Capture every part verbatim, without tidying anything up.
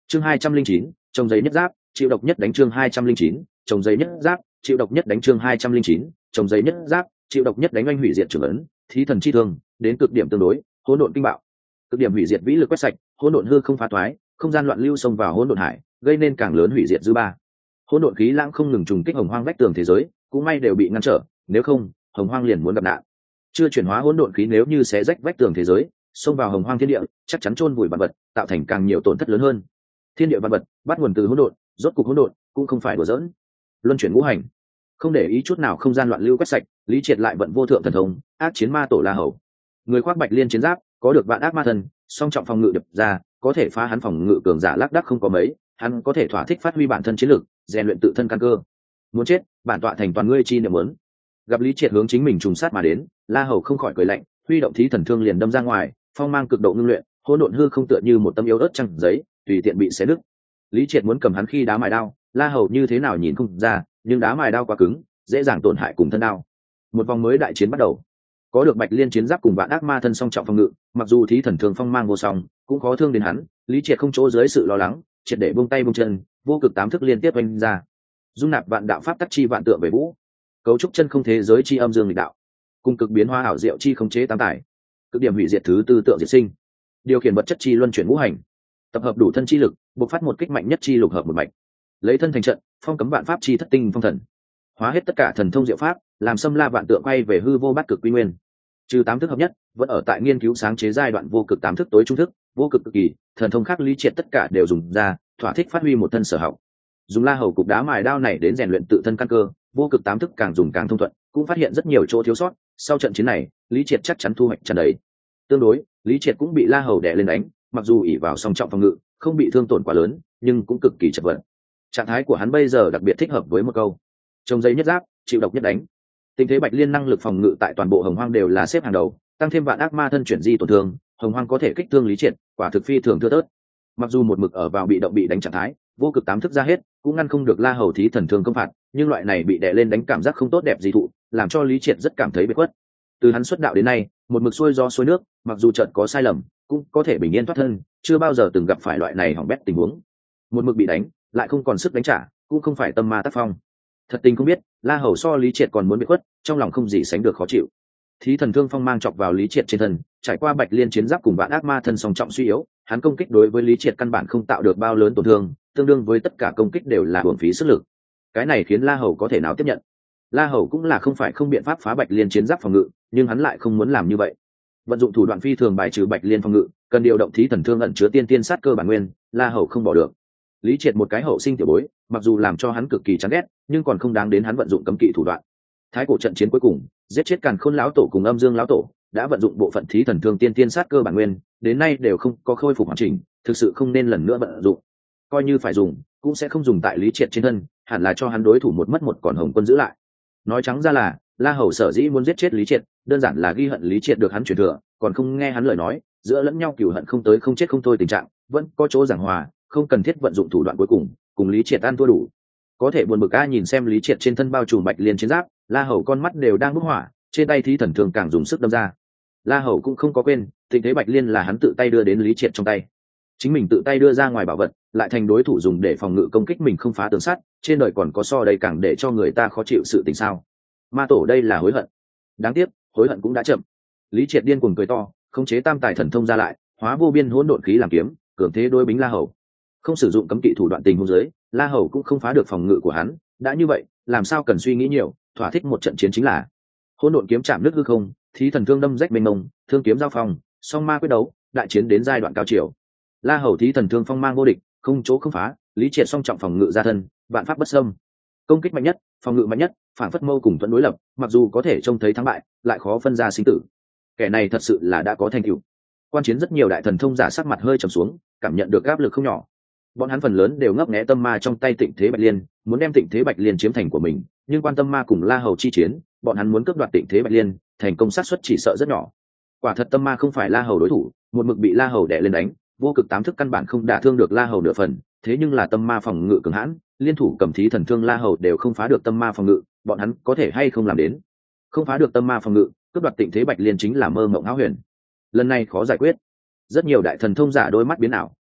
chương hai trăm linh chín trồng giấy nhất giáp chịu độc nhất đánh chương hai trăm linh chín trồng giấy nhất giáp chịu độc nhất đánh chương hai trăm linh chín trồng giấy nhất giáp chịu độc nhất đánh oanh hủy diệt trưởng ấn thí thần chi thương đến cực điểm tương đối hỗn độn kinh bạo cực điểm hủy diệt vĩ lực quét sạch hỗn độn hư không phá thoái không gian loạn lưu xông vào hỗn độn hải gây nên càng lớn hủy diệt dư ba hỗn độn khí lãng không ngừng trùng kích hồng hoang vách tường thế giới cũng may đều bị ngăn trở nếu không hồng hoang liền muốn gặp nạn chưa chuyển hóa hỗn độn khí nếu như xé rách vách tường thế giới xông vào hồng hoang thiên địa chắc chắn chôn vùi vạn vật tạo thành càng nhiều tổn thất lớn hơn thiên địa vạn vật bắt nguồn từ hỗn độn rốt cục hỗn độn cũng không phải đùa giỡn luân chuyển ngũ hành không để ý chút nào không gian loạn lưu quét sạch lý triệt lại vận vô thượng thần thông ác chiến ma tổ la hầu người khoác bạch liên chiến giáp có được vạn ác ma thần song trọng phòng ngự đập ra có thể phá hắn phòng ngự cường giả lác đác không có mấy hắn có thể thỏa thích phát huy bản thân chiến lược rèn luyện tự thân căn cơ muốn chết bản tọa thành toàn ngươi chi niệm muốn gặp lý triệt hướng chính mình trùng sát mà đến la hầu không khỏi cười lạnh huy động thí thần thương liền đâm ra ngoài phong mang cực độ ngưng luyện hỗn độn hư không tựa như một tấm yếu ớt trăng giấy tùy tiện bị xé nứt lý triệt muốn cầm hắn khi đá mài đao la hầu như thế nào nhìn không ra nhưng đá mài đao quá cứng dễ dàng tổn hại cùng thân đao một vòng mới đại chiến bắt đầu có được bạch liên chiến giáp cùng vạn ác ma thân song trọng phòng ngự mặc dù thí thần thương phong mang vô song cũng khó thương đến hắn lý triệt không chỗ dưới sự lo lắng triệt để buông tay buông chân vô cực tám thức liên tiếp oanh ra dung nạp vạn đạo pháp tắc chi vạn tượng về vũ cấu trúc chân không thế giới chi âm dương lịch đạo cùng cực biến hóa ảo diệu chi khống chế tám tải cực điểm hủy diệt thứ tư tượng diệt sinh điều khiển vật chất chi luân chuyển ngũ hành tập hợp đủ thân chi lực bộc phát một kích mạnh nhất chi lục hợp một mạch lấy thân thành trận phong cấm vạn pháp chi thất tinh phong thần hóa hết tất cả thần thông diệu pháp làm xâm la vạn tượng quay về hư vô bát cực quy nguyên trừ tám thức hợp nhất vẫn ở tại nghiên cứu sáng chế giai đoạn vô cực tám thức tối trung thức vô cực cực kỳ thần thông khác lý triệt tất cả đều dùng ra thỏa thích phát huy một thân sở học dùng la hầu cục đá mài đao này đến rèn luyện tự thân căn cơ vô cực tám thức càng dùng càng thông thuận cũng phát hiện rất nhiều chỗ thiếu sót sau trận chiến này lý triệt chắc chắn thu hoạch tràn đầy tương đối lý triệt cũng bị la hầu đè lên đánh mặc dù ỉ vào song trọng phòng ngự không bị thương tổn quá lớn nhưng cũng cực kỳ chật vật trạng thái của hắn bây giờ đặc biệt thích hợp với một câu trồng giấy nhất giáp chịu độc nhất đánh tình thế bạch liên năng lực phòng ngự tại toàn bộ hồng hoang đều là xếp hàng đầu tăng thêm vạn ác ma thân chuyển di tổn thương hồng hoang có thể kích thương lý triệt quả thực phi thường thưa tớt mặc dù một mực ở vào bị động bị đánh trạng thái vô cực tám thức ra hết cũng ngăn không được la hầu thí thần thương công phạt nhưng loại này bị đè lên đánh cảm giác không tốt đẹp gì thụ làm cho lý triệt rất cảm thấy bế khuất từ hắn xuất đạo đến nay một mực xuôi do xuôi nước mặc dù trận có sai lầm cũng có thể bình yên thoát thân chưa bao giờ từng gặp phải loại này hỏng bét tình huống một mực bị đánh lại không còn sức đánh trả cũng không phải tâm ma tác phong thật tình không biết la hầu so lý triệt còn muốn bị khuất trong lòng không gì sánh được khó chịu thí thần thương phong mang chọc vào lý triệt trên thân trải qua bạch liên chiến giáp cùng vạn ác ma thân song trọng suy yếu hắn công kích đối với lý triệt căn bản không tạo được bao lớn tổn thương tương đương với tất cả công kích đều là hưởng phí sức lực cái này khiến la hầu có thể nào tiếp nhận la hầu cũng là không phải không biện pháp phá bạch liên chiến giáp phòng ngự nhưng hắn lại không muốn làm như vậy vận dụng thủ đoạn phi thường bài trừ bạch liên phòng ngự cần điều động thí thần thương ẩn chứa tiên tiên sát cơ bản nguyên la hầu không bỏ được lý triệt một cái hậu sinh tiểu bối mặc dù làm cho hắn cực kỳ chán ghét nhưng còn không đáng đến hắn vận dụng cấm kỵ thủ đoạn thái cổ trận chiến cuối cùng giết chết càn khôn lão tổ cùng âm dương lão tổ đã vận dụng bộ phận thí thần thương tiên tiên sát cơ bản nguyên đến nay đều không có khôi phục hoàn chỉnh thực sự không nên lần nữa vận dụng coi như phải dùng cũng sẽ không dùng tại lý triệt trên thân hẳn là cho hắn đối thủ một mất một còn hồng quân giữ lại nói trắng ra là la hầu sở dĩ muốn giết chết lý triệt đơn giản là ghi hận lý triệt được hắn truyền thừa còn không nghe hắn lời nói giữa lẫn nhau cửu hận không tới không chết không thôi tình trạng vẫn có chỗ giảng hòa không cần thiết vận dụng thủ đoạn cuối cùng cùng lý triệt ăn thua đủ có thể buồn bực a nhìn xem lý triệt trên thân bao trùm bạch liên chiến giáp la hầu con mắt đều đang bốc hỏa trên tay thí thần thường càng dùng sức đâm ra la hầu cũng không có quên tình thế bạch liên là hắn tự tay đưa đến lý triệt trong tay chính mình tự tay đưa ra ngoài bảo vật lại thành đối thủ dùng để phòng ngự công kích mình không phá tường sắt trên đời còn có so đây càng để cho người ta khó chịu sự tình sao ma tổ đây là hối hận đáng tiếc hối hận cũng đã chậm lý triệt điên cuồng cười to khống chế tam tài thần thông ra lại hóa vô biên hỗn độn khí làm kiếm cường thế đối bính la hầu không sử dụng cấm kỵ thủ đoạn tình huống dưới la hầu cũng không phá được phòng ngự của hắn đã như vậy làm sao cần suy nghĩ nhiều thỏa thích một trận chiến chính là hỗn độn kiếm chạm nước hư không thí thần thương đâm rách mênh mông thương kiếm giao phong song ma quyết đấu đại chiến đến giai đoạn cao chiều la hầu thí thần thương phong mang vô địch không chỗ không phá lý triệt song trọng phòng ngự ra thân vạn pháp bất xâm công kích mạnh nhất phòng ngự mạnh nhất phản phất mâu cùng thuận đối lập mặc dù có thể trông thấy thắng bại lại khó phân ra sinh tử kẻ này thật sự là đã có thành tựu quan chiến rất nhiều đại thần thông giả sắc mặt hơi trầm xuống cảm nhận được áp lực không nhỏ bọn hắn phần lớn đều ngấp nghé tâm ma trong tay tịnh thế bạch liên muốn đem tịnh thế bạch liên chiếm thành của mình nhưng quan tâm ma cùng la hầu chi chiến bọn hắn muốn cướp đoạt tịnh thế bạch liên thành công sát xuất chỉ sợ rất nhỏ quả thật tâm ma không phải la hầu đối thủ một mực bị la hầu đè lên đánh vô cực tám thức căn bản không đả thương được la hầu nửa phần thế nhưng là tâm ma phòng ngự cường hãn liên thủ cầm thí thần thương la hầu đều không phá được tâm ma phòng ngự bọn hắn có thể hay không làm đến không phá được tâm ma phòng ngự cướp đoạt tịnh thế bạch liên chính là mơ mộng hão huyền lần này khó giải quyết rất nhiều đại thần thông giả đôi mắt biến ảo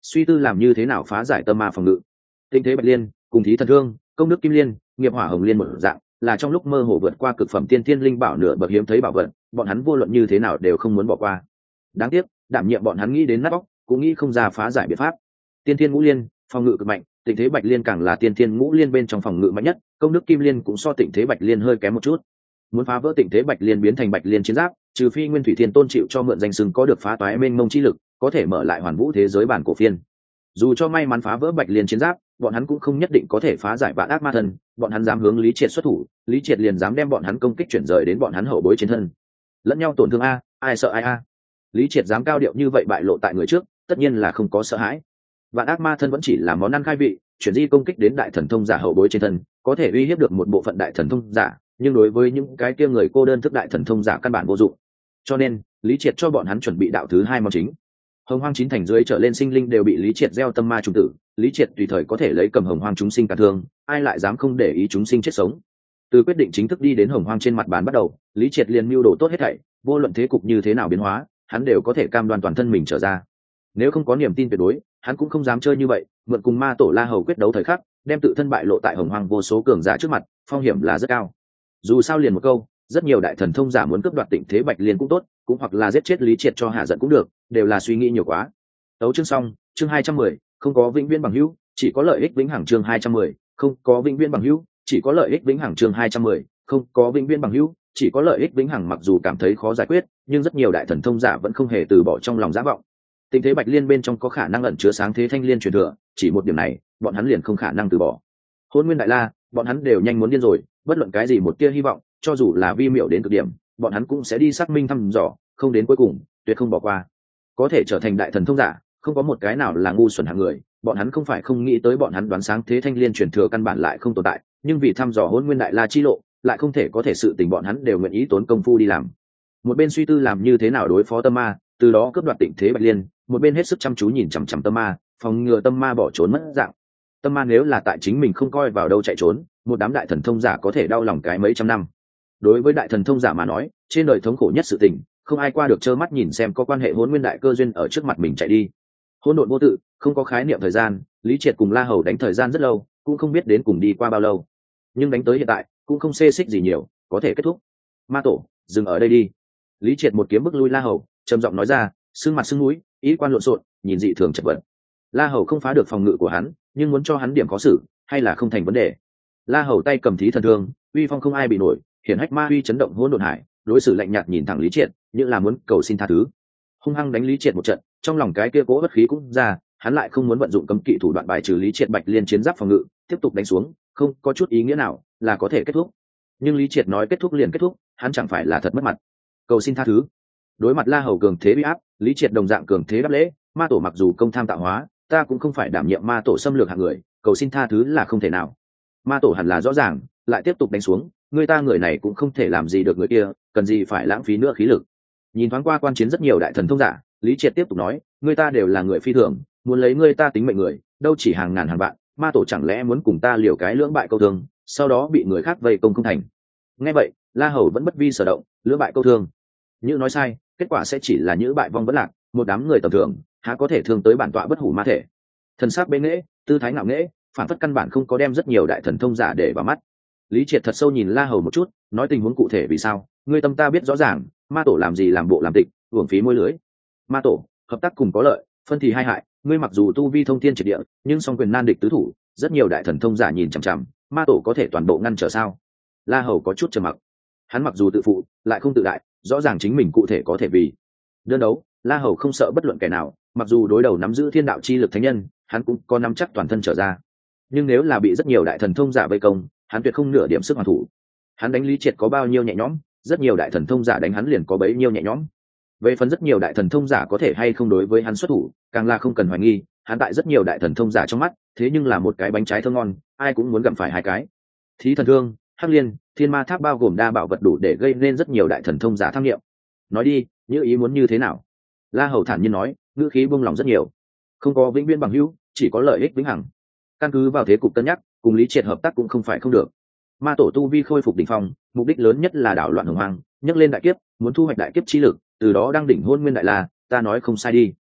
suy tư làm như thế nào phá giải tâm ma phòng ngự. Tịnh thế bạch liên cùng thí thần thương, công đức kim liên, nghiệp hỏa hồng liên một dạng, là trong lúc mơ hồ vượt qua cực phẩm tiên thiên linh bảo nửa bậc hiếm thấy bảo vật, bọn hắn vô luận như thế nào đều không muốn bỏ qua. Đáng tiếc đảm nhiệm bọn hắn nghĩ đến nát bóc cũng nghĩ không ra phá giải biện pháp. Tiên thiên ngũ liên phòng ngự cực mạnh, tịnh thế bạch liên càng là tiên thiên ngũ liên bên trong phòng ngự mạnh nhất, công đức kim liên cũng so tịnh thế bạch liên hơi kém một chút. Muốn phá vỡ tịnh thế bạch liên biến thành bạch liên chiến giáp, trừ phi nguyên thủy thiên tôn chịu cho mượn danh sừng có được phá toái mênh mông chi lực, có thể mở lại hoàn vũ thế giới bản cổ phiên. Dù cho may mắn phá vỡ bạch liên chiến giáp, bọn hắn cũng không nhất định có thể phá giải vạn ác ma thần. Bọn hắn dám hướng Lý Triệt xuất thủ, Lý Triệt liền dám đem bọn hắn công kích chuyển rời đến bọn hắn hậu bối trên thân, lẫn nhau tổn thương a, ai sợ ai a. Lý Triệt dám cao điệu như vậy bại lộ tại người trước, tất nhiên là không có sợ hãi. Vạn ác ma thân vẫn chỉ là món ăn khai vị, chuyển di công kích đến đại thần thông giả hậu bối trên thân, có thể uy hiếp được một bộ phận đại thần thông giả, nhưng đối với những cái kia người cô đơn thức đại thần thông giả căn bản vô dụng. Cho nên Lý Triệt cho bọn hắn chuẩn bị đạo thứ hai món chính. Hồng hoang chín thành dưới trở lên sinh linh đều bị Lý Triệt gieo tâm ma trùng tử, Lý Triệt tùy thời có thể lấy cầm hồng hoang chúng sinh cả thương, ai lại dám không để ý chúng sinh chết sống. Từ quyết định chính thức đi đến hồng hoang trên mặt bàn bắt đầu, Lý Triệt liền mưu đồ tốt hết thảy, vô luận thế cục như thế nào biến hóa, hắn đều có thể cam đoan toàn thân mình trở ra. Nếu không có niềm tin tuyệt đối, hắn cũng không dám chơi như vậy, mượn cùng ma tổ La Hầu quyết đấu thời khắc, đem tự thân bại lộ tại hồng hoang vô số cường giả trước mặt, phong hiểm là rất cao. Dù sao liền một câu, rất nhiều đại thần thông giả muốn cướp đoạt tịnh thế bạch liên cũng tốt, cũng hoặc là giết chết Lý Triệt cho hạ giận cũng được, đều là suy nghĩ nhiều quá. Tấu chương xong, chương hai trăm mười, không có vĩnh viễn bằng hữu, chỉ có lợi ích vĩnh hằng. Chương hai trăm mười, không có vĩnh viễn bằng hữu, chỉ có lợi ích vĩnh hằng. Chương hai trăm mười, không có vĩnh viễn bằng hữu, chỉ có lợi ích vĩnh hằng. Mặc dù cảm thấy khó giải quyết, nhưng rất nhiều đại thần thông giả vẫn không hề từ bỏ trong lòng giả vọng. Tịnh thế bạch liên bên trong có khả năng ẩn chứa sáng thế thanh liên truyền thừa, chỉ một điểm này, bọn hắn liền không khả năng từ bỏ. Hôn Nguyên Đại La, bọn hắn đều nhanh muốn điên rồi, bất luận cái gì một tia hy vọng, cho dù là vi miểu đến cực điểm, bọn hắn cũng sẽ đi xác minh thăm dò, không đến cuối cùng, tuyệt không bỏ qua. Có thể trở thành đại thần thông giả, không có một cái nào là ngu xuẩn hạng người, bọn hắn không phải không nghĩ tới bọn hắn đoán sáng thế thanh liên truyền thừa căn bản lại không tồn tại, nhưng vì thăm dò Hôn Nguyên Đại La chi lộ, lại không thể có thể sự tình bọn hắn đều nguyện ý tốn công phu đi làm. Một bên suy tư làm như thế nào đối phó tâm ma, từ đó cướp đoạt tịnh thế bạch liên, một bên hết sức chăm chú nhìn chằm chằm tâm ma, phòng ngừa tâm ma bỏ trốn mất dạng. Tâm ma nếu là tại chính mình không coi vào đâu chạy trốn, một đám đại thần thông giả có thể đau lòng cái mấy trăm năm. Đối với đại thần thông giả mà nói, trên đời thống khổ nhất sự tình, không ai qua được trơ mắt nhìn xem có quan hệ hỗn nguyên đại cơ duyên ở trước mặt mình chạy đi. Hỗn độn vô tự, không có khái niệm thời gian, Lý Triệt cùng La Hầu đánh thời gian rất lâu, cũng không biết đến cùng đi qua bao lâu. Nhưng đánh tới hiện tại, cũng không xê xích gì nhiều, có thể kết thúc. Ma tổ, dừng ở đây đi. Lý Triệt một kiếm bức lui La Hầu, trầm giọng nói ra, sưng mặt sưng mũi, ý quan lộn xộn, nhìn dị thường chật vật. La Hầu không phá được phòng ngự của hắn, nhưng muốn cho hắn điểm khó xử, hay là không thành vấn đề. La Hầu tay cầm thí thần thương, uy phong không ai bị nổi, hiển hách ma uy chấn động hỗn độn hải, đối xử lạnh nhạt nhìn thẳng Lý Triệt, như là muốn cầu xin tha thứ. Hung hăng đánh Lý Triệt một trận, trong lòng cái kia cố bất khí cũng ra, hắn lại không muốn vận dụng cấm kỵ thủ đoạn bài trừ Lý Triệt bạch liên chiến giáp phòng ngự, tiếp tục đánh xuống, không có chút ý nghĩa nào, là có thể kết thúc. Nhưng Lý Triệt nói kết thúc liền kết thúc, hắn chẳng phải là thật mất mặt. Cầu xin tha thứ. Đối mặt La Hầu cường thế uy áp, Lý Triệt đồng dạng cường thế đáp lễ, ma tổ mặc dù công tham tạo hóa, ta cũng không phải đảm nhiệm ma tổ xâm lược hạng người, cầu xin tha thứ là không thể nào. Ma tổ hẳn là rõ ràng, lại tiếp tục đánh xuống, người ta người này cũng không thể làm gì được người kia, cần gì phải lãng phí nữa khí lực. Nhìn thoáng qua quan chiến rất nhiều đại thần thông giả, Lý Triệt tiếp tục nói, người ta đều là người phi thường, muốn lấy người ta tính mệnh người, đâu chỉ hàng ngàn hàng vạn, ma tổ chẳng lẽ muốn cùng ta liều cái lưỡng bại câu thương, sau đó bị người khác vây công không thành. Nghe vậy, La Hầu vẫn bất vi sở động, lưỡng bại câu thương. Như nói sai, kết quả sẽ chỉ là nhữ bại vong vẫn lạc, một đám người tầm thường, há có thể thương tới bản tọa bất hủ ma thể. Thần sắc bế nghễ, tư thái ngạo nghễ, phản phất căn bản không có đem rất nhiều đại thần thông giả để vào mắt. Lý Triệt thật sâu nhìn La Hầu một chút, nói tình huống cụ thể vì sao, ngươi tâm ta biết rõ ràng, ma tổ làm gì làm bộ làm tịch, uổng phí môi lưới. Ma tổ, hợp tác cùng có lợi, phân thì hai hại, ngươi mặc dù tu vi thông thiên triệt địa, nhưng song quyền nan địch tứ thủ, rất nhiều đại thần thông giả nhìn chằm chằm, ma tổ có thể toàn bộ ngăn trở sao? La Hầu có chút trầm mặc. Hắn mặc dù tự phụ, lại không tự đại, rõ ràng chính mình cụ thể có thể vì đơn đấu. La Hầu không sợ bất luận kẻ nào, mặc dù đối đầu nắm giữ thiên đạo chi lực thánh nhân, hắn cũng có nắm chắc toàn thân trở ra. Nhưng nếu là bị rất nhiều đại thần thông giả vây công, hắn tuyệt không nửa điểm sức hoàn thủ. Hắn đánh Lý Triệt có bao nhiêu nhẹ nhõm, rất nhiều đại thần thông giả đánh hắn liền có bấy nhiêu nhẹ nhõm. Về phần rất nhiều đại thần thông giả có thể hay không đối với hắn xuất thủ, càng là không cần hoài nghi, hắn tại rất nhiều đại thần thông giả trong mắt, thế nhưng là một cái bánh trái thơm ngon, ai cũng muốn gặm phải hai cái. Thí thần thương, Hắc Liên, Thiên Ma Tháp bao gồm đa bảo vật đủ để gây nên rất nhiều đại thần thông giả tham nghiệm. Nói đi, như ý muốn như thế nào? La Hầu thản nhiên nói, ngữ khí buông lòng rất nhiều. Không có vĩnh viễn bằng hữu, chỉ có lợi ích vĩnh hằng. Căn cứ vào thế cục cân nhắc, cùng Lý Triệt hợp tác cũng không phải không được. Ma tổ tu vi khôi phục đỉnh phong, mục đích lớn nhất là đảo loạn hồng hoang, nhấc lên đại kiếp, muốn thu hoạch đại kiếp chi lực, từ đó đăng đỉnh hôn nguyên đại la, ta nói không sai đi.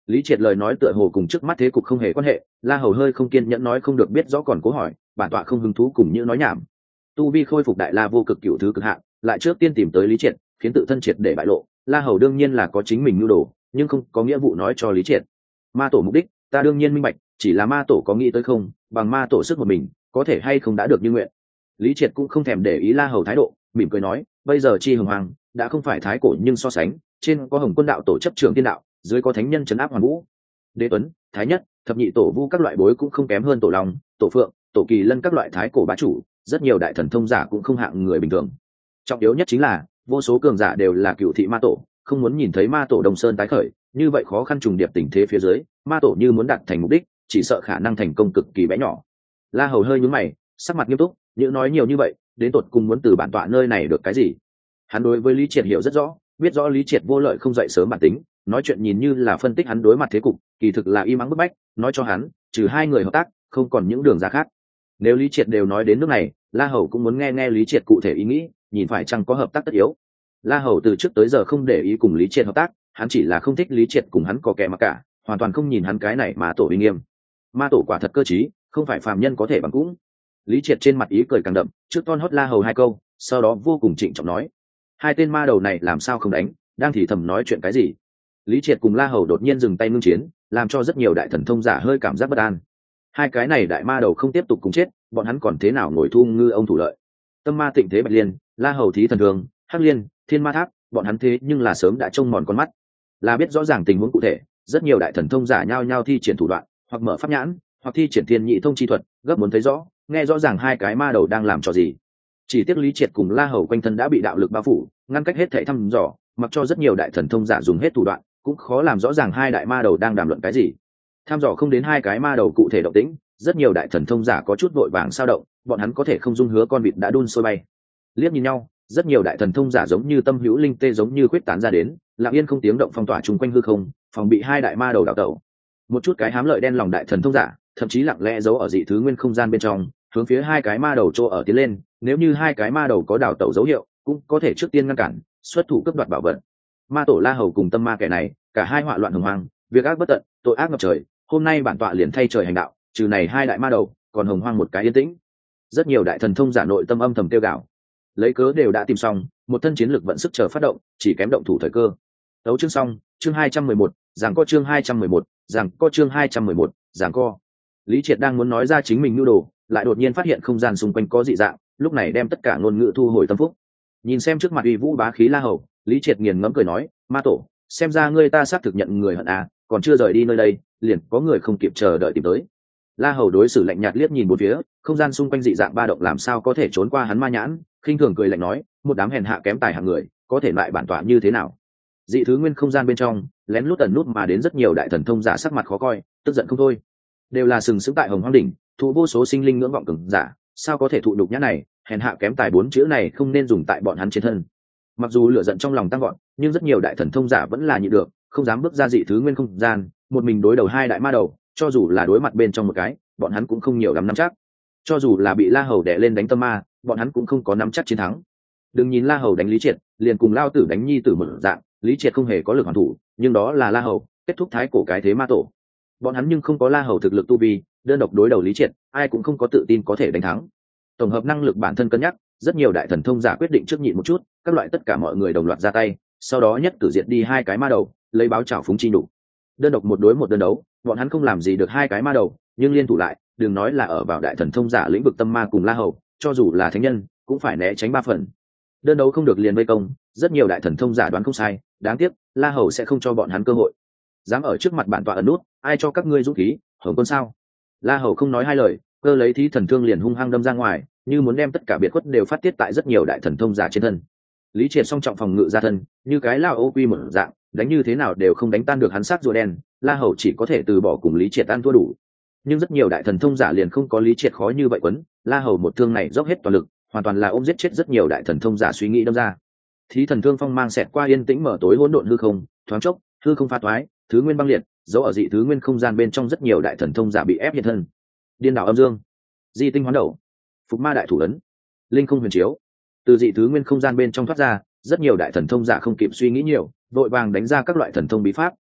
Lý Triệt lời nói tựa hồ cùng trước mắt thế cục không hề quan hệ. La Hầu hơi không kiên nhẫn nói không được biết rõ còn cố hỏi, bản tọa không hứng thú cùng như nói nhảm. Tu vi khôi phục đại la vô cực cựu thứ cực hạn, lại trước tiên tìm tới Lý Triệt, khiến tự thân triệt để bại lộ. La Hầu đương nhiên là có chính mình nhu đồ, nhưng không có nghĩa vụ nói cho Lý Triệt. Ma tổ mục đích ta đương nhiên minh bạch, chỉ là ma tổ có nghĩ tới không, bằng ma tổ sức một mình có thể hay không đã được như nguyện. Lý Triệt cũng không thèm để ý La Hầu thái độ, mỉm cười nói, bây giờ chi hồng hoàng đã không phải thái cổ nhưng so sánh, trên có hồng quân đạo tổ chấp trường tiên đạo, dưới có thánh nhân trấn áp hoàn vũ, đế tuấn, thái nhất, thập nhị tổ vu các loại bối cũng không kém hơn tổ long, tổ phượng, tổ kỳ lân các loại thái cổ bá chủ, rất nhiều đại thần thông giả cũng không hạng người bình thường. Trọng yếu nhất chính là vô số cường giả đều là cựu thị ma tổ, không muốn nhìn thấy ma tổ Đông Sơn tái khởi, như vậy khó khăn trùng điệp tình thế phía dưới, ma tổ như muốn đạt thành mục đích, chỉ sợ khả năng thành công cực kỳ bé nhỏ. La Hầu hơi nhướng mày, sắc mặt nghiêm túc, những nói nhiều như vậy, đến tột cùng muốn từ bản tọa nơi này được cái gì? Hắn đối với Lý Triệt hiểu rất rõ, biết rõ Lý Triệt vô lợi không dậy sớm bản tính, nói chuyện nhìn như là phân tích hắn đối mặt thế cục, kỳ thực là im ắng bức bách, nói cho hắn, trừ hai người hợp tác, không còn những đường ra khác. Nếu Lý Triệt đều nói đến nước này, La Hầu cũng muốn nghe nghe Lý Triệt cụ thể ý nghĩ, nhìn phải chăng có hợp tác tất yếu. La Hầu từ trước tới giờ không để ý cùng Lý Triệt hợp tác, hắn chỉ là không thích Lý Triệt cùng hắn có kẻ mà cả, hoàn toàn không nhìn hắn cái này mà tổ uy nghiêm. Ma tổ quả thật cơ trí, không phải phàm nhân có thể bằng cũng. Lý Triệt trên mặt ý cười càng đậm, trước ton hót La Hầu hai câu, sau đó vô cùng trịnh trọng nói, hai tên ma đầu này làm sao không đánh, đang thì thầm nói chuyện cái gì? Lý Triệt cùng La Hầu đột nhiên dừng tay ngưng chiến, làm cho rất nhiều đại thần thông giả hơi cảm giác bất an. Hai cái này đại ma đầu không tiếp tục cùng chết, bọn hắn còn thế nào ngồi thu ngư ông thủ lợi? Tâm ma tịnh thế Bạch Liên, La Hầu thí thần thường, Hắc Liên, Thiên Ma Tháp, bọn hắn thế nhưng là sớm đã trông mòn con mắt, là biết rõ ràng tình huống cụ thể. Rất nhiều đại thần thông giả nhao nhao thi triển thủ đoạn, hoặc mở pháp nhãn, hoặc thi triển thiên nhị thông chi thuật, gấp muốn thấy rõ, nghe rõ ràng hai cái ma đầu đang làm trò gì. Chỉ tiếc Lý Triệt cùng La Hầu quanh thân đã bị đạo lực bao phủ, ngăn cách hết thảy thăm dò, mặc cho rất nhiều đại thần thông giả dùng hết thủ đoạn, cũng khó làm rõ ràng hai đại ma đầu đang đàm luận cái gì. Thăm dò không đến hai cái ma đầu cụ thể động tĩnh, rất nhiều đại thần thông giả có chút vội vàng sao động, bọn hắn có thể không dung hứa con vịt đã đun sôi bay. Liếc nhìn nhau, rất nhiều đại thần thông giả giống như tâm hữu linh tê giống như khuyết tán ra đến, lặng yên không tiếng động phong tỏa chung quanh hư không, phòng bị hai đại ma đầu đảo tẩu. Một chút cái hám lợi đen lòng đại thần thông giả, thậm chí lặng lẽ giấu ở dị thứ nguyên không gian bên trong, hướng phía hai cái ma đầu chỗ ở tiến lên, nếu như hai cái ma đầu có đảo tẩu dấu hiệu, cũng có thể trước tiên ngăn cản, xuất thủ cướp đoạt bảo vật. Ma tổ La Hầu cùng tâm ma kẻ này, cả hai họa loạn hồng hoang, việc ác bất tận, tội ác ngập trời, hôm nay bản tọa liền thay trời hành đạo, trừ này hai đại ma đầu, còn hồng hoang một cái yên tĩnh. Rất nhiều đại thần thông giả nội tâm âm thầm tiêu gạo, lấy cớ đều đã tìm xong, một thân chiến lực vận sức chờ phát động, chỉ kém động thủ thời cơ. Đấu chương xong, chương hai trăm mười một, giảng co chương hai trăm mười một, giảng co chương hai trăm mười một, giảng co. Lý Triệt đang muốn nói ra chính mình nhu đồ, lại đột nhiên phát hiện không gian xung quanh có dị dạng, lúc này đem tất cả ngôn ngữ thu hồi tâm phúc. Nhìn xem trước mặt uy vũ bá khí La Hầu, Lý Triệt nghiền ngẫm cười nói, ma tổ, xem ra ngươi ta xác thực nhận người hận à, còn chưa rời đi nơi đây, liền có người không kịp chờ đợi tìm tới. La Hầu đối xử lạnh nhạt liếc nhìn bốn phía, không gian xung quanh dị dạng ba động làm sao có thể trốn qua hắn ma nhãn, khinh thường cười lạnh nói, một đám hèn hạ kém tài hạng người, có thể lại bản tọa như thế nào? Dị thứ nguyên không gian bên trong, lén lút ẩn nút mà đến rất nhiều đại thần thông giả sắc mặt khó coi, tức giận không thôi. Đều là sừng sững tại Hồng Hoang đỉnh, thụ vô số sinh linh ngưỡng vọng cường giả, sao có thể thụ nhục nhã này, hèn hạ kém tài bốn chữ này không nên dùng tại bọn hắn trên thân. Mặc dù lửa giận trong lòng tăng vọt, nhưng rất nhiều đại thần thông giả vẫn là nhịn được, không dám bước ra dị thứ nguyên không gian, một mình đối đầu hai đại ma đầu, cho dù là đối mặt bên trong một cái, bọn hắn cũng không nhiều lắm nắm chắc. Cho dù là bị La Hầu đè lên đánh tâm ma, bọn hắn cũng không có nắm chắc chiến thắng. Đừng nhìn La Hầu đánh Lý Triệt, liền cùng Lao Tử đánh Nhi Tử một dạng, Lý Triệt không hề có lực hoàn thủ, nhưng đó là La Hầu kết thúc thái cổ cái thế ma tổ. Bọn hắn nhưng không có La Hầu thực lực tu vi, đơn độc đối đầu Lý Triệt, ai cũng không có tự tin có thể đánh thắng. Tổng hợp năng lực bản thân cân nhắc, rất nhiều đại thần thông giả quyết định trước nhịn một chút, các loại tất cả mọi người đồng loạt ra tay, sau đó nhất cử diệt đi hai cái ma đầu, lấy báo trảo phúng chi đủ. Đơn độc một đối một đơn đấu, bọn hắn không làm gì được hai cái ma đầu, nhưng liên thủ lại, đừng nói là ở vào đại thần thông giả lĩnh vực tâm ma cùng La Hầu, cho dù là thánh nhân, cũng phải né tránh ba phần. Đơn đấu không được liền vây công, rất nhiều đại thần thông giả đoán không sai, đáng tiếc, La Hầu sẽ không cho bọn hắn cơ hội. Dám ở trước mặt bản tọa ẩn nút, ai cho các ngươi dũng khí, hưởng quân sao? La Hầu không nói hai lời, cơ lấy thí thần thương liền hung hăng đâm ra ngoài, như muốn đem tất cả biệt khuất đều phát tiết tại rất nhiều đại thần thông giả trên thân. Lý Triệt song trọng phòng ngự ra thân, như cái lao ô quy một dạng, đánh như thế nào đều không đánh tan được hắn sát rùa đen, La Hầu chỉ có thể từ bỏ cùng Lý Triệt ăn thua đủ. Nhưng rất nhiều đại thần thông giả liền không có Lý Triệt khó như vậy quấn, La Hầu một thương này dốc hết toàn lực, hoàn toàn là ôm giết chết rất nhiều đại thần thông giả suy nghĩ đâm ra. Thí thần thương phong mang xẹt qua yên tĩnh mở tối hỗn độn hư không, thoáng chốc, hư không pha toái, thứ nguyên băng liệt, dấu ở dị thứ nguyên không gian bên trong rất nhiều đại thần thông giả bị ép hiện thân. Điên đảo âm dương, di tinh hoán đầu, phục ma đại thủ ấn, linh không huyền chiếu, từ dị thứ nguyên không gian bên trong thoát ra, rất nhiều đại thần thông giả không kịp suy nghĩ nhiều, vội vàng đánh ra các loại thần thông bí pháp,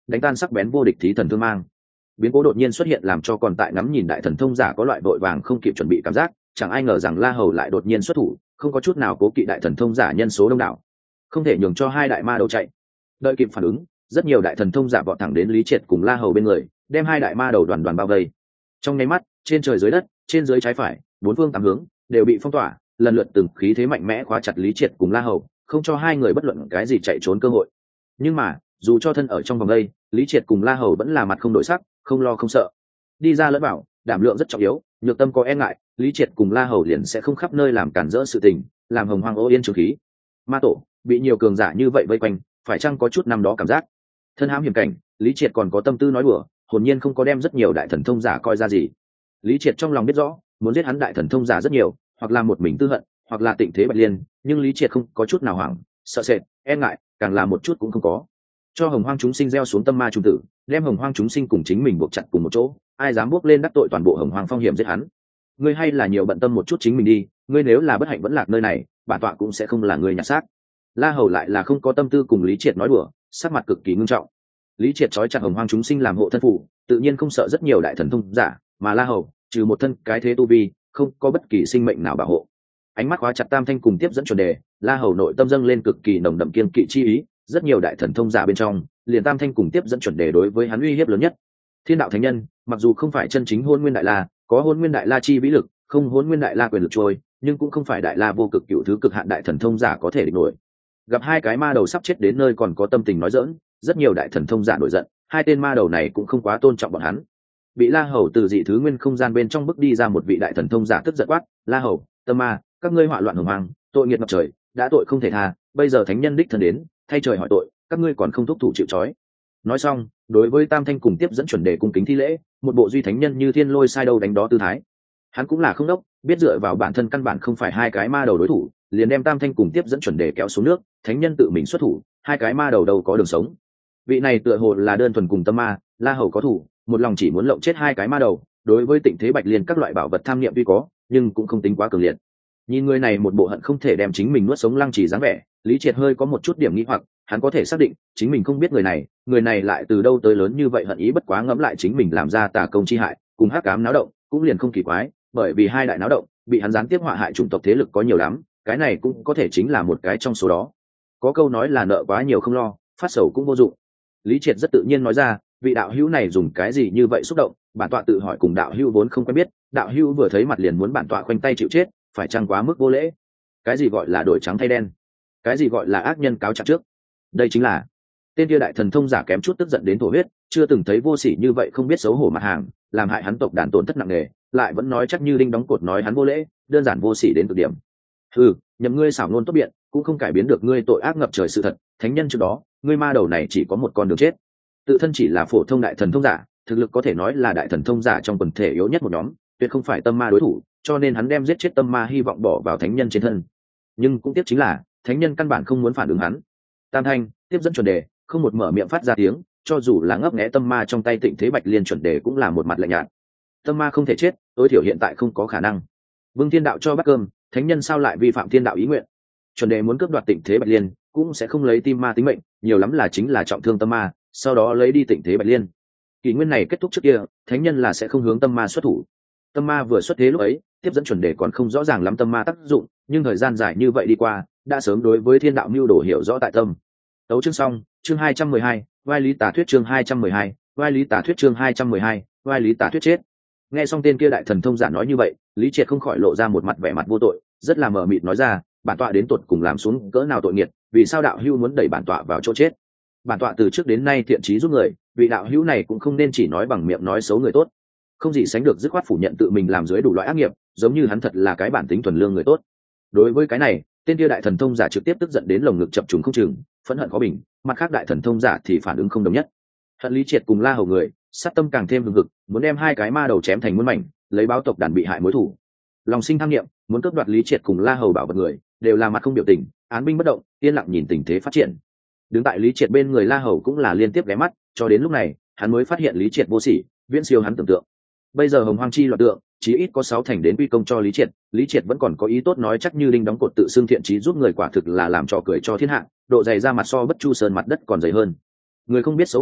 đánh tan sắc bén vô địch thí thần thương mang. Biến cố đột nhiên xuất hiện làm cho còn tại ngắm nhìn đại thần thông giả có loại vội vàng không kịp chuẩn bị cảm giác, chẳng ai ngờ rằng La Hầu lại đột nhiên xuất thủ, không có chút nào cố kỵ đại thần thông giả nhân số đông đảo, không thể nhường cho hai đại ma đầu chạy. Đợi kịp phản ứng, rất nhiều đại thần thông giả vọt thẳng đến Lý Triệt cùng La Hầu bên người, đem hai đại ma đầu đoàn đoàn bao vây. Trong nháy mắt, trên trời dưới đất, trên dưới trái phải, bốn phương tám hướng đều bị phong tỏa, lần lượt từng khí thế mạnh mẽ khóa chặt Lý Triệt cùng La Hầu, không cho hai người bất luận cái gì chạy trốn cơ hội. Nhưng mà, dù cho thân ở trong vòng đây, Lý Triệt cùng La Hầu vẫn là mặt không đổi sắc, không lo không sợ. Đi ra lẫn vào, đảm lượng rất trọng yếu, nhược tâm có e ngại, Lý Triệt cùng La Hầu liền sẽ không khắp nơi làm cản rỡ sự tình, làm hồng hoang ô yên trường khí. Ma tổ bị nhiều cường giả như vậy vây quanh, phải chăng có chút năm đó cảm giác thân hãm hiểm cảnh, Lý Triệt còn có tâm tư nói đùa, hồn nhiên không có đem rất nhiều đại thần thông giả coi ra gì. Lý Triệt trong lòng biết rõ, muốn giết hắn đại thần thông giả rất nhiều, hoặc là một mình tư hận, hoặc là tịnh thế bạch liên, nhưng Lý Triệt không có chút nào hoảng sợ sệt, e ngại, càng là một chút cũng không có. Cho hồng hoang chúng sinh gieo xuống tâm ma trung tử, đem hồng hoang chúng sinh cùng chính mình buộc chặt cùng một chỗ, ai dám bước lên đắc tội toàn bộ hồng hoang phong hiểm giết hắn. Ngươi hay là nhiều bận tâm một chút chính mình đi, ngươi nếu là bất hạnh vẫn lạc nơi này, bản tọa cũng sẽ không là người nhặt xác. La Hầu lại là không có tâm tư cùng Lý Triệt nói đùa, sắc mặt cực kỳ nghiêm trọng. Lý Triệt trói chặt hồng hoang chúng sinh làm hộ thân phủ, tự nhiên không sợ rất nhiều đại thần thông giả, mà La Hầu trừ một thân cái thế tu vi, không có bất kỳ sinh mệnh nào bảo hộ. Ánh mắt khóa chặt Tam Thanh cùng tiếp dẫn chuẩn đề, La Hầu nội tâm dâng lên cực kỳ nồng đậm kiên kỵ chi ý, rất nhiều đại thần thông giả bên trong, liền Tam Thanh cùng tiếp dẫn chuẩn đề đối với hắn uy hiếp lớn nhất. Thiên đạo thánh nhân, mặc dù không phải chân chính hôn nguyên đại la, có hôn nguyên đại la chi vĩ lực, không hôn nguyên đại la quyền lực trôi, nhưng cũng không phải đại la vô cực cựu thứ cực hạn đại thần thông giả có thể địch nổi. Gặp hai cái ma đầu sắp chết đến nơi còn có tâm tình nói dỡn, rất nhiều đại thần thông giả nổi giận, hai tên ma đầu này cũng không quá tôn trọng bọn hắn. Bị La Hầu từ dị thứ nguyên không gian bên trong bước đi ra một vị đại thần thông giả tức giận quát, La Hầu, Tâm Ma, các ngươi họa loạn hồng hoang, tội nghiệt ngập trời, đã tội không thể tha, bây giờ thánh nhân đích thân đến, thay trời hỏi tội, các ngươi còn không thúc thủ chịu trói. Nói xong, đối với Tam Thanh cùng tiếp dẫn chuẩn đề cung kính thi lễ, một bộ duy thánh nhân như thiên lôi sai đâu đánh đó tư thái. Hắn cũng là không đốc, biết dựa vào bản thân căn bản không phải hai cái ma đầu đối thủ, liền đem Tam Thanh cùng tiếp dẫn chuẩn đề kéo xuống nước, thánh nhân tự mình xuất thủ, hai cái ma đầu đâu có đường sống. Vị này tựa hồ là đơn thuần cùng Tâm Ma, La Hầu có thủ, một lòng chỉ muốn lộng chết hai cái ma đầu, đối với Tịnh Thế Bạch Liên các loại bảo vật tham niệm tuy có, nhưng cũng không tính quá cường liệt. Nhìn người này một bộ hận không thể đem chính mình nuốt sống lăng trì dáng vẻ, Lý Triệt hơi có một chút điểm nghi hoặc, hắn có thể xác định, chính mình không biết người này, người này lại từ đâu tới lớn như vậy hận ý, bất quá ngẫm lại chính mình làm ra tà công chi hại, cùng hắc ám náo động, cũng liền không kỳ quái, bởi vì hai đại náo động, bị hắn gián tiếp họa hại chủng tộc thế lực có nhiều lắm, cái này cũng có thể chính là một cái trong số đó. Có câu nói là nợ quá nhiều không lo, phát sầu cũng vô dụng. Lý Triệt rất tự nhiên nói ra, vị đạo hữu này dùng cái gì như vậy xúc động, bản tọa tự hỏi cùng đạo hữu vốn không quen biết, đạo hữu vừa thấy mặt liền muốn bản tọa khoanh tay chịu chết, phải chăng quá mức vô lễ? Cái gì gọi là đổi trắng thay đen? Cái gì gọi là ác nhân cáo trạng trước? Đây chính là tên kia đại thần thông giả kém chút tức giận đến thổ huyết, chưa từng thấy vô sỉ như vậy không biết xấu hổ mặt hàng, làm hại hắn tộc đàn tổn thất nặng nề, lại vẫn nói chắc như đinh đóng cột nói hắn vô lễ, đơn giản vô sỉ đến cực điểm. Ừ, nhầm ngươi xảo ngôn tốt biện, cũng không cải biến được ngươi tội ác ngập trời sự thật. Thánh nhân trước đó, ngươi ma đầu này chỉ có một con đường chết. Tự thân chỉ là phổ thông đại thần thông giả, thực lực có thể nói là đại thần thông giả trong quần thể yếu nhất một nhóm, tuyệt không phải Tâm Ma đối thủ, cho nên hắn đem giết chết Tâm Ma hy vọng bỏ vào thánh nhân trên thân. Nhưng cũng tiếc chính là, thánh nhân căn bản không muốn phản ứng hắn. Tam Thanh tiếp dẫn chuẩn đề, không một mở miệng phát ra tiếng, cho dù là ngấp nghé Tâm Ma trong tay Tịnh Thế Bạch Liên chuẩn đề cũng là một mặt lạnh nhạt. Tâm Ma không thể chết, tối thiểu hiện tại không có khả năng. Vương Thiên Đạo cho bát cơm, thánh nhân sao lại vi phạm thiên đạo ý nguyện? Chuẩn đề muốn cướp đoạt Tịnh Thế Bạch Liên, cũng sẽ không lấy Tim Ma tính mệnh, nhiều lắm là chính là trọng thương Tâm Ma, sau đó lấy đi Tịnh Thế Bạch Liên. Kỷ nguyên này kết thúc trước kia, thánh nhân là sẽ không hướng Tâm Ma xuất thủ. Tâm Ma vừa xuất thế lúc ấy, tiếp dẫn chuẩn đề còn không rõ ràng lắm Tâm Ma tác dụng, nhưng thời gian dài như vậy đi qua, đã sớm đối với thiên đạo mưu đồ hiểu rõ tại tâm. Tấu chương xong, chương hai trăm mười hai, vai lý tà thuyết chương hai trăm mười hai, vai lý tà thuyết chương hai trăm mười hai, vai lý tà thuyết chết. Nghe xong tên kia đại thần thông giả nói như vậy, Lý Triệt không khỏi lộ ra một mặt vẻ mặt vô tội, rất là mờ mịt nói ra, bản tọa đến tuột cùng làm xuống cỡ nào tội nghiệt, vì sao đạo hữu muốn đẩy bản tọa vào chỗ chết? Bản tọa từ trước đến nay thiện chí giúp người, vị đạo hữu này cũng không nên chỉ nói bằng miệng nói xấu người tốt, không gì sánh được dứt khoát phủ nhận tự mình làm dưới đủ loại ác nghiệp, giống như hắn thật là cái bản tính thuần lương người tốt. Đối với cái này, tên kia đại thần thông giả trực tiếp tức giận đến lồng ngực chập trùng không chừng, phẫn hận khó bình, mặt khác đại thần thông giả thì phản ứng không đồng nhất. Hận Lý Triệt cùng La Hầu người, sát tâm càng thêm hừng hực, muốn đem hai cái ma đầu chém thành muôn mảnh, lấy báo tộc đàn bị hại mối thù. Lòng sinh tham niệm, muốn cướp đoạt Lý Triệt cùng La Hầu bảo vật người, đều là mặt không biểu tình, án binh bất động, yên lặng nhìn tình thế phát triển. Đứng tại Lý Triệt bên người La Hầu cũng là liên tiếp ghé mắt, cho đến lúc này, hắn mới phát hiện Lý Triệt vô sỉ, viễn siêu hắn tưởng tượng. Bây giờ Hồng Hoang chi loạn tượng, chí ít có sáu thành đến quy công cho Lý Triệt, Lý Triệt vẫn còn có ý tốt nói chắc như đinh đóng cột tự xưng thiện chí giúp người, quả thực là làm trò cười cho thiên hạ, độ dày ra mặt so bất chu sơn mặt đất còn dày hơn. Người không biết xấu hổ,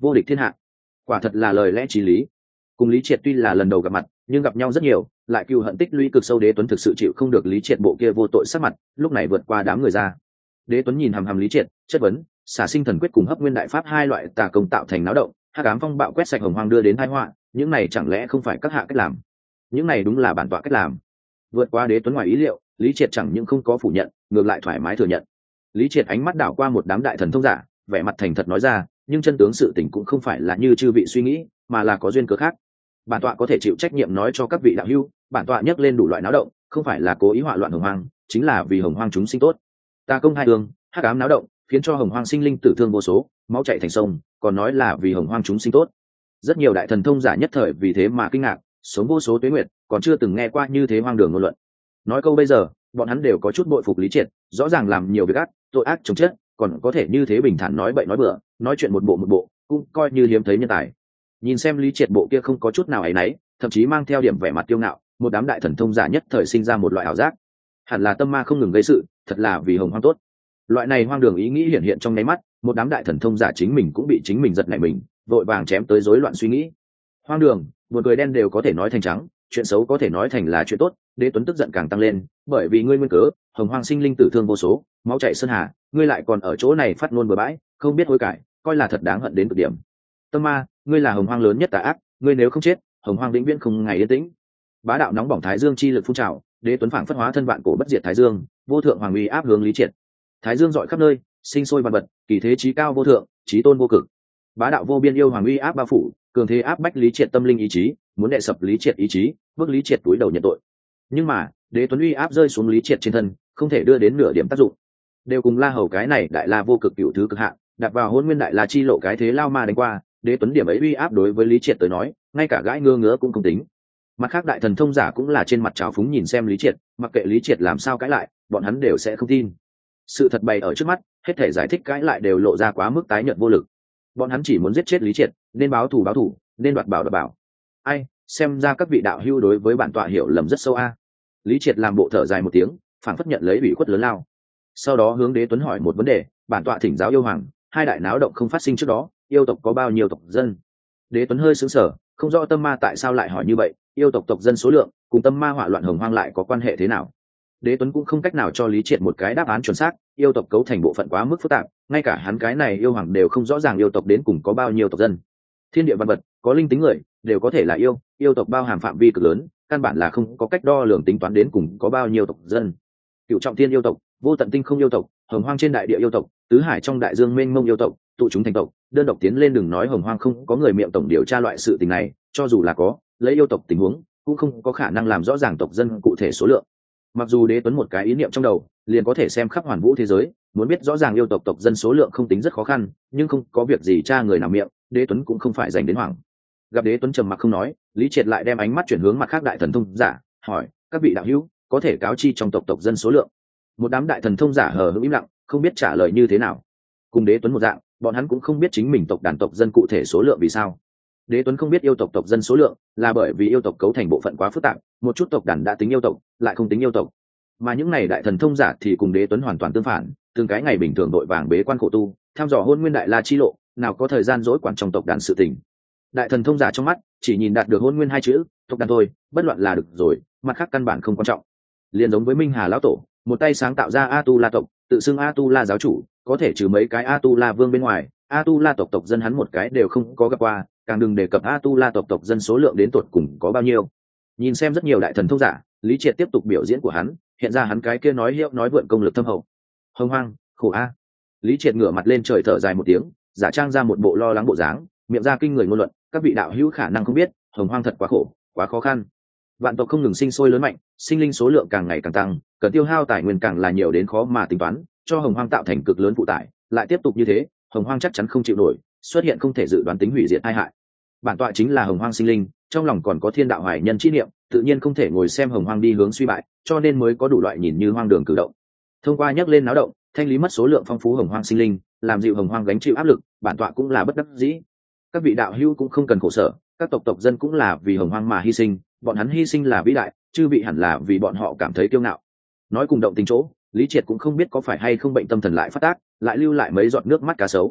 vô địch thiên hạ. Quả thật là lời lẽ chí lý. Cùng Lý Triệt tuy là lần đầu gặp mặt, nhưng gặp nhau rất nhiều, lại cừu hận tích lũy cực sâu. Đế Tuấn thực sự chịu không được Lý Triệt bộ kia vô tội sắc mặt, lúc này vượt qua đám người ra. Đế Tuấn nhìn hằm hằm Lý Triệt, chất vấn: xả sinh thần quyết cùng hấp nguyên đại pháp hai loại tà công tạo thành náo động, hắc ám phong bạo quét sạch hồng hoang đưa đến tai họa, những này chẳng lẽ không phải các hạ cách làm? Những này đúng là bản tọa cách làm. Vượt qua Đế Tuấn ngoài ý liệu, Lý Triệt chẳng những không có phủ nhận, ngược lại thoải mái thừa nhận. Lý Triệt ánh mắt đảo qua một đám đại thần thông giả, vẻ mặt thành thật nói ra: nhưng chân tướng sự tình cũng không phải là như chư vị suy nghĩ, mà là có duyên cớ khác. Bản tọa có thể chịu trách nhiệm nói cho các vị đạo hữu, bản tọa nhắc lên đủ loại náo động, không phải là cố ý họa loạn hồng hoang, chính là vì hồng hoang chúng sinh tốt. Ta công hai đường, hắc ám náo động, khiến cho hồng hoang sinh linh tử thương vô số, máu chảy thành sông, còn nói là vì hồng hoang chúng sinh tốt. Rất nhiều đại thần thông giả nhất thời vì thế mà kinh ngạc, sống vô số tuế nguyệt, còn chưa từng nghe qua như thế hoang đường ngôn luận. Nói câu bây giờ, bọn hắn đều có chút bội phục Lý Triệt, rõ ràng làm nhiều việc ác, tội ác chồng chết, còn có thể như thế bình thản nói bậy nói bừa, nói chuyện một bộ một bộ, cũng coi như hiếm thấy nhân tài. Nhìn xem Lý Triệt bộ kia không có chút nào ấy nấy, thậm chí mang theo điểm vẻ mặt kiêu ngạo, một đám đại thần thông giả nhất thời sinh ra một loại ảo giác, hẳn là tâm ma không ngừng gây sự, thật là vì hồng hoang tốt. Loại này hoang đường ý nghĩ hiện hiện trong nháy mắt, một đám đại thần thông giả chính mình cũng bị chính mình giật nảy mình, vội vàng chém tới rối loạn suy nghĩ. Hoang đường, buồn cười đen đều có thể nói thành trắng, chuyện xấu có thể nói thành là chuyện tốt. Đế Tuấn tức giận càng tăng lên, bởi vì ngươi nguyên cớ, hồng hoang sinh linh tử thương vô số, máu chảy sơn hà, ngươi lại còn ở chỗ này phát ngôn bừa bãi, không biết hối cải, coi là thật đáng hận đến cực điểm. Tâm ma, ngươi là hồng hoang lớn nhất tà ác, ngươi nếu không chết, hồng hoang vĩnh viễn không ngày yên tĩnh. Bá đạo nóng bỏng thái dương chi lực phun trào, Đế Tuấn phảng phất hóa thân vạn cổ bất diệt thái dương, vô thượng hoàng uy áp hướng Lý Triệt. Thái dương dọi khắp nơi, sinh sôi vạn vật, kỳ thế chí cao vô thượng, chí tôn vô cực. Bá đạo vô biên yêu hoàng uy áp bao phủ, cường thế áp bách Lý Triệt tâm linh ý chí, muốn đè sập Lý Triệt ý chí, bước Lý Triệt túi đầu nhận tội. Nhưng mà, Đế Tuấn uy áp rơi xuống Lý Triệt trên thân, không thể đưa đến nửa điểm tác dụng. Đều cùng La Hầu cái này đại la vô cực cửu thứ cực hạn, đặt vào hôn nguyên đại la chi lộ cái thế lao ma đánh qua, Đế Tuấn điểm ấy uy áp đối với Lý Triệt tới nói, ngay cả gãi ngơ ngứa cũng không tính. Mặt khác đại thần thông giả cũng là trên mặt trào phúng nhìn xem Lý Triệt, mặc kệ Lý Triệt làm sao cãi lại, bọn hắn đều sẽ không tin. Sự thật bày ở trước mắt, hết thể giải thích cãi lại đều lộ ra quá mức tái nhợt vô lực. Bọn hắn chỉ muốn giết chết Lý Triệt, nên báo thù báo thù, nên đoạt bảo đoạt bảo. Ai, xem ra các vị đạo hữu đối với bản tọa hiểu lầm rất sâu a. Lý Triệt làm bộ thở dài một tiếng, phảng phất nhận lấy ủy khuất lớn lao. Sau đó hướng Đế Tuấn hỏi một vấn đề: bản tọa thỉnh giáo yêu hoàng, hai đại náo động không phát sinh trước đó, yêu tộc có bao nhiêu tộc dân? Đế Tuấn hơi sững sờ, không rõ tâm ma tại sao lại hỏi như vậy, yêu tộc tộc dân số lượng cùng tâm ma hỏa loạn hồng hoang lại có quan hệ thế nào? Đế Tuấn cũng không cách nào cho Lý Triệt một cái đáp án chuẩn xác, yêu tộc cấu thành bộ phận quá mức phức tạp, ngay cả hắn cái này yêu hoàng đều không rõ ràng yêu tộc đến cùng có bao nhiêu tộc dân. Thiên địa văn vật, có linh tính người, đều có thể là yêu, yêu tộc bao hàm phạm vi cực lớn, căn bản là không có cách đo lường tính toán đến cùng có bao nhiêu tộc dân. Cửu trọng thiên yêu tộc, vô tận tinh không yêu tộc, hồng hoang trên đại địa yêu tộc, tứ hải trong đại dương mênh mông yêu tộc, tụ chúng thành tộc, đơn độc tiến lên đừng nói hồng hoang không có người miệng tổng điều tra loại sự tình này, cho dù là có, lấy yêu tộc tình huống, cũng không có khả năng làm rõ ràng tộc dân cụ thể số lượng. Mặc dù Đế Tuấn một cái ý niệm trong đầu, liền có thể xem khắp hoàn vũ thế giới, muốn biết rõ ràng yêu tộc tộc dân số lượng không tính rất khó khăn, nhưng không có việc gì tra người nào miệng, Đế Tuấn cũng không phải dành đến hoảng. Gặp Đế Tuấn trầm mặc không nói, Lý Triệt lại đem ánh mắt chuyển hướng mặt khác đại thần thông giả, hỏi: các vị đạo hữu, có thể cáo chi trong tộc tộc dân số lượng? Một đám đại thần thông giả hờ hững im lặng, không biết trả lời như thế nào. Cùng Đế Tuấn một dạng, bọn hắn cũng không biết chính mình tộc đàn tộc dân cụ thể số lượng vì sao. Đế Tuấn không biết yêu tộc tộc dân số lượng, là bởi vì yêu tộc cấu thành bộ phận quá phức tạp, một chút tộc đàn đã tính yêu tộc, lại không tính yêu tộc. Mà những này đại thần thông giả thì cùng Đế Tuấn hoàn toàn tương phản, từng cái ngày bình thường đội vàng bế quan khổ tu, tham dò hôn nguyên đại la chi lộ, nào có thời gian dỗi quản trong tộc đàn sự tình. Đại thần thông giả trong mắt chỉ nhìn đạt được hôn nguyên hai chữ, tộc đàn thôi, bất loạn là được rồi, mặt khác căn bản không quan trọng. Liên giống với Minh Hà lão tổ, một tay sáng tạo ra A Tu La tộc, tự xưng A Tu La giáo chủ, có thể trừ mấy cái A Tu La vương bên ngoài, A Tu La tộc tộc dân hắn một cái đều không có gặp qua, càng đừng đề cập A Tu La tộc tộc dân số lượng đến tột cùng có bao nhiêu. Nhìn xem rất nhiều đại thần thông giả, Lý Triệt tiếp tục biểu diễn của hắn, hiện ra hắn cái kia nói hiệu nói vượn công lực thâm hậu. Hồng hoang, khổ a. Lý Triệt ngửa mặt lên trời thở dài một tiếng, giả trang ra một bộ lo lắng bộ dáng, miệng ra kinh người ngôn luận: các vị đạo hữu khả năng không biết, hồng hoang thật quá khổ, quá khó khăn. Vạn tộc không ngừng sinh sôi lớn mạnh, sinh linh số lượng càng ngày càng tăng, cần tiêu hao tài nguyên càng là nhiều đến khó mà tính toán, cho hồng hoang tạo thành cực lớn phụ tải, lại tiếp tục như thế, hồng hoang chắc chắn không chịu nổi, xuất hiện không thể dự đoán tính hủy diệt tai hại. Bản tọa chính là hồng hoang sinh linh, trong lòng còn có thiên đạo hoài nhân chi niệm, tự nhiên không thể ngồi xem hồng hoang đi hướng suy bại, cho nên mới có đủ loại nhìn như hoang đường cử động. Thông qua nhắc lên náo động, thanh lý mất số lượng phong phú hồng hoang sinh linh, làm dịu hồng hoang gánh chịu áp lực, bản tọa cũng là bất đắc dĩ. Các vị đạo hữu cũng không cần khổ sở, các tộc tộc dân cũng là vì hồng hoang mà hy sinh, bọn hắn hy sinh là vĩ đại, chư vị hẳn là vì bọn họ cảm thấy kiêu ngạo. Nói cùng động tình chỗ, Lý Triệt cũng không biết có phải hay không bệnh tâm thần lại phát tác, lại lưu lại mấy giọt nước mắt cá sấu.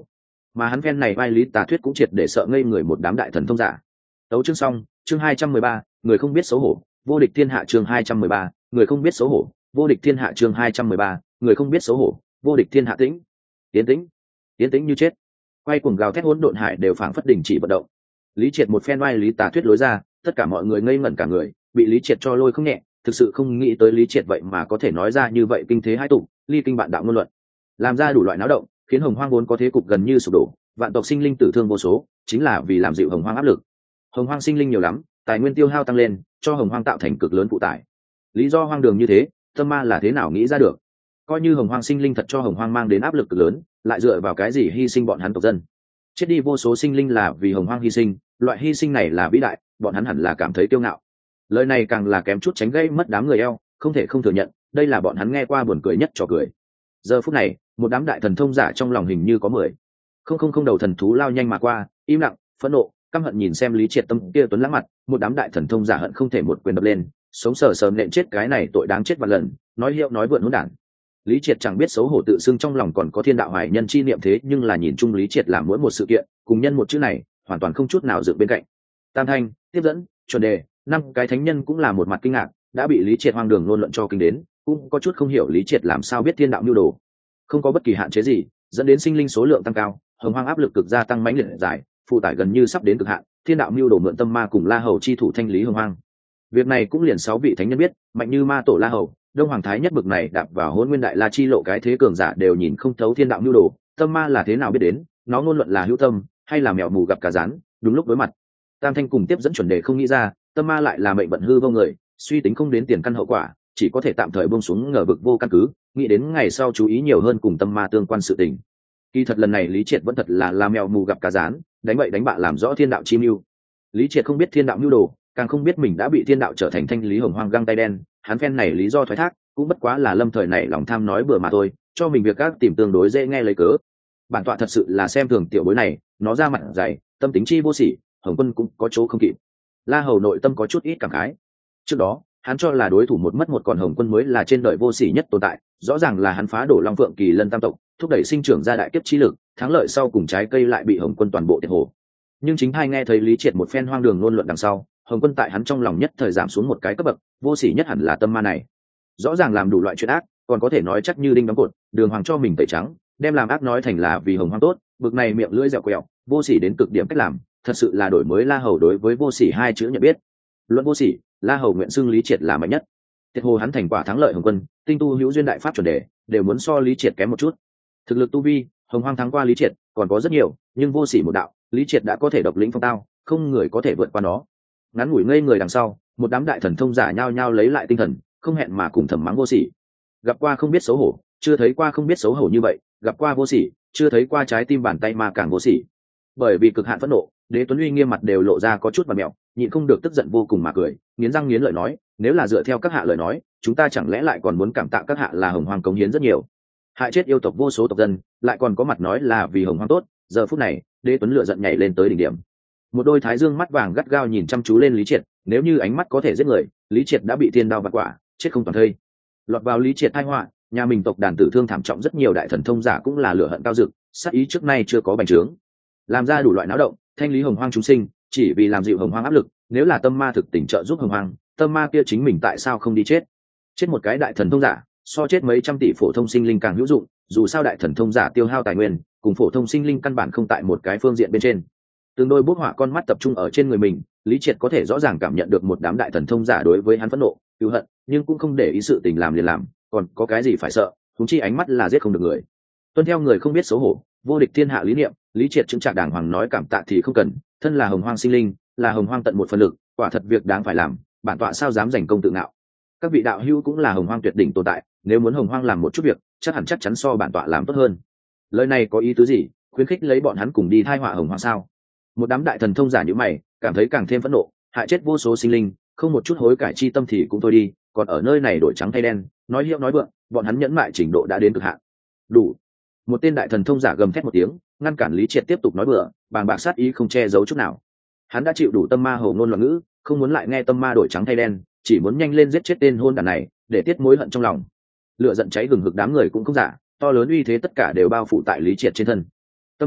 mà hắn phen này vai lý tà thuyết cũng triệt để sợ ngây người một đám đại thần thông giả. Tấu chương xong, chương hai trăm mười ba, người không biết xấu hổ, vô địch thiên hạ chương hai trăm mười ba, người không biết xấu hổ, vô địch thiên hạ chương hai trăm mười ba, người không biết xấu hổ, vô địch thiên hạ tĩnh. Tiến tĩnh, tiến tĩnh như chết. Quay cuồng gào thét hỗn độn hải đều phảng phất đình chỉ vận động. Lý Triệt một phen vai lý tà thuyết lối ra, tất cả mọi người ngây ngẩn cả người, bị Lý Triệt cho lôi không nhẹ, thực sự không nghĩ tới Lý Triệt vậy mà có thể nói ra như vậy kinh thế hai tụ, ly kinh bạn đạo ngôn luận, làm ra đủ loại náo động, khiến Hồng Hoang vốn có thế cục gần như sụp đổ, vạn tộc sinh linh tử thương vô số, chính là vì làm dịu Hồng Hoang áp lực. Hồng Hoang sinh linh nhiều lắm, tài nguyên tiêu hao tăng lên, cho Hồng Hoang tạo thành cực lớn phụ tải. Lý do hoang đường như thế, Tâm Ma là thế nào nghĩ ra được? Coi như Hồng Hoang sinh linh thật cho Hồng Hoang mang đến áp lực cực lớn, lại dựa vào cái gì hy sinh bọn hắn tộc dân? Chết đi vô số sinh linh là vì Hồng Hoang hy sinh, loại hy sinh này là vĩ đại, bọn hắn hẳn là cảm thấy kiêu ngạo. Lời này càng là kém chút tránh gây mất đám người eo, không thể không thừa nhận, đây là bọn hắn nghe qua buồn cười nhất trò cười. Giờ phút này, một đám đại thần thông giả trong lòng hình như có mười không không không đầu thần thú lao nhanh mà qua, im lặng, phẫn nộ, căm hận nhìn xem Lý Triệt tâm kia tuấn lãng mặt, một đám đại thần thông giả hận không thể một quyền đập lên, sống sờ sờ nện chết cái này tội đáng chết vạn lần, nói hiệu nói vượn hỗn đản. Lý Triệt chẳng biết xấu hổ tự xưng trong lòng còn có thiên đạo hoài nhân chi niệm, thế nhưng là nhìn chung Lý Triệt làm mỗi một sự kiện, cùng nhân một chữ này, hoàn toàn không chút nào dựng bên cạnh. Tam thanh, tiếp dẫn, chuẩn đề, năm cái thánh nhân cũng là một mặt kinh ngạc, đã bị Lý Triệt hoang đường ngôn luận cho kinh đến, cũng có chút không hiểu Lý Triệt làm sao biết thiên đạo nhu đồ. Không có bất kỳ hạn chế gì, dẫn đến sinh linh số lượng tăng cao, Hồng Hoang áp lực cực gia tăng mãnh liệt dài, phụ tải gần như sắp đến cực hạn, thiên đạo mưu đồ mượn Tâm Ma cùng La Hầu chi thủ thanh lý Hồng Hoang. Việc này cũng liền sáu vị thánh nhân biết, mạnh như Ma Tổ La Hầu, Đông Hoàng Thái nhất bực này đạp vào Hỗn Nguyên Đại La chi lộ cái thế cường giả đều nhìn không thấu thiên đạo mưu đồ, Tâm Ma là thế nào biết đến, nó ngôn luận là hữu tâm, hay là mèo mù gặp cá rán, đúng lúc đối mặt. Tam thanh cùng tiếp dẫn chuẩn đề không nghĩ ra, Tâm Ma lại là mệnh vận hư vô người, suy tính không đến tiền căn hậu quả, chỉ có thể tạm thời buông xuống ngờ vực vô căn cứ, nghĩ đến ngày sau chú ý nhiều hơn cùng Tâm Ma tương quan sự tình. Kỳ thật lần này Lý Triệt vẫn thật là là mèo mù gặp cá rán, đánh bậy đánh bạ làm rõ thiên đạo chi mưu. Lý Triệt không biết thiên đạo mưu đồ, càng không biết mình đã bị thiên đạo trở thành thanh lý Hồng Hoang găng tay đen, hắn phen này lý do thoái thác cũng bất quá là lâm thời này lòng tham nói bừa mà thôi, cho mình việc các tìm tương đối dễ nghe lấy cớ. Bản tọa thật sự là xem thường tiểu bối này, nó ra mặt dày, tâm tính chi vô sỉ, Hồng Quân cũng có chỗ không kịp. La Hầu nội tâm có chút ít cảm khái. Trước đó hắn cho là đối thủ một mất một còn Hồng Quân mới là trên đời vô sỉ nhất tồn tại, rõ ràng là hắn phá đổ Long Phượng Kỳ Lân tam tộc, thúc đẩy sinh trưởng ra đại kiếp chi lực, thắng lợi sau cùng trái cây lại bị Hồng Quân toàn bộ tiệt hồ. Nhưng chính hai nghe thấy Lý Triệt một phen hoang đường ngôn luận đằng sau, Hồng Quân tại hắn trong lòng nhất thời giảm xuống một cái cấp bậc, vô sỉ nhất hẳn là Tâm Ma này. Rõ ràng làm đủ loại chuyện ác, còn có thể nói chắc như đinh đóng cột, đường hoàng cho mình tẩy trắng, đem làm ác nói thành là vì Hồng Hoang tốt, bực này miệng lưỡi dẻo quẹo, vô sỉ đến cực điểm cách làm, thật sự là đổi mới La Hầu đối với vô sỉ hai chữ nhận biết. Luận vô sỉ, La Hầu nguyện xưng Lý Triệt là mạnh nhất. Tiệt hồ hắn thành quả thắng lợi Hồng Quân, tinh tu hữu duyên đại pháp chuẩn đề, đều muốn so Lý Triệt kém một chút. Thực lực tu vi, Hồng Hoang thắng qua Lý Triệt, còn có rất nhiều, nhưng vô sỉ một đạo, Lý Triệt đã có thể độc lĩnh phong tao, không người có thể vượt qua nó. Ngắn ngủi ngây người đằng sau, một đám đại thần thông giả nhao nhao lấy lại tinh thần, không hẹn mà cùng thầm mắng vô sỉ. Gặp qua không biết xấu hổ, chưa thấy qua không biết xấu hổ như vậy, gặp qua vô sỉ, chưa thấy qua trái tim bàn tay mà càng vô sỉ. Bởi vì cực hạn phẫn nộ, Đế Tuấn Uy nghiêm mặt đều lộ ra có chút mặt mèo, nhịn không được tức giận vô cùng mà cười, nghiến răng nghiến lợi nói, nếu là dựa theo các hạ lời nói, chúng ta chẳng lẽ lại còn muốn cảm tạ các hạ là Hồng Hoang cống hiến rất nhiều, hại chết yêu tộc vô số tộc dân, lại còn có mặt nói là vì Hồng Hoang tốt. Giờ phút này, Đế Tuấn lửa giận nhảy lên tới đỉnh điểm, một đôi thái dương mắt vàng gắt gao nhìn chăm chú lên Lý Triệt, nếu như ánh mắt có thể giết người, Lý Triệt đã bị thiên đao vặt quả, chết không toàn thây. Lọt vào Lý Triệt tai họa, nhà mình tộc đàn tử thương thảm trọng, rất nhiều đại thần thông giả cũng là lửa hận cao dực, sát ý trước nay chưa có bành trướng, làm ra đủ loại náo động, thanh lý Hồng Hoang chúng sinh, chỉ vì làm dịu Hồng Hoang áp lực. Nếu là Tâm Ma thực tình trợ giúp Hồng Hoang, Tâm Ma kia chính mình tại sao không đi chết? Chết một cái đại thần thông giả, so chết mấy trăm tỷ phổ thông sinh linh càng hữu dụng, dù sao đại thần thông giả tiêu hao tài nguyên, cùng phổ thông sinh linh căn bản không tại một cái phương diện bên trên. Từng đôi bút họa con mắt tập trung ở trên người mình, Lý Triệt có thể rõ ràng cảm nhận được một đám đại thần thông giả đối với hắn phẫn nộ, cứu hận, nhưng cũng không để ý sự tình làm liền làm, còn có cái gì phải sợ, huống chi ánh mắt là giết không được người. Tuân theo người không biết xấu hổ, vô địch thiên hạ lý niệm, Lý Triệt chứng trạc đàng hoàng nói cảm tạ thì không cần, thân là Hồng Hoang sinh linh, là Hồng Hoang tận một phần lực, quả thật việc đáng phải làm, bản tọa sao dám giành công tự ngạo. Các vị đạo hữu cũng là Hồng Hoang tuyệt đỉnh tồn tại, nếu muốn Hồng Hoang làm một chút việc, chắc hẳn chắc chắn so bản tọa làm tốt hơn. Lời này có ý tứ gì? Khuyến khích lấy bọn hắn cùng đi thai họa Hồng Hoang sao? Một đám đại thần thông giả như mày, cảm thấy càng thêm phẫn nộ, hại chết vô số sinh linh, không một chút hối cải chi tâm thì cũng thôi đi, còn ở nơi này đổi trắng thay đen, nói hiệu nói vượng, bọn hắn nhẫn mại trình độ đã đến cực hạn. Đủ. Một tên đại thần thông giả gầm thét một tiếng, ngăn cản Lý Triệt tiếp tục nói bừa, bàng bạc sát ý không che giấu chút nào. Hắn đã chịu đủ Tâm Ma hồ ngôn loạn ngữ, không muốn lại nghe Tâm Ma đổi trắng thay đen, chỉ muốn nhanh lên giết chết tên hôn đản này, để tiết mối hận trong lòng. Lửa giận cháy gừng hực, đám người cũng không giả, to lớn uy thế tất cả đều bao phủ tại Lý Triệt trên thân. Tâm Ma,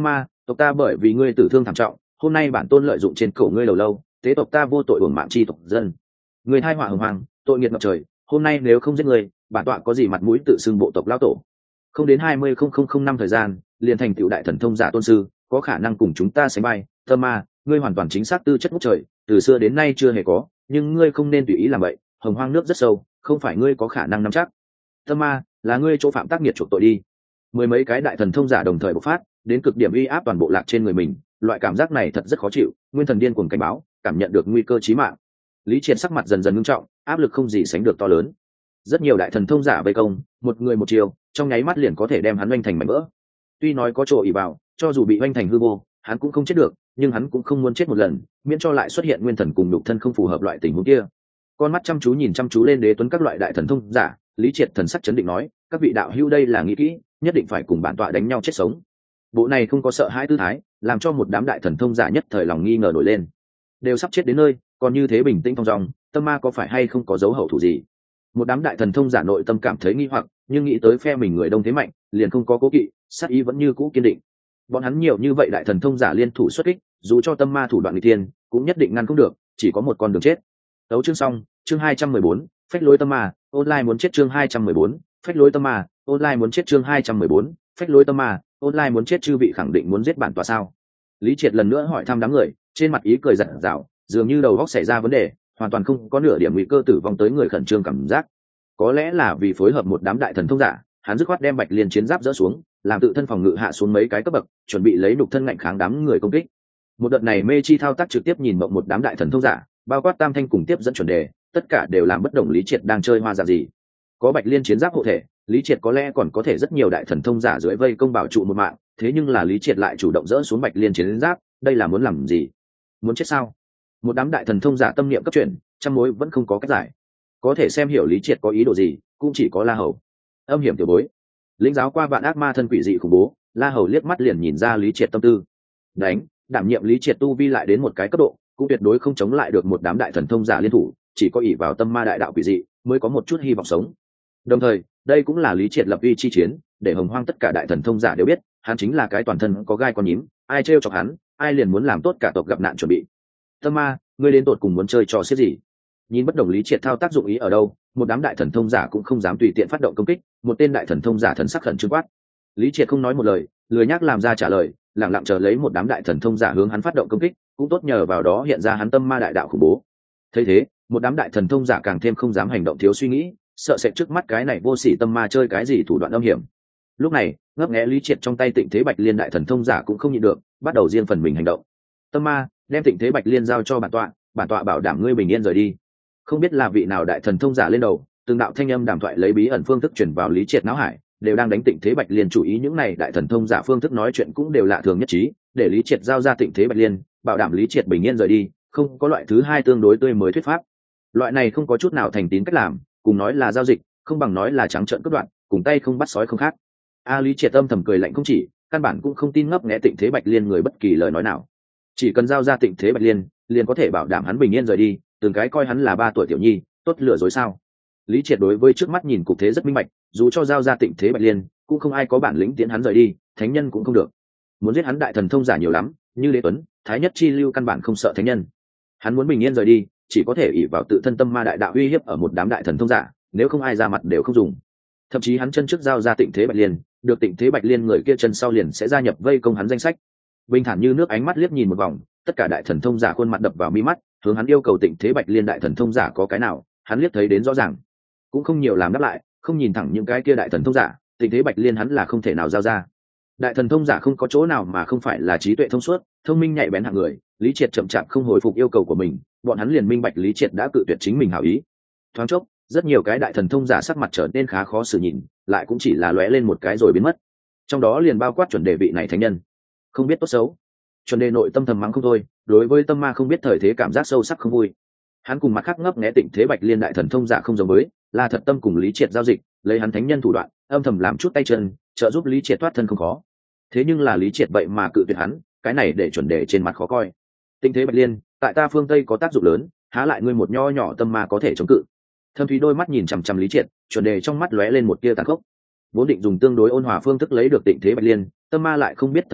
tộc ta bởi vì ngươi tử thương thảm trọng, hôm nay bản tôn lợi dụng trên cổ ngươi lâu lâu, tế tộc ta vô tội uổng mạng chi tộc dân. Người thai họa hồng hoàng, tội nghiệt ngập trời, hôm nay nếu không giết người, bản tọa có gì mặt mũi tự xưng bộ tộc lão tổ. Không đến hai mươi không không không năm thời gian, liền thành tựu đại thần thông giả tôn sư, có khả năng cùng chúng ta sánh vai. Tâm ma, ngươi hoàn toàn chính xác tư chất ngút trời, từ xưa đến nay chưa hề có, nhưng ngươi không nên tùy ý làm vậy. Hồng hoang nước rất sâu, không phải ngươi có khả năng nắm chắc. Tâm ma, là ngươi chỗ phạm tác nghiệt chuộc tội đi. Mười mấy cái đại thần thông giả đồng thời bộc phát, đến cực điểm uy áp toàn bộ lạc trên người mình, loại cảm giác này thật rất khó chịu. Nguyên thần điên cuồng cảnh báo, cảm nhận được nguy cơ chí mạng. Lý Triệt sắc mặt dần dần ngưng trọng, áp lực không gì sánh được to lớn. Rất nhiều đại thần thông giả vây công, một người một chiều, trong nháy mắt liền có thể đem hắn oanh thành mảnh vỡ. Tuy nói có chỗ ỷ vào, cho dù bị oanh thành hư vô, hắn cũng không chết được, nhưng hắn cũng không muốn chết một lần, miễn cho lại xuất hiện nguyên thần cùng nhục thân không phù hợp loại tình huống kia. Con mắt chăm chú nhìn chăm chú lên Đế Tuấn các loại đại thần thông giả, Lý Triệt thần sắc chấn định nói, các vị đạo hữu đây là nghĩ kỹ, nhất định phải cùng bản tọa đánh nhau chết sống. Bộ này không có sợ hãi tư thái, làm cho một đám đại thần thông giả nhất thời lòng nghi ngờ nổi lên. Đều sắp chết đến nơi, còn như thế bình tĩnh thong dong, tâm ma có phải hay không có dấu hậu thủ gì? Một đám đại thần thông giả nội tâm cảm thấy nghi hoặc, nhưng nghĩ tới phe mình người đông thế mạnh, liền không có cố kỵ, sát ý vẫn như cũ kiên định. Bọn hắn nhiều như vậy đại thần thông giả liên thủ xuất kích, dù cho tâm ma thủ đoạn nghịch tiên, cũng nhất định ngăn không được, chỉ có một con đường chết. Tấu chương xong, chương hai trăm mười bốn, phách lối tâm ma, online muốn chết chương hai trăm mười bốn, phách lối tâm ma, online muốn chết chương hai trăm mười bốn, phách lối tâm ma, online muốn chết chư vị khẳng định muốn giết bản tọa sao? Lý Triệt lần nữa hỏi thăm đám người, trên mặt ý cười giật giảo, dường như đầu óc xảy ra vấn đề, hoàn toàn không có nửa điểm nguy cơ tử vong tới người khẩn trương cảm giác. Có lẽ là vì phối hợp một đám đại thần thông giả, hắn dứt khoát đem Bạch Liên chiến giáp dỡ xuống, làm tự thân phòng ngự hạ xuống mấy cái cấp bậc, chuẩn bị lấy nhục thân ngạnh kháng đám người công kích. Một đợt này mê chi thao tác trực tiếp nhìn mộng một đám đại thần thông giả, bao quát Tam Thanh cùng tiếp dẫn chuẩn đề, tất cả đều làm bất đồng Lý Triệt đang chơi hoa dạng gì. Có Bạch Liên chiến giáp hộ thể, Lý Triệt có lẽ còn có thể rất nhiều đại thần thông giả dưới vây công bảo trụ một mạng, thế nhưng là Lý Triệt lại chủ động dỡ xuống Bạch Liên chiến giáp, đây là muốn làm gì? Muốn chết sao? Một đám đại thần thông giả tâm niệm cấp chuyển, trăm mối vẫn không có cách giải. Có thể xem hiểu Lý Triệt có ý đồ gì, cũng chỉ có La Hầu. Âm hiểm tiểu bối, lĩnh giáo qua vạn ác ma thân quỷ dị khủng bố, La Hầu liếc mắt liền nhìn ra Lý Triệt tâm tư. Đánh, đảm nhiệm Lý Triệt tu vi lại đến một cái cấp độ, cũng tuyệt đối không chống lại được một đám đại thần thông giả liên thủ, chỉ có ỷ vào tâm ma đại đạo quỷ dị mới có một chút hy vọng sống. Đồng thời, đây cũng là Lý Triệt lập uy chi chiến, để hồng hoang tất cả đại thần thông giả đều biết, hắn chính là cái toàn thân có gai con nhím, ai trêu chọc hắn, ai liền muốn làm tốt cả tộc gặp nạn chuẩn bị. Tâm ma, ngươi đến tột cùng muốn chơi trò xiết gì? Nhìn bất đồng Lý Triệt thao tác dụng ý ở đâu, một đám đại thần thông giả cũng không dám tùy tiện phát động công kích, một tên đại thần thông giả thần sắc khẩn trương quát. Lý Triệt không nói một lời, lười nhác làm ra trả lời, lặng lặng chờ lấy một đám đại thần thông giả hướng hắn phát động công kích, cũng tốt nhờ vào đó hiện ra hắn tâm ma đại đạo khủng bố. Thấy thế, một đám đại thần thông giả càng thêm không dám hành động thiếu suy nghĩ, sợ sẽ trước mắt cái này vô sỉ tâm ma chơi cái gì thủ đoạn âm hiểm. Lúc này, ngấp nghé Lý Triệt trong tay Tịnh Thế Bạch Liên đại thần thông giả cũng không nhịn được, bắt đầu riêng phần mình hành động. Tâm ma, đem Tịnh Thế Bạch Liên giao cho bản tọa, bản tọa bảo đảm ngươi bình yên rời đi. Không biết là vị nào đại thần thông giả lên đầu, từng đạo thanh âm đàm thoại lấy bí ẩn phương thức truyền vào Lý Triệt não hải, đều đang đánh Tịnh Thế Bạch Liên chủ ý. Những này đại thần thông giả phương thức nói chuyện cũng đều lạ thường nhất trí, để Lý Triệt giao ra Tịnh Thế Bạch Liên, bảo đảm Lý Triệt bình yên rời đi, không có loại thứ hai tương đối tươi mới thuyết pháp. Loại này không có chút nào thành tín cách làm, cùng nói là giao dịch, không bằng nói là trắng trợn cướp đoạt, cùng tay không bắt sói không khác. A Lý Triệt âm thầm cười lạnh không chỉ, căn bản cũng không tin ngấp nghé Tịnh Thế Bạch Liên người bất kỳ lời nói nào. Chỉ cần giao ra Tịnh Thế Bạch Liên, liền có thể bảo đảm hắn bình yên rời đi, từng cái coi hắn là ba tuổi tiểu nhi, tốt lừa dối sao? Lý Triệt đối với trước mắt nhìn cục thế rất minh bạch, dù cho giao ra Tịnh Thế Bạch Liên, cũng không ai có bản lĩnh tiến hắn rời đi, thánh nhân cũng không được. Muốn giết hắn đại thần thông giả nhiều lắm, như Đế Tuấn, Thái Nhất Chi Lưu căn bản không sợ thánh nhân. Hắn muốn bình yên rời đi, chỉ có thể ỷ vào tự thân tâm ma đại đạo uy hiếp ở một đám đại thần thông giả, nếu không ai ra mặt đều không dùng. Thậm chí hắn chân trước giao ra Tịnh Thế Bạch Liên, được Tịnh Thế Bạch Liên người kia chân sau liền sẽ gia nhập vây công hắn danh sách. Bình thản như nước ánh mắt liếc nhìn một vòng, tất cả đại thần thông giả khuôn mặt đập vào mi mắt, hướng hắn yêu cầu Tịnh Thế Bạch Liên đại thần thông giả có cái nào, hắn liếc thấy đến rõ ràng, cũng không nhiều làm đáp lại, không nhìn thẳng những cái kia đại thần thông giả, Tịnh Thế Bạch Liên hắn là không thể nào giao ra. Đại thần thông giả không có chỗ nào mà không phải là trí tuệ thông suốt, thông minh nhạy bén hạng người. Lý Triệt chậm chạp không hồi phục yêu cầu của mình, bọn hắn liền minh bạch Lý Triệt đã cự tuyệt chính mình hảo ý. Thoáng chốc, rất nhiều cái đại thần thông giả sắc mặt trở nên khá khó xử nhìn, lại cũng chỉ là lóe lên một cái rồi biến mất. Trong đó liền bao quát chuẩn đề vị này thánh nhân, không biết tốt xấu. Chuẩn đề nội tâm thầm mắng không thôi, đối với tâm ma không biết thời thế cảm giác sâu sắc không vui. Hắn cùng mặt khác ngấp nghé Tịnh Thế Bạch Liên đại thần thông giả không giống với, là thật tâm cùng Lý Triệt giao dịch, lấy hắn thánh nhân thủ đoạn, âm thầm làm chút tay chân, trợ giúp Lý Triệt thoát thân không khó. Thế nhưng là Lý Triệt vậy mà cự tuyệt hắn, cái này để chuẩn đề trên mặt khó coi. Tịnh Thế Bạch Liên, tại ta phương Tây có tác dụng lớn, há lại ngươi một nho nhỏ tâm ma có thể chống cự? Thâm thúy đôi mắt nhìn chằm chằm Lý Triệt, chuẩn đề trong mắt lóe lên một tia tàn khốc. Vốn định dùng tương đối ôn hòa phương thức lấy được Tịnh Thế Bạch Liên, tâm ma lại không biết thời thế,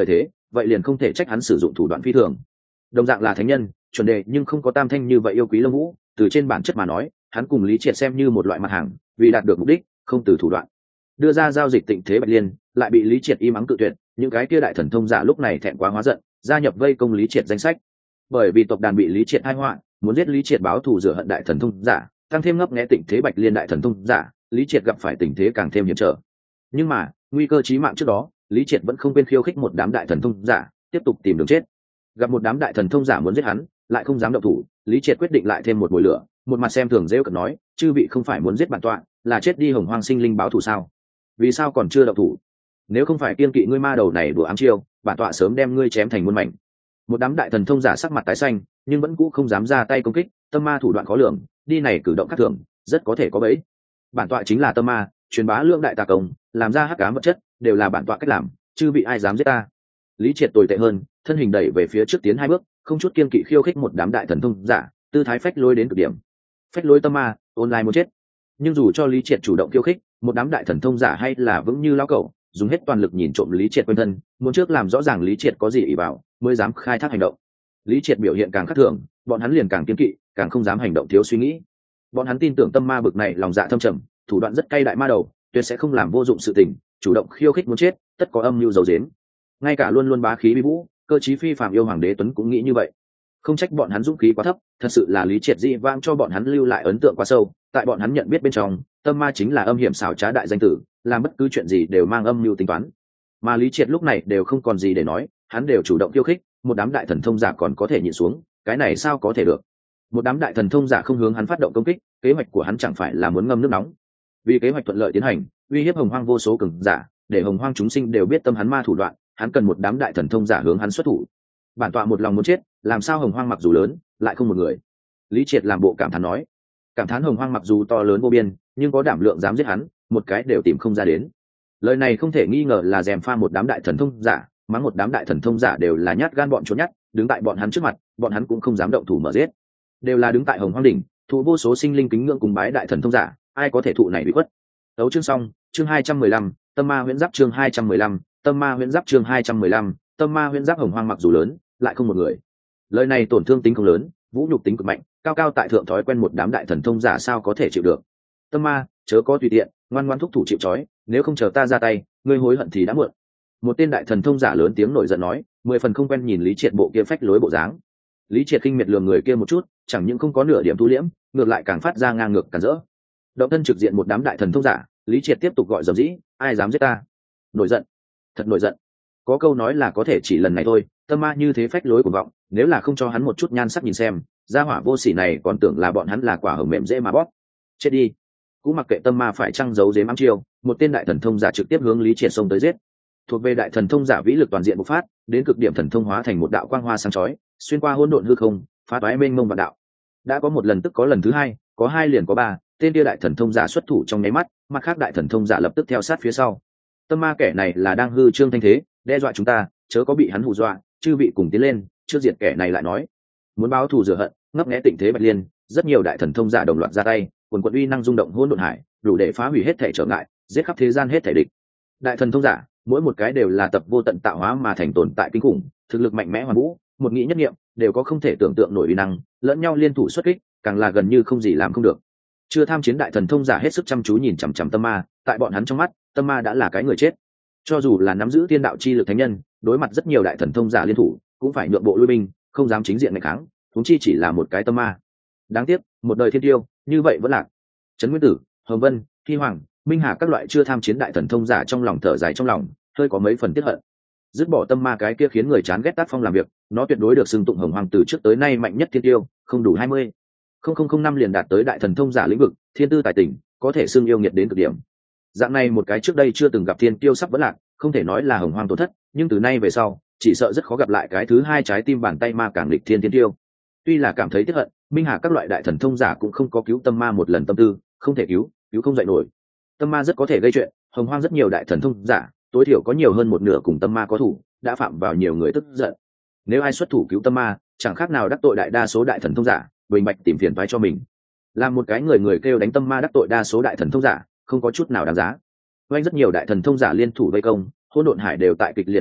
vậy liền không thể trách hắn sử dụng thủ đoạn phi thường. Đồng dạng là thánh nhân chuẩn đề, nhưng không có Tam Thanh như vậy yêu quý Lâm Vũ. Từ trên bản chất mà nói, hắn cùng Lý Triệt xem như một loại mặt hàng, vì đạt được mục đích không từ thủ đoạn. Đưa ra giao dịch Tịnh Thế Bạch Liên, lại bị Lý Triệt im ắng cự tuyệt. Những cái kia đại thần thông giả lúc này thẹn quá hóa giận, gia nhập vây công Lý Triệt danh sách. Bởi vì tộc đàn bị Lý Triệt tai họa, muốn giết Lý Triệt báo thù rửa hận đại thần thông giả, tăng thêm ngấp nghé Tịnh Thế Bạch Liên đại thần thông giả, Lý Triệt gặp phải tình thế càng thêm hiểm trở. Nhưng mà nguy cơ chí mạng trước đó, Lý Triệt vẫn không quên khiêu khích một đám đại thần thông giả, tiếp tục tìm đường chết. Gặp một đám đại thần thông giả muốn giết hắn, lại không dám động thủ, Lý Triệt quyết định lại thêm một mùi lửa, một mặt xem thường rêu cợt nói: chư vị không phải muốn giết bản tọa, là chết đi hồng hoang sinh linh báo thù sao? Vì sao còn chưa động thủ? Nếu không phải kiên kỵ ngươi ma đầu này đùa ám chiêu, bản tọa sớm đem ngươi chém thành muôn mảnh. Một đám đại thần thông giả sắc mặt tái xanh, nhưng vẫn cũ không dám ra tay công kích. Tâm ma thủ đoạn khó lường, đi này cử động khác thường, rất có thể có bẫy. Bản tọa chính là tâm ma, truyền bá lượng đại tà công, làm ra hắc ám vật chất, đều là bản tọa cách làm, chư vị ai dám giết ta? Lý Triệt tồi tệ hơn, thân hình đẩy về phía trước tiến hai bước, không chút kiên kỵ khiêu khích một đám đại thần thông giả, tư thái phách lối đến cực điểm. Phách lối tâm ma, online muốn chết. Nhưng dù cho Lý Triệt chủ động khiêu khích, một đám đại thần thông giả hay là vững như lao cẩu, dùng hết toàn lực nhìn trộm Lý Triệt quanh thân, muốn trước làm rõ ràng Lý Triệt có gì ỷ vào, mới dám khai thác hành động. Lý Triệt biểu hiện càng khác thường, bọn hắn liền càng kiên kỵ, càng không dám hành động thiếu suy nghĩ. Bọn hắn tin tưởng tâm ma bực này lòng dạ thâm trầm, thủ đoạn rất cay đại ma đầu, tuyệt sẽ không làm vô dụng sự tình, chủ động khiêu khích muốn chết, tất có âm mưu giấu giếm. Ngay cả luôn luôn bá khí vi vũ, cơ chí phi phàm yêu hoàng đế tuấn cũng nghĩ như vậy. Không trách bọn hắn dũng khí quá thấp, thật sự là Lý Triệt dị vang cho bọn hắn lưu lại ấn tượng quá sâu, tại bọn hắn nhận biết bên trong, tâm ma chính là âm hiểm xảo trá đại danh tử, làm bất cứ chuyện gì đều mang âm mưu tính toán. Mà Lý Triệt lúc này đều không còn gì để nói, hắn đều chủ động khiêu khích, một đám đại thần thông giả còn có thể nhịn xuống, cái này sao có thể được? Một đám đại thần thông giả không hướng hắn phát động công kích, kế hoạch của hắn chẳng phải là muốn ngâm nước nóng. Vì kế hoạch thuận lợi tiến hành, uy hiếp hồng hoang vô số cường giả, để hồng hoang chúng sinh đều biết tâm hắn ma thủ đoạn, hắn cần một đám đại thần thông giả hướng hắn xuất thủ. Bản tọa một lòng muốn chết, làm sao hồng hoang mặc dù lớn, lại không một người. Lý Triệt làm bộ cảm thán nói, cảm thán hồng hoang mặc dù to lớn vô biên, nhưng có đảm lượng dám giết hắn, một cái đều tìm không ra đến. Lời này không thể nghi ngờ là dèm pha một đám đại thần thông giả, mắng một đám đại thần thông giả đều là nhát gan bọn trốn nhát, đứng tại bọn hắn trước mặt, bọn hắn cũng không dám động thủ mở giết. Đều là đứng tại hồng hoang đỉnh, thụ vô số sinh linh kính ngưỡng cùng bái đại thần thông giả, ai có thể thụ này bị khuất. Tấu chương xong, chương hai trăm mười lăm, tâm ma huyễn giáp chương hai trăm mười lăm, tâm ma huyễn giáp chương hai trăm mười lăm, tâm ma huyễn giáp hồng hoang mặc dù lớn, lại không một người. Lời này tổn thương tính không lớn, vũ nhục tính cực mạnh, cao cao tại thượng thói quen một đám đại thần thông giả sao có thể chịu được. Tâm ma, chớ có tùy tiện, ngoan ngoãn thúc thủ chịu trói, nếu không chờ ta ra tay, ngươi hối hận thì đã muộn. Một tên đại thần thông giả lớn tiếng nổi giận nói, mười phần không quen nhìn Lý Triệt bộ kia phách lối bộ dáng. Lý Triệt kinh miệt lườm người kia một chút, chẳng những không có nửa điểm thu liễm, ngược lại càng phát ra ngang ngược cản rỡ. Động thân trực diện một đám đại thần thông giả, Lý Triệt tiếp tục gọi dầm dĩ, ai dám giết ta? Nổi giận, thật nổi giận. Có câu nói là có thể chỉ lần này thôi, tâm ma như thế phách lối cuồng vọng, nếu là không cho hắn một chút nhan sắc nhìn xem, gia hỏa vô sỉ này còn tưởng là bọn hắn là quả hồng mềm dễ mà bóp. Chết đi. Cũng mặc kệ tâm ma phải trăng giấu giếm ám chiêu, một tên đại thần thông giả trực tiếp hướng Lý Triệt xông tới giết. Thuộc về đại thần thông giả vĩ lực toàn diện bộc phát, đến cực điểm thần thông hóa thành một đạo quang hoa sáng chói, xuyên qua hỗn độn hư không, phá toái mênh mông vạn đạo. Đã có một lần tức có lần thứ hai, có hai liền có ba, tên kia đại thần thông giả xuất thủ trong nháy mắt, mặt khác đại thần thông giả lập tức theo sát phía sau. Tâm ma kẻ này là đang hư trương thanh thế, đe dọa chúng ta, chớ có bị hắn hù dọa, chư vị cùng tiến lên, trước diệt kẻ này lại nói. Muốn báo thù rửa hận, ngấp nghé Tịnh Thế Bạch Liên, rất nhiều đại thần thông giả đồng loạt ra tay, quần quần uy năng rung động hỗn độn hải, đủ để phá hủy hết thể trở ngại, giết khắp thế gian hết thể địch. Đại thần thông giả, mỗi một cái đều là tập vô tận tạo hóa mà thành tồn tại kinh khủng, thực lực mạnh mẽ hoàn vũ, một nghĩ nhất niệm đều có không thể tưởng tượng nổi uy năng, lẫn nhau liên thủ xuất kích, càng là gần như không gì làm không được. Chưa tham chiến đại thần thông giả hết sức chăm chú nhìn chằm chằm tâm ma, tại bọn hắn trong mắt, tâm ma đã là cái người chết. Cho dù là nắm giữ thiên đạo chi lực thánh nhân, đối mặt rất nhiều đại thần thông giả liên thủ, cũng phải nhượng bộ lui binh, không dám chính diện nghịch kháng, huống chi chỉ là một cái tâm ma. Đáng tiếc, một đời thiên tiêu, như vậy vẫn lạc. Trấn Nguyên Tử, Hồng Vân, Thi Hoàng, Minh Hà các loại chưa tham chiến đại thần thông giả trong lòng thở dài trong lòng, hơi có mấy phần tiếc hận. Dứt bỏ tâm ma cái kia khiến người chán ghét tác phong làm việc, nó tuyệt đối được xưng tụng hồng hoàng từ trước tới nay mạnh nhất thiên tiêu, không đủ hai mươi. không không không năm liền đạt tới đại thần thông giả lĩnh vực, thiên tư tài tình, có thể xưng yêu nghiệt đến cực điểm. Dạng này một cái trước đây chưa từng gặp thiên tiêu sắp vẫn lạc, không thể nói là hồng hoàng tổn thất, nhưng từ nay về sau, chỉ sợ rất khó gặp lại cái thứ hai trái tim bàn tay ma càng lịch thiên thiên tiêu. Tuy là cảm thấy tiếc hận, Minh Hà các loại đại thần thông giả cũng không có cứu tâm ma một lần tâm tư, không thể cứu, cứu không dậy nổi. Tâm ma rất có thể gây chuyện, hồng hoang rất nhiều đại thần thông giả, tối thiểu có nhiều hơn một nửa cùng tâm ma có thủ, đã phạm vào nhiều người tức giận. Nếu ai xuất thủ cứu tâm ma, chẳng khác nào đắc tội đại đa số đại thần thông giả, bình bạch tìm phiền toái cho mình. Làm một cái người người kêu đánh tâm ma đắc tội đa số đại thần thông giả, không có chút nào đáng giá. Oanh rất nhiều đại thần thông giả liên thủ vây công, hỗn độn hải đều tại kịch liệt chấn động,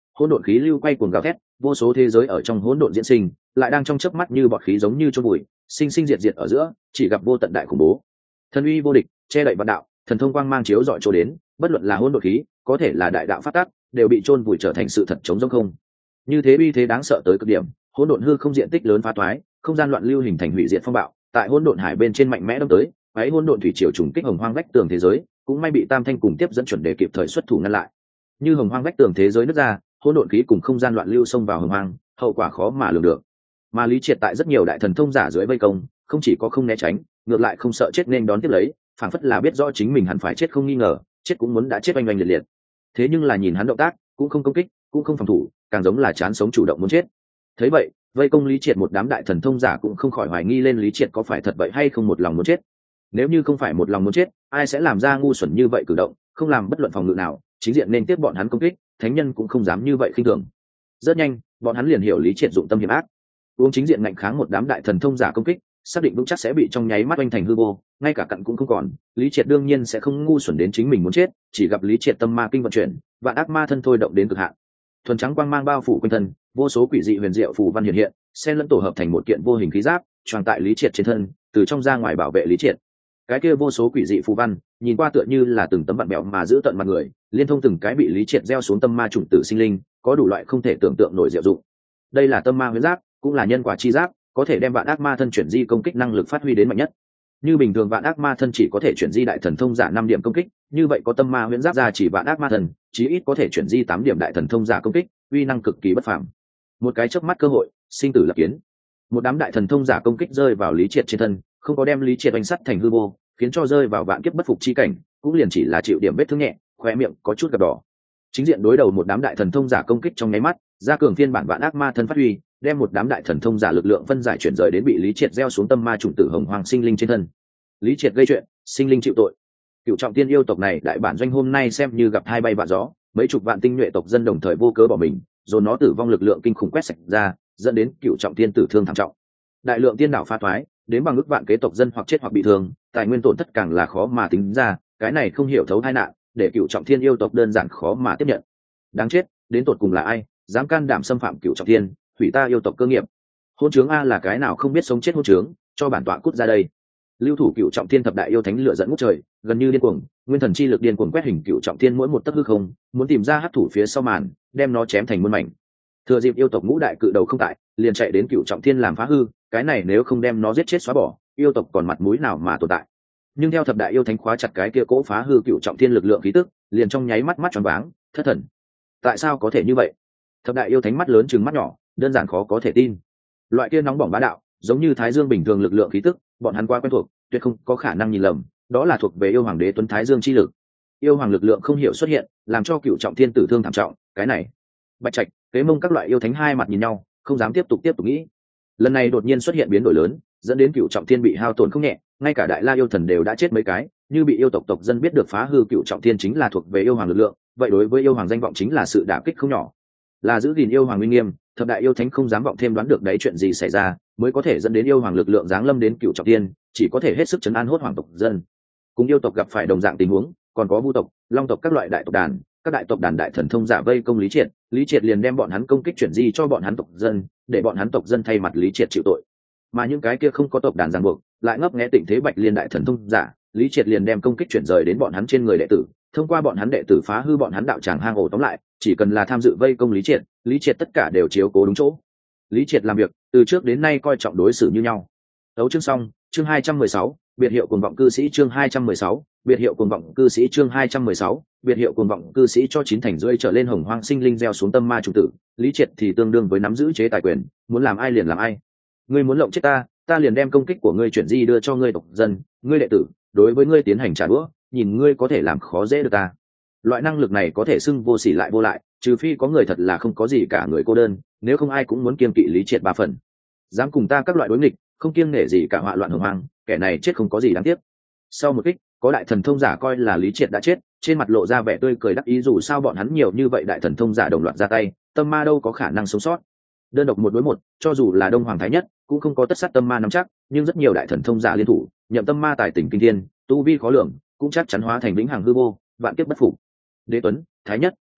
hỗn độn khí lưu quay cuồng gào thét, vô số thế giới ở trong hỗn độn diễn sinh, lại đang trong chớp mắt như bọt khí giống như chôn bụi, sinh sinh diệt diệt ở giữa, chỉ gặp vô tận đại khủng bố. Thần uy vô địch, che đậy vạn đạo, thần thông quang mang chiếu rọi chỗ đến, bất luận là hỗn độn khí, có thể là đại đạo phát tác, đều bị chôn vùi trở thành sự thật chống rỗng không. Như thế uy thế đáng sợ tới cực điểm, hỗn độn hư không diện tích lớn phá toái, không gian loạn lưu hình thành hủy diệt phong bạo, tại hỗn độn hải bên trên mạnh mẽ đâm tới, ấy hỗn độn thủy triều trùng kích hồng hoang vách tường thế giới, cũng may bị Tam Thanh cùng tiếp dẫn chuẩn đề kịp thời xuất thủ ngăn lại. Như hồng hoang vách tường thế giới nứt ra, hỗn độn khí cùng không gian loạn lưu xông vào hồng hoang, hậu quả khó mà lường được. Mà Lý Triệt tại rất nhiều đại thần thông giả dưới vây công, không chỉ có không né tránh, ngược lại không sợ chết nên đón tiếp lấy, phảng phất là biết rõ chính mình hẳn phải chết không nghi ngờ, chết cũng muốn đã chết oanh oanh liệt liệt. Thế nhưng là nhìn hắn động tác, cũng không công kích, cũng không phòng thủ, càng giống là chán sống chủ động muốn chết. Thấy vậy, vây công Lý Triệt một đám đại thần thông giả cũng không khỏi hoài nghi lên Lý Triệt có phải thật vậy hay không một lòng muốn chết. Nếu như không phải một lòng muốn chết, ai sẽ làm ra ngu xuẩn như vậy cử động, không làm bất luận phòng ngự nào, chính diện nên tiếp bọn hắn công kích, thánh nhân cũng không dám như vậy khinh thường. Rất nhanh, bọn hắn liền hiểu Lý Triệt dụng tâm hiểm ác, uống chính diện ngạnh kháng một đám đại thần thông giả công kích, xác định vững chắc sẽ bị trong nháy mắt oanh thành hư vô, ngay cả cặn cũng không còn. Lý Triệt đương nhiên sẽ không ngu xuẩn đến chính mình muốn chết, chỉ gặp Lý Triệt tâm ma kinh vận chuyển, vạn ác ma thân thôi động đến cực hạn, thuần trắng quang mang bao phủ quanh thân, vô số quỷ dị huyền diệu phù văn hiện hiện, xen lẫn tổ hợp thành một kiện vô hình khí giáp, tròn tại Lý Triệt trên thân, từ trong ra ngoài bảo vệ Lý Triệt. Cái kia vô số quỷ dị phù văn, nhìn qua tựa như là từng tấm vặn bẹo mà giữ tận mặt người, liên thông từng cái bị Lý Triệt gieo xuống tâm ma chủng tử sinh linh, có đủ loại không thể tưởng tượng nổi diệu dụng. Đây là tâm ma huyễn giáp, cũng là nhân quả chi giáp, có thể đem vạn ác ma thân chuyển di công kích năng lực phát huy đến mạnh nhất. Như bình thường vạn ác ma thân chỉ có thể chuyển di đại thần thông giả năm điểm công kích, như vậy có tâm ma huyễn giáp ra chỉ vạn ác ma thần, chí ít có thể chuyển di tám điểm đại thần thông giả công kích, uy năng cực kỳ bất phàm. Một cái chớp mắt cơ hội, sinh tử lập kiến. Một đám đại thần thông giả công kích rơi vào Lý Triệt trên thân, không có đem Lý Triệt đánh sắt thành hư vô, khiến cho rơi vào vạn kiếp bất phục chi cảnh, cũng liền chỉ là chịu điểm vết thương nhẹ, khóe miệng có chút gặp đỏ. Chính diện đối đầu một đám đại thần thông giả công kích trong nháy mắt, gia cường phiên bản vạn ác ma thân phát huy, đem một đám đại thần thông giả lực lượng phân giải chuyển rời đến bị Lý Triệt gieo xuống tâm ma chủng tử hồng hoàng sinh linh trên thân. Lý Triệt gây chuyện, sinh linh chịu tội. Cựu trọng tiên yêu tộc này đại bản doanh hôm nay xem như gặp hai bay vạ gió, mấy chục vạn tinh nhuệ tộc dân đồng thời vô cớ bỏ mình, rồi nó tử vong lực lượng kinh khủng quét sạch ra, dẫn đến cựu trọng tiên tử thương thảm trọng. Đại lượng tiên đảo pha thoái, đến bằng ước vạn kế tộc dân hoặc chết hoặc bị thương, tài nguyên tổn thất càng là khó mà tính ra, cái này không hiểu thấu tai nạn, để cựu trọng thiên yêu tộc đơn giản khó mà tiếp nhận. Đáng chết, đến tột cùng là ai, dám can đảm xâm phạm cựu trọng thiên, hủy ta yêu tộc cơ nghiệp. Hôn trướng a là cái nào không biết sống chết hôn trướng, cho bản tọa cút ra đây. Lưu thủ cựu trọng thiên thập đại yêu thánh lửa dẫn ngút trời, gần như điên cuồng, nguyên thần chi lực điên cuồng quét hình cựu trọng thiên mỗi một tấc hư không, muốn tìm ra hắc thủ phía sau màn, đem nó chém thành muôn mảnh. Thừa dịp yêu tộc ngũ đại cự đầu không tại, liền chạy đến cựu trọng thiên làm phá hư, cái này nếu không đem nó giết chết xóa bỏ, yêu tộc còn mặt mũi nào mà tồn tại. Nhưng theo thập đại yêu thánh khóa chặt cái kia cỗ phá hư cựu trọng thiên lực lượng khí tức, liền trong nháy mắt mắt tròn váng, thất thần. Tại sao có thể như vậy? Thập đại yêu thánh mắt lớn chừng mắt nhỏ, đơn giản khó có thể tin. Loại kia nóng bỏng bá đạo, giống như thái dương bình thường lực lượng khí tức, bọn hắn quá quen thuộc, tuyệt không có khả năng nhìn lầm, đó là thuộc về yêu hoàng đế tuấn thái dương chi lực. Yêu hoàng lực lượng không hiểu xuất hiện, làm cho cựu trọng thiên tử thương thảm trọng, cái này. Bạch Trạch, Kế Mông các loại yêu thánh hai mặt nhìn nhau, không dám tiếp tục tiếp tục nghĩ. Lần này đột nhiên xuất hiện biến đổi lớn, dẫn đến cựu trọng thiên bị hao tổn không nhẹ, ngay cả đại la yêu thần đều đã chết mấy cái, như bị yêu tộc tộc dân biết được phá hư cựu trọng thiên chính là thuộc về yêu hoàng lực lượng, vậy đối với yêu hoàng danh vọng chính là sự đả kích không nhỏ. Là giữ gìn yêu hoàng uy nghiêm, thập đại yêu thánh không dám vọng thêm đoán được đấy chuyện gì xảy ra, mới có thể dẫn đến yêu hoàng lực lượng giáng lâm đến cựu trọng thiên, chỉ có thể hết sức trấn an hốt hoàng tộc dân. Cùng yêu tộc gặp phải đồng dạng tình huống, còn có vu tộc, long tộc các loại đại tộc đàn, các đại tộc đàn đại thần thông giả vây công Lý Triệt, Lý Triệt liền đem bọn hắn công kích chuyển di cho bọn hắn tộc dân, để bọn hắn tộc dân thay mặt Lý Triệt chịu tội. Mà những cái kia không có tộc đàn ràng buộc, lại ngấp nghé tình thế Bạch Liên đại thần thông giả, Lý Triệt liền đem công kích chuyển rời đến bọn hắn trên người đệ tử, thông qua bọn hắn đệ tử phá hư bọn hắn đạo tràng hang ổ. Tóm lại, chỉ cần là tham dự vây công Lý Triệt, Lý Triệt tất cả đều chiếu cố đúng chỗ. Lý Triệt làm việc từ trước đến nay coi trọng đối xử như nhau. Tấu chương xong, chương hai trăm mười sáu, biệt hiệu cuồng vọng cư sĩ chương hai trăm mười sáu, biệt hiệu cuồng vọng cư sĩ chương hai trăm mười sáu, biệt hiệu cuồng vọng cư sĩ cho chín thành rưỡi trở lên hồng hoang sinh linh gieo xuống tâm ma chủ tử, Lý Triệt thì tương đương với nắm giữ chế tài quyền, muốn làm ai liền làm ai. Ngươi muốn lộng chết ta, ta liền đem công kích của ngươi chuyển di đưa cho ngươi tộc dân, ngươi đệ tử, đối với ngươi tiến hành trả đũa, nhìn ngươi có thể làm khó dễ được ta. Loại năng lực này có thể xưng vô sỉ lại vô lại, trừ phi có người thật là không có gì cả người cô đơn, nếu không ai cũng muốn kiêng kỵ Lý Triệt ba phần. Dám cùng ta các loại đối nghịch, không kiêng nể gì cả họa loạn hồng hoang, kẻ này chết không có gì đáng tiếc. Sau một kích, có đại thần thông giả coi là Lý Triệt đã chết, trên mặt lộ ra vẻ tươi cười đắc ý, dù sao bọn hắn nhiều như vậy đại thần thông giả đồng loạt ra tay, tâm ma đâu có khả năng sống sót. Đơn độc một đối một, cho dù là Đông Hoàng Thái Nhất, cũng không có tất sát tâm ma nắm chắc, nhưng rất nhiều đại thần thông giả liên thủ, nhậm tâm ma tài tình kinh thiên, tu vi khó lường, cũng chắc chắn hóa thành vĩnh hằng hư vô, vạn kiếp bất phục. Đế Tuấn, Thái Nhất,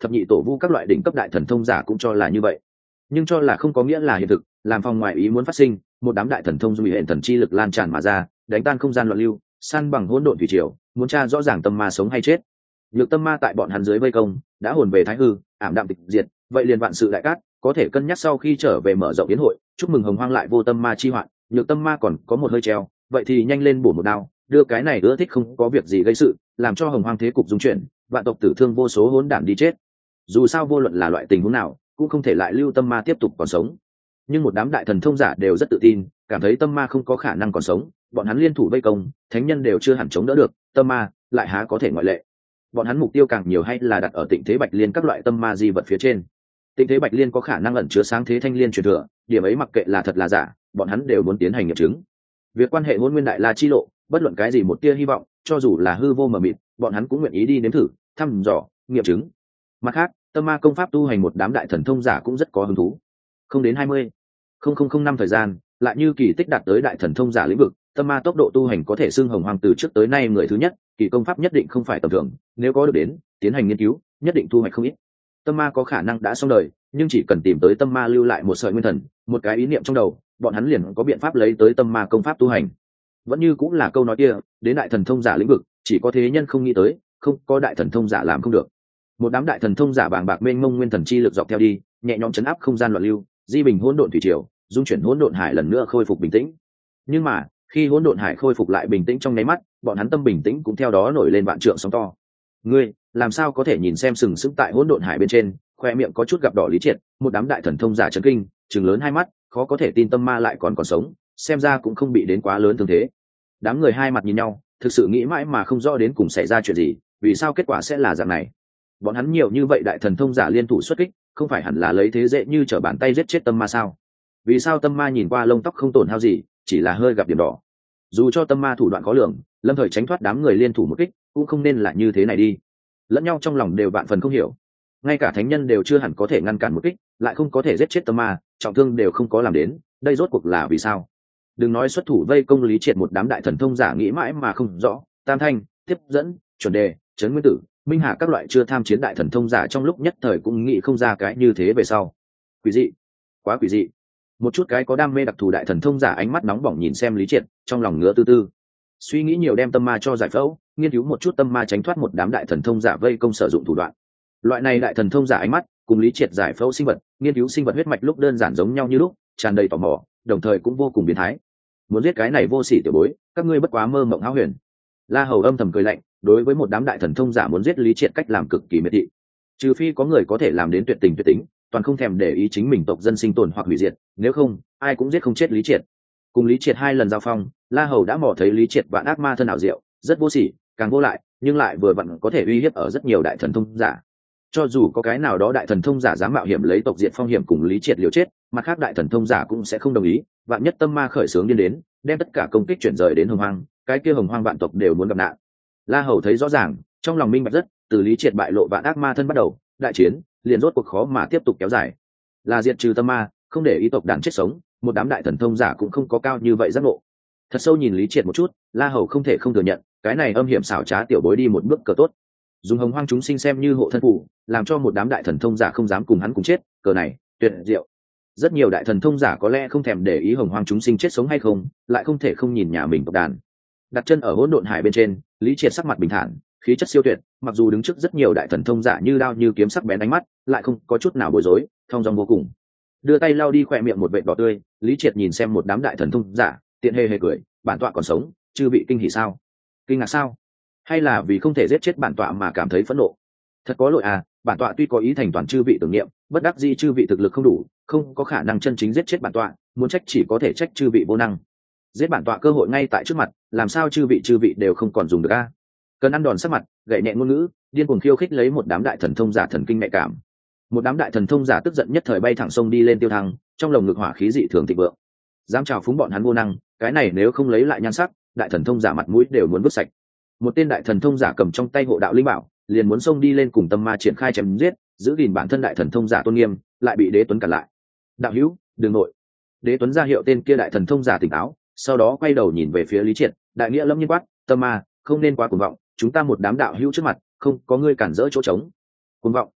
thập nhị tổ vu các loại đỉnh cấp đại thần thông giả cũng cho là như vậy, nhưng cho là không có nghĩa là hiện thực. Làm phòng ngoại ý muốn phát sinh, một đám đại thần thông dung hệ thần chi lực lan tràn mà ra, đánh tan không gian loạn lưu, san bằng hỗn độn thủy triều, muốn tra rõ ràng tâm ma sống hay chết. Nhược tâm ma tại bọn hắn dưới vây công đã hồn về thái hư, ảm đạm tịch diệt, vậy liền vạn sự đại cát, có thể cân nhắc sau khi trở về mở rộng yến hội, chúc mừng hồng hoang lại vô tâm ma chi hoạn. Nhược tâm ma còn có một hơi treo, vậy thì nhanh lên bổ một đao, đưa cái này ưa thích không có việc gì gây sự, làm cho hồng hoang thế cục dung chuyển, vạn tộc tử thương vô số, hỗn đản đi chết. Dù sao vô luận là loại tình huống nào, cũng không thể lại lưu tâm ma tiếp tục còn sống. Nhưng một đám đại thần thông giả đều rất tự tin, cảm thấy tâm ma không có khả năng còn sống, bọn hắn liên thủ vây công, thánh nhân đều chưa hẳn chống đỡ được, tâm ma lại há có thể ngoại lệ. Bọn hắn mục tiêu càng nhiều hay là đặt ở Tịnh Thế Bạch Liên các loại tâm ma di vật phía trên. Tịnh Thế Bạch Liên có khả năng ẩn chứa sáng thế thanh liên truyền thừa, điểm ấy mặc kệ là thật là giả, bọn hắn đều muốn tiến hành nghiệm chứng. Việc quan hệ Hỗn Nguyên Đại La chi lộ, bất luận cái gì một tia hy vọng, cho dù là hư vô mờ mịt, bọn hắn cũng nguyện ý đi nếm thử, thăm dò, nghiệm chứng. Mặt khác, tâm ma công pháp tu hành một đám đại thần thông giả cũng rất có hứng thú. Không đến hai mươi không không không năm thời gian, lại như kỳ tích đạt tới đại thần thông giả lĩnh vực, tâm ma tốc độ tu hành có thể xưng hồng hoàng từ trước tới nay người thứ nhất, kỳ công pháp nhất định không phải tầm thường, nếu có được đến tiến hành nghiên cứu, nhất định thu hoạch không ít. Tâm ma có khả năng đã xong đời, nhưng chỉ cần tìm tới tâm ma lưu lại một sợi nguyên thần, một cái ý niệm trong đầu, bọn hắn liền có biện pháp lấy tới tâm ma công pháp tu hành. Vẫn như cũng là câu nói kia, đến đại thần thông giả lĩnh vực, chỉ có thế nhân không nghĩ tới, không có đại thần thông giả làm không được. Một đám đại thần thông giả bàng bạc mênh mông nguyên thần chi lực dọc theo đi, nhẹ nhõm chấn áp không gian loạn lưu, di bình hỗn độn thủy triều, dung chuyển hỗn độn hải lần nữa khôi phục bình tĩnh. Nhưng mà khi hỗn độn hải khôi phục lại bình tĩnh trong nháy mắt, bọn hắn tâm bình tĩnh cũng theo đó nổi lên vạn trượng sóng to. Ngươi làm sao có thể nhìn xem sừng sững tại hỗn độn hải bên trên, khoe miệng có chút gặp đỏ Lý Triệt, một đám đại thần thông giả chấn kinh, trừng lớn hai mắt, khó có thể tin tâm ma lại còn còn sống, xem ra cũng không bị đến quá lớn thương thế. Đám người hai mặt nhìn nhau, thực sự nghĩ mãi mà không rõ đến cùng xảy ra chuyện gì, vì sao kết quả sẽ là dạng này. Bọn hắn nhiều như vậy đại thần thông giả liên thủ xuất kích, không phải hẳn là lấy thế dễ như trở bàn tay giết chết tâm ma sao? Vì sao tâm ma nhìn qua lông tóc không tổn hao gì, chỉ là hơi gặp điểm đỏ? Dù cho tâm ma thủ đoạn khó lường, lâm thời tránh thoát đám người liên thủ một kích, cũng không nên là như thế này đi. Lẫn nhau trong lòng đều vạn phần không hiểu, ngay cả thánh nhân đều chưa hẳn có thể ngăn cản một kích, lại không có thể giết chết tâm ma, trọng thương đều không có làm đến, đây rốt cuộc là vì sao? Đừng nói xuất thủ vây công Lý Triệt, một đám đại thần thông giả nghĩ mãi mà không rõ. Tam thanh, tiếp dẫn, chuẩn đề, trấn nguyên tử, minh hà các loại chưa tham chiến đại thần thông giả trong lúc nhất thời cũng nghĩ không ra cái như thế về sau. Quỷ dị, quá quỷ dị. Một chút cái có đam mê đặc thù đại thần thông giả ánh mắt nóng bỏng nhìn xem Lý Triệt, trong lòng ngứa tư tư. Suy nghĩ nhiều đem tâm ma cho giải phẫu, nghiên cứu một chút tâm ma tránh thoát một đám đại thần thông giả vây công sử dụng thủ đoạn. Loại này đại thần thông giả ánh mắt cùng Lý Triệt giải phẫu sinh vật, nghiên cứu sinh vật huyết mạch lúc đơn giản giống nhau như lúc, tràn đầy tò mò, đồng thời cũng vô cùng biến thái. Muốn giết cái này vô sỉ tiểu bối, các ngươi bất quá mơ mộng hão huyền. La Hầu âm thầm cười lạnh, đối với một đám đại thần thông giả muốn giết Lý Triệt cách làm cực kỳ miệt thị. Trừ phi có người có thể làm đến tuyệt tình tuyệt tính, toàn không thèm để ý chính mình tộc dân sinh tồn hoặc hủy diệt, nếu không, ai cũng giết không chết Lý Triệt. Cùng Lý Triệt hai lần giao phong, La Hầu đã mò thấy Lý Triệt vạn ác ma thân ảo diệu, rất vô sỉ, càng vô lại, nhưng lại vừa vặn có thể uy hiếp ở rất nhiều đại thần thông giả. Cho dù có cái nào đó đại thần thông giả dám mạo hiểm lấy tộc diệt phong hiểm cùng Lý Triệt liều chết, mặt khác đại thần thông giả cũng sẽ không đồng ý, vạn nhất tâm ma khởi xướng điên đến, đem tất cả công kích chuyển rời đến hồng hoang, cái kia hồng hoang vạn tộc đều muốn gặp nạn. La Hầu thấy rõ ràng, trong lòng minh bạch rất, từ Lý Triệt bại lộ vạn ác ma thân bắt đầu, đại chiến liền rốt cuộc khó mà tiếp tục kéo dài. Là diệt trừ tâm ma, không để ý tộc đàn chết sống, một đám đại thần thông giả cũng không có cao như vậy giác ngộ. Thật sâu nhìn Lý Triệt một chút, La Hầu không thể không thừa nhận, cái này âm hiểm xảo trá tiểu bối đi một bước cờ tốt. Dùng hồng hoang chúng sinh xem như hộ thân phủ, làm cho một đám đại thần thông giả không dám cùng hắn cùng chết, cờ này tuyệt diệu. Rất nhiều đại thần thông giả có lẽ không thèm để ý hồng hoang chúng sinh chết sống hay không, lại không thể không nhìn nhà mình tộc đàn. Đặt chân ở hỗn độn hải bên trên, Lý Triệt sắc mặt bình thản, khí chất siêu tuyệt, mặc dù đứng trước rất nhiều đại thần thông giả như đao như kiếm sắc bén ánh mắt, lại không có chút nào bối rối, thong dong vô cùng. Đưa tay lau đi khỏe miệng một vệt đỏ tươi, Lý Triệt nhìn xem một đám đại thần thông giả, tiện hề hề cười, bản tọa còn sống, chư vị kinh hỉ sao? Kinh ngạc sao? Hay là vì không thể giết chết bản tọa mà cảm thấy phẫn nộ? Thật có lỗi à, bản tọa tuy có ý thành toàn chư vị tưởng niệm, bất đắc dĩ chư vị thực lực không đủ, không có khả năng chân chính giết chết bản tọa, muốn trách chỉ có thể trách chư vị vô năng. Giết bản tọa cơ hội ngay tại trước mặt, làm sao chư vị chư vị đều không còn dùng được a? Cần ăn đòn sắc mặt, gậy nhẹ ngôn ngữ, điên cuồng khiêu khích lấy một đám đại thần thông giả thần kinh nhạy cảm. Một đám đại thần thông giả tức giận nhất thời bay thẳng sông đi lên tiêu thăng, trong lồng ngực hỏa khí dị thường thịnh vượng. Dám chào phúng bọn hắn vô năng, cái này nếu không lấy lại nhan sắc, đại thần thông giả mặt mũi đều muốn vứt sạch. Một tên đại thần thông giả cầm trong tay hộ đạo linh bảo, liền muốn xông đi lên cùng tâm ma triển khai chém giết, giữ gìn bản thân đại thần thông giả tôn nghiêm, lại bị Đế Tuấn cản lại. Đạo hữu, đường nội. Đế Tuấn ra hiệu tên kia đại thần thông giả tỉnh táo, sau đó quay đầu nhìn về phía Lý Triệt, đại nghĩa lâm nhiên quát, tâm ma, không nên quá cuồng vọng, chúng ta một đám đạo hữu trước mặt, không có ngươi cản rỡ chỗ trống. Cuồng vọng.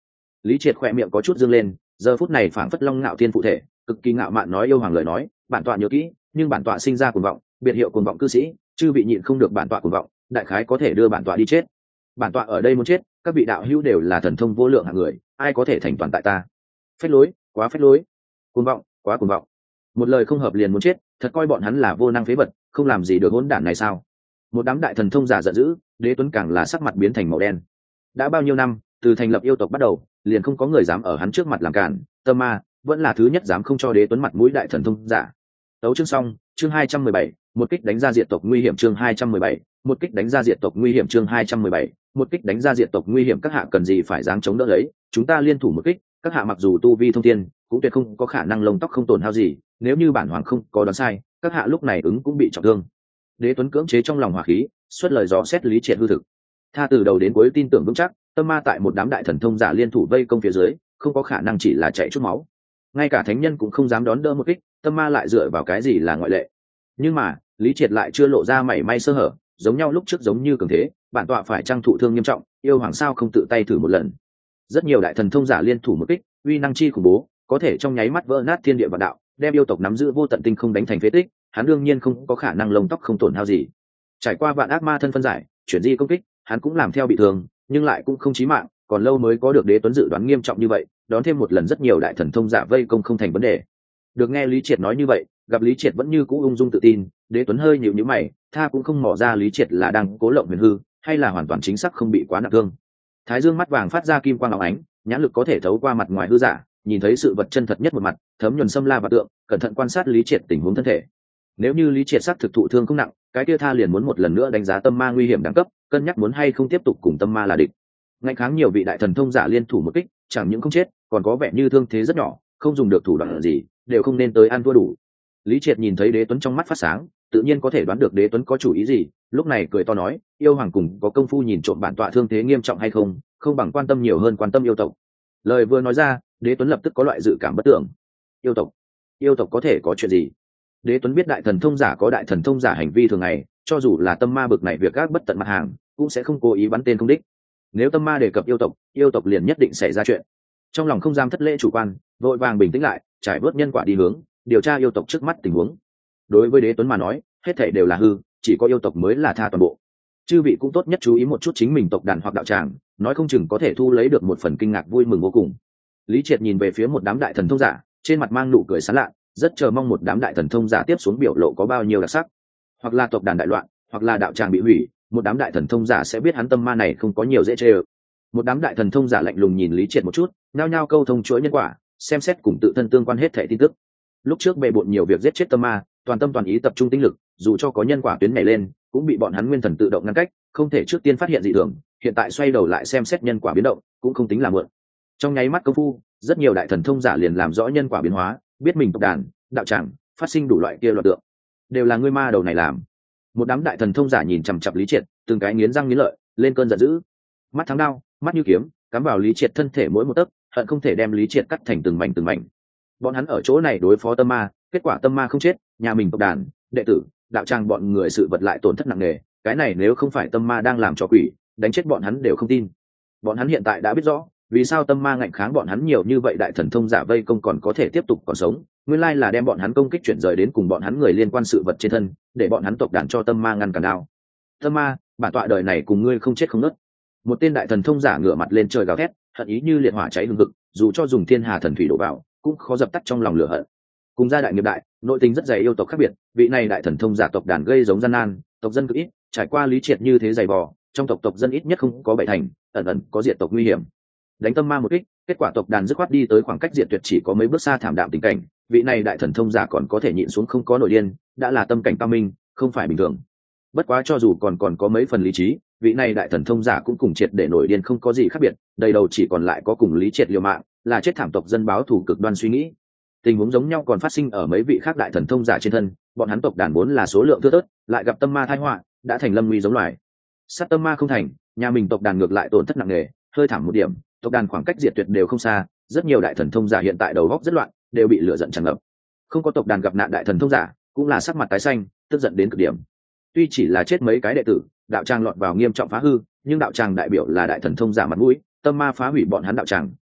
Lý Triệt khỏe miệng có chút dương lên, giờ phút này phảng phất long ngạo thiên phụ thể, cực kỳ ngạo mạn nói yêu hoàng lời nói, bản tọa nhớ kỹ, nhưng bản tọa sinh ra cuồng vọng, biệt hiệu cuồng vọng cư sĩ, chư vị nhịn không được bản tọa cuồng vọng, đại khái có thể đưa bản tọa đi chết. Bản tọa ở đây muốn chết, các vị đạo hữu đều là thần thông vô lượng hạng người, ai có thể thành toàn tại ta? Phách lối, quá phách lối. Cuồng vọng, quá cuồng vọng. Một lời không hợp liền muốn chết, thật coi bọn hắn là vô năng phế vật, không làm gì được hỗn đản này sao? Một đám đại thần thông giả giận dữ, Đế Tuấn càng là sắc mặt biến thành màu đen. Đã bao nhiêu năm, từ thành lập yêu tộc bắt đầu, liền không có người dám ở hắn trước mặt làm cản, Tâm Ma vẫn là thứ nhất dám không cho Đế Tuấn mặt mũi đại thần thông giả. Tấu chương xong, chương hai trăm mười bảy, một kích đánh ra diệt tộc nguy hiểm chương hai trăm mười bảy, một kích đánh ra diệt tộc nguy hiểm chương hai trăm mười bảy, một kích đánh ra diệt tộc nguy hiểm các hạ cần gì phải dáng chống đỡ lấy, chúng ta liên thủ một kích, các hạ mặc dù tu vi thông thiên, cũng tuyệt không có khả năng lông tóc không tổn hao gì, nếu như bản hoàng không có đoán sai, các hạ lúc này ứng cũng bị trọng thương. Đế Tuấn cưỡng chế trong lòng hỏa khí, xuất lời dò xét Lý Triệt hư thực. Tha từ đầu đến cuối tin tưởng vững chắc, Tâm Ma tại một đám đại thần thông giả liên thủ vây công phía dưới, không có khả năng chỉ là chạy chút máu. Ngay cả thánh nhân cũng không dám đón đỡ một kích, Tâm Ma lại dựa vào cái gì là ngoại lệ. Nhưng mà, Lý Triệt lại chưa lộ ra mảy may sơ hở, giống nhau lúc trước giống như cường thế, bản tọa phải trang thụ thương nghiêm trọng, yêu hoàng sao không tự tay thử một lần. Rất nhiều đại thần thông giả liên thủ một kích, uy năng chi khủng bố, có thể trong nháy mắt vỡ nát thiên địa vạn đạo, đem yêu tộc nắm giữ vô tận tinh không đánh thành phế tích, hắn đương nhiên không có khả năng lông tóc không tổn hao gì. Trải qua vạn ác ma thân phân giải, chuyển di công kích, hắn cũng làm theo bị thương, nhưng lại cũng không chí mạng, còn lâu mới có được Đế Tuấn dự đoán nghiêm trọng như vậy, đón thêm một lần rất nhiều đại thần thông giả vây công không thành vấn đề. Được nghe Lý Triệt nói như vậy, gặp Lý Triệt vẫn như cũ ung dung tự tin, Đế Tuấn hơi nhíu nhíu mày, tha cũng không mò ra Lý Triệt là đang cố lộng huyền hư, hay là hoàn toàn chính xác không bị quá nặng thương. Thái dương mắt vàng phát ra kim quang óng ánh, nhãn lực có thể thấu qua mặt ngoài hư giả, nhìn thấy sự vật chân thật nhất một mặt, thấm nhuần xâm la và tượng, cẩn thận quan sát Lý Triệt tình huống thân thể. Nếu như Lý Triệt xác thực thụ thương không nặng, cái kia tha liền muốn một lần nữa đánh giá Tâm Ma nguy hiểm đẳng cấp, cân nhắc muốn hay không tiếp tục cùng Tâm Ma là địch. Ngay kháng nhiều vị đại thần thông giả liên thủ một kích, chẳng những không chết, còn có vẻ như thương thế rất nhỏ, không dùng được thủ đoạn gì, đều không nên tới ăn thua đủ. Lý Triệt nhìn thấy Đế Tuấn trong mắt phát sáng, tự nhiên có thể đoán được Đế Tuấn có chủ ý gì, lúc này cười to nói, yêu hoàng cùng có công phu nhìn trộm bản tọa thương thế nghiêm trọng hay không, không bằng quan tâm nhiều hơn quan tâm yêu tộc. Lời vừa nói ra, Đế Tuấn lập tức có loại dự cảm bất tưởng. Yêu tộc, yêu tộc có thể có chuyện gì? Đế Tuấn biết đại thần thông giả có đại thần thông giả hành vi thường ngày, cho dù là Tâm Ma bực này việc gác bất tận mặt hàng, cũng sẽ không cố ý bắn tên không đích. Nếu Tâm Ma đề cập yêu tộc, yêu tộc liền nhất định xảy ra chuyện. Trong lòng không dám thất lễ chủ quan, vội vàng bình tĩnh lại, trải bớt nhân quả đi hướng, điều tra yêu tộc trước mắt tình huống. Đối với Đế Tuấn mà nói, hết thảy đều là hư, chỉ có yêu tộc mới là tha toàn bộ. Chư vị cũng tốt nhất chú ý một chút chính mình tộc đàn hoặc đạo tràng, nói không chừng có thể thu lấy được một phần kinh ngạc vui mừng vô cùng. Lý Triệt nhìn về phía một đám đại thần thông giả, trên mặt mang nụ cười sán lạ, rất chờ mong một đám đại thần thông giả tiếp xuống biểu lộ có bao nhiêu đặc sắc. Hoặc là tộc đàn đại loạn, hoặc là đạo tràng bị hủy, một đám đại thần thông giả sẽ biết hắn Tâm Ma này không có nhiều dễ chơi. Một đám đại thần thông giả lạnh lùng nhìn Lý Triệt một chút, nhao nhao câu thông chuỗi nhân quả, xem xét cùng tự thân tương quan hết thảy tin tức. Lúc trước bệ bội nhiều việc giết chết Tâm Ma, toàn tâm toàn ý tập trung tinh lực, dù cho có nhân quả tuyến nhảy lên, cũng bị bọn hắn nguyên thần tự động ngăn cách, không thể trước tiên phát hiện dị thường, hiện tại xoay đầu lại xem xét nhân quả biến động, cũng không tính là mượn. Trong nháy mắt công phu, rất nhiều đại thần thông giả liền làm rõ nhân quả biến hóa, biết mình tộc đàn, đạo tràng phát sinh đủ loại kia loạn tượng, đều là ngươi ma đầu này làm. Một đám đại thần thông giả nhìn chằm chằm Lý Triệt, từng cái nghiến răng nghiến lợi, lên cơn giận dữ. Mắt thắng đao, mắt như kiếm, cắm vào Lý Triệt thân thể mỗi một tấc, hận không thể đem Lý Triệt cắt thành từng mảnh từng mảnh. Bọn hắn ở chỗ này đối phó Tâm Ma, kết quả Tâm Ma không chết, nhà mình tộc đàn, đệ tử, đạo tràng bọn người sự vật lại tổn thất nặng nề, cái này nếu không phải Tâm Ma đang làm trò quỷ, đánh chết bọn hắn đều không tin. Bọn hắn hiện tại đã biết rõ, vì sao Tâm Ma ngạnh kháng bọn hắn nhiều như vậy đại thần thông giả vây công còn có thể tiếp tục còn sống, nguyên lai là đem bọn hắn công kích chuyển rời đến cùng bọn hắn người liên quan sự vật trên thân, để bọn hắn tộc đàn cho Tâm Ma ngăn cản đao. Tâm Ma, bản tọa đời này cùng ngươi không chết không nứt. Một tên đại thần thông giả ngửa mặt lên trời gào thét, hận ý như liệt hỏa cháy hừng hực, dù cho dùng thiên hà thần thủy đổ vào, cũng khó dập tắt trong lòng lửa hận. Cùng gia đại nghiệp đại, nội tình rất dày yêu tộc khác biệt, vị này đại thần thông giả tộc đàn gây giống gian nan, tộc dân cực ít, trải qua Lý Triệt như thế dày vò, trong tộc tộc dân ít nhất không có bảy thành, ẩn ẩn có diệt tộc nguy hiểm. Đánh Tâm Ma một kích, kết quả tộc đàn dứt khoát đi tới khoảng cách diệt tuyệt chỉ có mấy bước xa thảm đạm tình cảnh, vị này đại thần thông giả còn có thể nhịn xuống không có nổi điên, đã là tâm cảnh cao minh, không phải bình thường. Bất quá cho dù còn còn có mấy phần lý trí, vị này đại thần thông giả cũng cùng Triệt để nổi điên không có gì khác biệt, đầy đầu chỉ còn lại có cùng Lý Triệt liều mạng, là chết thảm tộc dân báo thù cực đoan suy nghĩ. Tình huống giống nhau còn phát sinh ở mấy vị khác đại thần thông giả trên thân, bọn hắn tộc đàn vốn là số lượng thưa thớt, lại gặp Tâm Ma tai họa, đã thành lâm nguy giống loài. Sát Tâm Ma không thành, nhà mình tộc đàn ngược lại tổn thất nặng nề, hơi thảm một điểm, tộc đàn khoảng cách diệt tuyệt đều không xa, rất nhiều đại thần thông giả hiện tại đầu óc rất loạn, đều bị lửa giận tràn ngập. Không có tộc đàn gặp nạn đại thần thông giả, cũng là sắc mặt tái xanh, tức giận đến cực điểm. Tuy chỉ là chết mấy cái đệ tử, đạo tràng lọt vào nghiêm trọng phá hư, nhưng đạo tràng đại biểu là đại thần thông giả mặt mũi, Tâm Ma phá hủy bọn hắn đạo tràng,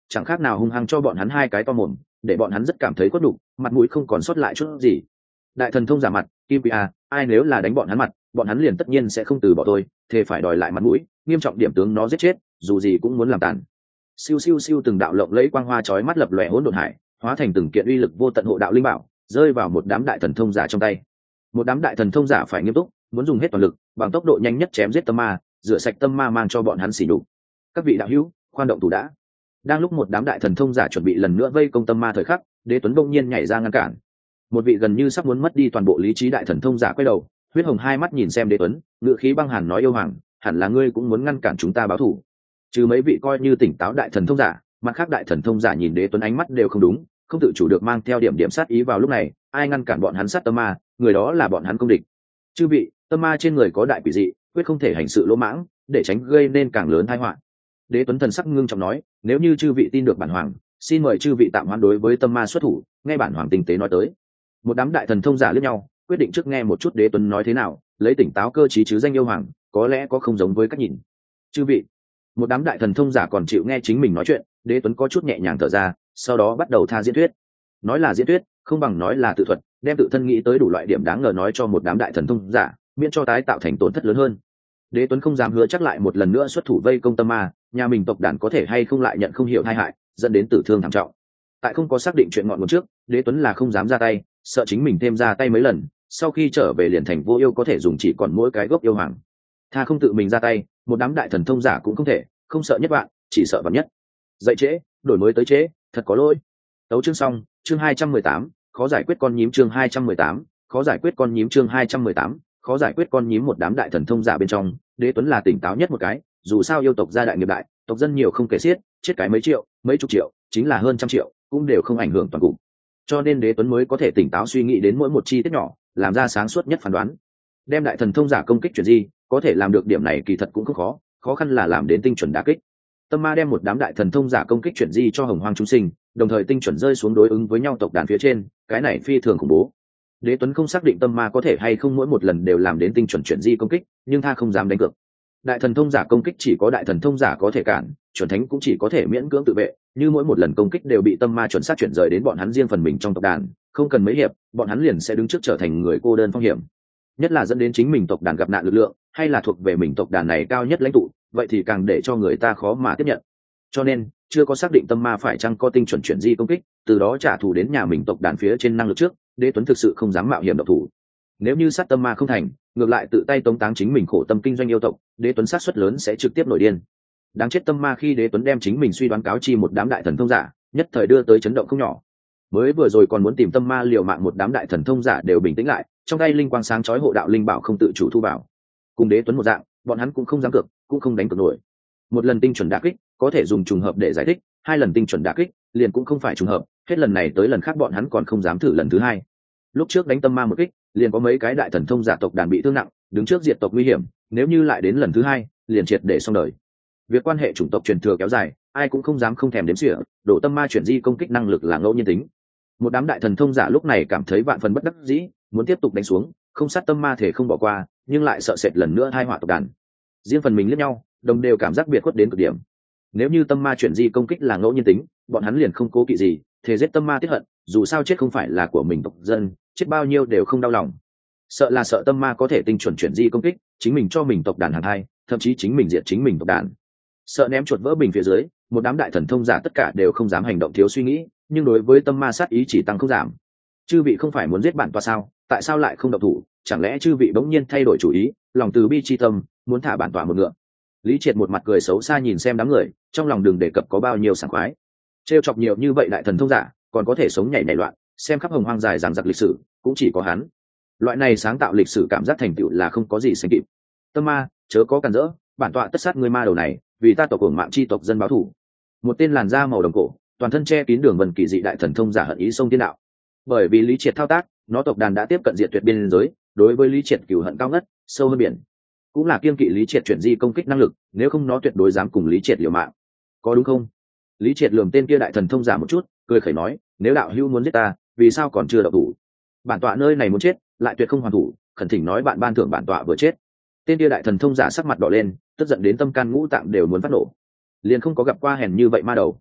chẳng khác nào hung hăng cho bọn hắn hai cái to mồm, để bọn hắn rất cảm thấy khuất nhục, mặt mũi không còn sót lại chút gì. Đại thần thông giả mặt, kim quý a, ai nếu là đánh bọn hắn mặt, bọn hắn liền tất nhiên sẽ không từ bỏ tôi, thề phải đòi lại mặt mũi, nghiêm trọng điểm tướng nó giết chết, dù gì cũng muốn làm tàn. Siêu siêu siêu, từng đạo lộng lẫy quang hoa chói mắt lập lòe hỗn độn hải, hóa thành từng kiện uy lực vô tận hộ đạo linh bảo, rơi vào một đám đại thần thông giả trong tay. Một đám đại thần thông giả phải nghiêm túc, muốn dùng hết toàn lực, bằng tốc độ nhanh nhất chém giết tâm ma, rửa sạch tâm ma mang cho bọn hắn xỉ nhục. Các vị đạo hữu, khoan động thủ đã. Đang lúc một đám đại thần thông giả chuẩn bị lần nữa vây công tâm ma thời khắc, Đế Tuấn bỗng nhiên nhảy ra ngăn cản. Một vị gần như sắp muốn mất đi toàn bộ lý trí đại thần thông giả quay đầu, huyết hồng hai mắt nhìn xem Đế Tuấn, ngựa khí băng hàn nói: yêu hoàng, hẳn là ngươi cũng muốn ngăn cản chúng ta báo thù. Trừ mấy vị coi như tỉnh táo đại thần thông giả, mặt khác đại thần thông giả nhìn Đế Tuấn ánh mắt đều không đúng, không tự chủ được mang theo điểm điểm sát ý vào lúc này. Ai ngăn cản bọn hắn sát tâm ma, người đó là bọn hắn công địch. Chư vị, tâm ma trên người có đại quỷ dị, quyết không thể hành sự lỗ mãng, để tránh gây nên càng lớn tai họa. Đế Tuấn thần sắc ngưng trọng nói: nếu như chư vị tin được bản hoàng, xin mời chư vị tạm hoãn đối với tâm ma xuất thủ, nghe bản hoàng tinh tế nói tới. Một đám đại thần thông giả liếc nhau, quyết định trước nghe một chút Đế Tuấn nói thế nào, lấy tỉnh táo cơ trí chứ danh yêu hoàng, có lẽ có không giống với cách nhìn. Chư vị, một đám đại thần thông giả còn chịu nghe chính mình nói chuyện. Đế Tuấn có chút nhẹ nhàng thở ra, sau đó bắt đầu tha diễn thuyết. Nói là diễn thuyết, không bằng nói là tự thuật, đem tự thân nghĩ tới đủ loại điểm đáng ngờ nói cho một đám đại thần thông giả, miễn cho tái tạo thành tổn thất lớn hơn. Đế Tuấn không dám hứa chắc lại một lần nữa xuất thủ vây công tâm ma, nhà mình tộc đàn có thể hay không lại nhận không hiểu tai hại, dẫn đến tử thương thảm trọng. Tại không có xác định chuyện ngọn nguồn trước, Đế Tuấn là không dám ra tay, sợ chính mình thêm ra tay mấy lần, sau khi trở về liền thành vô yêu có thể dùng chỉ còn mỗi cái gốc yêu hoàng. Tha không tự mình ra tay, một đám đại thần thông giả cũng không thể, không sợ nhất bạn, chỉ sợ vạn nhất. Dậy trễ, đổi mới tới trễ, thật có lỗi. Tấu chương xong, chương hai trăm mười tám, khó giải quyết con nhím chương hai trăm mười tám, khó giải quyết con nhím chương hai trăm mười tám, khó giải quyết con nhím. Một đám đại thần thông giả bên trong, Đế Tuấn là tỉnh táo nhất một cái, dù sao yêu tộc gia đại nghiệp đại, tộc dân nhiều không kể xiết, chết cái mấy triệu, mấy chục triệu, chính là hơn trăm triệu, cũng đều không ảnh hưởng toàn cục. Cho nên Đế Tuấn mới có thể tỉnh táo suy nghĩ đến mỗi một chi tiết nhỏ, làm ra sáng suốt nhất phán đoán. Đem đại thần thông giả công kích chuyển di, có thể làm được điểm này kỳ thật cũng không khó, khó khăn là làm đến tinh chuẩn đả kích. Tâm ma đem một đám đại thần thông giả công kích chuyển di cho hồng hoang chúng sinh, đồng thời tinh chuẩn rơi xuống đối ứng với nhau tộc đàn phía trên, cái này phi thường khủng bố. Đế Tuấn không xác định tâm ma có thể hay không mỗi một lần đều làm đến tinh chuẩn chuyển di công kích, nhưng tha không dám đánh cược. Đại thần thông giả công kích chỉ có đại thần thông giả có thể cản, chuẩn thánh cũng chỉ có thể miễn cưỡng tự vệ, như mỗi một lần công kích đều bị tâm ma chuẩn xác chuyển rời đến bọn hắn riêng phần mình trong tộc đàn, không cần mấy hiệp, bọn hắn liền sẽ đứng trước trở thành người cô đơn phong hiểm. Nhất là dẫn đến chính mình tộc đàn gặp nạn lực lượng, hay là thuộc về mình tộc đàn này cao nhất lãnh tụ, vậy thì càng để cho người ta khó mà tiếp nhận. Cho nên, chưa có xác định tâm ma phải chăng có tinh chuẩn chuyển di công kích, từ đó trả thù đến nhà mình tộc đàn phía trên năng lực trước, Đế Tuấn thực sự không dám mạo hiểm độc thủ. Nếu như sát tâm ma không thành, ngược lại tự tay tống táng chính mình khổ tâm kinh doanh yêu tộc, Đế Tuấn sát suất lớn sẽ trực tiếp nổi điên. Đáng chết tâm ma khi Đế Tuấn đem chính mình suy đoán cáo chi một đám đại thần thông giả, nhất thời đưa tới chấn động không nhỏ. Mới vừa rồi còn muốn tìm tâm ma liều mạng một đám đại thần thông giả đều bình tĩnh lại, trong tay linh quang sáng chói hộ đạo linh bảo không tự chủ thu bảo. Cùng Đế Tuấn một dạng, bọn hắn cũng không dám cược, cũng không đánh cược nổi. Một lần tinh chuẩn đả kích có thể dùng trùng hợp để giải thích, hai lần tinh chuẩn đả kích liền cũng không phải trùng hợp, hết lần này tới lần khác bọn hắn còn không dám thử lần thứ hai. Lúc trước đánh tâm ma một kích, liền có mấy cái đại thần thông giả tộc đàn bị thương nặng, đứng trước diệt tộc nguy hiểm, nếu như lại đến lần thứ hai, liền triệt để xong đời. Việc quan hệ chủng tộc truyền thừa kéo dài, ai cũng không dám không thèm đếm xỉa, đổ tâm ma chuyển di công kích năng lực là ngẫu nhiên tính. Một đám đại thần thông giả lúc này cảm thấy vạn phần bất đắc dĩ, muốn tiếp tục đánh xuống, không sát tâm ma thể không bỏ qua, nhưng lại sợ sệt lần nữa tai họa tộc đàn. Riêng phần mình liếc nhau, đồng đều cảm giác biệt khuất đến cực điểm. Nếu như tâm ma chuyển di công kích là ngẫu nhiên tính, bọn hắn liền không cố kỵ gì, thế giết tâm ma tiết hận, dù sao chết không phải là của mình tộc dân, chết bao nhiêu đều không đau lòng. Sợ là sợ tâm ma có thể tinh chuẩn chuyển di công kích, chính mình cho mình tộc đàn hàng hai, thậm chí chính mình diệt chính mình tộc đàn. Sợ ném chuột vỡ bình phía dưới, một đám đại thần thông giả tất cả đều không dám hành động thiếu suy nghĩ, nhưng đối với tâm ma sát ý chỉ tăng không giảm. Chư vị không phải muốn giết bản tọa sao, tại sao lại không động thủ? Chẳng lẽ chư vị bỗng nhiên thay đổi chủ ý, lòng từ bi chi tâm, muốn thả bản tọa một ngựa? Lý Triệt một mặt cười xấu xa nhìn xem đám người, trong lòng đừng đề cập có bao nhiêu sảng khoái. Trêu chọc nhiều như vậy đại thần thông giả, còn có thể sống nhảy nhảy loạn, xem khắp hồng hoang dài dằng dặc lịch sử, cũng chỉ có hắn. Loại này sáng tạo lịch sử cảm giác thành tựu là không có gì sánh kịp. Tâm ma, chớ có cản rỡ, bản tọa tất sát ngươi ma đầu này, vì ta tộc hưởng mạng chi tộc dân báo thù. Một tên làn da màu đồng cổ, toàn thân che kín đường vân kỳ dị đại thần thông giả hận ý sông thiên đạo. Bởi vì Lý Triệt thao tác, nó tộc đàn đã tiếp cận diệt tuyệt biên giới, đối với Lý Triệt cừu hận cao ngất, sâu hơn biển. Cũng là kiêng kỵ Lý Triệt chuyển di công kích năng lực, nếu không nó tuyệt đối dám cùng Lý Triệt liều mạng. Có đúng không? Lý Triệt lườm tên kia đại thần thông giả một chút, cười khẩy nói, nếu đạo hữu muốn giết ta, vì sao còn chưa động thủ? Bản tọa nơi này muốn chết, lại tuyệt không hoàn thủ, khẩn thỉnh nói bạn ban thưởng bản tọa vừa chết. Tên kia đại thần thông giả sắc mặt đỏ lên, tức giận đến tâm can ngũ tạng đều muốn phát nổ. Liền không có gặp qua hèn như vậy ma đầu.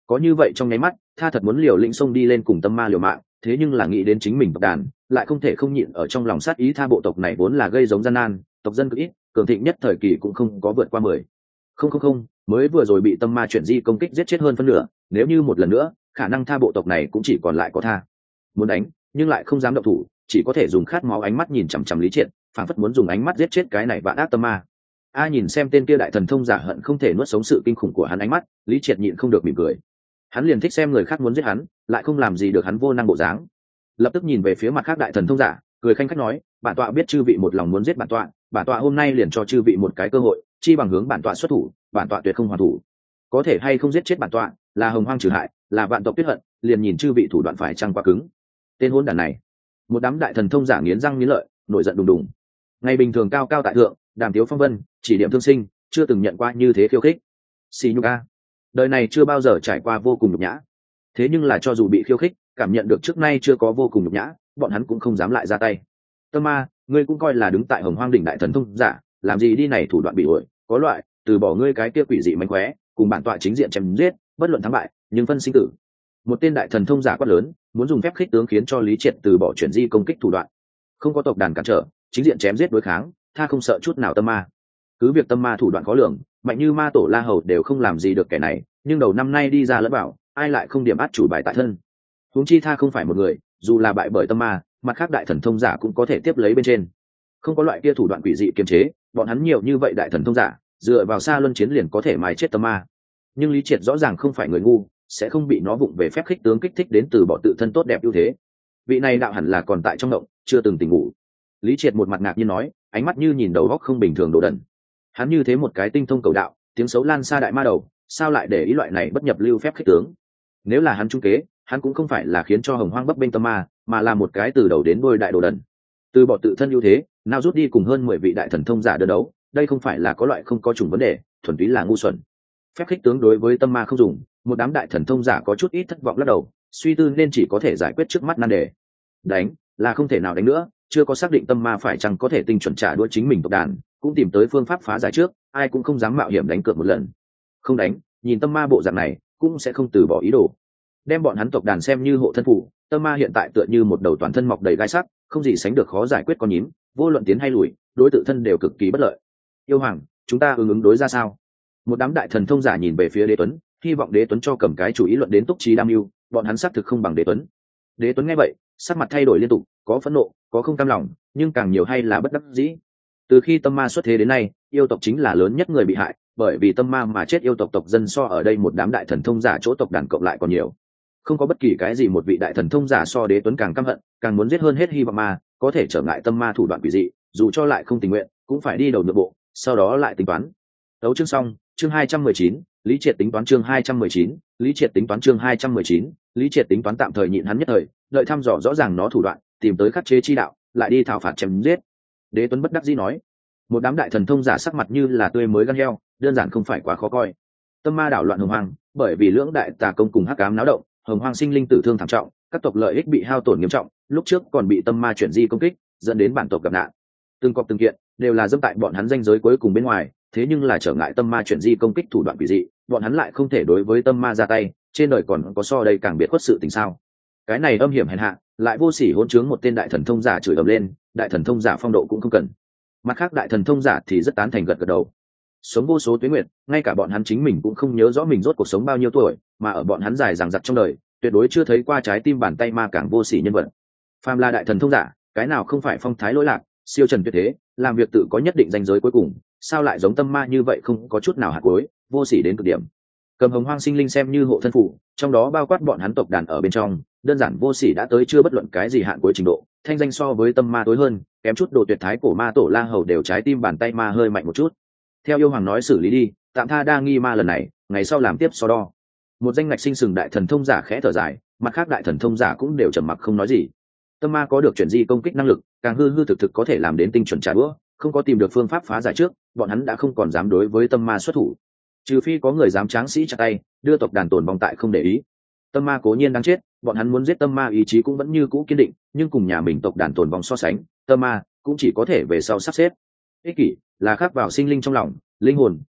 Có như vậy trong nháy mắt, tha thật muốn liều lĩnh xông đi lên cùng tâm ma liều mạng, thế nhưng là nghĩ đến chính mình tộc đàn, lại không thể không nhịn ở trong lòng sát ý. Tha bộ tộc này vốn là gây giống gian nan, tộc dân cực ít, cường thịnh nhất thời kỳ cũng không có vượt qua mười. Không không không, mới vừa rồi bị tâm ma chuyển di công kích giết chết hơn phân nửa, nếu như một lần nữa, khả năng tha bộ tộc này cũng chỉ còn lại có tha. Muốn đánh, nhưng lại không dám động thủ, chỉ có thể dùng khát máu ánh mắt nhìn chằm chằm Lý Triệt, phảng phất muốn dùng ánh mắt giết chết cái này vạn ác tâm ma. A nhìn xem tên kia đại thần thông giả hận không thể nuốt sống sự kinh khủng của hắn ánh mắt, Lý Triệt nhịn không được mỉm cười. Hắn liền thích xem người khác muốn giết hắn, lại không làm gì được hắn vô năng bộ dáng. Lập tức nhìn về phía mặt khác đại thần thông giả, cười khanh khách nói, bản tọa biết chư vị một lòng muốn giết bản tọa, bản tọa hôm nay liền cho chư vị một cái cơ hội, chi bằng hướng bản tọa xuất thủ, bản tọa tuyệt không hoàn thủ. Có thể hay không giết chết bản tọa, là hồng hoang trừ hại, là vạn tộc tuyết hận, liền nhìn chư vị thủ đoạn phải chăng quá cứng. Tên hỗn đản này, một đám đại thần thông giả nghiến răng nghiến lợi, nổi giận đùng đùng. Ngày bình thường cao cao tại thượng, đàm tiếu phong vân, chỉ điểm thương sinh, chưa từng nhận qua như thế khiêu khích. Xì nhục a, đời này chưa bao giờ trải qua vô cùng nhục nhã. Thế nhưng là cho dù bị khiêu khích, cảm nhận được trước nay chưa có vô cùng nhục nhã, bọn hắn cũng không dám lại ra tay. Tâm ma, ngươi cũng coi là đứng tại hồng hoang đỉnh đại thần thông giả, làm gì đi này thủ đoạn bị ổi, có loại, từ bỏ ngươi cái kia quỷ dị mánh khóe, cùng bản tọa chính diện chém giết, bất luận thắng bại, nhưng phân sinh tử. Một tên đại thần thông giả quát lớn, muốn dùng phép khích tướng khiến cho Lý Triệt từ bỏ chuyển di công kích thủ đoạn. Không có tộc đàn cản trở, chính diện chém giết đối kháng, tha không sợ chút nào tâm ma. Cứ việc tâm ma thủ đoạn khó lường, mạnh như ma tổ La Hầu đều không làm gì được kẻ này, nhưng đầu năm nay đi ra lẫn bảo, ai lại không điểm át chủ bài tại thân. Huống chi tha không phải một người, dù là bại bởi tâm ma, mặt khác đại thần thông giả cũng có thể tiếp lấy bên trên. Không có loại kia thủ đoạn quỷ dị kiềm chế, bọn hắn nhiều như vậy đại thần thông giả, dựa vào xa luân chiến liền có thể mài chết tâm ma. Nhưng Lý Triệt rõ ràng không phải người ngu, sẽ không bị nó vụng về phép khích tướng kích thích đến từ bỏ tự thân tốt đẹp ưu thế. Vị này đạo hẳn là còn tại trong động, chưa từng tỉnh ngủ. Lý Triệt một mặt ngạc nhiên nói, ánh mắt như nhìn đầu góc không bình thường đồ đần. Hắn như thế một cái tinh thông cầu đạo, tiếng xấu lan xa đại ma đầu, sao lại để ý loại này bất nhập lưu phép khích tướng? Nếu là hắn trung kế, hắn cũng không phải là khiến cho hồng hoang bấp bênh tâm ma, mà là một cái từ đầu đến đuôi đại đồ đần. Từ bỏ tự thân ưu thế, nào rút đi cùng hơn mười vị đại thần thông giả đơn đấu, đây không phải là có loại không có chủng vấn đề, thuần túy là ngu xuẩn. Phép khích tướng đối với tâm ma không dùng, một đám đại thần thông giả có chút ít thất vọng lắc đầu, suy tư nên chỉ có thể giải quyết trước mắt nan đề. Đánh là không thể nào đánh nữa, chưa có xác định tâm ma phải chăng có thể tinh chuẩn trả đũa chính mình tộc đàn, cũng tìm tới phương pháp phá giải trước, ai cũng không dám mạo hiểm đánh cược một lần. Không đánh, nhìn tâm ma bộ dạng này, cũng sẽ không từ bỏ ý đồ. Đem bọn hắn tộc đàn xem như hộ thân phủ, tâm ma hiện tại tựa như một đầu toàn thân mọc đầy gai sắc, không gì sánh được khó giải quyết con nhím, vô luận tiến hay lùi, đối tự thân đều cực kỳ bất lợi. Yêu hoàng, chúng ta ứng ứng đối ra sao? Một đám đại thần thông giả nhìn về phía Đế Tuấn, hy vọng Đế Tuấn cho cầm cái chủ ý luận đến túc trí đam mưu, bọn hắn xác thực không bằng Đế Tuấn. Đế Tuấn nghe vậy, sắc mặt thay đổi liên tục, có phẫn nộ, có không cam lòng, nhưng càng nhiều hay là bất đắc dĩ. Từ khi tâm ma xuất thế đến nay, yêu tộc chính là lớn nhất người bị hại, bởi vì tâm ma mà chết yêu tộc tộc dân so ở đây một đám đại thần thông giả chỗ tộc đàn cộng lại còn nhiều. Không có bất kỳ cái gì một vị đại thần thông giả so Đế Tuấn càng căm hận, càng muốn giết hơn hết hy vọng ma, có thể trở ngại tâm ma thủ đoạn quỷ dị, dù cho lại không tình nguyện, cũng phải đi đầu nội bộ, sau đó lại tính toán. Đấu chương xong, chương hai trăm mười chín, Lý Triệt tính toán chương hai trăm mười chín, Lý Triệt tính toán chương hai trăm mười chín, Lý Triệt tính toán tạm thời nhịn hắn nhất thời, đợi thăm dò rõ ràng nó thủ đoạn, tìm tới khắc chế chi đạo, lại đi thảo phạt chém giết. Đế Tuấn bất đắc dĩ nói, một đám đại thần thông giả sắc mặt như là tươi mới gan heo, đơn giản không phải quá khó coi. Tâm ma đảo loạn hồng hoang, bởi vì lưỡng đại tà công cùng hắc ám náo động, hồng hoang sinh linh tử thương thảm trọng, các tộc lợi ích bị hao tổn nghiêm trọng, lúc trước còn bị tâm ma chuyển di công kích, dẫn đến bản tộc gặp nạn. Từng cọp từng kiện đều là dẫm tại bọn hắn danh giới cuối cùng bên ngoài, thế nhưng là trở ngại tâm ma chuyển di công kích thủ đoạn quỷ dị, bọn hắn lại không thể đối với tâm ma ra tay, trên đời còn có so đây càng biệt khuất sự tình sao? Cái này âm hiểm hèn hạ, lại vô sỉ hỗn trướng một tên đại thần thông giả chửi ầm lên, đại thần thông giả phong độ cũng không cần. Mặt khác đại thần thông giả thì rất tán thành gật gật đầu. Sống vô số tuế nguyệt, ngay cả bọn hắn chính mình cũng không nhớ rõ mình rốt cuộc sống bao nhiêu tuổi, mà ở bọn hắn dài dằng dặc trong đời, tuyệt đối chưa thấy qua trái tim bàn tay ma càng vô sỉ nhân vật. Phàm là đại thần thông giả, cái nào không phải phong thái lỗi lạc, siêu trần tuyệt thế, làm việc tự có nhất định danh giới cuối cùng, sao lại giống tâm ma như vậy không có chút nào hạt cuối, vô sỉ đến cực điểm. Cầm hồng hoang sinh linh xem như hộ thân phủ, trong đó bao quát bọn hắn tộc đàn ở bên trong, đơn giản vô sỉ đã tới chưa bất luận cái gì hạn cuối trình độ, thanh danh so với tâm ma tối hơn, kém chút đồ tuyệt thái cổ ma tổ La Hầu đều trái tim bàn tay ma hơi mạnh một chút. Theo yêu hoàng nói xử lý đi, tạm tha đa nghi ma lần này, ngày sau làm tiếp so đo. Một danh ngạch sinh sừng đại thần thông giả khẽ thở dài, mặt khác đại thần thông giả cũng đều trầm mặc không nói gì. Tâm ma có được chuyển di công kích năng lực, càng hư hư thực thực có thể làm đến tinh chuẩn trả đũa, không có tìm được phương pháp phá giải trước, bọn hắn đã không còn dám đối với tâm ma xuất thủ. Trừ phi có người dám tráng sĩ chặt tay, đưa tộc đàn tồn vong tại không để ý. Tâm ma cố nhiên đang chết, bọn hắn muốn giết tâm ma ý chí cũng vẫn như cũ kiên định, nhưng cùng nhà mình tộc đàn tồn vong so sánh, tâm ma cũng chỉ có thể về sau sắp xếp. Ích kỷ là khắc vào sinh linh trong lòng, linh hồn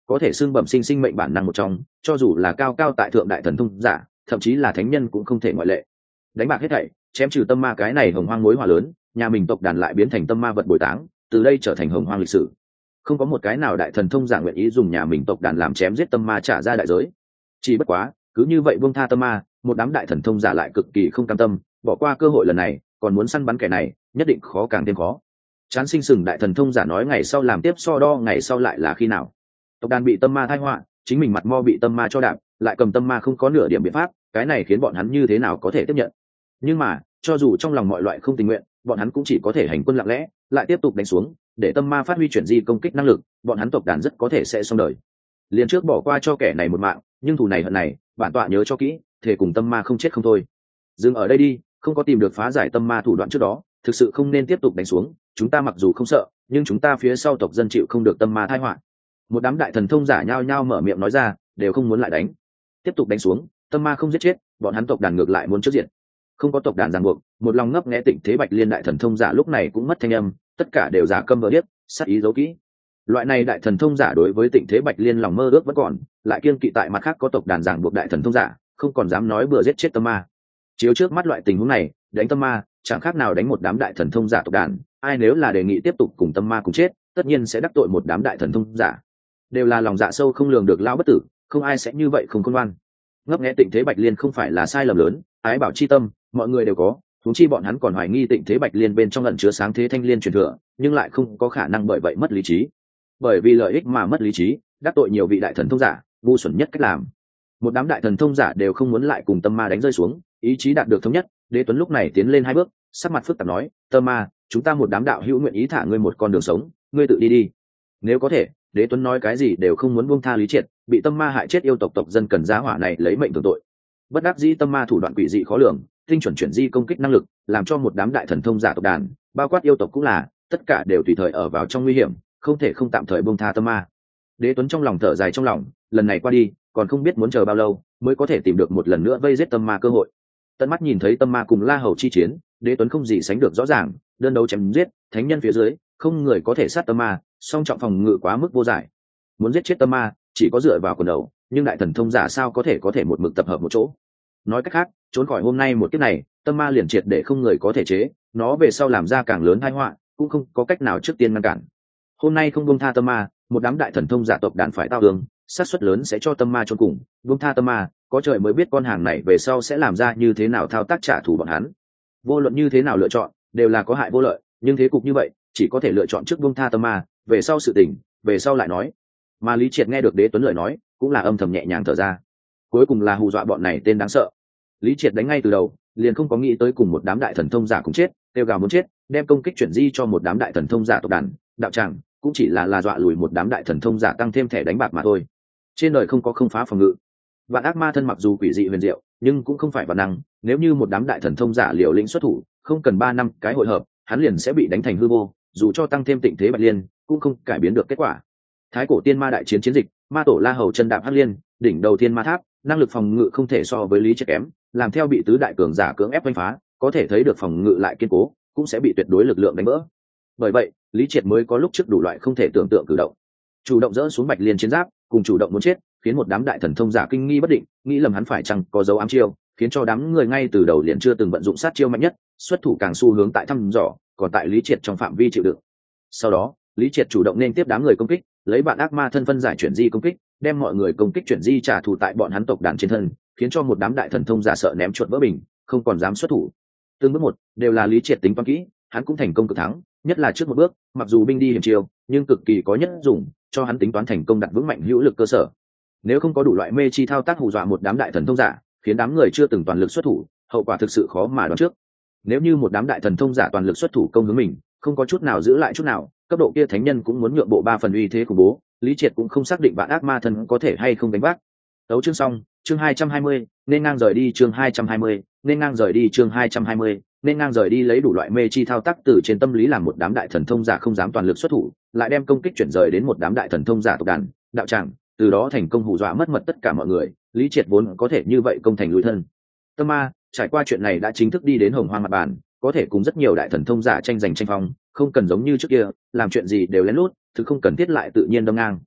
có thể xưng bẩm sinh sinh mệnh bản năng một trong, cho dù là cao cao tại thượng đại thần thông giả, thậm chí là thánh nhân cũng không thể ngoại lệ. Đánh bạc hết thảy, chém trừ tâm ma cái này hồng hoang mối hỏa lớn, nhà mình tộc đàn lại biến thành tâm ma vật bồi táng, từ đây trở thành hồng hoang lịch sử. Không có một cái nào đại thần thông giả nguyện ý dùng nhà mình tộc đàn làm chém giết tâm ma trả ra đại giới. Chỉ bất quá, cứ như vậy buông tha tâm ma, một đám đại thần thông giả lại cực kỳ không cam tâm, bỏ qua cơ hội lần này, còn muốn săn bắn kẻ này, nhất định khó càng thêm khó. Chán sinh sừng đại thần thông giả nói ngày sau làm tiếp so đo ngày sau lại là khi nào. Tộc đàn bị tâm ma thai họa, chính mình mặt mo bị tâm ma cho đạp, lại cầm tâm ma không có nửa điểm biện pháp, cái này khiến bọn hắn như thế nào có thể tiếp nhận. Nhưng mà cho dù trong lòng mọi loại không tình nguyện, bọn hắn cũng chỉ có thể hành quân lặng lẽ, lại tiếp tục đánh xuống, để tâm ma phát huy chuyển di công kích năng lực, bọn hắn tộc đàn rất có thể sẽ xong đời. Liền trước bỏ qua cho kẻ này một mạng, nhưng thù này hận này, bản tọa nhớ cho kỹ, thể cùng tâm ma không chết không thôi. Dừng ở đây đi, không có tìm được phá giải tâm ma thủ đoạn trước đó, thực sự không nên tiếp tục đánh xuống. Chúng ta mặc dù không sợ, nhưng chúng ta phía sau tộc dân chịu không được tâm ma tai họa. Một đám đại thần thông giả nhao nhao mở miệng nói ra, đều không muốn lại đánh. Tiếp tục đánh xuống, tâm ma không giết chết, bọn hắn tộc đàn ngược lại muốn trước diện. Không có tộc đàn ràng buộc, một lòng ngấp nghé Tịnh Thế Bạch Liên đại thần thông giả lúc này cũng mất thanh âm, tất cả đều giả câm vờ điếc, sát ý giấu kỹ. Loại này đại thần thông giả đối với Tịnh Thế Bạch Liên lòng mơ ước vẫn còn, lại kiêng kỵ tại mặt khác có tộc đàn ràng buộc đại thần thông giả, không còn dám nói bừa giết chết tâm ma. Chiếu trước mắt loại tình huống này, đánh tâm ma chẳng khác nào đánh một đám đại thần thông giả tộc đàn, ai nếu là đề nghị tiếp tục cùng tâm ma cùng chết, tất nhiên sẽ đắc tội một đám đại thần thông giả. Đều là lòng dạ sâu không lường được lão bất tử, không ai sẽ như vậy không khôn ngoan. Ngấp nghé Tịnh Thế Bạch Liên không phải là sai lầm lớn, ái bảo chi tâm, mọi người đều có, huống chi bọn hắn còn hoài nghi Tịnh Thế Bạch Liên bên trong ẩn chứa sáng thế thanh liên truyền thừa, nhưng lại không có khả năng bởi vậy mất lý trí. Bởi vì lợi ích mà mất lý trí, đắc tội nhiều vị đại thần thông giả, ngu xuẩn nhất cách làm. Một đám đại thần thông giả đều không muốn lại cùng tâm ma đánh rơi xuống, ý chí đạt được thống nhất. Đế Tuấn lúc này tiến lên hai bước, sắc mặt phức tạp nói, tâm ma, chúng ta một đám đạo hữu nguyện ý thả ngươi một con đường sống, ngươi tự đi đi. Nếu có thể, Đế Tuấn nói cái gì đều không muốn buông tha Lý Triệt, bị tâm ma hại chết yêu tộc tộc dân cần giá hỏa này lấy mệnh tưởng tội. Bất đắc dĩ tâm ma thủ đoạn quỷ dị khó lường, tinh chuẩn chuyển di công kích năng lực, làm cho một đám đại thần thông giả tộc đàn, bao quát yêu tộc cũng là, tất cả đều tùy thời ở vào trong nguy hiểm, không thể không tạm thời buông tha tâm ma. Đế Tuấn trong lòng thở dài trong lòng, lần này qua đi, còn không biết muốn chờ bao lâu mới có thể tìm được một lần nữa vây giết tâm ma cơ hội. Tận mắt nhìn thấy tâm ma cùng La Hầu chi chiến, Đế Tuấn không gì sánh được rõ ràng, đơn đấu chém giết, thánh nhân phía dưới, không người có thể sát tâm ma, song trọng phòng ngự quá mức vô giải. Muốn giết chết tâm ma, chỉ có dựa vào quần đầu, nhưng đại thần thông giả sao có thể có thể một mực tập hợp một chỗ. Nói cách khác, trốn khỏi hôm nay một kiếp này, tâm ma liền triệt để không người có thể chế, nó về sau làm ra càng lớn tai họa, cũng không có cách nào trước tiên ngăn cản. Hôm nay không buông tha tâm ma, một đám đại thần thông giả tộc đàn phải tao đường, xác suất lớn sẽ cho tâm ma chôn cùng, buông tha tâm ma, có trời mới biết con hàng này về sau sẽ làm ra như thế nào thao tác trả thù bọn hắn. Vô luận như thế nào lựa chọn, đều là có hại vô lợi, nhưng thế cục như vậy, chỉ có thể lựa chọn trước buông tha tâm ma, về sau sự tình, về sau lại nói. Mà Lý Triệt nghe được Đế Tuấn lời nói, cũng là âm thầm nhẹ nhàng thở ra. Cuối cùng là hù dọa bọn này tên đáng sợ. Lý Triệt đánh ngay từ đầu, liền không có nghĩ tới cùng một đám đại thần thông giả cùng chết, kêu gào muốn chết, đem công kích chuyển di cho một đám đại thần thông giả tộc đàn, đạo tràng, cũng chỉ là là dọa lùi một đám đại thần thông giả tăng thêm thẻ đánh bạc mà thôi. Trên đời không có không phá phòng ngự. Vạn ác ma thân mặc dù quỷ dị huyền diệu, nhưng cũng không phải vạn năng, nếu như một đám đại thần thông giả liều lĩnh xuất thủ, không cần ba năm cái hội hợp, hắn liền sẽ bị đánh thành hư vô, dù cho tăng thêm Tịnh Thế Bạch Liên, cũng không cải biến được kết quả. Thái cổ tiên ma đại chiến chiến dịch, ma tổ La Hầu chân đạp hắc liên, đỉnh đầu thiên ma tháp, năng lực phòng ngự không thể so với Lý Triệt kém, làm theo bị tứ đại cường giả cưỡng ép đánh phá, có thể thấy được phòng ngự lại kiên cố, cũng sẽ bị tuyệt đối lực lượng đánh vỡ. Bởi vậy, Lý Triệt mới có lúc trước đủ loại không thể tưởng tượng cử động. Chủ động dỡ xuống Bạch Liên chiến giáp, cùng chủ động muốn chết, khiến một đám đại thần thông giả kinh nghi bất định, nghĩ lầm hắn phải chăng có dấu ám chiêu, khiến cho đám người ngay từ đầu liền chưa từng vận dụng sát chiêu mạnh nhất, xuất thủ càng xu hướng tại thăm dò, còn tại Lý Triệt trong phạm vi chịu đựng. Sau đó, Lý Triệt chủ động nên tiếp đám người công kích, lấy bạn ác ma thân phân giải chuyển di công kích, đem mọi người công kích chuyển di trả thù tại bọn hắn tộc đàn trên thân, khiến cho một đám đại thần thông giả sợ ném chuột vỡ bình, không còn dám xuất thủ. Từng bước một, đều là Lý Triệt tính toán kỹ, hắn cũng thành công cực thắng, nhất là trước một bước, mặc dù binh đi hiểm chiêu, nhưng cực kỳ có nhất dùng, cho hắn tính toán thành công đặt vững mạnh hữu lực cơ sở. Nếu không có đủ loại mê chi thao tác hù dọa một đám đại thần thông giả, khiến đám người chưa từng toàn lực xuất thủ, hậu quả thực sự khó mà đoán trước. Nếu như một đám đại thần thông giả toàn lực xuất thủ công hướng mình, không có chút nào giữ lại chút nào, cấp độ kia thánh nhân cũng muốn nhượng bộ ba phần uy thế của bố, Lý Triệt cũng không xác định vạn ác ma thần có thể hay không đánh vác. Tấu chương xong, chương hai trăm hai mươi, nên ngang rời đi chương hai trăm hai mươi, nên ngang rời đi chương hai trăm hai mươi, nên ngang rời đi lấy đủ loại mê chi thao tác từ trên tâm lý làm một đám đại thần thông giả không dám toàn lực xuất thủ, lại đem công kích chuyển rời đến một đám đại thần thông giả tộc đàn, đạo tràng, từ đó thành công hù dọa mất mật tất cả mọi người, Lý Triệt vốn có thể như vậy công thành lùi thân. Tâm ma, trải qua chuyện này đã chính thức đi đến hồng hoang mặt bàn, có thể cùng rất nhiều đại thần thông giả tranh giành tranh phong, không cần giống như trước kia, làm chuyện gì đều lén lút, thứ không cần thiết lại tự nhiên đâm ngang.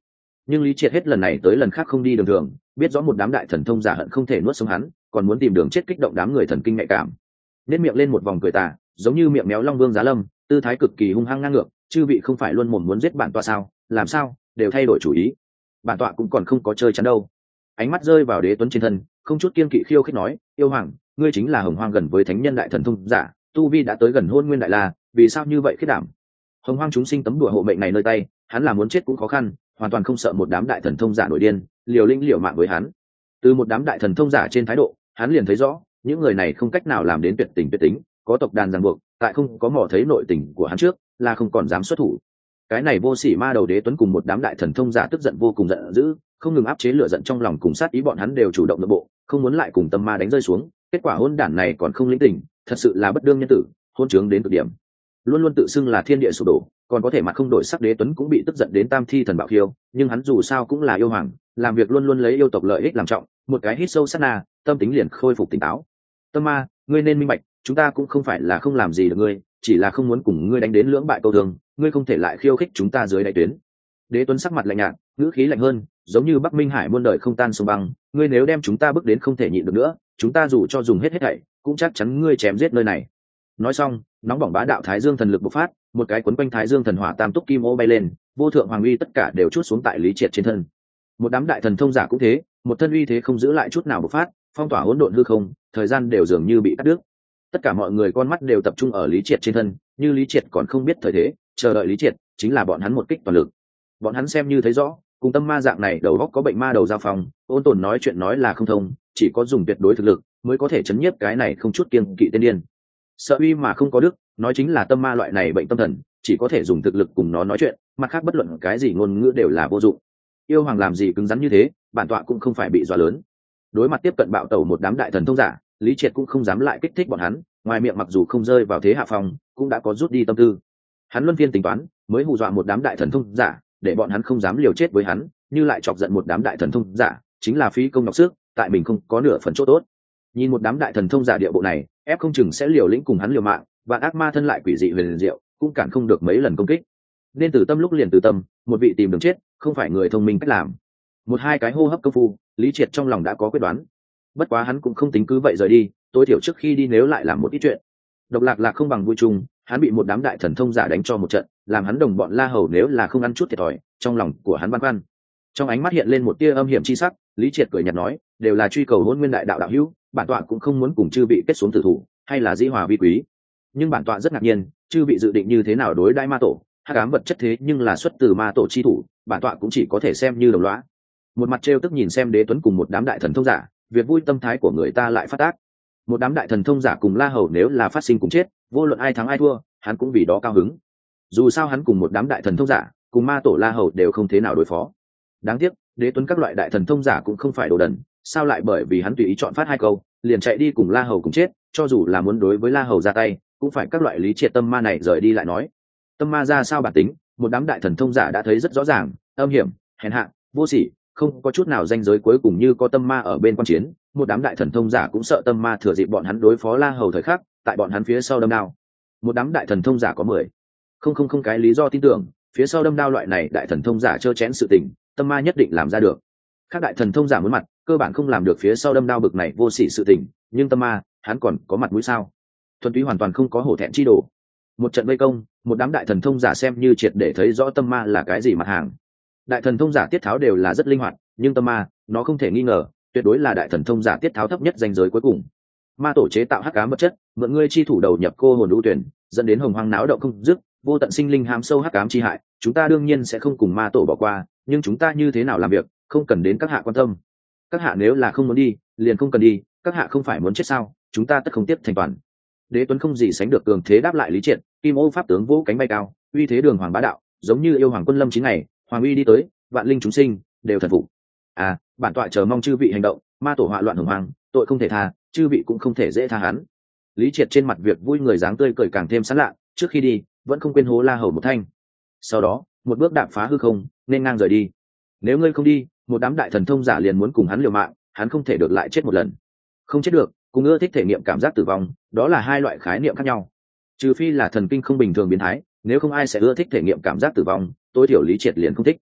nhưng lý triệt hết lần này tới lần khác không đi đường thường, biết rõ một đám đại thần thông giả hận không thể nuốt sống hắn, còn muốn tìm đường chết kích động đám người thần kinh nhạy cảm. Nét miệng lên một vòng cười tà, giống như miệng méo long vương giá lâm, tư thái cực kỳ hung hăng ngang ngược. Chư vị không phải luôn mồm muốn giết bản tọa sao? Làm sao đều thay đổi chủ ý? Bản tọa cũng còn không có chơi chắn đâu. Ánh mắt rơi vào Đế Tuấn trên thân, không chút kiên kỵ khiêu khích nói: yêu hoàng, ngươi chính là hồng hoang gần với thánh nhân đại thần thông giả, tu vi đã tới gần hôn nguyên đại la, vì sao như vậy khiết đảm? Hồng hoang chúng sinh tấm đùa hộ mệnh này nơi tay, hắn là muốn chết cũng khó khăn, hoàn toàn không sợ một đám đại thần thông giả nổi điên, liều lĩnh liều mạng với hắn. Từ một đám đại thần thông giả trên thái độ, hắn liền thấy rõ những người này không cách nào làm đến tuyệt tình tuyệt tính, có tộc đàn ràng buộc, tại không có mò thấy nội tình của hắn trước là không còn dám xuất thủ. Cái này vô sỉ ma đầu Đế Tuấn cùng một đám đại thần thông giả tức giận vô cùng giận dữ, không ngừng áp chế lửa giận trong lòng cùng sát ý, bọn hắn đều chủ động nội bộ, không muốn lại cùng tâm ma đánh rơi xuống. Kết quả hôn đản này còn không lĩnh tình, thật sự là bất đương nhân tử, hôn trướng đến cực điểm. Luôn luôn tự xưng là thiên địa sụp đổ, còn có thể mặt không đổi sắc Đế Tuấn cũng bị tức giận đến tam thi thần bạo khiêu, nhưng hắn dù sao cũng là yêu hoàng, làm việc luôn luôn lấy yêu tộc lợi ích làm trọng, một cái hít sâu sát na, tâm tính liền khôi phục tỉnh táo. Tâm ma, ngươi nên minh bạch, chúng ta cũng không phải là không làm gì được ngươi, chỉ là không muốn cùng ngươi đánh đến lưỡng bại câu thương, ngươi không thể lại khiêu khích chúng ta dưới đại tuyến. Đế Tuấn sắc mặt lạnh nhạt, ngữ khí lạnh hơn, giống như Bắc Minh Hải muôn đời không tan sông băng, ngươi nếu đem chúng ta bước đến không thể nhịn được nữa, chúng ta dù cho dùng hết hết thảy, cũng chắc chắn ngươi chém giết nơi này. Nói xong, nóng bỏng bá đạo Thái Dương thần lực bộc phát, một cái quấn quanh Thái Dương thần hỏa tam túc kim ô bay lên, vô thượng hoàng uy tất cả đều chút xuống tại Lý Triệt trên thân. Một đám đại thần thông giả cũng thế, một thân uy thế không giữ lại chút nào bộc phát, phong tỏa hỗn độn hư không, thời gian đều dường như bị cắt đứt. Tất cả mọi người con mắt đều tập trung ở Lý Triệt trên thân, như Lý Triệt còn không biết thời thế, chờ đợi Lý Triệt chính là bọn hắn một kích toàn lực. Bọn hắn xem như thấy rõ, cùng tâm ma dạng này đầu óc có bệnh ma đầu giao phòng, ôn tồn nói chuyện nói là không thông, chỉ có dùng tuyệt đối thực lực mới có thể chấn nhiếp cái này không chút kiêng kỵ tên điên. Sợ uy mà không có đức, nói chính là tâm ma loại này bệnh tâm thần, chỉ có thể dùng thực lực cùng nó nói chuyện, mặt khác bất luận cái gì ngôn ngữ đều là vô dụng. Yêu hoàng làm gì cứng rắn như thế, bản tọa cũng không phải bị dọa lớn. Đối mặt tiếp cận bạo tẩu một đám đại thần thông giả, Lý Triệt cũng không dám lại kích thích bọn hắn, ngoài miệng mặc dù không rơi vào thế hạ phong, cũng đã có rút đi tâm tư. Hắn luân phiên tính toán, mới hù dọa một đám đại thần thông giả, để bọn hắn không dám liều chết với hắn, như lại chọc giận một đám đại thần thông giả, chính là phí công nhọc sức, tại mình không có nửa phần chỗ tốt. Nhìn một đám đại thần thông giả địa bộ này, ép không chừng sẽ liều lĩnh cùng hắn liều mạng, và ác ma thân lại quỷ dị huyền diệu, cũng cản không được mấy lần công kích. Nên từ tâm lúc liền từ tâm, một vị tìm đường chết, không phải người thông minh cách làm. Một hai cái hô hấp công phu, Lý Triệt trong lòng đã có quyết đoán. Bất quá hắn cũng không tính cứ vậy rời đi, tối thiểu trước khi đi nếu lại làm một ít chuyện. Độc lạc lạc không bằng vui chung, hắn bị một đám đại thần thông giả đánh cho một trận, làm hắn đồng bọn La Hầu nếu là không ăn chút thiệt thòi, trong lòng của hắn băn khoăn. Trong ánh mắt hiện lên một tia âm hiểm chi sắc, Lý Triệt cười nhạt nói, đều là truy cầu hôn nguyên đại đạo đạo hữu, bản tọa cũng không muốn cùng chư vị kết xuống tử thủ, hay là dĩ hòa vi quý. Nhưng bản tọa rất ngạc nhiên, chư vị dự định như thế nào đối đãi ma tổ, hắc ám vật chất thế nhưng là xuất từ ma tổ chi thủ, bản tọa cũng chỉ có thể xem như đồng lõa. Một mặt trêu tức nhìn xem Đế Tuấn cùng một đám đại thần thông giả, việc vui tâm thái của người ta lại phát tác. Một đám đại thần thông giả cùng La Hầu nếu là phát sinh cùng chết, vô luận ai thắng ai thua, hắn cũng vì đó cao hứng. Dù sao hắn cùng một đám đại thần thông giả, cùng ma tổ La Hầu đều không thế nào đối phó. Đáng tiếc, Đế Tuấn các loại đại thần thông giả cũng không phải đồ đần, sao lại bởi vì hắn tùy ý chọn phát hai câu, liền chạy đi cùng La Hầu cùng chết, cho dù là muốn đối với La Hầu ra tay, cũng phải các loại Lý Triệt tâm ma này rời đi lại nói. Tâm ma ra sao bản tính, một đám đại thần thông giả đã thấy rất rõ ràng, âm hiểm, hèn hạ, vô sỉ, không có chút nào ranh giới cuối cùng như có tâm ma ở bên quan chiến, một đám đại thần thông giả cũng sợ tâm ma thừa dịp bọn hắn đối phó La Hầu thời khắc, tại bọn hắn phía sau đâm đao. Một đám đại thần thông giả có mười, không không không cái lý do tin tưởng, phía sau đâm đao loại này đại thần thông giả trơ chén sự tình, tâm ma nhất định làm ra được. Các đại thần thông giả muốn mặt, cơ bản không làm được phía sau đâm đao bực này vô sỉ sự tình, nhưng tâm ma, hắn còn có mặt mũi sao? Thuần túy hoàn toàn không có hổ thẹn chi đồ. Một trận vây công, một đám đại thần thông giả xem như triệt để thấy rõ tâm ma là cái gì mặt hàng. Đại thần thông giả tiết tháo đều là rất linh hoạt, nhưng tâm ma, nó không thể nghi ngờ, tuyệt đối là đại thần thông giả tiết tháo thấp nhất ranh giới cuối cùng. Ma tổ chế tạo hắc ám vật chất, mượn ngươi chi thủ đầu nhập cô hồn lũ tuyển, dẫn đến hồng hoang náo động không dứt, vô tận sinh linh hám sâu hắc ám chi hại, chúng ta đương nhiên sẽ không cùng ma tổ bỏ qua, nhưng chúng ta như thế nào làm việc, không cần đến các hạ quan tâm. Các hạ nếu là không muốn đi, liền không cần đi, các hạ không phải muốn chết sao, chúng ta tất không tiếp thành toàn. Đế Tuấn không gì sánh được cường thế đáp lại Lý Triệt, kim ô pháp tướng vỗ cánh bay cao, uy thế đường hoàng bá đạo, giống như yêu hoàng quân lâm chín ngày, hoàng uy đi tới, vạn linh chúng sinh đều thần phục. À, bản tọa chờ mong chư vị hành động, ma tổ họa loạn hồng hoàng, tội không thể tha, chư vị cũng không thể dễ tha hắn. Lý Triệt trên mặt việc vui người dáng tươi cười càng thêm sán lạ, trước khi đi, vẫn không quên hố La Hầu một thanh. Sau đó, một bước đạp phá hư không, nên ngang rời đi. Nếu ngươi không đi, một đám đại thần thông giả liền muốn cùng hắn liều mạng, hắn không thể được lại chết một lần. Không chết được, cùng ưa thích thể nghiệm cảm giác tử vong, đó là hai loại khái niệm khác nhau. Trừ phi là thần kinh không bình thường biến thái, nếu không ai sẽ ưa thích thể nghiệm cảm giác tử vong, tối thiểu Lý Triệt liền không thích.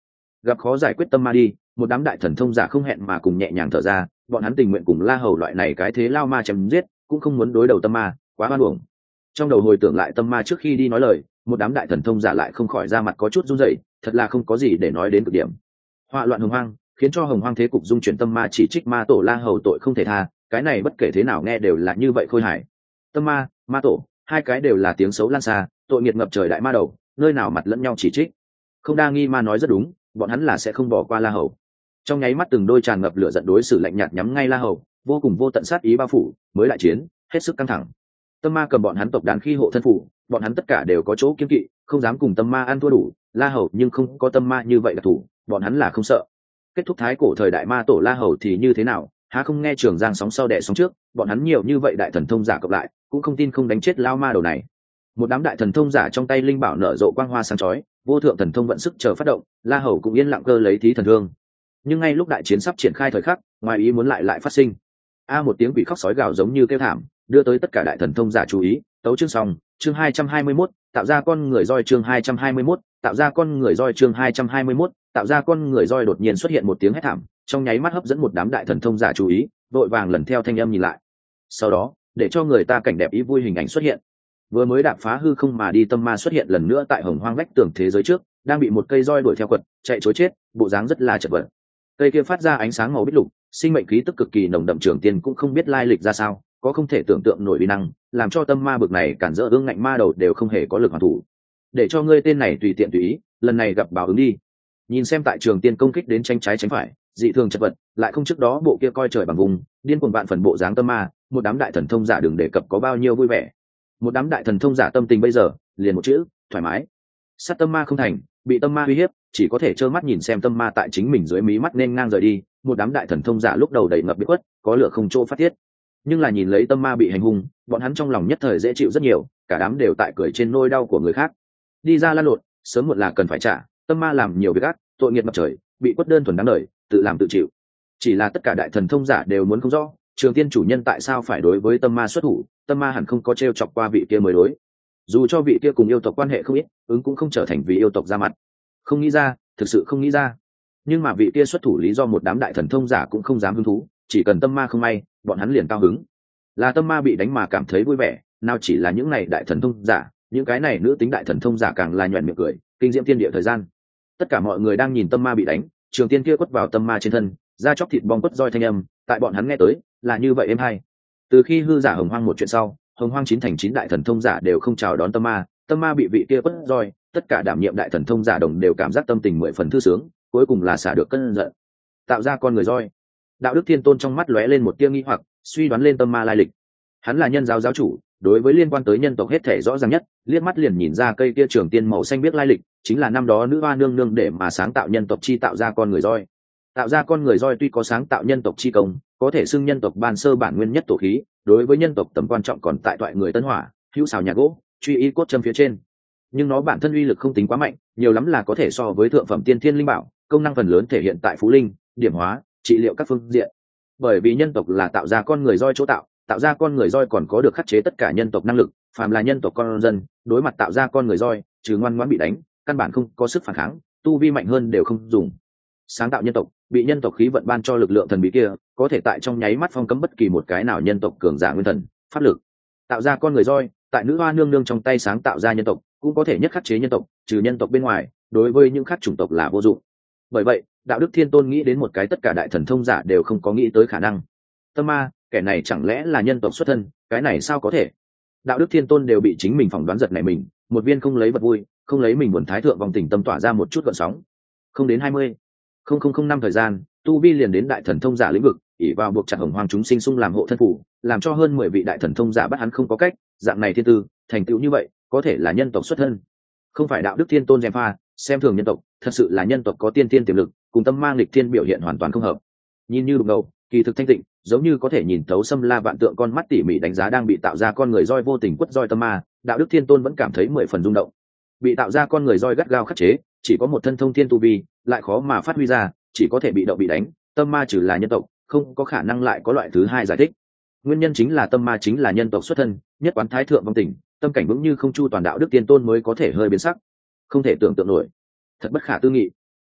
gặp khó giải quyết tâm ma đi, một đám đại thần thông giả không hẹn mà cùng nhẹ nhàng thở ra, bọn hắn tình nguyện cùng La Hầu loại này cái thế lao ma chém giết, cũng không muốn đối đầu tâm ma, quá oan uổng. Trong đầu hồi tưởng lại tâm ma trước khi đi nói lời, một đám đại thần thông giả lại không khỏi ra mặt có chút run rẩy, thật là không có gì để nói đến cực điểm. Họa loạn hồng hoang, khiến cho hồng hoang thế cục dung chuyển, tâm ma chỉ trích ma tổ La Hầu tội không thể tha, cái này bất kể thế nào nghe đều là như vậy khôi hài. Tâm ma, ma tổ, hai cái đều là tiếng xấu lan xa, tội nghiệt ngập trời đại ma đầu, nơi nào mặt lẫn nhau chỉ trích. Không đa nghi ma nói rất đúng, bọn hắn là sẽ không bỏ qua La Hầu. Trong nháy mắt từng đôi tràn ngập lửa giận đối xử lạnh nhạt nhắm ngay La Hầu, vô cùng vô tận sát ý bao phủ, mới lại chiến, hết sức căng thẳng. Tâm ma cầm bọn hắn tộc đàn khi hộ thân phủ, bọn hắn tất cả đều có chỗ kiêng kỵ, không dám cùng tâm ma ăn thua đủ. La Hầu nhưng không có tâm ma như vậy đặc thủ, bọn hắn là không sợ. Kết thúc thái cổ thời đại ma tổ La Hầu thì như thế nào, há không nghe Trường Giang sóng sau đẻ sóng trước, bọn hắn nhiều như vậy đại thần thông giả cộng lại, cũng không tin không đánh chết lao ma đầu này. Một đám đại thần thông giả trong tay linh bảo nở rộ quang hoa sáng chói, vô thượng thần thông vận sức chờ phát động, La Hầu cũng yên lặng cơ lấy thí thần thương. Nhưng ngay lúc đại chiến sắp triển khai thời khắc, ngoài ý muốn lại lại phát sinh. A một tiếng quỷ khóc sói gào giống như kêu thảm, đưa tới tất cả đại thần thông giả chú ý. Tấu chương xong, chương hai trăm hai mươi mốt, tạo ra con người roi chương hai trăm hai mươi mốt, tạo ra con người roi chương hai trăm hai mươi mốt, tạo ra con người roi đột nhiên xuất hiện một tiếng hét thảm, trong nháy mắt hấp dẫn một đám đại thần thông giả chú ý, vội vàng lần theo thanh âm nhìn lại. Sau đó, để cho người ta cảnh đẹp ý vui hình ảnh xuất hiện. Vừa mới đạp phá hư không mà đi tâm ma xuất hiện lần nữa tại hồng hoang vách tường thế giới trước, đang bị một cây roi đuổi theo quật, chạy trối chết, bộ dáng rất là chật vật. Cây kia phát ra ánh sáng màu bích lục, sinh mệnh khí tức cực kỳ nồng đậm, Trường Tiên cũng không biết lai lịch ra sao, có không thể tưởng tượng nổi uy năng, làm cho tâm ma bực này cản rỡ ương ngạnh ma đầu đều không hề có lực hoàn thủ. Để cho ngươi tên này tùy tiện tùy ý, lần này gặp báo ứng đi. Nhìn xem tại Trường Tiên công kích đến tranh trái tránh phải, dị thường chật vật, lại không trước đó bộ kia coi trời bằng vùng, điên cuồng vạn phần bộ dáng tâm ma, một đám đại thần thông giả đừng đề cập có bao nhiêu vui vẻ. Một đám đại thần thông giả tâm tình bây giờ liền một chữ: thoải mái. Sát tâm ma không thành, bị tâm ma uy hiếp, chỉ có thể trơ mắt nhìn xem tâm ma tại chính mình dưới mí mắt nên ngang rời đi. Một đám đại thần thông giả lúc đầu đầy ngập bị khuất, có lửa không chỗ phát tiết, nhưng là nhìn lấy tâm ma bị hành hung, bọn hắn trong lòng nhất thời dễ chịu rất nhiều, cả đám đều tại cười trên nỗi đau của người khác. Đi ra lan lộn, sớm muộn là cần phải trả. Tâm ma làm nhiều việc ác, tội nghiệt ngập trời, bị quất đơn thuần đáng đời, tự làm tự chịu. Chỉ là tất cả đại thần thông giả đều muốn không rõ, Trường Tiên chủ nhân tại sao phải đối với tâm ma xuất thủ, tâm ma hẳn không có t r e o chọc qua vị kia mới đối. Dù cho vị kia cùng yêu tộc quan hệ không ít, ứng cũng không trở thành vì yêu tộc ra mặt. Không nghĩ ra, thực sự không nghĩ ra. Nhưng mà vị kia xuất thủ lý do một đám đại thần thông giả cũng không dám hứng thú, chỉ cần tâm ma không may, bọn hắn liền cao hứng. Là tâm ma bị đánh mà cảm thấy vui vẻ, nào chỉ là những này đại thần thông giả, những cái này nữ tính đại thần thông giả càng là nhoẻn miệng cười, kinh diễm thiên địa thời gian. Tất cả mọi người đang nhìn tâm ma bị đánh, Trường Tiên kia quất vào tâm ma trên thân, da chóc thịt bong quất roi thanh âm, tại bọn hắn nghe tới là như vậy êm hay. Từ khi hư giả hồng hoang một chuyện sau, hồng hoang chín thành chín đại thần thông giả đều không chào đón tâm ma, tâm ma bị vị kia quất roi, tất cả đảm nhiệm đại thần thông giả đồng đều cảm giác tâm tình mười phần thư sướng, cuối cùng là xả được cơn giận, tạo ra con người roi. Đạo Đức Thiên Tôn trong mắt lóe lên một tia nghi hoặc, suy đoán lên tâm ma lai lịch. Hắn là nhân giáo giáo chủ, đối với liên quan tới nhân tộc hết thể rõ ràng nhất, liếc mắt liền nhìn ra cây kia Trường Tiên màu xanh biết lai lịch, chính là năm đó nữ hoa nương nương để mà sáng tạo nhân tộc chi tạo ra con người roi. Tạo ra con người roi tuy có sáng tạo nhân tộc chi công, có thể xưng nhân tộc ban sơ bản nguyên nhất tổ khí, đối với nhân tộc tầm quan trọng còn tại toại người tân hỏa, hữu xào nhà gỗ, truy ý cốt châm phía trên. Nhưng nó bản thân uy lực không tính quá mạnh, nhiều lắm là có thể so với thượng phẩm tiên thiên linh bảo, công năng phần lớn thể hiện tại phú linh, điểm hóa, trị liệu các phương diện. Bởi vì nhân tộc là tạo ra con người roi chỗ tạo, tạo ra con người roi còn có được khắc chế tất cả nhân tộc năng lực, phàm là nhân tộc con dân, đối mặt tạo ra con người roi, trừ ngoan ngoãn bị đánh, căn bản không có sức phản kháng, tu vi mạnh hơn đều không dùng. Sáng tạo nhân tộc, bị nhân tộc khí vận ban cho lực lượng thần bí kia, có thể tại trong nháy mắt phong cấm bất kỳ một cái nào nhân tộc cường giả nguyên thần, pháp lực. Tạo ra con người roi, tại nữ hoa nương nương trong tay sáng tạo ra nhân tộc, cũng có thể nhất khắc chế nhân tộc, trừ nhân tộc bên ngoài, đối với những khác chủng tộc là vô dụng. Bởi vậy, Đạo Đức Thiên Tôn nghĩ đến một cái tất cả đại thần thông giả đều không có nghĩ tới khả năng. Tâm ma, kẻ này chẳng lẽ là nhân tộc xuất thân, cái này sao có thể? Đạo Đức Thiên Tôn đều bị chính mình phỏng đoán giật này mình, một viên không lấy vật vui, không lấy mình buồn thái thượng vòng tình tâm tỏa ra một chút gợn sóng. Không đến hai mươi, không không không năm thời gian, tu vi liền đến đại thần thông giả lĩnh vực, ỷ vào buộc chặt hồng hoang chúng sinh xung làm hộ thân phủ, làm cho hơn mười vị đại thần thông giả bắt hắn không có cách, dạng này thiên tư, thành tựu như vậy, có thể là nhân tộc xuất thân. Không phải Đạo Đức Thiên Tôn gièm pha, xem thường nhân tộc, thật sự là nhân tộc có tiên tiên tiềm lực, cùng tâm mang lịch thiên biểu hiện hoàn toàn không hợp. Nhìn như đục ngầu, kỳ thực thanh tịnh, giống như có thể nhìn thấu xâm la vạn tượng con mắt tỉ mỉ đánh giá đang bị tạo ra con người roi vô tình quất roi tâm ma, Đạo Đức Thiên Tôn vẫn cảm thấy mười phần rung động. Bị tạo ra con người roi gắt gao khắc chế, chỉ có một thân thông thiên tu vi, lại khó mà phát huy ra, chỉ có thể bị động bị đánh. Tâm ma trừ là nhân tộc, không có khả năng lại có loại thứ hai giải thích. Nguyên nhân chính là tâm ma chính là nhân tộc xuất thân, nhất quán thái thượng vong tình, tâm cảnh vững như không chu toàn. Đạo Đức Thiên Tôn mới có thể hơi biến sắc, không thể tưởng tượng nổi, thật bất khả tư nghị.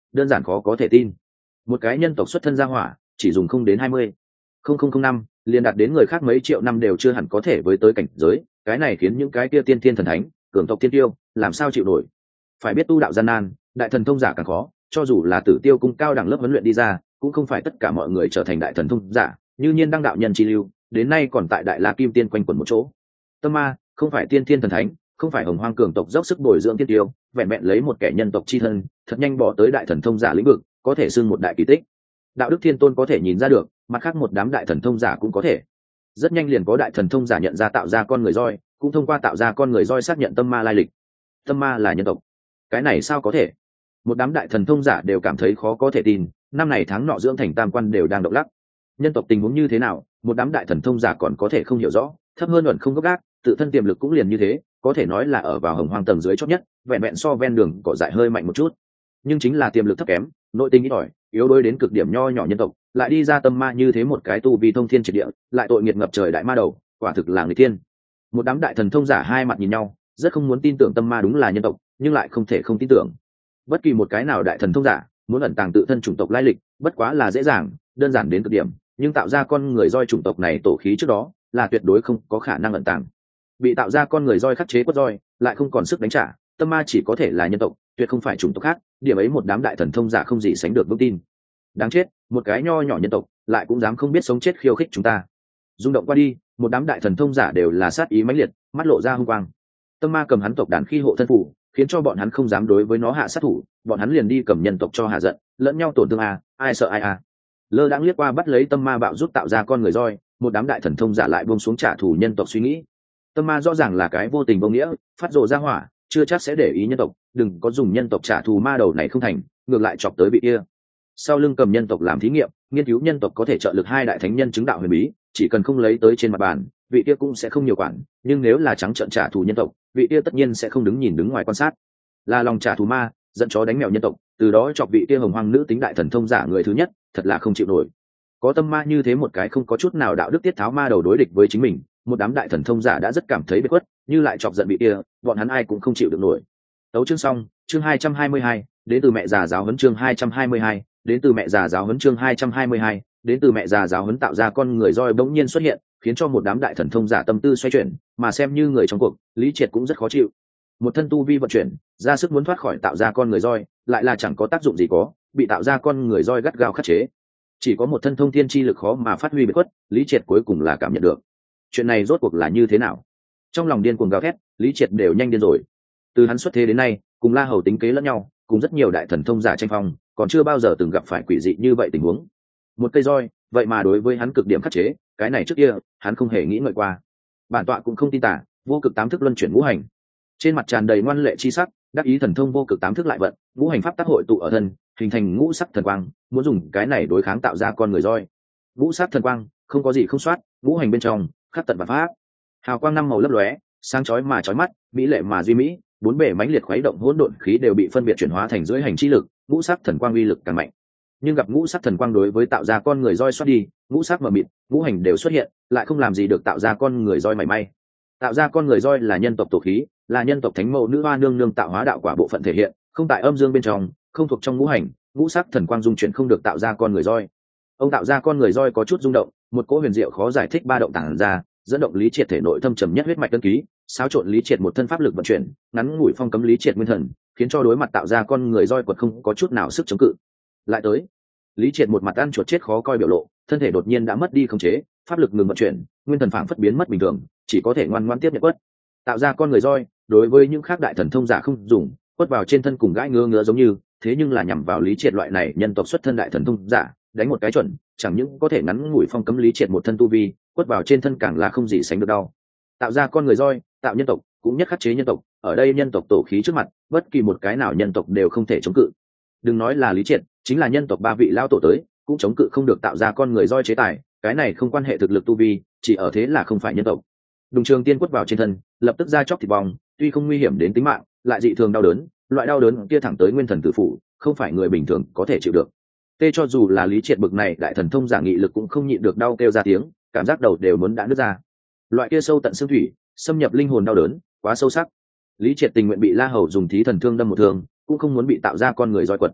đơn giản khó có thể tin. Một cái nhân tộc xuất thân ra hỏa chỉ dùng không đến hai mươi không không không năm liền đạt đến người khác mấy triệu năm đều chưa hẳn có thể với tới cảnh giới, cái này khiến những cái kia tiên thiên thần thánh cường tộc tiên tiêu làm sao chịu nổi. Phải biết tu đạo gian nan, đại thần thông giả càng khó, cho dù là Tử Tiêu cung cao đẳng lớp huấn luyện đi ra cũng không phải tất cả mọi người trở thành đại thần thông giả. Như Nhiên đăng đạo nhân chi lưu đến nay còn tại Đại La Kim Tiên quanh quẩn một chỗ. Tâm ma không phải tiên thiên thần thánh, không phải hồng hoang cường tộc dốc sức bồi dưỡng tiên tiêu, vẹn vẹn lấy một kẻ nhân tộc chi thân thật nhanh bỏ tới đại thần thông giả lĩnh vực, có thể xưng một đại kỳ tích. Đạo đức thiên tôn có thể nhìn ra được, mặt khác một đám đại thần thông giả cũng có thể. Rất nhanh liền có đại thần thông giả nhận ra tạo ra con người roi, cũng thông qua tạo ra con người roi xác nhận tâm ma lai lịch. Tâm ma là nhân tộc, cái này sao có thể? Một đám đại thần thông giả đều cảm thấy khó có thể tin. Năm này tháng nọ dưỡng thành tam quan đều đang động lắc. Nhân tộc tình huống như thế nào, một đám đại thần thông giả còn có thể không hiểu rõ, thấp hơn ẩn không gấp gác, tự thân tiềm lực cũng liền như thế, có thể nói là ở vào hồng hoang tầng dưới chót nhất, vẹn vẹn so ven đường cỏ dại hơi mạnh một chút. Nhưng chính là tiềm lực thấp kém, nội tình ít ỏi, yếu đuối đến cực điểm nho nhỏ nhân tộc, lại đi ra tâm ma như thế một cái tu vi thông thiên triệt địa, lại tội nghiệt ngập trời đại ma đầu, quả thực là người tiên. Một đám đại thần thông giả hai mặt nhìn nhau, rất không muốn tin tưởng tâm ma đúng là nhân tộc, nhưng lại không thể không tin tưởng. Bất kỳ một cái nào đại thần thông giả muốn ẩn tàng tự thân chủng tộc lai lịch, bất quá là dễ dàng, đơn giản đến cực điểm, nhưng tạo ra con người roi chủng tộc này tổ khí trước đó, là tuyệt đối không có khả năng ẩn tàng. Bị tạo ra con người roi khắc chế quất roi, lại không còn sức đánh trả, tâm ma chỉ có thể là nhân tộc, tuyệt không phải chủng tộc khác, điểm ấy một đám đại thần thông giả không gì sánh được vững tin. Đáng chết, một cái nho nhỏ nhân tộc lại cũng dám không biết sống chết khiêu khích chúng ta. Rung động qua đi, một đám đại thần thông giả đều là sát ý mãnh liệt, mắt lộ ra hung quang. Tâm ma cầm hắn tộc đàn khi hộ thân phủ, khiến cho bọn hắn không dám đối với nó hạ sát thủ, bọn hắn liền đi cầm nhân tộc cho hạ giận, lẫn nhau tổn thương à, ai sợ ai à. Lơ đãng liếc qua bắt lấy tâm ma bạo rút tạo ra con người roi, một đám đại thần thông giả lại buông xuống trả thù nhân tộc suy nghĩ. Tâm ma rõ ràng là cái vô tình vô nghĩa, phát rồ ra hỏa, chưa chắc sẽ để ý nhân tộc, đừng có dùng nhân tộc trả thù ma đầu này không thành, ngược lại chọc tới vị kia. Sau lưng cầm nhân tộc làm thí nghiệm, nghiên cứu nhân tộc có thể trợ lực hai đại thánh nhân chứng đạo huyền bí, chỉ cần không lấy tới trên mặt bàn, vị kia cũng sẽ không nhiều quản, nhưng nếu là trắng trợn trả thù nhân tộc, vị kia tất nhiên sẽ không đứng nhìn đứng ngoài quan sát. Là lòng trả thù ma, dẫn chó đánh mèo nhân tộc, từ đó chọc vị kia hồng hoang nữ tính đại thần thông giả người thứ nhất, thật là không chịu nổi. Có tâm ma như thế một cái không có chút nào đạo đức tiết tháo ma đầu đối địch với chính mình, một đám đại thần thông giả đã rất cảm thấy bết khuất, như lại chọc giận vị kia, bọn hắn ai cũng không chịu được nổi. Tấu chương xong, chương hai trăm hai mươi hai, đến từ mẹ già giáo huấn chương hai trăm hai mươi hai, đến từ mẹ già giáo huấn chương hai trăm hai mươi hai, đến từ mẹ già giáo huấn tạo ra con người roi bỗng nhiên xuất hiện, khiến cho một đám đại thần thông giả tâm tư xoay chuyển, mà xem như người trong cuộc, Lý Triệt cũng rất khó chịu. Một thân tu vi vận chuyển, ra sức muốn thoát khỏi tạo ra con người roi, lại là chẳng có tác dụng gì có, bị tạo ra con người roi gắt gao khắc chế. Chỉ có một thân thông thiên chi lực khó mà phát huy biệt khuất, Lý Triệt cuối cùng là cảm nhận được. Chuyện này rốt cuộc là như thế nào? Trong lòng điên cuồng gào thét, Lý Triệt đều nhanh điên rồi. Từ hắn xuất thế đến nay, cùng La Hầu tính kế lẫn nhau, cùng rất nhiều đại thần thông giả tranh phong, còn chưa bao giờ từng gặp phải quỷ dị như vậy tình huống. Một cây roi, vậy mà đối với hắn cực điểm khắc chế, cái này trước kia, hắn không hề nghĩ ngợi qua. Bản tọa cũng không tin tả, vô cực tám thức luân chuyển ngũ hành. Trên mặt tràn đầy ngoan lệ chi sắc, đắc ý thần thông vô cực tám thức lại vận, ngũ hành pháp tác hội tụ ở thân, hình thành ngũ sắc thần quang, muốn dùng cái này đối kháng tạo ra con người roi. Ngũ sắc thần quang, không có gì không soát, ngũ hành bên trong, khắc tận và pháp. Hào quang năm màu lấp lóe, sáng chói mà chói mắt, mỹ lệ mà duy mỹ, bốn bề mãnh liệt khuấy động hỗn độn khí đều bị phân biệt chuyển hóa thành dưới hành chi lực, ngũ sắc thần quang uy lực càng mạnh. Nhưng gặp ngũ sắc thần quang đối với tạo ra con người roi xoát đi, ngũ sắc mờ mịt, ngũ hành đều xuất hiện, lại không làm gì được tạo ra con người roi mảy may. Tạo ra con người roi là nhân tộc tổ khí, là nhân tộc thánh mẫu nữ hoa nương nương tạo hóa đạo quả bộ phận thể hiện, không tại âm dương bên trong, không thuộc trong ngũ hành, ngũ sắc thần quang dung chuyển không được tạo ra con người roi. Ông tạo ra con người roi có chút rung động, một cỗ huyền diệu khó giải thích ba động tản ra, dẫn động Lý Triệt thể nội thâm trầm nhất huyết mạch đơn ký, xáo trộn Lý Triệt một thân pháp lực vận chuyển, ngắn ngủi phong cấm Lý Triệt nguyên thần, khiến cho đối mặt tạo ra con người roi quật không có chút nào sức chống cự. Lại tới, Lý Triệt một mặt ăn chuột chết khó coi biểu lộ, thân thể đột nhiên đã mất đi khống chế, pháp lực ngừng vận chuyển, nguyên thần phảng phất biến mất bình thường, chỉ có thể ngoan ngoãn tiếp nhận quất. Tạo ra con người roi, đối với những khác đại thần thông giả không dùng, quất vào trên thân cùng gãi ngứa ngứa giống như, thế nhưng là nhằm vào Lý Triệt loại này nhân tộc xuất thân đại thần thông giả, đánh một cái chuẩn, chẳng những có thể ngắn ngủi phong cấm Lý Triệt một thân tu vi, quất vào trên thân càng là không gì sánh được đau. Tạo ra con người roi, tạo nhân tộc, cũng nhất khắc chế nhân tộc, ở đây nhân tộc tổ khí trước mặt, bất kỳ một cái nào nhân tộc đều không thể chống cự. Đừng nói là Lý Triệt, chính là nhân tộc ba vị lao tổ tới, cũng chống cự không được tạo ra con người roi chế tài, cái này không quan hệ thực lực tu vi, chỉ ở thế là không phải nhân tộc. Đùng Trường Tiên quất vào trên thân, lập tức ra chóc thịt bong, tuy không nguy hiểm đến tính mạng, lại dị thường đau đớn, loại đau đớn kia thẳng tới nguyên thần tử phủ, không phải người bình thường có thể chịu được. Tê cho dù là Lý Triệt bực này đại thần thông giả nghị lực cũng không nhịn được đau kêu ra tiếng, cảm giác đầu đều muốn đã nứt ra. Loại kia sâu tận xương thủy, xâm nhập linh hồn đau đớn, quá sâu sắc. Lý Triệt tình nguyện bị La Hầu dùng thí thần thương đâm một thương, cũng không muốn bị tạo ra con người roi quật.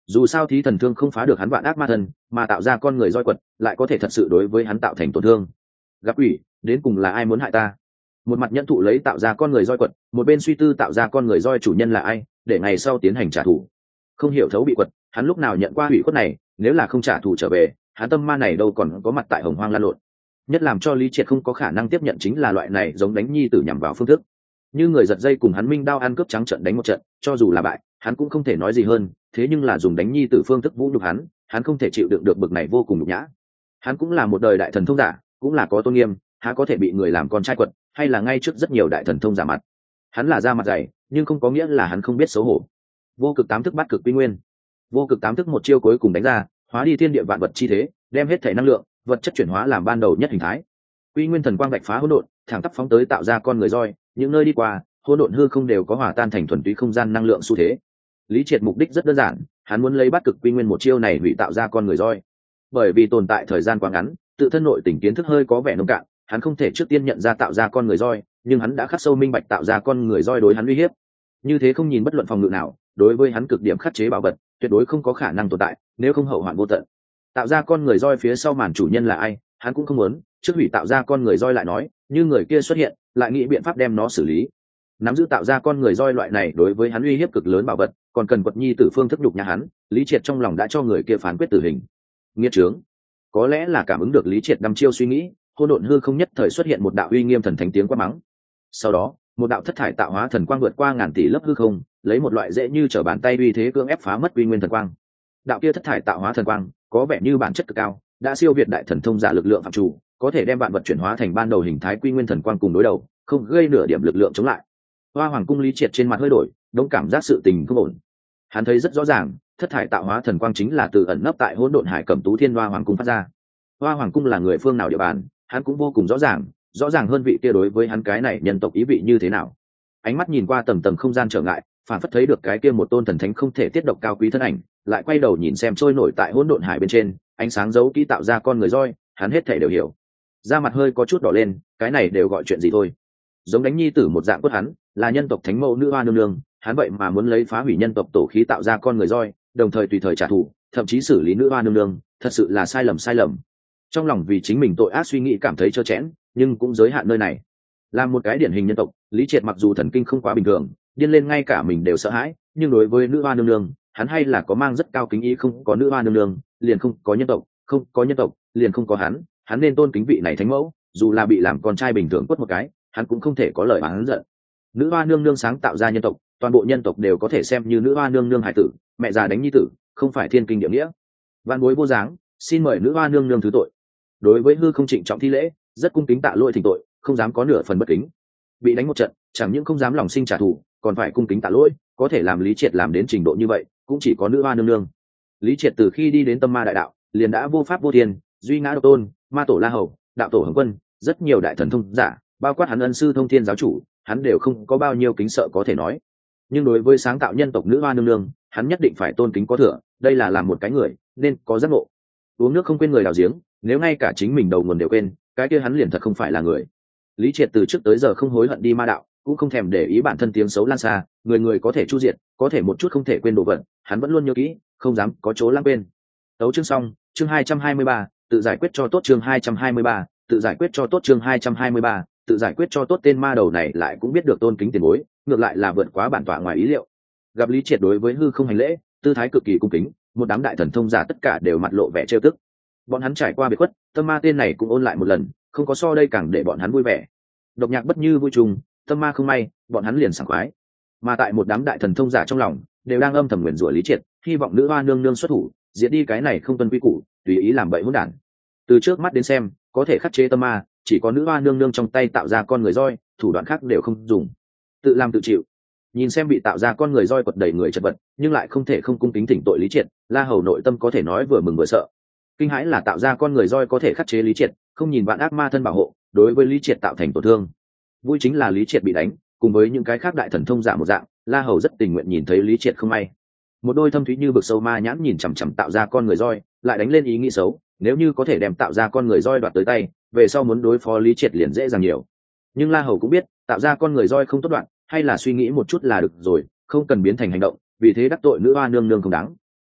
Dù sao thí thần thương không phá được hắn vạn ác ma thần, mà tạo ra con người roi quật lại có thể thật sự đối với hắn tạo thành tổn thương. Gặp ủy, đến cùng là ai muốn hại ta? Một mặt nhận thụ lấy tạo ra con người roi quật, một bên suy tư tạo ra con người roi chủ nhân là ai, để ngày sau tiến hành trả thù. Không hiểu thấu bị quật, hắn lúc nào nhận qua hủy khuất này, nếu là không trả thù trở về, hắn tâm ma này đâu còn có mặt tại hồng hoang lan lộn. Nhất làm cho Lý Triệt không có khả năng tiếp nhận chính là loại này giống đánh nhi tử nhằm vào phương thức, như người giật dây cùng hắn minh đao ăn cướp trắng trận đánh một trận, cho dù là bại, hắn cũng không thể nói gì hơn, thế nhưng là dùng đánh nhi tử phương thức vũ nhục hắn, hắn không thể chịu đựng được bực này vô cùng nhục nhã. Hắn cũng là một đời đại thần thông giả, cũng là có tôn nghiêm, há có thể bị người làm con trai quật, hay là ngay trước rất nhiều đại thần thông giả mặt. Hắn là da mặt dày, nhưng không có nghĩa là hắn không biết xấu hổ. Vô cực tám thức bắt cực quy nguyên, vô cực tám thức một chiêu cuối cùng đánh ra, hóa đi thiên địa vạn vật chi thế, đem hết thể năng lượng, vật chất chuyển hóa làm ban đầu nhất hình thái. Quy nguyên thần quang vạch phá hỗn độn, thẳng tắp phóng tới tạo ra con người roi, những nơi đi qua, hỗn độn hư không đều có hòa tan thành thuần túy không gian năng lượng xu thế. Lý Triệt mục đích rất đơn giản, hắn muốn lấy bắt cực quy nguyên một chiêu này hủy tạo ra con người roi. Bởi vì tồn tại thời gian quá ngắn, tự thân nội tình kiến thức hơi có vẻ nông cạn, hắn không thể trước tiên nhận ra tạo ra con người roi, nhưng hắn đã khắc sâu minh bạch tạo ra con người roi đối hắn uy hiếp. Như thế không nhìn bất luận phòng ngự nào, đối với hắn cực điểm khắc chế bảo vật, tuyệt đối không có khả năng tồn tại, nếu không hậu hoạn vô tận. Tạo ra con người roi phía sau màn chủ nhân là ai, hắn cũng không muốn, trước hủy tạo ra con người roi lại nói, như người kia xuất hiện, lại nghĩ biện pháp đem nó xử lý. Nắm giữ tạo ra con người roi loại này đối với hắn uy hiếp cực lớn bảo vật, còn cần quật nhi tử phương thức đục nhà hắn, Lý Triệt trong lòng đã cho người kia phán quyết tử hình. Nghiệt trướng. Có lẽ là cảm ứng được Lý Triệt đăm chiêu suy nghĩ, hỗn độn hư không nhất thời xuất hiện một đạo uy nghiêm thần thánh tiếng quát mắng. Sau đó, một đạo thất thải tạo hóa thần quang vượt qua ngàn tỷ lớp hư không, lấy một loại dễ như trở bàn tay uy thế cưỡng ép phá mất uy nguyên thần quang. Đạo kia thất thải tạo hóa thần quang, có vẻ như bản chất cực cao, đã siêu việt đại thần thông giả lực lượng phạm chủ, có thể đem vạn vật chuyển hóa thành ban đầu hình thái quy nguyên thần quang cùng đối đầu, không gây nửa điểm lực lượng chống lại. Hoa Hoàng cung Lý Triệt trên mặt hơi đổi, đống cảm giác sự tình không ổn. Hắn thấy rất rõ ràng, thất thải tạo hóa thần quang chính là từ ẩn nấp tại hỗn độn hải Cẩm Tú Thiên Hoa Hoàng cung phát ra. Hoa Hoàng cung là người phương nào địa bàn, hắn cũng vô cùng rõ ràng, rõ ràng hơn vị kia đối với hắn cái này nhân tộc ý vị như thế nào. Ánh mắt nhìn qua tầng tầng không gian trở ngại, phản phất thấy được cái kia một tôn thần thánh không thể tiết độc cao quý thân ảnh, lại quay đầu nhìn xem trôi nổi tại hỗn độn hải bên trên, ánh sáng dấu kỹ tạo ra con người roi, hắn hết thể đều hiểu. Da mặt hơi có chút đỏ lên, cái này đều gọi chuyện gì thôi. Giống đánh nhi tử một dạng quất hắn, là nhân tộc thánh mẫu nữ hoa nương nương, hắn vậy mà muốn lấy phá hủy nhân tộc tổ khí tạo ra con người roi, đồng thời tùy thời trả thù, thậm chí xử lý nữ hoa nương nương, thật sự là sai lầm sai lầm. Trong lòng vì chính mình tội ác suy nghĩ cảm thấy trơ trẽn, nhưng cũng giới hạn nơi này. Làm một cái điển hình nhân tộc, Lý Triệt mặc dù thần kinh không quá bình thường, điên lên ngay cả mình đều sợ hãi, nhưng đối với nữ hoa nương nương, hắn hay là có mang rất cao kính ý, không có nữ hoa nương nương, liền không có nhân tộc, không có nhân tộc, liền không có hắn, hắn nên tôn kính vị này thánh mẫu, dù là bị làm con trai bình thường quất một cái, hắn cũng không thể có lời oán giận. Nữ hoa nương nương sáng tạo ra nhân tộc, toàn bộ nhân tộc đều có thể xem như nữ hoa nương nương hải tử, mẹ già đánh nhi tử, không phải thiên kinh địa nghĩa. Vạn bối vô dáng, xin mời nữ hoa nương nương thứ tội. Đối với hư không trịnh trọng thi lễ, rất cung kính tạ lỗi thỉnh tội, không dám có nửa phần bất kính. Bị đánh một trận, chẳng những không dám lòng sinh trả thù, còn phải cung kính tạ lỗi, có thể làm Lý Triệt làm đến trình độ như vậy, cũng chỉ có nữ hoa nương nương. Lý Triệt từ khi đi đến tâm ma đại đạo, liền đã vô pháp vô thiên, duy ngã độc tôn, ma tổ La Hầu, đạo tổ Hồng Quân, rất nhiều đại thần thông giả, bao quát hắn ân sư Thông Thiên giáo chủ, hắn đều không có bao nhiêu kính sợ có thể nói. Nhưng đối với sáng tạo nhân tộc nữ hoa nương nương, hắn nhất định phải tôn kính có thừa, đây là làm một cái người nên có giác ngộ. Uống nước không quên người đào giếng, nếu ngay cả chính mình đầu nguồn đều quên, cái kia hắn liền thật không phải là người. Lý Triệt từ trước tới giờ không hối hận đi ma đạo, cũng không thèm để ý bản thân tiếng xấu lan xa, người người có thể chu diệt, có thể một chút không thể quên đồ vật, hắn vẫn luôn nhớ kỹ, không dám có chỗ lãng quên. Tấu chương xong, chương hai trăm hai mươi ba, tự giải quyết cho tốt chương hai trăm hai mươi ba, tự giải quyết cho tốt chương hai trăm hai mươi ba, tự giải quyết cho tốt. Tên ma đầu này lại cũng biết được tôn kính tiền bối, ngược lại là vượt quá bản tọa ngoài ý liệu. Gặp Lý Triệt đối với hư không hành lễ, tư thái cực kỳ cung kính, một đám đại thần thông giả tất cả đều mặt lộ vẻ trêu tức. Bọn hắn trải qua biệt khuất, tâm ma tên này cũng ôn lại một lần, không có so đây càng để bọn hắn vui vẻ. Độc nhạc bất như vui trùng, tâm ma không may, bọn hắn liền sảng khoái. Mà tại một đám đại thần thông giả trong lòng, đều đang âm thầm nguyền rủa Lý Triệt, hy vọng nữ hoa nương nương xuất thủ, diệt đi cái này không tuân quy củ, tùy ý làm bậy hỗn đản. Từ trước mắt đến xem, có thể khắc chế tâm ma, chỉ có nữ hoa nương nương trong tay tạo ra con người roi, thủ đoạn khác đều không dùng. Tự làm tự chịu. Nhìn xem bị tạo ra con người roi quật đầy người chật vật, nhưng lại không thể không cung kính thỉnh tội Lý Triệt, La Hầu nội tâm có thể nói vừa mừng vừa sợ. Kinh hãi là tạo ra con người roi có thể khắc chế Lý Triệt, không nhìn vạn ác ma thân bảo hộ, đối với Lý Triệt tạo thành tổn thương. Vui chính là Lý Triệt bị đánh, cùng với những cái khác đại thần thông giả một dạng, La Hầu rất tình nguyện nhìn thấy Lý Triệt không may. Một đôi thâm thúy như vực sâu ma nhãn nhìn chằm chằm tạo ra con người roi, lại đánh lên ý nghĩ xấu, nếu như có thể đem tạo ra con người roi đoạt tới tay, về sau muốn đối phó Lý Triệt liền dễ dàng nhiều. Nhưng La Hầu cũng biết, tạo ra con người roi không tốt đoạn, hay là suy nghĩ một chút là được rồi, không cần biến thành hành động, vì thế đắc tội nữ hoa nương nương không đáng.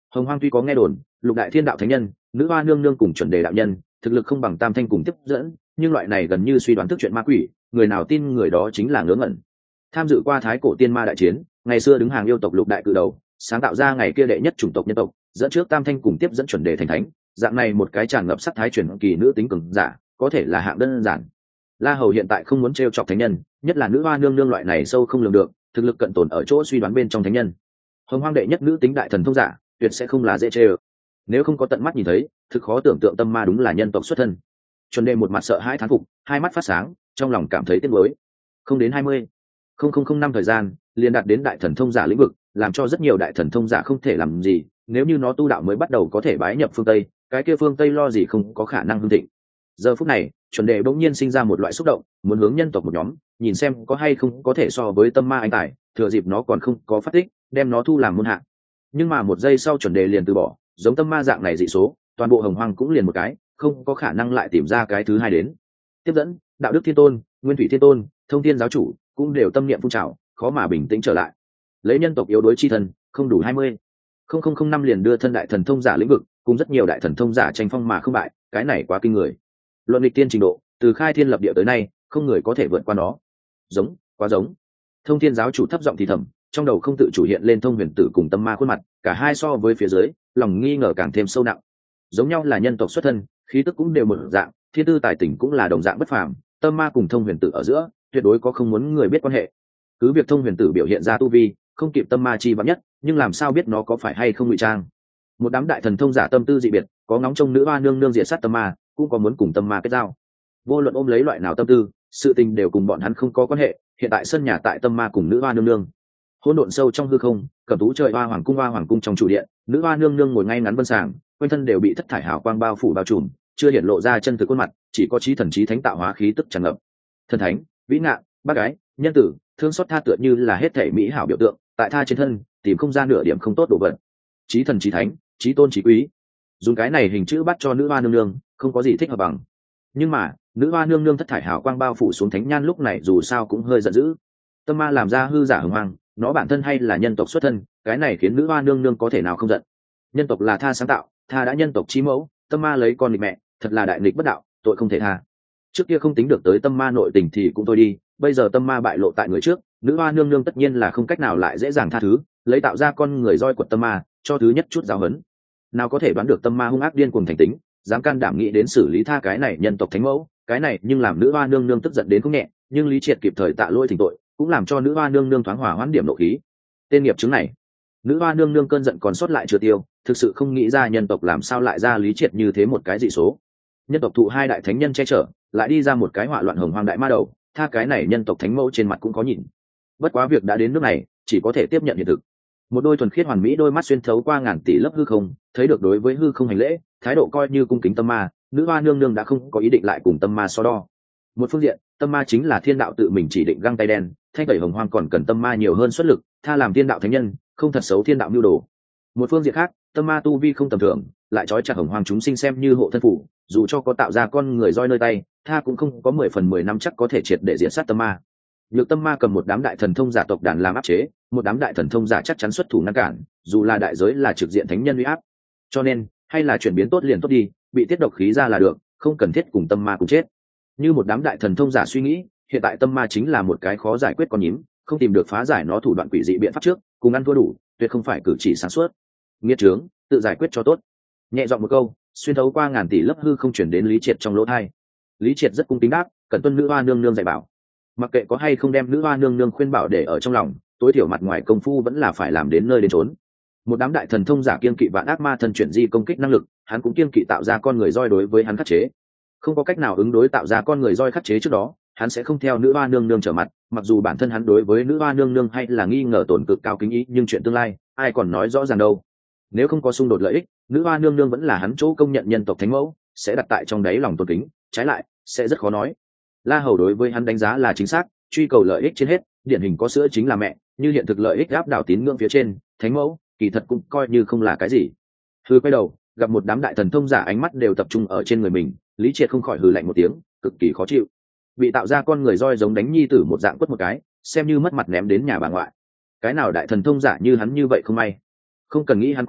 Hồng Hoang tuy có nghe đồn lục đại thiên đạo thánh nhân, nữ hoa nương nương cùng chuẩn đề đạo nhân thực lực không bằng tam thanh cùng tiếp dẫn, nhưng loại này gần như suy đoán thức chuyện ma quỷ, người nào tin người đó chính là ngớ ngẩn. Tham dự qua thái cổ tiên ma đại chiến, ngày xưa đứng hàng yêu tộc lục đại cự đầu, sáng tạo ra ngày kia đệ nhất chủng tộc nhân tộc, dẫn trước tam thanh cùng tiếp dẫn chuẩn đề thành thánh, dạng này một cái tràn ngập sắc thái truyền kỳ nữ tính cường giả, có thể là hạng đơn giản. La Hầu hiện tại không muốn trêu chọc thánh nhân, nhất là nữ hoa nương nương loại này sâu không lường được, thực lực cận tồn ở chỗ suy đoán bên trong thánh nhân. Hồng Hoang đệ nhất nữ tính đại thần thông giả, tuyệt sẽ không là dễ chê. Nếu không có tận mắt nhìn thấy, thực khó tưởng tượng tâm ma đúng là nhân tộc xuất thân. Chuẩn đề một mặt sợ hãi thán phục, hai mắt phát sáng, trong lòng cảm thấy tiếc nuối. Không đến hai mươi, không không không năm thời gian, liền đạt đến đại thần thông giả lĩnh vực, làm cho rất nhiều đại thần thông giả không thể làm gì. Nếu như nó tu đạo mới bắt đầu có thể bái nhập phương Tây, cái kia phương Tây lo gì không có khả năng hưng thịnh. Giờ phút này, chuẩn đề bỗng nhiên sinh ra một loại xúc động, muốn hướng nhân tộc một nhóm, nhìn xem có hay không có thể so với tâm ma anh tài, thừa dịp nó còn không có phát tích, đem nó thu làm môn hạ. Nhưng mà một giây sau chuẩn đề liền từ bỏ, giống tâm ma dạng này dị số, toàn bộ Hồng Hoang cũng liền một cái, không có khả năng lại tìm ra cái thứ hai đến. Tiếp dẫn, đạo đức thiên tôn, nguyên thủy thiên tôn, thông thiên giáo chủ cũng đều tâm niệm phun trào, khó mà bình tĩnh trở lại. Lấy nhân tộc yếu đuối chi thần, không đủ hai mươi, không không không năm liền đưa thân đại thần thông giả lĩnh vực, cùng rất nhiều đại thần thông giả tranh phong mà không bại, cái này quá kinh người. Luận lịch tiên trình độ, từ khai thiên lập địa tới nay, không người có thể vượt qua nó. Giống, quá giống. Thông thiên giáo chủ thấp giọng thì thầm, trong đầu không tự chủ hiện lên thông huyền tử cùng tâm ma khuôn mặt, cả hai so với phía dưới, lòng nghi ngờ càng thêm sâu nặng. Giống nhau là nhân tộc xuất thân, khí tức cũng đều một dạng, thiên tư tài tình cũng là đồng dạng bất phàm, tâm ma cùng thông huyền tử ở giữa, tuyệt đối có không muốn người biết quan hệ. Cứ việc thông huyền tử biểu hiện ra tu vi, không kịp tâm ma chi vạn nhất, nhưng làm sao biết nó có phải hay không ngụy trang. Một đám đại thần thông giả tâm tư dị biệt, có ngóng trông nữ hoa nương nương diệt sát tâm ma, cũng có muốn cùng tâm ma kết giao. Vô luận ôm lấy loại nào tâm tư, sự tình đều cùng bọn hắn không có quan hệ. Hiện tại sân nhà tại tâm ma cùng nữ hoa nương nương, hỗn độn sâu trong hư không, cẩm tú trời hoa hoàng cung hoa hoàng cung trong chủ điện, nữ hoa nương nương ngồi ngay ngắn vân sàng, quanh thân đều bị thất thải hào quang bao phủ bao trùm, chưa hiện lộ ra chân thực khuôn mặt, chỉ có trí thần trí thánh tạo hóa khí tức tràn ngập. Thần thánh, vĩ ngạn, bác gái, nhân tử, thương xót tha tựa như là hết thể mỹ hảo biểu tượng, tại tha trên thân tìm không ra nửa điểm không tốt đồ vật. Trí thần trí thánh, trí tôn trí quý, dùng cái này hình chữ bắt cho nữ hoa nương nương, không có gì thích hợp bằng. Nhưng mà nữ hoa nương nương thất thải hào quang bao phủ xuống thánh nhan lúc này dù sao cũng hơi giận dữ. Tâm ma làm ra hư giả hưng hoang, nó bản thân hay là nhân tộc xuất thân, cái này khiến nữ hoa nương nương có thể nào không giận. Nhân tộc là tha sáng tạo, tha đã nhân tộc chi mẫu, tâm ma lấy con nghịch mẹ, thật là đại nghịch bất đạo, tội không thể tha. Trước kia không tính được tới tâm ma nội tình thì cũng thôi đi, bây giờ tâm ma bại lộ tại người trước, nữ hoa nương nương tất nhiên là không cách nào lại dễ dàng tha thứ, lấy tạo ra con người roi quật tâm ma, cho thứ nhất chút giáo huấn. Nào có thể đoán được tâm ma hung ác điên cuồng thành tính, dám can đảm nghĩ đến xử lý tha cái này nhân tộc thánh mẫu, cái này nhưng làm nữ hoa nương nương tức giận đến không nhẹ, nhưng Lý Triệt kịp thời tạ lỗi thỉnh tội, cũng làm cho nữ hoa nương nương thoáng hòa hoãn điểm nộ khí. Tên nghiệp chứng này, nữ hoa nương nương cơn giận còn sót lại chưa tiêu, thực sự không nghĩ ra nhân tộc làm sao lại ra Lý Triệt như thế một cái dị số. Nhân tộc thụ hai đại thánh nhân che chở, lại đi ra một cái họa loạn hồng hoang đại ma đầu, tha cái này nhân tộc thánh mẫu trên mặt cũng có nhìn. Bất quá việc đã đến nước này, chỉ có thể tiếp nhận hiện thực. Một đôi thuần khiết hoàn mỹ đôi mắt xuyên thấu qua ngàn tỷ lớp hư không, thấy được đối với hư không hành lễ, thái độ coi như cung kính tâm ma, nữ hoa nương nương đã không có ý định lại cùng tâm ma so đo. Một phương diện, tâm ma chính là thiên đạo tự mình chỉ định găng tay đen, thanh tẩy hồng hoang còn cần tâm ma nhiều hơn xuất lực, tha làm thiên đạo thánh nhân, không thật xấu thiên đạo mưu đồ. Một phương diện khác, tâm ma tu vi không tầm thường, lại trói chặt hồng hoang chúng sinh xem như hộ thân phủ, dù cho có tạo ra con người roi nơi tay, tha cũng không có mười phần mười năm chắc có thể triệt để diệt sát tâm ma. Nhược tâm ma cầm một đám đại thần thông giả tộc đàn làm áp chế, một đám đại thần thông giả chắc chắn xuất thủ ngăn cản, dù là đại giới là trực diện thánh nhân uy áp. Cho nên, hay là chuyển biến tốt liền tốt đi, bị tiết độc khí ra là được, không cần thiết cùng tâm ma cùng chết. Như một đám đại thần thông giả suy nghĩ, hiện tại tâm ma chính là một cái khó giải quyết con nhím, không tìm được phá giải nó thủ đoạn quỷ dị biện pháp trước, cùng ăn thua đủ, tuyệt không phải cử chỉ sáng suốt. Nghiệt trướng, tự giải quyết cho tốt. Nhẹ giọng một câu, xuyên thấu qua ngàn tỷ lớp hư không chuyển đến Lý Triệt trong lỗ tai. Lý Triệt rất cung kính đáp, cần tuân nữ hoa nương nương dạy bảo. Mặc kệ có hay không đem nữ hoa nương nương khuyên bảo để ở trong lòng, tối thiểu mặt ngoài công phu vẫn là phải làm đến nơi đến chốn. Một đám đại thần thông giả kiên kỵ vạn ác ma thần chuyển di công kích năng lực, hắn cũng kiên kỵ tạo ra con người roi đối với hắn khắc chế. Không có cách nào ứng đối tạo ra con người roi khắc chế trước đó, hắn sẽ không theo nữ hoa nương nương trở mặt, mặc dù bản thân hắn đối với nữ hoa nương nương hay là nghi ngờ tổn cực cao kính ý, nhưng chuyện tương lai, ai còn nói rõ ràng đâu. Nếu không có xung đột lợi ích, nữ hoa nương nương vẫn là hắn chỗ công nhận nhân tộc thánh mẫu, sẽ đặt tại trong đáy lòng tôn kính, trái lại, sẽ rất khó nói. La Hầu đối với hắn đánh giá là chính xác, truy cầu lợi ích trên hết, điển hình có sữa chính là mẹ, như hiện thực lợi ích áp đảo tín ngưỡng phía trên, thánh mẫu, kỳ thật cũng coi như không là cái gì. Hư quay đầu, gặp một đám đại thần thông giả ánh mắt đều tập trung ở trên người mình, Lý Triệt không khỏi hừ lạnh một tiếng, cực kỳ khó chịu. Bị tạo ra con người roi giống đánh nhi tử một dạng quất một cái, xem như mất mặt ném đến nhà bà ngoại. Cái nào đại thần thông giả như hắn như vậy không may. Không cần nghĩ hắn cũng biết,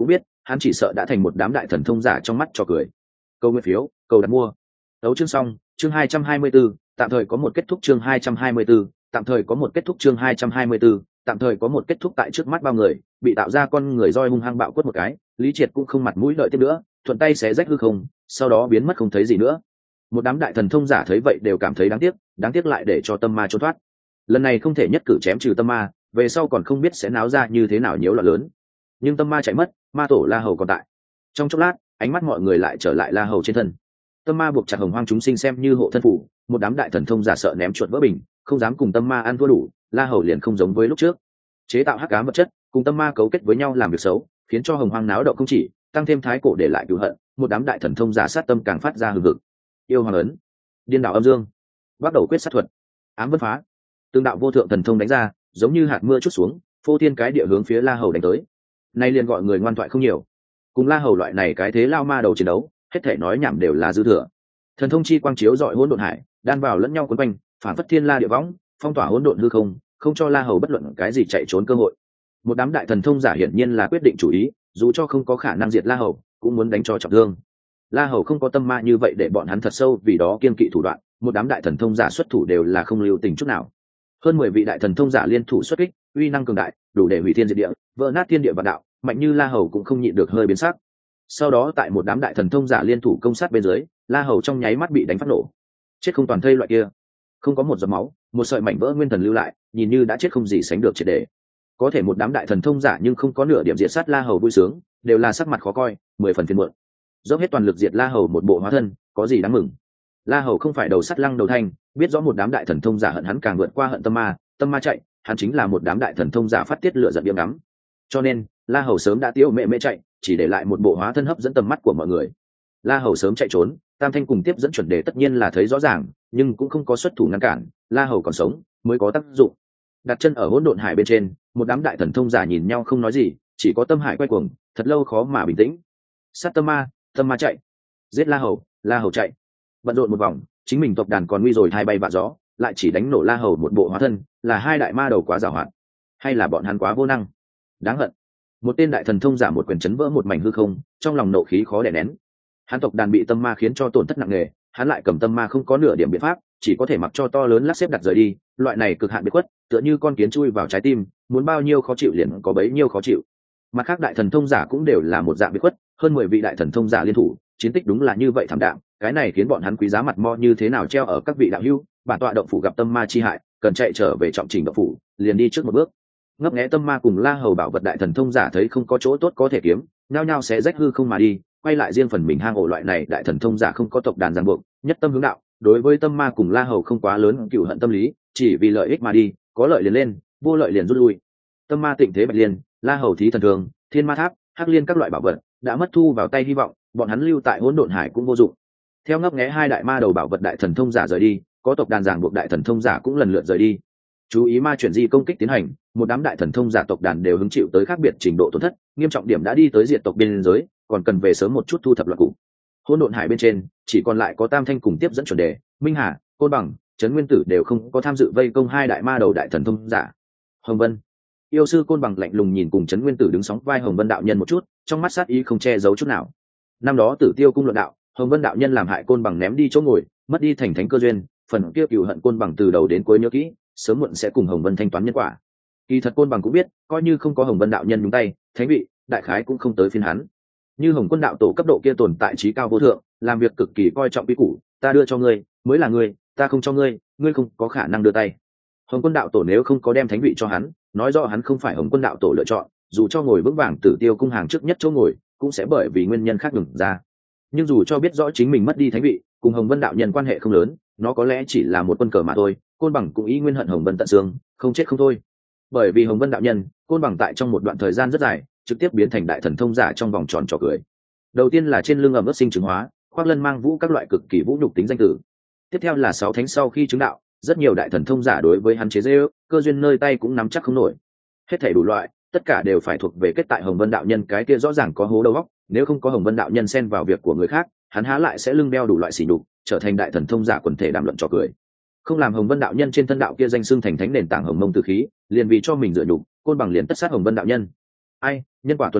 hắn chỉ sợ đã thành một đám đại thần thông giả trong mắt cho cười. Câu nguyên phiếu, cầu đặt mua. Đấu chương xong, chương hai trăm hai mươi 24, tạm thời có một kết thúc chương hai trăm hai mươi 24, tạm thời có một kết thúc chương hai trăm hai mươi 24, tạm thời có một kết thúc tại trước mắt bao người, bị tạo ra con người roi hung hăng bạo quất một cái, Lý Triệt cũng không mặt mũi đợi tiếp nữa, thuận tay xé rách hư không, sau đó biến mất không thấy gì nữa. Một đám đại thần thông giả thấy vậy đều cảm thấy đáng tiếc, đáng tiếc lại để cho tâm ma trốn thoát. Lần này không thể nhất cử chém trừ tâm ma, về sau còn không biết sẽ náo ra như thế nào nhiễu loạn lớn. Nhưng tâm ma chạy mất, ma tổ La Hầu còn tại. Trong chốc lát, ánh mắt mọi người lại trở lại La Hầu trên thân. Tâm ma buộc chặt hồng hoang chúng sinh xem như hộ thân phủ, một đám đại thần thông giả sợ ném chuột vỡ bình, không dám cùng tâm ma ăn thua đủ. La Hầu liền không giống với lúc trước, chế tạo hắc ám vật chất, cùng tâm ma cấu kết với nhau làm việc xấu, khiến cho hồng hoang náo động không chỉ, tăng thêm thái cổ để lại cửu hận, một đám đại thần thông giả sát tâm càng phát ra hừng hực. Yêu hoàng ấn, điên đảo âm dương, bắt đầu quyết sát thuật, ám vân phá, tương đạo vô thượng thần thông đánh ra, giống như hạt mưa chút xuống, phô thiên cái địa hướng phía La Hầu đánh tới. Nay liền gọi người ngoan thoại không nhiều, cùng La Hầu loại này cái thế lao ma đầu chiến đấu, hết thể nói nhảm đều là dư thừa. Thần thông chi quang chiếu dọi hỗn độn hải, đan vào lẫn nhau cuốn quanh, phản phất thiên la địa võng, phong tỏa hỗn độn hư không, không cho La Hầu bất luận cái gì chạy trốn cơ hội. Một đám đại thần thông giả hiển nhiên là quyết định chủ ý, dù cho không có khả năng diệt La Hầu, cũng muốn đánh cho trọng thương. La Hầu không có tâm ma như vậy để bọn hắn thật sâu vì đó kiên kỵ thủ đoạn, một đám đại thần thông giả xuất thủ đều là không lưu tình chút nào. Hơn mười vị đại thần thông giả liên thủ xuất kích, uy năng cường đại, đủ để hủy thiên diệt địa, vỡ nát thiên địa và đạo, mạnh như La Hầu cũng không nhịn được hơi biến sắc. Sau đó tại một đám đại thần thông giả liên thủ công sát bên dưới, La Hầu trong nháy mắt bị đánh phát nổ, chết không toàn thây loại kia, không có một giọt máu, một sợi mảnh vỡ nguyên thần lưu lại, nhìn như đã chết không gì sánh được triệt để. Có thể một đám đại thần thông giả nhưng không có nửa điểm diệt sát La Hầu vui sướng, đều là sắc mặt khó coi, mười phần phiền muộn. Dốc hết toàn lực diệt La Hầu một bộ hóa thân, có gì đáng mừng? La Hầu không phải đầu sắt lăng đầu thanh, biết rõ một đám đại thần thông giả hận hắn càng vượt qua hận tâm ma, tâm ma chạy, hắn chính là một đám đại thần thông giả phát tiết lửa giận điềm đắm. Cho nên, La Hầu sớm đã tiêu mẹ mẹ chạy, chỉ để lại một bộ hóa thân hấp dẫn tầm mắt của mọi người. La Hầu sớm chạy trốn, Tam Thanh cùng tiếp dẫn chuẩn đề tất nhiên là thấy rõ ràng, nhưng cũng không có xuất thủ ngăn cản, La Hầu còn sống mới có tác dụng. Đặt chân ở hỗn độn hải bên trên, một đám đại thần thông giả nhìn nhau không nói gì, chỉ có tâm hải quay cuồng, thật lâu khó mà bình tĩnh. Sát tâm ma, tâm ma chạy, giết La Hầu, La Hầu chạy. Bận rộn một vòng, chính mình tộc đàn còn nguy rồi hai bay vạ gió, lại chỉ đánh nổ La Hầu một bộ hóa thân, là hai đại ma đầu quá giàu hạn, hay là bọn hắn quá vô năng? Đáng hận. Một tên đại thần thông giả một quyền chấn vỡ một mảnh hư không, trong lòng nộ khí khó đè nén. Hắn tộc đàn bị tâm ma khiến cho tổn thất nặng nề, hắn lại cầm tâm ma không có nửa điểm biện pháp, chỉ có thể mặc cho to lớn lắc xếp đặt rời đi, loại này cực hạn biệt khuất, tựa như con kiến chui vào trái tim, muốn bao nhiêu khó chịu liền có bấy nhiêu khó chịu. Mặt khác đại thần thông giả cũng đều là một dạng biệt khuất, hơn mười vị đại thần thông giả liên thủ, chiến tích đúng là như vậy thảm đạm, cái này khiến bọn hắn quý giá mặt mo như thế nào treo ở các vị đạo hữu, bản tọa động phủ gặp tâm ma chi hại, cần chạy trở về trọng trình động phủ, liền đi trước một bước. Ngấp nghé tâm ma cùng La Hầu bảo vật đại thần thông giả thấy không có chỗ tốt có thể kiếm, nhao nhao sẽ rách hư không mà đi, quay lại riêng phần mình hang ổ. Loại này đại thần thông giả không có tộc đàn ràng buộc, nhất tâm hướng đạo, đối với tâm ma cùng La Hầu không quá lớn cựu hận tâm lý, chỉ vì lợi ích mà đi, có lợi liền lên, vô lợi liền rút lui. Tâm ma tịnh thế bạch liên, La Hầu thí thần thường, thiên ma tháp, hắc liên các loại bảo vật đã mất thu vào tay hy vọng, bọn hắn lưu tại hỗn độn hải cũng vô dụng. Theo ngấp nghé hai đại ma đầu bảo vật đại thần thông giả rời đi, có tộc đàn ràng buộc đại thần thông giả cũng lần lượt rời đi. Chú ý ma chuyển di công kích tiến hành, một đám đại thần thông giả tộc đàn đều hứng chịu tới khác biệt trình độ tổn thất, nghiêm trọng điểm đã đi tới diệt tộc biên giới, còn cần về sớm một chút thu thập loạn cụ. Hỗn độn hải bên trên chỉ còn lại có Tam Thanh cùng tiếp dẫn chuẩn đề, Minh Hà, Côn Bằng, Trấn Nguyên Tử đều không có tham dự vây công hai đại ma đầu đại thần thông giả. Hồng Vân, yêu sư Côn Bằng lạnh lùng nhìn cùng Trấn Nguyên Tử đứng sóng vai Hồng Vân đạo nhân một chút, trong mắt sát ý không che giấu chút nào. Năm đó Tử Tiêu cung luận đạo, Hồng Vân đạo nhân làm hại Côn Bằng ném đi chỗ ngồi, mất đi thành thánh cơ duyên, phần kia cừu hận Côn Bằng từ đầu đến cuối nhớ kỹ, sớm muộn sẽ cùng Hồng Vân thanh toán nhân quả. Kỳ thật Côn Bằng cũng biết, coi như không có Hồng Vân đạo nhân nhúng tay, thánh vị đại khái cũng không tới phiên hắn. Như Hồng Quân đạo tổ cấp độ kia tồn tại trí cao vô thượng, làm việc cực kỳ coi trọng quy củ, ta đưa cho ngươi mới là ngươi, ta không cho ngươi, ngươi không có khả năng đưa tay. Hồng Quân đạo tổ nếu không có đem thánh vị cho hắn, nói rõ hắn không phải Hồng Quân đạo tổ lựa chọn, dù cho ngồi vững vàng Tử Tiêu cung hàng trước nhất chỗ ngồi, cũng sẽ bởi vì nguyên nhân khác ngừng ra. Nhưng dù cho biết rõ chính mình mất đi thánh vị, cùng Hồng Vân đạo nhân quan hệ không lớn, nó có lẽ chỉ là một quân cờ mà thôi, Côn Bằng cũng ý nguyên hận Hồng Vân tận xương, không chết không thôi. Bởi vì Hồng Vân đạo nhân, Côn Bằng tại trong một đoạn thời gian rất dài, trực tiếp biến thành đại thần thông giả trong vòng tròn trò cười. Đầu tiên là trên lưng ẩm ướt sinh chứng hóa, khoác lân mang vũ các loại cực kỳ vũ nhục tính danh tử. Tiếp theo là sáu thánh sau khi chứng đạo, rất nhiều đại thần thông giả đối với hắn chế giễu, cơ duyên nơi tay cũng nắm chắc không nổi. Hết thảy đủ loại, tất cả đều phải thuộc về kết tại Hồng Vân đạo nhân cái kia rõ ràng có hố đầu óc, nếu không có Hồng Vân đạo nhân xen vào việc của người khác, hắn há lại sẽ lưng đeo đủ loại sỉ nhục, trở thành đại thần thông giả quần thể đàm luận trò cười. Không làm Hồng Vân đạo nhân trên thân đạo kia danh xưng thành thánh nền tảng hồng mông tử khí, liền vì cho mình dựa nhục, Côn Bằng liền tất sát Hồng Vân đạo nhân. Ai, nhân quả tuần hoàn,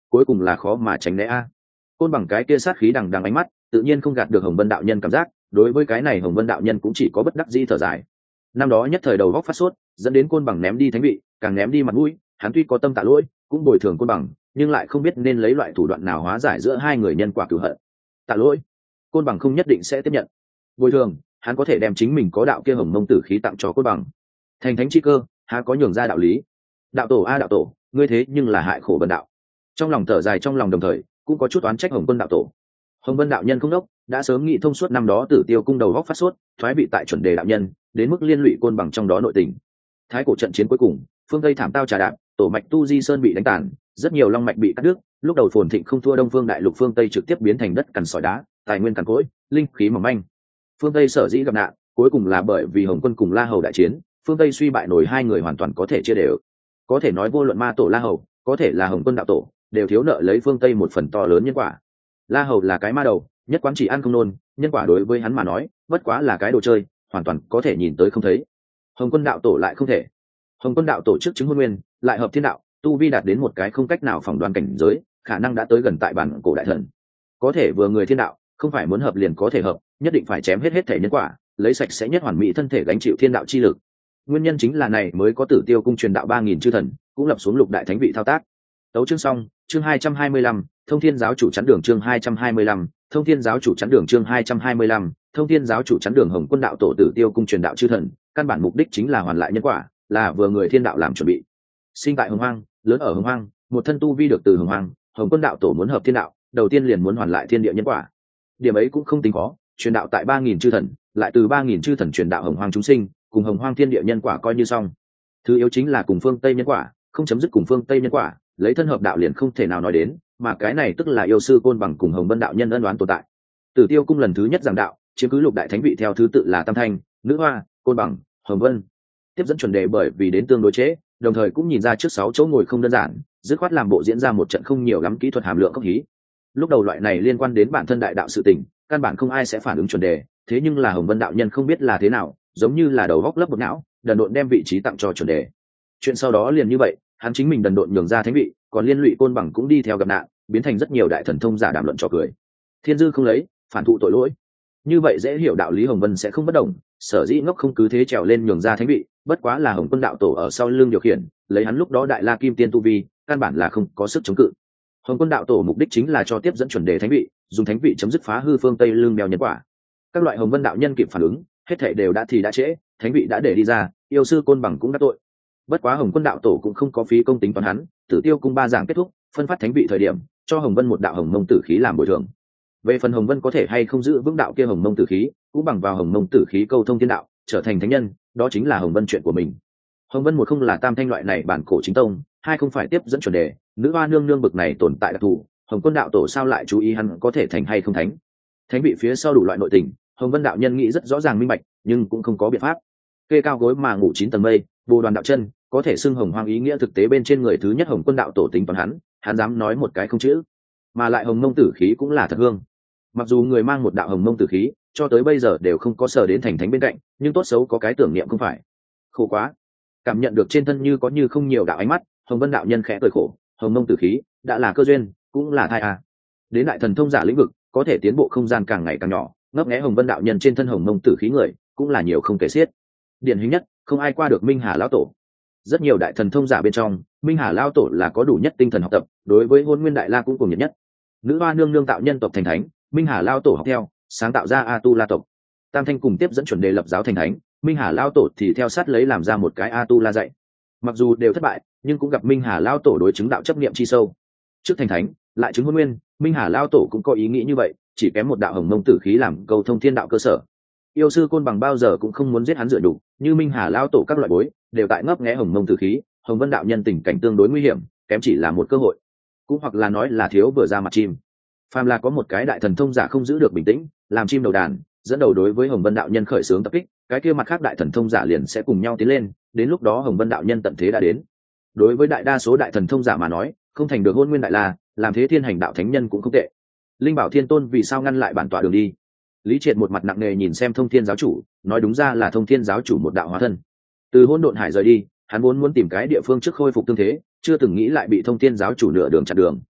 cuối cùng là khó mà tránh né a. Côn bằng cái kia sát khí đằng đằng ánh mắt tự nhiên không gạt được Hồng Vân đạo nhân cảm giác, đối với cái này Hồng Vân đạo nhân cũng chỉ có bất đắc dĩ thở dài. Năm đó nhất thời đầu góc phát sốt, dẫn đến Côn bằng ném đi thánh vị, càng ném đi mặt mũi, hắn tuy có tâm tạ lỗi, cũng bồi thường Côn bằng, nhưng lại không biết nên lấy loại thủ đoạn nào hóa giải giữa hai người nhân quả cửu hận. Tạ lỗi, Côn bằng không nhất định sẽ tiếp nhận. Bồi thường, hắn có thể đem chính mình có đạo kia Hồng Mông tử khí tặng cho Côn bằng. Thành thánh chi cơ, há có nhường ra đạo lý. Đạo tổ a đạo tổ, ngươi thế nhưng là hại khổ bần đạo. Trong lòng thở dài trong lòng đồng thời, cũng có chút oán trách Hồng Quân đạo tổ. Hồng Vân đạo nhân không đốc, đã sớm nghĩ thông suốt năm đó Tử Tiêu cung đầu góc phát sốt, thoái vị tại chuẩn đề đạo nhân, đến mức liên lụy Côn bằng trong đó nội tình. Thái cổ trận chiến cuối cùng, phương Tây thảm tao trà đạp, tổ mạch Tu Di Sơn bị đánh tàn, rất nhiều long mạch bị cắt đứt, lúc đầu phồn thịnh không thua Đông Phương đại lục phương Tây trực tiếp biến thành đất cằn sỏi đá, tài nguyên cằn cỗi, linh khí mỏng manh. Phương Tây sở dĩ gặp nạn, cuối cùng là bởi vì Hồng Quân cùng La Hầu đại chiến, phương Tây suy bại nổi hai người hoàn toàn có thể chia đều. Có thể nói vô luận ma tổ La Hầu, có thể là Hồng Quân đạo tổ, đều thiếu nợ lấy phương Tây một phần to lớn nhân quả. La Hầu là cái ma đầu, nhất quán chỉ ăn không nôn, nhân quả đối với hắn mà nói bất quá là cái đồ chơi, hoàn toàn có thể nhìn tới không thấy. Hồng Quân đạo tổ lại không thể. Hồng Quân đạo tổ trước chứng hôn nguyên, lại hợp thiên đạo, tu vi đạt đến một cái không cách nào phỏng đoán cảnh giới, khả năng đã tới gần tại bản cổ đại thần. Có thể vừa người thiên đạo, không phải muốn hợp liền có thể hợp, nhất định phải chém hết hết thể nhân quả, lấy sạch sẽ nhất hoàn mỹ thân thể gánh chịu thiên đạo chi lực. Nguyên nhân chính là này mới có Tử Tiêu cung truyền đạo ba nghìn chư thần, cũng lập xuống lục đại thánh vị thao tác. Tấu chương xong, chương hai trăm hai mươi lăm, Thông Thiên giáo chủ chắn đường chương hai trăm hai mươi lăm, Thông Thiên giáo chủ chắn đường chương hai trăm hai mươi lăm, Thông Thiên giáo chủ chắn đường Hồng Quân đạo tổ Tử Tiêu cung truyền đạo chư thần, căn bản mục đích chính là hoàn lại nhân quả, là vừa người thiên đạo làm chuẩn bị. Sinh tại Hồng Hoang, lớn ở Hồng Hoang, một thân tu vi được từ Hồng Hoang, Hồng Quân đạo tổ muốn hợp thiên đạo, đầu tiên liền muốn hoàn lại thiên địa nhân quả. Điểm ấy cũng không tính khó, truyền đạo tại ba nghìn chư thần, lại từ ba nghìn chư thần truyền đạo Hồng Hoang chúng sinh, cùng Hồng Hoang thiên địa nhân quả coi như xong. Thứ yếu chính là cùng phương Tây nhân quả, không chấm dứt cùng phương Tây nhân quả, lấy thân hợp đạo liền không thể nào nói đến, mà cái này tức là yêu sư Côn bằng cùng Hồng Vân đạo nhân ân oán tồn tại. Tử Tiêu cung lần thứ nhất giảng đạo, chiếm cứ lục đại thánh vị theo thứ tự là Tam Thanh, Nữ Hoa, Côn bằng, Hồng Vân. Tiếp dẫn chuẩn đề bởi vì đến tương đối chế, đồng thời cũng nhìn ra trước sáu chỗ ngồi không đơn giản, dứt khoát làm bộ diễn ra một trận không nhiều lắm kỹ thuật hàm lượng cốc hí. Lúc đầu loại này liên quan đến bản thân đại đạo sự tình, căn bản không ai sẽ phản ứng chuẩn đề, thế nhưng là Hồng Vân đạo nhân không biết là thế nào, giống như là đầu góc lấp một não, đần độn đem vị trí tặng cho chuẩn đề. Chuyện sau đó liền như vậy, hắn chính mình đần độn nhường ra thánh vị, còn liên lụy Côn bằng cũng đi theo gặp nạn, biến thành rất nhiều đại thần thông giả đàm luận trò cười. Thiên dư không lấy, phản thụ tội lỗi. Như vậy dễ hiểu đạo lý Hồng Vân sẽ không bất động, sở dĩ ngốc không cứ thế trèo lên nhường ra thánh vị, bất quá là Hồng Quân đạo tổ ở sau lưng điều khiển, lấy hắn lúc đó đại la kim tiên tu vi, căn bản là không có sức chống cự. Hồng Quân đạo tổ mục đích chính là cho tiếp dẫn chuẩn đề thánh vị, dùng thánh vị chấm dứt phá hư phương Tây lưng bèo nhân quả. Các loại Hồng Vân đạo nhân kịp phản ứng, hết thảy đều đã thì đã trễ, thánh vị đã để đi ra, yêu sư Côn bằng cũng đã tội. Bất quá Hồng Quân đạo tổ cũng không có phí công tính toán hắn, Tử Tiêu cung ba giảng kết thúc, phân phát thánh vị thời điểm, cho Hồng Vân một đạo Hồng Mông tử khí làm bồi thường. Về phần Hồng Vân có thể hay không giữ vững đạo kia Hồng Mông tử khí, cũng bằng vào Hồng Mông tử khí câu thông thiên đạo, trở thành thánh nhân, đó chính là Hồng Vân chuyện của mình. Hồng Vân một không là tam thanh loại này bản cổ chính tông, hai không phải tiếp dẫn chuẩn đề, Nữ Hoa nương nương bực này tồn tại đặc thù, Hồng Quân đạo tổ sao lại chú ý hắn có thể thành hay không thánh. Thánh vị phía sau đủ loại nội tình, Hồng Vân đạo nhân nghĩ rất rõ ràng minh bạch, nhưng cũng không có biện pháp. Kê cao gối mà ngủ chín tầng mây, Bồ Đoàn đạo chân, có thể xưng Hồng Hoang ý nghĩa thực tế bên trên người thứ nhất Hồng Quân đạo tổ tính toán hắn, hắn dám nói một cái không chữ. Mà lại Hồng Mông tử khí cũng là thật hương. Mặc dù người mang một đạo Hồng Mông tử khí, cho tới bây giờ đều không có sở đến thành thánh bên cạnh, nhưng tốt xấu có cái tưởng niệm không phải. Khổ quá. Cảm nhận được trên thân như có như không nhiều đạo ánh mắt, Hồng Vân đạo nhân khẽ cười khổ, Hồng Mông tử khí đã là cơ duyên, cũng là thai à. Đến đại thần thông giả lĩnh vực, có thể tiến bộ không gian càng ngày càng nhỏ, ngấp nghé Hồng Vân đạo nhân trên thân Hồng Mông tử khí người, cũng là nhiều không kể xiết. Điển hình nhất, không ai qua được Minh Hà lão tổ. Rất nhiều đại thần thông giả bên trong, Minh Hà lão tổ là có đủ nhất tinh thần học tập, đối với Hôn Nguyên Đại La cũng cùng nhiệt nhất. Nữ Hoa nương nương tạo nhân tộc thành thánh, Minh Hà lão tổ học theo, sáng tạo ra A Tu La tộc. Tam Thanh cùng tiếp dẫn chuẩn đề lập giáo thành thánh, Minh Hà lão tổ thì theo sát lấy làm ra một cái A Tu La dạy. Mặc dù đều thất bại, nhưng cũng gặp Minh Hà lão tổ đối chứng đạo chấp niệm chi sâu. Trước thành thánh, lại chứng Hôn Nguyên, Minh Hà lão tổ cũng có ý nghĩ như vậy, chỉ kém một đạo Hồng Mông tử khí làm cầu thông thiên đạo cơ sở. Yêu sư Côn bằng bao giờ cũng không muốn giết hắn dựa đủ, như Minh Hà lão tổ các loại bối đều tại ngấp nghé Hồng Mông tử khí, Hồng Vân đạo nhân tình cảnh tương đối nguy hiểm, kém chỉ là một cơ hội, cũng hoặc là nói là thiếu vừa ra mặt chim. Phàm là có một cái đại thần thông giả không giữ được bình tĩnh, làm chim đầu đàn, dẫn đầu đối với Hồng Vân đạo nhân khởi xướng tập kích, cái kia mặt khác đại thần thông giả liền sẽ cùng nhau tiến lên, đến lúc đó Hồng Vân đạo nhân tận thế đã đến. Đối với đại đa số đại thần thông giả mà nói, không thành được Hôn Nguyên Đại La, làm thế thiên hành đạo thánh nhân cũng không tệ. Linh Bảo Thiên Tôn vì sao ngăn lại bản tọa đường đi? Lý Triệt một mặt nặng nề nhìn xem Thông Thiên giáo chủ, nói đúng ra là Thông Thiên giáo chủ một đạo hóa thân. Từ Hỗn Độn Hải rời đi, hắn muốn muốn tìm cái địa phương trước khôi phục tương thế, chưa từng nghĩ lại bị Thông Thiên giáo chủ nửa đường chặn đường.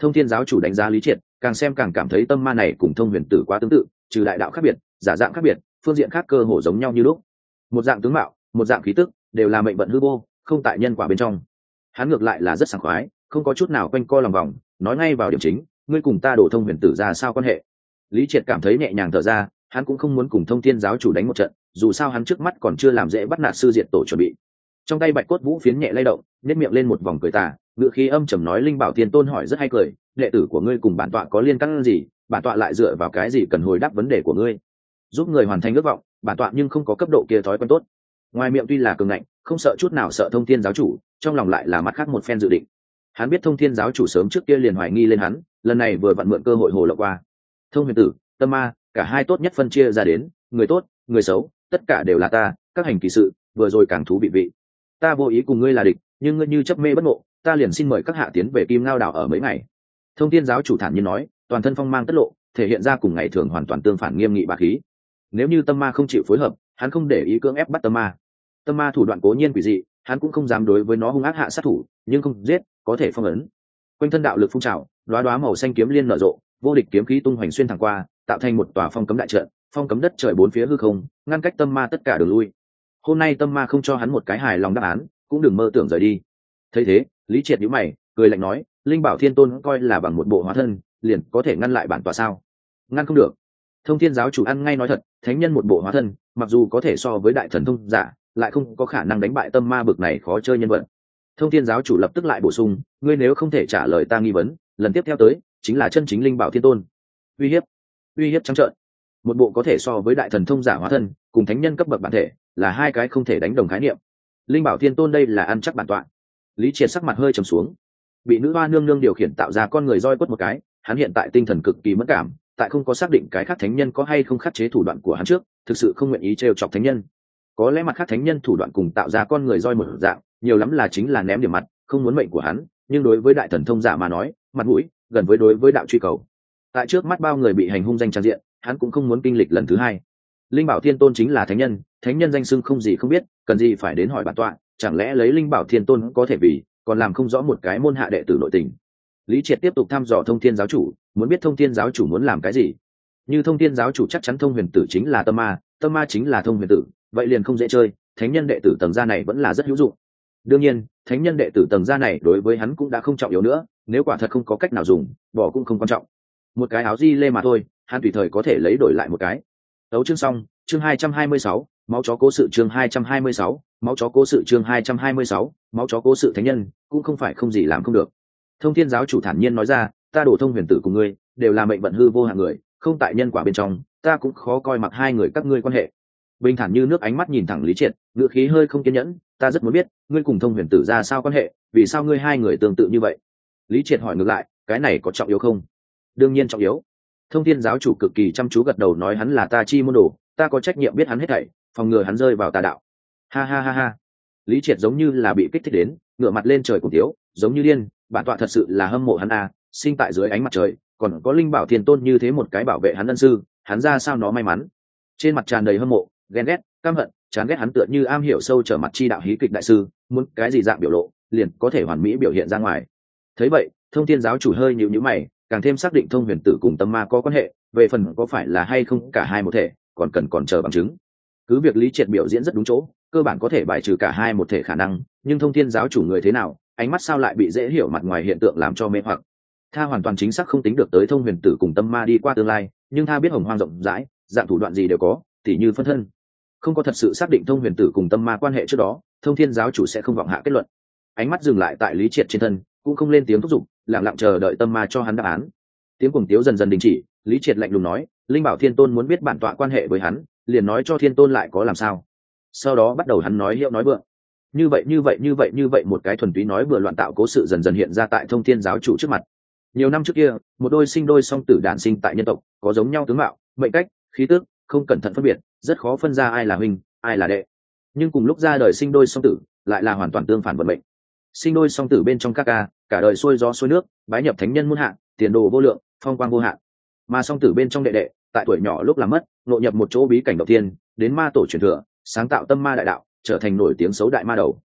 Thông Thiên giáo chủ đánh giá Lý Triệt, càng xem càng cảm thấy tâm ma này cùng Thông Huyền Tử quá tương tự, trừ đại đạo khác biệt, giả dạng khác biệt, phương diện khác cơ hồ giống nhau như lúc. Một dạng tướng mạo, một dạng khí tức, đều là mệnh vận hư vô, không tại nhân quả bên trong. Hắn ngược lại là rất sảng khoái, không có chút nào quanh co lòng vòng, nói ngay vào điểm chính, ngươi cùng ta đổ Thông Huyền Tử ra sao quan hệ? Lý Triệt cảm thấy nhẹ nhàng thở ra, hắn cũng không muốn cùng Thông Thiên giáo chủ đánh một trận, dù sao hắn trước mắt còn chưa làm dễ bắt nạt sư diệt tổ chuẩn bị. Trong tay bạch cốt vũ phiến nhẹ lay động, nhếch miệng lên một vòng cười tà, ngựa khí âm trầm nói: Linh Bảo Thiên Tôn hỏi rất hay cười, đệ tử của ngươi cùng bản tọa có liên căn gì, bản tọa lại dựa vào cái gì cần hồi đáp vấn đề của ngươi? Giúp người hoàn thành ước vọng, bản tọa nhưng không có cấp độ kia thói quen tốt. Ngoài miệng tuy là cường ngạnh, không sợ chút nào sợ Thông Thiên giáo chủ, trong lòng lại là mắt khác một phen dự định. Hắn biết Thông Thiên giáo chủ sớm trước kia liền hoài nghi lên hắn, lần này vừa vặn mượn cơ hội hồ lộ qua. Thông Huyền Tử, Tâm Ma, cả hai tốt nhất phân chia ra đến, người tốt, người xấu, tất cả đều là ta, các hành kỳ sự, vừa rồi càng thú vị vị. Ta vô ý cùng ngươi là địch, nhưng ngươi như chấp mê bất ngộ, ta liền xin mời các hạ tiến về Kim Ngao đảo ở mấy ngày. Thông Thiên giáo chủ thản nhiên nói, toàn thân phong mang tất lộ, thể hiện ra cùng ngày thường hoàn toàn tương phản nghiêm nghị bá khí. Nếu như Tâm Ma không chịu phối hợp, hắn không để ý cưỡng ép bắt Tâm Ma. Tâm Ma thủ đoạn cố nhiên quỷ dị, hắn cũng không dám đối với nó hung ác hạ sát thủ, nhưng không giết, có thể phong ấn. Quanh thân đạo lực phun trào, đóa đóa màu xanh kiếm liên nở rộ, vô địch kiếm khí tung hoành xuyên thẳng qua, tạo thành một tòa phong cấm đại trận, phong cấm đất trời bốn phía hư không, ngăn cách Tâm Ma tất cả đường lui. Hôm nay Tâm Ma không cho hắn một cái hài lòng đáp án, cũng đừng mơ tưởng rời đi. Thấy thế, Lý Triệt nhíu mày, cười lạnh nói: Linh Bảo Thiên Tôn coi là bằng một bộ hóa thân, liền có thể ngăn lại bản tọa sao? Ngăn không được. Thông Thiên giáo chủ ăn ngay nói thật, thánh nhân một bộ hóa thân, mặc dù có thể so với đại thần thông giả, lại không có khả năng đánh bại Tâm Ma bực này khó chơi nhân vật. Thông Thiên giáo chủ lập tức lại bổ sung: ngươi nếu không thể trả lời ta nghi vấn, lần tiếp theo tới chính là chân chính Linh Bảo Thiên Tôn. Uy hiếp, uy hiếp trắng trợn. Một bộ có thể so với đại thần thông giả hóa thân, cùng thánh nhân cấp bậc bản thể, là hai cái không thể đánh đồng khái niệm. Linh Bảo Thiên Tôn đây là ăn chắc bản tọa. Lý Triệt sắc mặt hơi trầm xuống, bị nữ hoa nương nương điều khiển tạo ra con người roi quất một cái, hắn hiện tại tinh thần cực kỳ mất cảm, tại không có xác định cái khác thánh nhân có hay không khắc chế thủ đoạn của hắn trước, thực sự không nguyện ý trêu chọc thánh nhân. Có lẽ mặt khác thánh nhân thủ đoạn cùng tạo ra con người roi một dạng, nhiều lắm là chính là ném điểm mặt, không muốn mệnh của hắn, nhưng đối với đại thần thông giả mà nói, mặt mũi gần với đối với đạo truy cầu. Tại trước mắt bao người bị hành hung danh trang diện, hắn cũng không muốn kinh lịch lần thứ hai. Linh Bảo Thiên Tôn chính là thánh nhân, thánh nhân danh xưng không gì không biết, cần gì phải đến hỏi bản tọa, chẳng lẽ lấy Linh Bảo Thiên Tôn có thể vì, còn làm không rõ một cái môn hạ đệ tử nội tình. Lý Triệt tiếp tục thăm dò Thông Thiên giáo chủ, muốn biết Thông Thiên giáo chủ muốn làm cái gì. Như Thông Thiên giáo chủ chắc chắn Thông Huyền Tử chính là Tâm Ma, Tâm Ma chính là Thông Huyền Tử, vậy liền không dễ chơi, thánh nhân đệ tử tầng gia này vẫn là rất hữu dụng. Đương nhiên, thánh nhân đệ tử tầng gia này đối với hắn cũng đã không trọng yếu nữa, nếu quả thật không có cách nào dùng, bỏ cũng không quan trọng. Một cái áo di lê mà thôi, hắn tùy thời có thể lấy đổi lại một cái. Tấu chương xong, chương hai trăm hai mươi sáu, máu chó cố sự chương hai trăm hai mươi sáu, máu chó cố sự chương hai trăm hai mươi sáu, máu chó cố sự thánh nhân, cũng không phải không gì làm không được. Thông Thiên giáo chủ thản nhiên nói ra, ta đổ Thông Huyền Tử cùng ngươi, đều là mệnh vận hư vô hạng người, không tại nhân quả bên trong, ta cũng khó coi mặc hai người các ngươi quan hệ. Bình thản như nước ánh mắt nhìn thẳng Lý Triệt, ngựa khí hơi không kiên nhẫn, ta rất muốn biết, ngươi cùng Thông Huyền Tử ra sao quan hệ, vì sao ngươi hai người tương tự như vậy? Lý Triệt hỏi ngược lại, cái này có trọng yếu không? Đương nhiên trọng yếu. Thông Thiên giáo chủ cực kỳ chăm chú gật đầu nói hắn là ta chi môn đồ, ta có trách nhiệm biết hắn hết thảy, phòng ngừa hắn rơi vào tà đạo. Ha ha ha ha. Lý Triệt giống như là bị kích thích đến, ngửa mặt lên trời cùng tiếu, giống như điên, bản tọa thật sự là hâm mộ hắn à, sinh tại dưới ánh mặt trời, còn có Linh Bảo Thiên Tôn như thế một cái bảo vệ hắn ân sư, hắn ra sao nó may mắn. Trên mặt tràn đầy hâm mộ, ghen ghét, căm hận, chán ghét hắn tựa như am hiểu sâu trở mặt chi đạo hí kịch đại sư, muốn cái gì dạng biểu lộ, liền có thể hoàn mỹ biểu hiện ra ngoài. Thấy vậy, Thông Thiên giáo chủ hơi nhíu nhíu mày, càng thêm xác định Thông Huyền Tử cùng Tâm Ma có quan hệ, về phần có phải là hay không cả hai một thể, còn cần còn chờ bằng chứng. Cứ việc Lý Triệt biểu diễn rất đúng chỗ, cơ bản có thể bài trừ cả hai một thể khả năng, nhưng Thông Thiên giáo chủ người thế nào, ánh mắt sao lại bị dễ hiểu mặt ngoài hiện tượng làm cho mê hoặc. Tha hoàn toàn chính xác không tính được tới Thông Huyền Tử cùng Tâm Ma đi qua tương lai, nhưng Tha biết hồng hoang rộng rãi, dạng thủ đoạn gì đều có, tỉ như phân thân. Không có thật sự xác định Thông Huyền Tử cùng Tâm Ma quan hệ trước đó, Thông Thiên giáo chủ sẽ không vọng hạ kết luận. Ánh mắt dừng lại tại Lý Triệt trên thân, cũng không lên tiếng thúc giục, lặng lặng chờ đợi Tâm Ma cho hắn đáp án. Tiếng cuồng tiếu dần dần đình chỉ, Lý Triệt lạnh lùng nói, Linh Bảo Thiên Tôn muốn biết bản tọa quan hệ với hắn, liền nói cho Thiên Tôn lại có làm sao. Sau đó bắt đầu hắn nói hiệu nói vượng. Như vậy như vậy như vậy như vậy một cái thuần túy nói vừa loạn tạo cố sự dần dần hiện ra tại Thông Thiên giáo chủ trước mặt. Nhiều năm trước kia, một đôi sinh đôi song tử đản sinh tại nhân tộc, có giống nhau tướng mạo, mệnh cách, khí tức, không cẩn thận phân biệt, rất khó phân ra ai là huynh, ai là đệ. Nhưng cùng lúc ra đời sinh đôi song tử, lại là hoàn toàn tương phản vận mệnh. Sinh đôi song tử bên trong các ca, cả đời xuôi gió xuôi nước, bái nhập thánh nhân muôn hạ, tiền đồ vô lượng, phong quang vô hạn. Mà song tử bên trong đệ đệ, tại tuổi nhỏ lúc làm mất, ngộ nhập một chỗ bí cảnh đầu tiên, đến ma tổ truyền thừa, sáng tạo tâm ma đại đạo, trở thành nổi tiếng xấu đại ma đầu.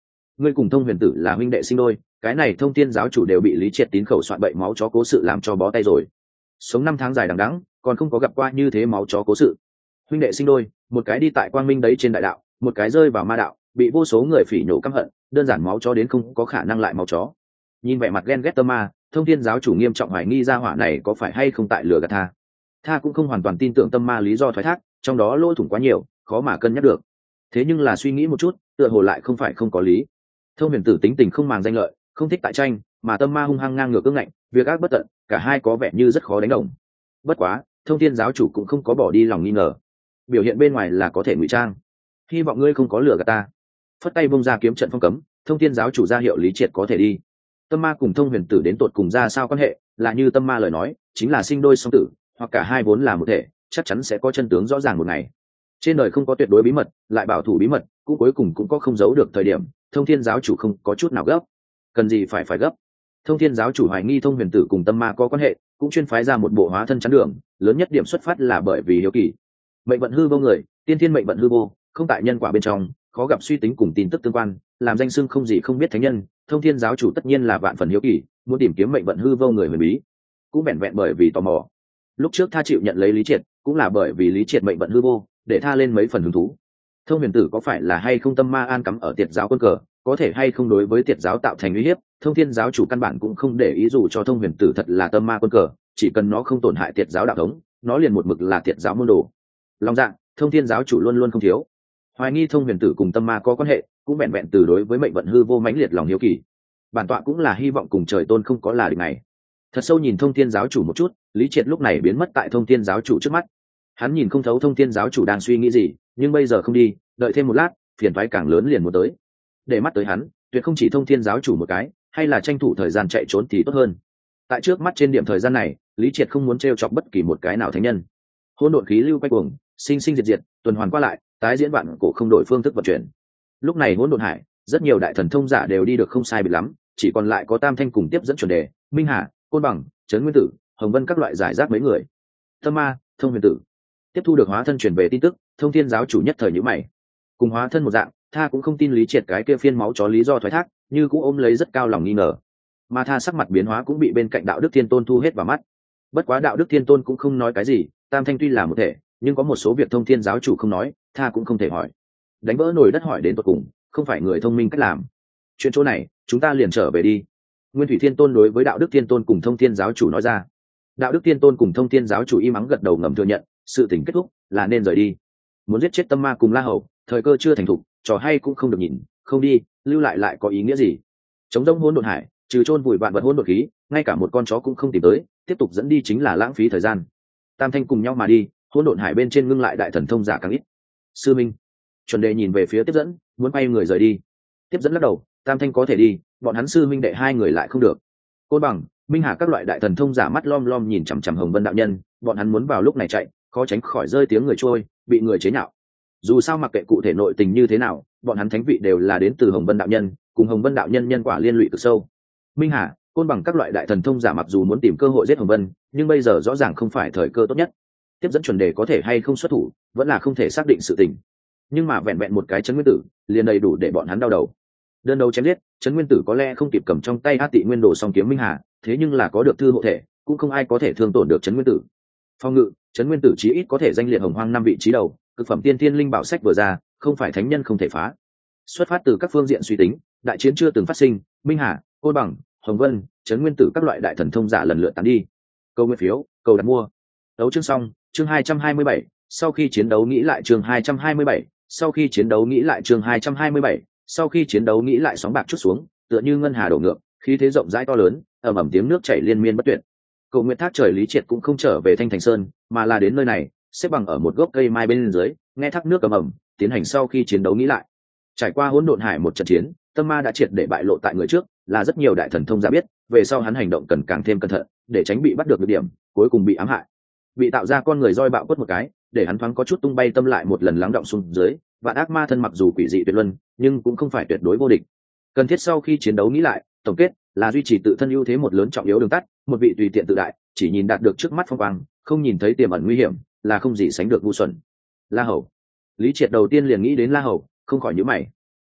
ngươi cùng Thông Huyền Tử là huynh đệ sinh đôi, cái này Thông Thiên giáo chủ đều bị Lý Triệt tín khẩu soạn bậy máu chó cố sự làm cho bó tay rồi. Sống năm tháng dài đằng đẵng, còn không có gặp qua như thế máu chó cố sự. Huynh đệ sinh đôi, một cái đi tại quang minh đấy trên đại đạo, một cái rơi vào ma đạo, bị vô số người phỉ nhổ căm hận, đơn giản máu chó đến không có khả năng lại máu chó. Nhìn vẻ mặt ghen ghét Tâm Ma, Thông Thiên giáo chủ nghiêm trọng hoài nghi ra hỏa này có phải hay không tại lừa gạt tha. Tha cũng không hoàn toàn tin tưởng Tâm Ma lý do thoái thác, trong đó lỗ thủng quá nhiều, khó mà cân nhắc được. Thế nhưng là suy nghĩ một chút, tựa hồ lại không phải không có lý. Thông Huyền Tử tính tình không màng danh lợi, không thích tại tranh, mà Tâm Ma hung hăng ngang ngược cương ngạnh, việc ác bất tận, cả hai có vẻ như rất khó đánh đồng. Bất quá, Thông Thiên giáo chủ cũng không có bỏ đi lòng nghi ngờ. Biểu hiện bên ngoài là có thể ngụy trang. Hy vọng ngươi không có lừa gạt ta. Phất tay bung ra kiếm trận phong cấm, Thông Thiên giáo chủ ra hiệu Lý Triệt có thể đi. Tâm Ma cùng Thông Huyền Tử đến tột cùng ra sao quan hệ, là như Tâm Ma lời nói, chính là sinh đôi song tử, hoặc cả hai vốn là một thể, chắc chắn sẽ có chân tướng rõ ràng một ngày. Trên đời không có tuyệt đối bí mật, lại bảo thủ bí mật, cũng cuối cùng cũng có không giấu được thời điểm. Thông Thiên giáo chủ không có chút nào gấp. Cần gì phải phải gấp. Thông Thiên giáo chủ hoài nghi Thông Huyền Tử cùng Tâm Ma có quan hệ, cũng chuyên phái ra một bộ hóa thân chắn đường, lớn nhất điểm xuất phát là bởi vì hiếu kỳ. Mệnh vận hư vô người, tiên thiên mệnh vận hư vô, không tại nhân quả bên trong, khó gặp suy tính cùng tin tức tương quan, làm danh xưng không gì không biết thánh nhân. Thông Thiên giáo chủ tất nhiên là vạn phần hiếu kỳ, muốn tìm kiếm mệnh vận hư vô người huyền bí, cũng vẹn vẹn bởi vì tò mò. Lúc trước Tha chịu nhận lấy Lý Triệt, cũng là bởi vì Lý Triệt mệnh vận hư vô, để Tha lên mấy phần hứng thú. Thông Huyền Tử có phải là hay không Tâm Ma an cắm ở Tiệt giáo quân cờ, có thể hay không đối với Tiệt giáo tạo thành uy hiếp, Thông Thiên giáo chủ căn bản cũng không để ý, dù cho Thông Huyền Tử thật là Tâm Ma quân cờ, chỉ cần nó không tổn hại Tiệt giáo đạo thống, nó liền một mực là Tiệt giáo môn đồ. Long dạ, Thông Thiên giáo chủ luôn luôn không thiếu. Hoài nghi Thông Huyền Tử cùng Tâm Ma có quan hệ, cũng vẹn vẹn từ đối với mệnh vận hư vô mãnh liệt lòng hiếu kỳ. Bản tọa cũng là hy vọng cùng trời tôn không có là địch này. Thật sâu nhìn Thông Thiên giáo chủ một chút, Lý Triệt lúc này biến mất tại Thông Thiên giáo chủ trước mắt. Hắn nhìn không thấu Thông Thiên giáo chủ đang suy nghĩ gì, nhưng bây giờ không đi, đợi thêm một lát, phiền toái càng lớn liền muốn tới. Để mắt tới hắn, tuyệt không chỉ Thông Thiên giáo chủ một cái, hay là tranh thủ thời gian chạy trốn thì tốt hơn. Tại trước mắt trên điểm thời gian này, Lý Triệt không muốn trêu chọc bất kỳ một cái nào thánh nhân. Hỗn độn khí lưu quay cuồng, sinh sinh diệt diệt, tuần hoàn qua lại, tái diễn vạn cổ không đổi phương thức vận chuyển. Lúc này hỗn độn hải, rất nhiều đại thần thông giả đều đi được không sai biệt lắm, chỉ còn lại có Tam Thanh cùng tiếp dẫn chuẩn đề, Minh Hà, Côn Bằng, Trấn Nguyên Tử, Hồng Vân các loại giải rác mấy người. Tâm Ma, Thông Huyền Tử tiếp thu được hóa thân truyền về tin tức, Thông Thiên giáo chủ nhất thời nhíu mày. Cùng hóa thân một dạng, Tha cũng không tin Lý Triệt cái kia phiên máu chó lý do thoái thác, như cũng ôm lấy rất cao lòng nghi ngờ. Mà Tha sắc mặt biến hóa cũng bị bên cạnh Đạo Đức Thiên Tôn thu hết vào mắt. Bất quá Đạo Đức Thiên Tôn cũng không nói cái gì, Tam Thanh tuy là một thể, nhưng có một số việc Thông Thiên giáo chủ không nói, Tha cũng không thể hỏi. Đánh vỡ nồi đất hỏi đến tận cùng, không phải người thông minh cách làm. Chuyện chỗ này, chúng ta liền trở về đi. Nguyên Thủy Thiên Tôn đối với Đạo Đức Thiên Tôn cùng Thông Thiên giáo chủ nói ra. Đạo Đức Thiên Tôn cùng Thông Thiên giáo chủ im ắng gật đầu ngầm thừa nhận, sự tình kết thúc, là nên rời đi. Muốn giết chết Tâm Ma cùng La Hầu, thời cơ chưa thành thục, trò hay cũng không được nhìn, không đi, lưu lại lại có ý nghĩa gì? Chống rông hỗn độn hải, trừ chôn vùi vạn vật hỗn độn khí, ngay cả một con chó cũng không tìm tới, tiếp tục dẫn đi chính là lãng phí thời gian. Tam Thanh cùng nhau mà đi, hỗn độn hải bên trên ngưng lại đại thần thông giả càng ít. Sư Minh, chuẩn đề nhìn về phía tiếp dẫn, muốn bay người rời đi. Tiếp dẫn lắc đầu, Tam Thanh có thể đi, bọn hắn sư minh đệ hai người lại không được. Côn Bằng, Minh Hà các loại đại thần thông giả mắt lom lom nhìn chằm chằm Hồng Vân đạo nhân, bọn hắn muốn vào lúc này chạy, khó tránh khỏi rơi tiếng người trôi, bị người chế nhạo. Dù sao mặc kệ cụ thể nội tình như thế nào, bọn hắn thánh vị đều là đến từ Hồng Vân đạo nhân, cùng Hồng Vân đạo nhân nhân quả liên lụy cực sâu. Minh Hà, Côn Bằng các loại đại thần thông giả mặc dù muốn tìm cơ hội giết Hồng Vân, nhưng bây giờ rõ ràng không phải thời cơ tốt nhất. Tiếp dẫn chuẩn đề có thể hay không xuất thủ, vẫn là không thể xác định sự tình. Nhưng mà vẹn vẹn một cái Trấn Nguyên Tử, liền đầy đủ để bọn hắn đau đầu. Đơn đấu chém giết, Trấn Nguyên Tử có lẽ không kịp cầm trong tay A Tị Nguyên Đồ song kiếm Minh Hà, thế nhưng là có được thư hộ thể, cũng không ai có thể thương tổn được Trấn Nguyên Tử. Phong ngự, Trấn Nguyên Tử chí ít có thể danh liệt Hồng Hoang năm vị trí đầu, cực phẩm tiên thiên linh bảo sách vừa ra, không phải thánh nhân không thể phá. Xuất phát từ các phương diện suy tính, đại chiến chưa từng phát sinh, Minh Hà, Côn Bằng, Hồng Vân, Trấn Nguyên Tử các loại đại thần thông giả lần lượt tán đi. Câu nguyên phiếu, cầu đặt mua. Đấu chương xong, chương hai trăm hai mươi bảy, sau khi chiến đấu nghĩ lại chương hai trăm hai mươi bảy, sau khi chiến đấu nghĩ lại chương hai trăm hai mươi bảy, sau khi chiến đấu nghĩ lại sóng bạc chút xuống, tựa như ngân hà đổ ngược, khí thế rộng rãi to lớn, ầm ầm tiếng nước chảy liên miên bất tuyệt. Cầu nguyện thác trời Lý Triệt cũng không trở về Thanh Thành Sơn, mà là đến nơi này, xếp bằng ở một gốc cây mai bên dưới, nghe thác nước ầm ầm, tiến hành sau khi chiến đấu nghĩ lại. Trải qua hỗn độn hải một trận chiến, Tâm Ma đã triệt để bại lộ tại người trước, là rất nhiều đại thần thông giả biết, về sau hắn hành động cần càng thêm cẩn thận, để tránh bị bắt được nhược điểm, cuối cùng bị ám hại. Bị tạo ra con người roi bạo quất một cái, để hắn thoáng có chút tung bay tâm lại một lần lắng động xuống dưới, vạn ác ma thân mặc dù quỷ dị tuyệt luân, nhưng cũng không phải tuyệt đối vô địch. Cần thiết sau khi chiến đấu nghĩ lại, tổng kết là duy trì tự thân ưu thế một lớn trọng yếu đường tắt, một vị tùy tiện tự đại, chỉ nhìn đạt được trước mắt phong quang, không nhìn thấy tiềm ẩn nguy hiểm, là không gì sánh được ngu xuẩn. La Hầu. Lý Triệt đầu tiên liền nghĩ đến La Hầu, không khỏi nhíu mày.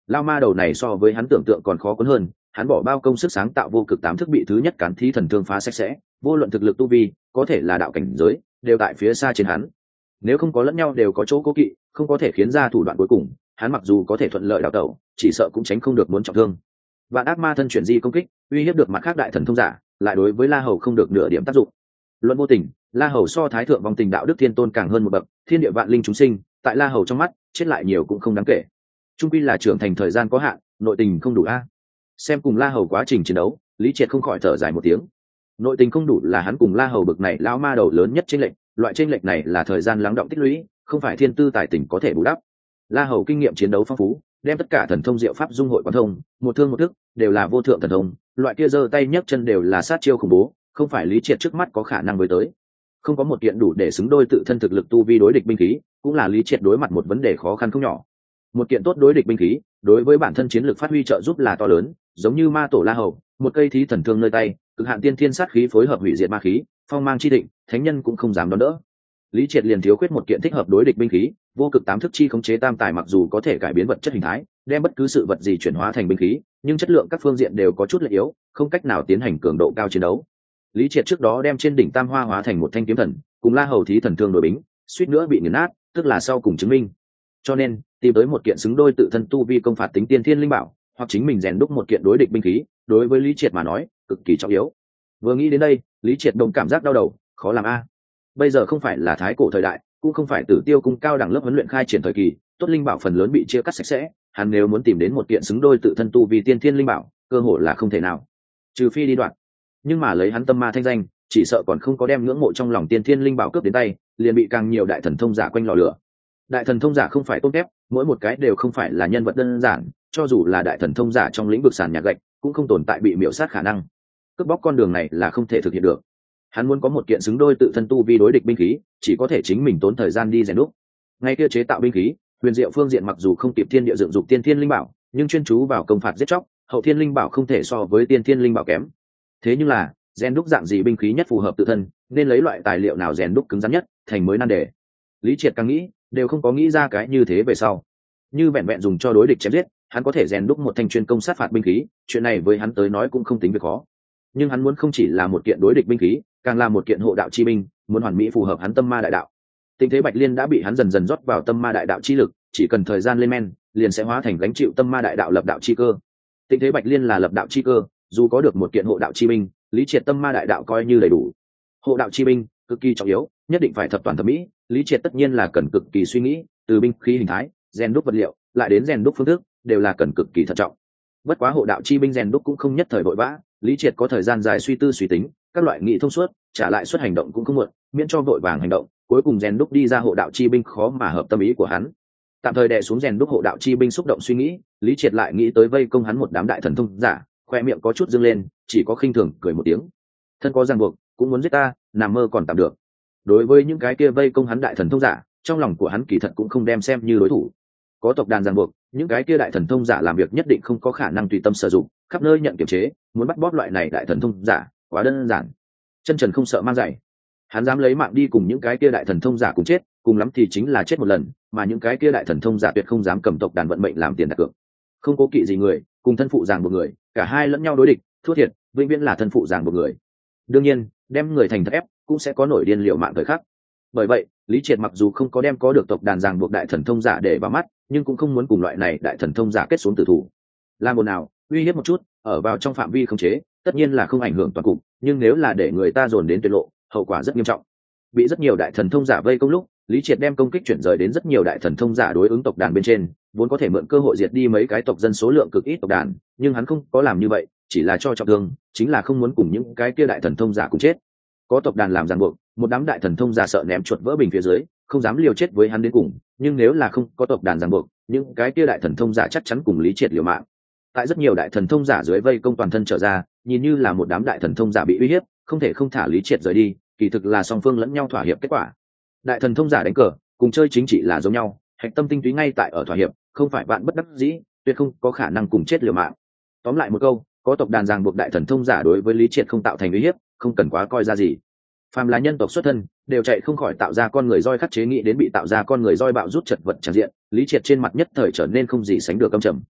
Lao ma đầu này so với hắn tưởng tượng còn khó cuốn hơn, hắn bỏ bao công sức sáng tạo vô cực tám thức bị thứ nhất cán thí thần thương phá sạch sẽ, vô luận thực lực tu vi, có thể là đạo cảnh giới, đều tại phía xa trên hắn. Nếu không có lẫn nhau đều có chỗ cố kỵ, không có thể khiến ra thủ đoạn cuối cùng, hắn mặc dù có thể thuận lợi đào tẩu, chỉ sợ cũng tránh không được muốn trọng thương. Vạn ác ma thân chuyển di công kích, uy hiếp được mặt khác đại thần thông giả, lại đối với La Hầu không được nửa điểm tác dụng. Luận vô tình, La Hầu so thái thượng vong tình đạo đức thiên tôn càng hơn một bậc, thiên địa vạn linh chúng sinh, tại La Hầu trong mắt, chết lại nhiều cũng không đáng kể. Trung quy là trưởng thành thời gian có hạn, nội tình không đủ a. Xem cùng La Hầu quá trình chiến đấu, Lý Triệt không khỏi thở dài một tiếng. Nội tình không đủ là hắn cùng La Hầu bực này lão ma đầu lớn nhất chênh lệch, loại chênh lệch này là thời gian lắng động tích lũy, không phải thiên tư tài tình có thể bù đắp. La Hầu kinh nghiệm chiến đấu phong phú, đem tất cả thần thông diệu pháp dung hội quán thông, một thương một thức đều là vô thượng thần thông, loại kia giơ tay nhấc chân đều là sát chiêu khủng bố, không phải Lý Triệt trước mắt có khả năng với tới. Không có một kiện đủ để xứng đôi tự thân thực lực tu vi đối địch binh khí, cũng là Lý Triệt đối mặt một vấn đề khó khăn không nhỏ. Một kiện tốt đối địch binh khí, đối với bản thân chiến lược phát huy trợ giúp là to lớn, giống như ma tổ La Hầu, một cây thí thần thương nơi tay, cực hạn tiên thiên sát khí phối hợp hủy diệt ma khí, phong mang chi định, thánh nhân cũng không dám đón đỡ. Lý Triệt liền thiếu khuyết một kiện thích hợp đối địch binh khí, vô cực tám thức chi khống chế tam tài mặc dù có thể cải biến vật chất hình thái, đem bất cứ sự vật gì chuyển hóa thành binh khí, nhưng chất lượng các phương diện đều có chút lệch yếu, không cách nào tiến hành cường độ cao chiến đấu. Lý Triệt trước đó đem trên đỉnh tam hoa hóa thành một thanh kiếm thần, cùng La Hầu thí thần thương đối bính, suýt nữa bị nghiền nát, tức là sau cùng chứng minh. Cho nên, tìm tới một kiện xứng đôi tự thân tu vi công phạt tính tiên thiên linh bảo, hoặc chính mình rèn đúc một kiện đối địch binh khí, đối với Lý Triệt mà nói, cực kỳ trọng yếu. Vừa nghĩ đến đây, Lý Triệt đồng cảm giác đau đầu, khó làm a. Bây giờ không phải là thái cổ thời đại, cũng không phải Tử Tiêu cung cao đẳng lớp huấn luyện khai triển thời kỳ, tốt linh bảo phần lớn bị chia cắt sạch sẽ, hắn nếu muốn tìm đến một kiện xứng đôi tự thân tu vi tiên thiên linh bảo, cơ hội là không thể nào. Trừ phi đi đoạn. Nhưng mà lấy hắn tâm ma thanh danh, chỉ sợ còn không có đem ngưỡng mộ trong lòng tiên thiên linh bảo cướp đến tay, liền bị càng nhiều đại thần thông giả quanh lò lửa. Đại thần thông giả không phải tốt kép, mỗi một cái đều không phải là nhân vật đơn giản, cho dù là đại thần thông giả trong lĩnh vực sàn nhạc gạch, cũng không tồn tại bị miểu sát khả năng. Cướp bóc con đường này là không thể thực hiện được. Hắn muốn có một kiện xứng đôi tự thân tu vi đối địch binh khí, chỉ có thể chính mình tốn thời gian đi rèn đúc. Ngay kia chế tạo binh khí, huyền diệu phương diện mặc dù không kịp thiên địa dựng dục tiên thiên linh bảo, nhưng chuyên chú vào công phạt giết chóc, hậu thiên linh bảo không thể so với tiên thiên linh bảo kém. Thế nhưng là, rèn đúc dạng gì binh khí nhất phù hợp tự thân, nên lấy loại tài liệu nào rèn đúc cứng rắn nhất, thành mới nan đề. Lý Triệt càng nghĩ, đều không có nghĩ ra cái như thế về sau. Như vẹn vẹn dùng cho đối địch chém giết, hắn có thể rèn đúc một thanh chuyên công sát phạt binh khí, chuyện này với hắn tới nói cũng không tính việc khó. Nhưng hắn muốn không chỉ là một kiện đối địch binh khí, càng là một kiện hộ đạo chi binh, muốn hoàn mỹ phù hợp hắn tâm ma đại đạo. Tình thế Bạch Liên đã bị hắn dần dần rót vào tâm ma đại đạo chi lực, chỉ cần thời gian lên men, liền sẽ hóa thành gánh chịu tâm ma đại đạo lập đạo chi cơ. Tình thế Bạch Liên là lập đạo chi cơ, dù có được một kiện hộ đạo chi binh, Lý Triệt tâm ma đại đạo coi như đầy đủ. Hộ đạo chi binh cực kỳ trọng yếu, nhất định phải thập toàn thập mỹ, Lý Triệt tất nhiên là cần cực kỳ suy nghĩ, từ binh khí hình thái, rèn đúc vật liệu, lại đến rèn đúc phương thức, đều là cần cực kỳ thận trọng. Bất quá hộ đạo chi binh rèn đúc cũng không nhất thời vội vã, Lý Triệt có thời gian dài suy tư suy tính, các loại nghị thông suốt, trả lại xuất hành động cũng không muộn, miễn cho vội vàng hành động, cuối cùng rèn đúc đi ra hộ đạo chi binh khó mà hợp tâm ý của hắn. Tạm thời đè xuống rèn đúc hộ đạo chi binh xúc động suy nghĩ, Lý Triệt lại nghĩ tới vây công hắn một đám đại thần thông giả, khoe miệng có chút dương lên, chỉ có khinh thường cười một tiếng. Thân có ràng buộc, cũng muốn giết ta, nằm mơ còn tạm được. Đối với những cái kia vây công hắn đại thần thông giả, trong lòng của hắn kỳ thật cũng không đem xem như đối thủ. Có tộc đàn ràng buộc, những cái kia đại thần thông giả làm việc nhất định không có khả năng tùy tâm sử dụng, khắp nơi nhận kiểm chế, muốn bắt bóp loại này đại thần thông giả, quá đơn giản. Chân trần không sợ mang giày, hắn dám lấy mạng đi cùng những cái kia đại thần thông giả cùng chết, cùng lắm thì chính là chết một lần, mà những cái kia đại thần thông giả tuyệt không dám cầm tộc đàn vận mệnh làm tiền đặt cược. Không cố kỵ gì người, cùng thân phụ ràng buộc người, cả hai lẫn nhau đối địch, thua thiệt, vĩnh viễn là thân phụ ràng buộc người. Đương nhiên, đem người thành thật ép, cũng sẽ có nổi điên liều mạng thời khắc. Bởi vậy, Lý Triệt mặc dù không có đem có được tộc đàn ràng buộc đại thần thông giả để vào mắt, nhưng cũng không muốn cùng loại này đại thần thông giả kết xuống tử thủ. Làm một nào, uy hiếp một chút, ở vào trong phạm vi khống chế, tất nhiên là không ảnh hưởng toàn cục, nhưng nếu là để người ta dồn đến tuyệt lộ, hậu quả rất nghiêm trọng. Bị rất nhiều đại thần thông giả vây công lúc, Lý Triệt đem công kích chuyển rời đến rất nhiều đại thần thông giả đối ứng tộc đàn bên trên, vốn có thể mượn cơ hội diệt đi mấy cái tộc dân số lượng cực ít tộc đàn, nhưng hắn không có làm như vậy, chỉ là cho trọng thương, chính là không muốn cùng những cái kia đại thần thông giả cùng chết. Có tộc đàn làm ràng buộc, một đám đại thần thông giả sợ ném chuột vỡ bình phía dưới, không dám liều chết với hắn đến cùng, nhưng nếu là không có tộc đàn ràng buộc, những cái kia đại thần thông giả chắc chắn cùng Lý Triệt liều mạng. Tại rất nhiều đại thần thông giả dưới vây công toàn thân trở ra, nhìn như là một đám đại thần thông giả bị uy hiếp, không thể không thả Lý Triệt rời đi, kỳ thực là song phương lẫn nhau thỏa hiệp kết quả. Đại thần thông giả đánh cờ, cùng chơi chính trị là giống nhau, hạch tâm tinh túy ngay tại ở thỏa hiệp, không phải bạn bất đắc dĩ, tuyệt không có khả năng cùng chết liều mạng. Tóm lại một câu, có tộc đàn ràng buộc đại thần thông giả đối với Lý Triệt không tạo thành uy hiếp, không cần quá coi ra gì. Phàm là nhân tộc xuất thân, đều chạy không khỏi tạo ra con người roi khắc chế, nghĩ đến bị tạo ra con người roi bạo rút chật vật tràn diện, Lý Triệt trên mặt nhất thời trở nên không gì sánh được căm trầm.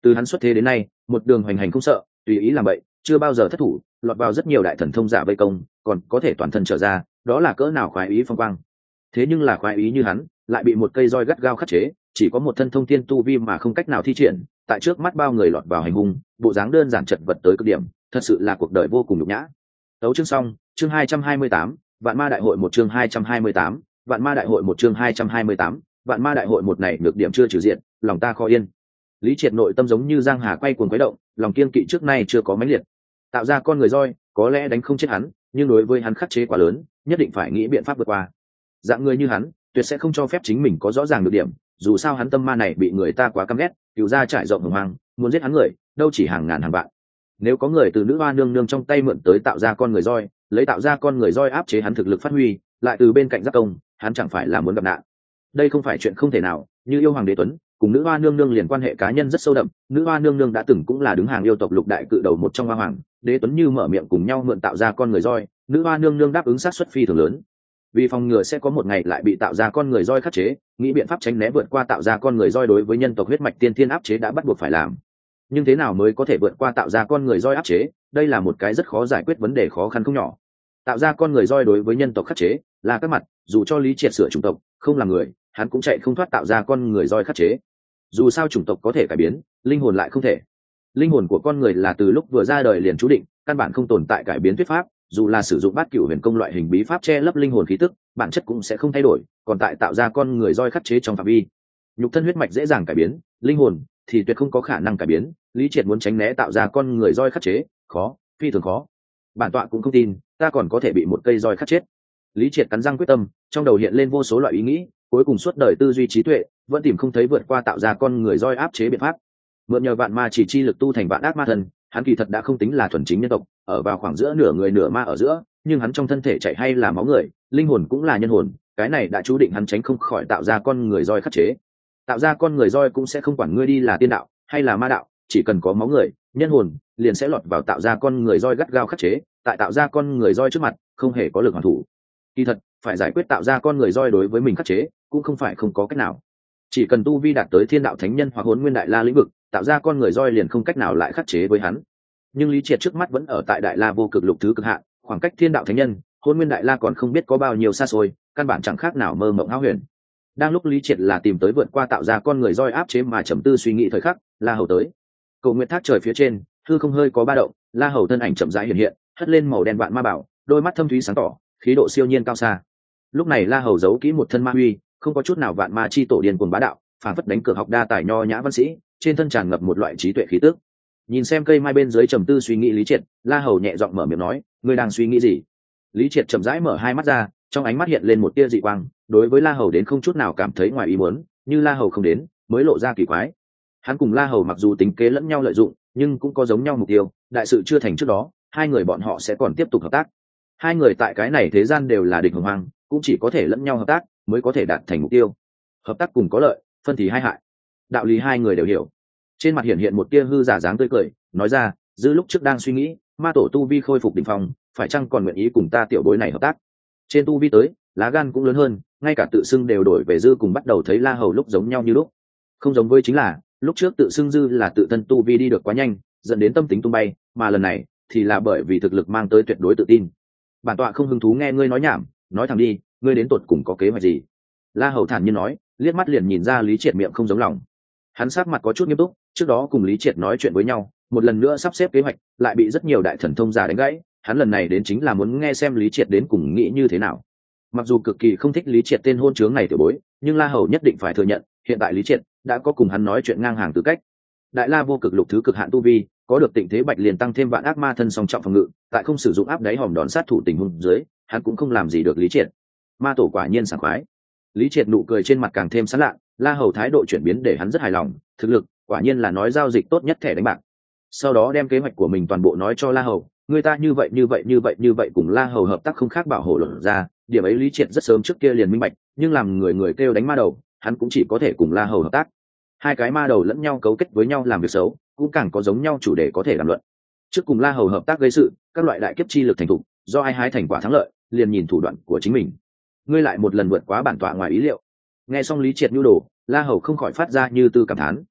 Từ hắn xuất thế đến nay, một đường hoành hành không sợ, tùy ý làm bậy, chưa bao giờ thất thủ, lọt vào rất nhiều đại thần thông giả vây công, còn có thể toàn thân trở ra, đó là cỡ nào khoái ý phong quang. Thế nhưng là khoái ý như hắn, lại bị một cây roi gắt gao khắc chế, chỉ có một thân thông thiên tu vi mà không cách nào thi triển, tại trước mắt bao người lọt vào hành hung, bộ dáng đơn giản chật vật tới cực điểm, thật sự là cuộc đời vô cùng nhục nhã. Tấu chương xong, chương hai trăm hai mươi tám, Vạn Ma đại hội một chương hai trăm hai mươi tám, Vạn Ma đại hội một chương hai trăm hai mươi tám, Vạn Ma đại hội một này được điểm chưa trừ diện, lòng ta khó yên. Lý Triệt nội tâm giống như giang hà quay cuồng quấy động, lòng kiên kỵ trước nay chưa có mãnh liệt. Tạo ra con người roi, có lẽ đánh không chết hắn, nhưng đối với hắn khắc chế quá lớn, nhất định phải nghĩ biện pháp vượt qua. Dạng người như hắn, tuyệt sẽ không cho phép chính mình có rõ ràng được điểm, dù sao hắn tâm ma này bị người ta quá căm ghét, cửu ra trải rộng hồng hoang, muốn giết hắn người, đâu chỉ hàng ngàn hàng vạn. Nếu có người từ nữ hoa nương nương trong tay mượn tới tạo ra con người roi, lấy tạo ra con người roi áp chế hắn thực lực phát huy, lại từ bên cạnh giáp công, hắn chẳng phải là muốn gặp nạn. Đây không phải chuyện không thể nào, như yêu hoàng đế tuấn, cùng nữ hoa nương nương liền quan hệ cá nhân rất sâu đậm, nữ hoa nương nương đã từng cũng là đứng hàng yêu tộc lục đại cự đầu một trong hoa hoàng, đế tuấn như mở miệng cùng nhau mượn tạo ra con người roi, nữ hoa nương nương đáp ứng sát suất phi thường lớn. Vì phòng ngừa sẽ có một ngày lại bị tạo ra con người roi khắc chế, nghĩ biện pháp tránh né vượt qua tạo ra con người roi đối với nhân tộc huyết mạch tiên thiên áp chế đã bắt buộc phải làm. Nhưng thế nào mới có thể vượt qua tạo ra con người roi áp chế, đây là một cái rất khó giải quyết vấn đề khó khăn không nhỏ. Tạo ra con người roi đối với nhân tộc khắc chế là các mặt, dù cho Lý Triệt sửa chủng tộc không là người, hắn cũng chạy không thoát tạo ra con người roi khắc chế. Dù sao chủng tộc có thể cải biến, linh hồn lại không thể. Linh hồn của con người là từ lúc vừa ra đời liền chú định, căn bản không tồn tại cải biến thuyết pháp, dù là sử dụng bát cửu huyền công loại hình bí pháp che lấp linh hồn khí tức, bản chất cũng sẽ không thay đổi, còn tại tạo ra con người roi khắc chế trong phạm vi. Nhục thân huyết mạch dễ dàng cải biến, linh hồn thì tuyệt không có khả năng cải biến. Lý Triệt muốn tránh né tạo ra con người roi khắc chế, khó, phi thường khó. Bản tọa cũng không tin, ta còn có thể bị một cây roi khắc chết. Lý Triệt cắn răng quyết tâm, trong đầu hiện lên vô số loại ý nghĩ, cuối cùng suốt đời tư duy trí tuệ, vẫn tìm không thấy vượt qua tạo ra con người roi áp chế biện pháp. Mượn nhờ vạn ma chỉ chi lực tu thành vạn ác ma thần, hắn kỳ thật đã không tính là thuần chính nhân tộc, ở vào khoảng giữa nửa người nửa ma ở giữa, nhưng hắn trong thân thể chạy hay là máu người, linh hồn cũng là nhân hồn, cái này đã chú định hắn tránh không khỏi tạo ra con người roi khắc chế. Tạo ra con người roi cũng sẽ không quản ngươi đi là tiên đạo hay là ma đạo, chỉ cần có máu người, nhân hồn, liền sẽ lọt vào tạo ra con người roi gắt gao khắc chế, tại tạo ra con người roi trước mặt, không hề có lực hoàn thủ. Kỳ thật, phải giải quyết tạo ra con người roi đối với mình khắc chế, cũng không phải không có cách nào. Chỉ cần tu vi đạt tới thiên đạo thánh nhân hoặc hỗn nguyên đại la lĩnh vực, tạo ra con người roi liền không cách nào lại khắc chế với hắn. Nhưng Lý Triệt trước mắt vẫn ở tại đại la vô cực lục thứ cực hạn, khoảng cách thiên đạo thánh nhân, hỗn nguyên đại la còn không biết có bao nhiêu xa xôi, căn bản chẳng khác nào mơ mộng hão huyền. Đang lúc Lý Triệt là tìm tới vượt qua tạo ra con người roi áp chế mà trầm tư suy nghĩ thời khắc, La Hầu tới. Cầu nguyện thác trời phía trên, hư không hơi có ba động, La Hầu thân ảnh chậm rãi hiện hiện, hất lên màu đen vạn ma bảo, đôi mắt thâm thúy sáng tỏ, khí độ siêu nhiên cao xa. Lúc này La Hầu giấu kỹ một thân ma huy, không có chút nào vạn ma chi tổ điên cuồng bá đạo, phản phất đánh cược học đa tài nho nhã văn sĩ, trên thân tràn ngập một loại trí tuệ khí tức. Nhìn xem cây mai bên dưới trầm tư suy nghĩ Lý Triệt, La Hầu nhẹ giọng mở miệng nói, ngươi đang suy nghĩ gì? Lý Triệt chậm rãi mở hai mắt ra, trong ánh mắt hiện lên một tia dị quang, đối với La Hầu đến không chút nào cảm thấy ngoài ý muốn, như La Hầu không đến, mới lộ ra kỳ quái. Hắn cùng La Hầu mặc dù tính kế lẫn nhau lợi dụng, nhưng cũng có giống nhau mục tiêu, đại sự chưa thành trước đó, hai người bọn họ sẽ còn tiếp tục hợp tác. Hai người tại cái này thế gian đều là địch hồng hoang, cũng chỉ có thể lẫn nhau hợp tác mới có thể đạt thành mục tiêu. Hợp tác cùng có lợi, phân thì hai hại. Đạo lý hai người đều hiểu. Trên mặt hiện hiện một tia hư giả dáng tươi cười, nói ra, dư lúc trước đang suy nghĩ, ma tổ tu vi khôi phục đỉnh phong, phải chăng còn nguyện ý cùng ta tiểu bối này hợp tác? Trên tu vi tới, lá gan cũng lớn hơn, ngay cả tự xưng đều đổi về dư cùng bắt đầu thấy La Hầu lúc giống nhau như lúc. Không giống với chính là, lúc trước tự xưng dư là tự thân tu vi đi được quá nhanh, dẫn đến tâm tính tung bay, mà lần này thì là bởi vì thực lực mang tới tuyệt đối tự tin. Bản tọa không hứng thú nghe ngươi nói nhảm, nói thẳng đi, ngươi đến tột cùng có kế hoạch gì? La Hầu thản nhiên nói, liếc mắt liền nhìn ra Lý Triệt miệng không giống lòng. Hắn sát mặt có chút nghiêm túc, trước đó cùng Lý Triệt nói chuyện với nhau, một lần nữa sắp xếp kế hoạch, lại bị rất nhiều đại thần thông giả đánh gãy, hắn lần này đến chính là muốn nghe xem Lý Triệt đến cùng nghĩ như thế nào. Mặc dù cực kỳ không thích Lý Triệt tên hôn trướng này tiểu bối, nhưng La Hầu nhất định phải thừa nhận, hiện tại Lý Triệt đã có cùng hắn nói chuyện ngang hàng tư cách. Đại La vô cực lục thứ cực hạn tu vi, có được Tịnh Thế Bạch liền tăng thêm vạn ác ma thân song trọng phòng ngự, tại không sử dụng áp đáy hòm đòn sát thủ tình huống dưới, hắn cũng không làm gì được Lý Triệt. Ma tổ quả nhiên sảng khoái. Lý Triệt nụ cười trên mặt càng thêm sán lạ, La Hầu thái độ chuyển biến để hắn rất hài lòng, thực lực quả nhiên là nói giao dịch tốt nhất thẻ đánh bạc. Sau đó đem kế hoạch của mình toàn bộ nói cho La Hầu, người ta như vậy như vậy như vậy như vậy cùng La Hầu hợp tác không khác bảo hộ luận ra, điểm ấy Lý Triệt rất sớm trước kia liền minh bạch, nhưng làm người người kêu đánh ma đầu, hắn cũng chỉ có thể cùng La Hầu hợp tác. Hai cái ma đầu lẫn nhau cấu kết với nhau làm việc xấu, cũng càng có giống nhau chủ đề có thể đàm luận. Trước cùng La Hầu hợp tác gây sự, các loại đại kiếp chi lực thành thục, do ai hái thành quả thắng lợi, liền nhìn thủ đoạn của chính mình. Ngươi lại một lần vượt quá bản tọa ngoài ý liệu. Nghe xong Lý Triệt nhu đồ, La Hầu không khỏi phát ra như tư cảm thán.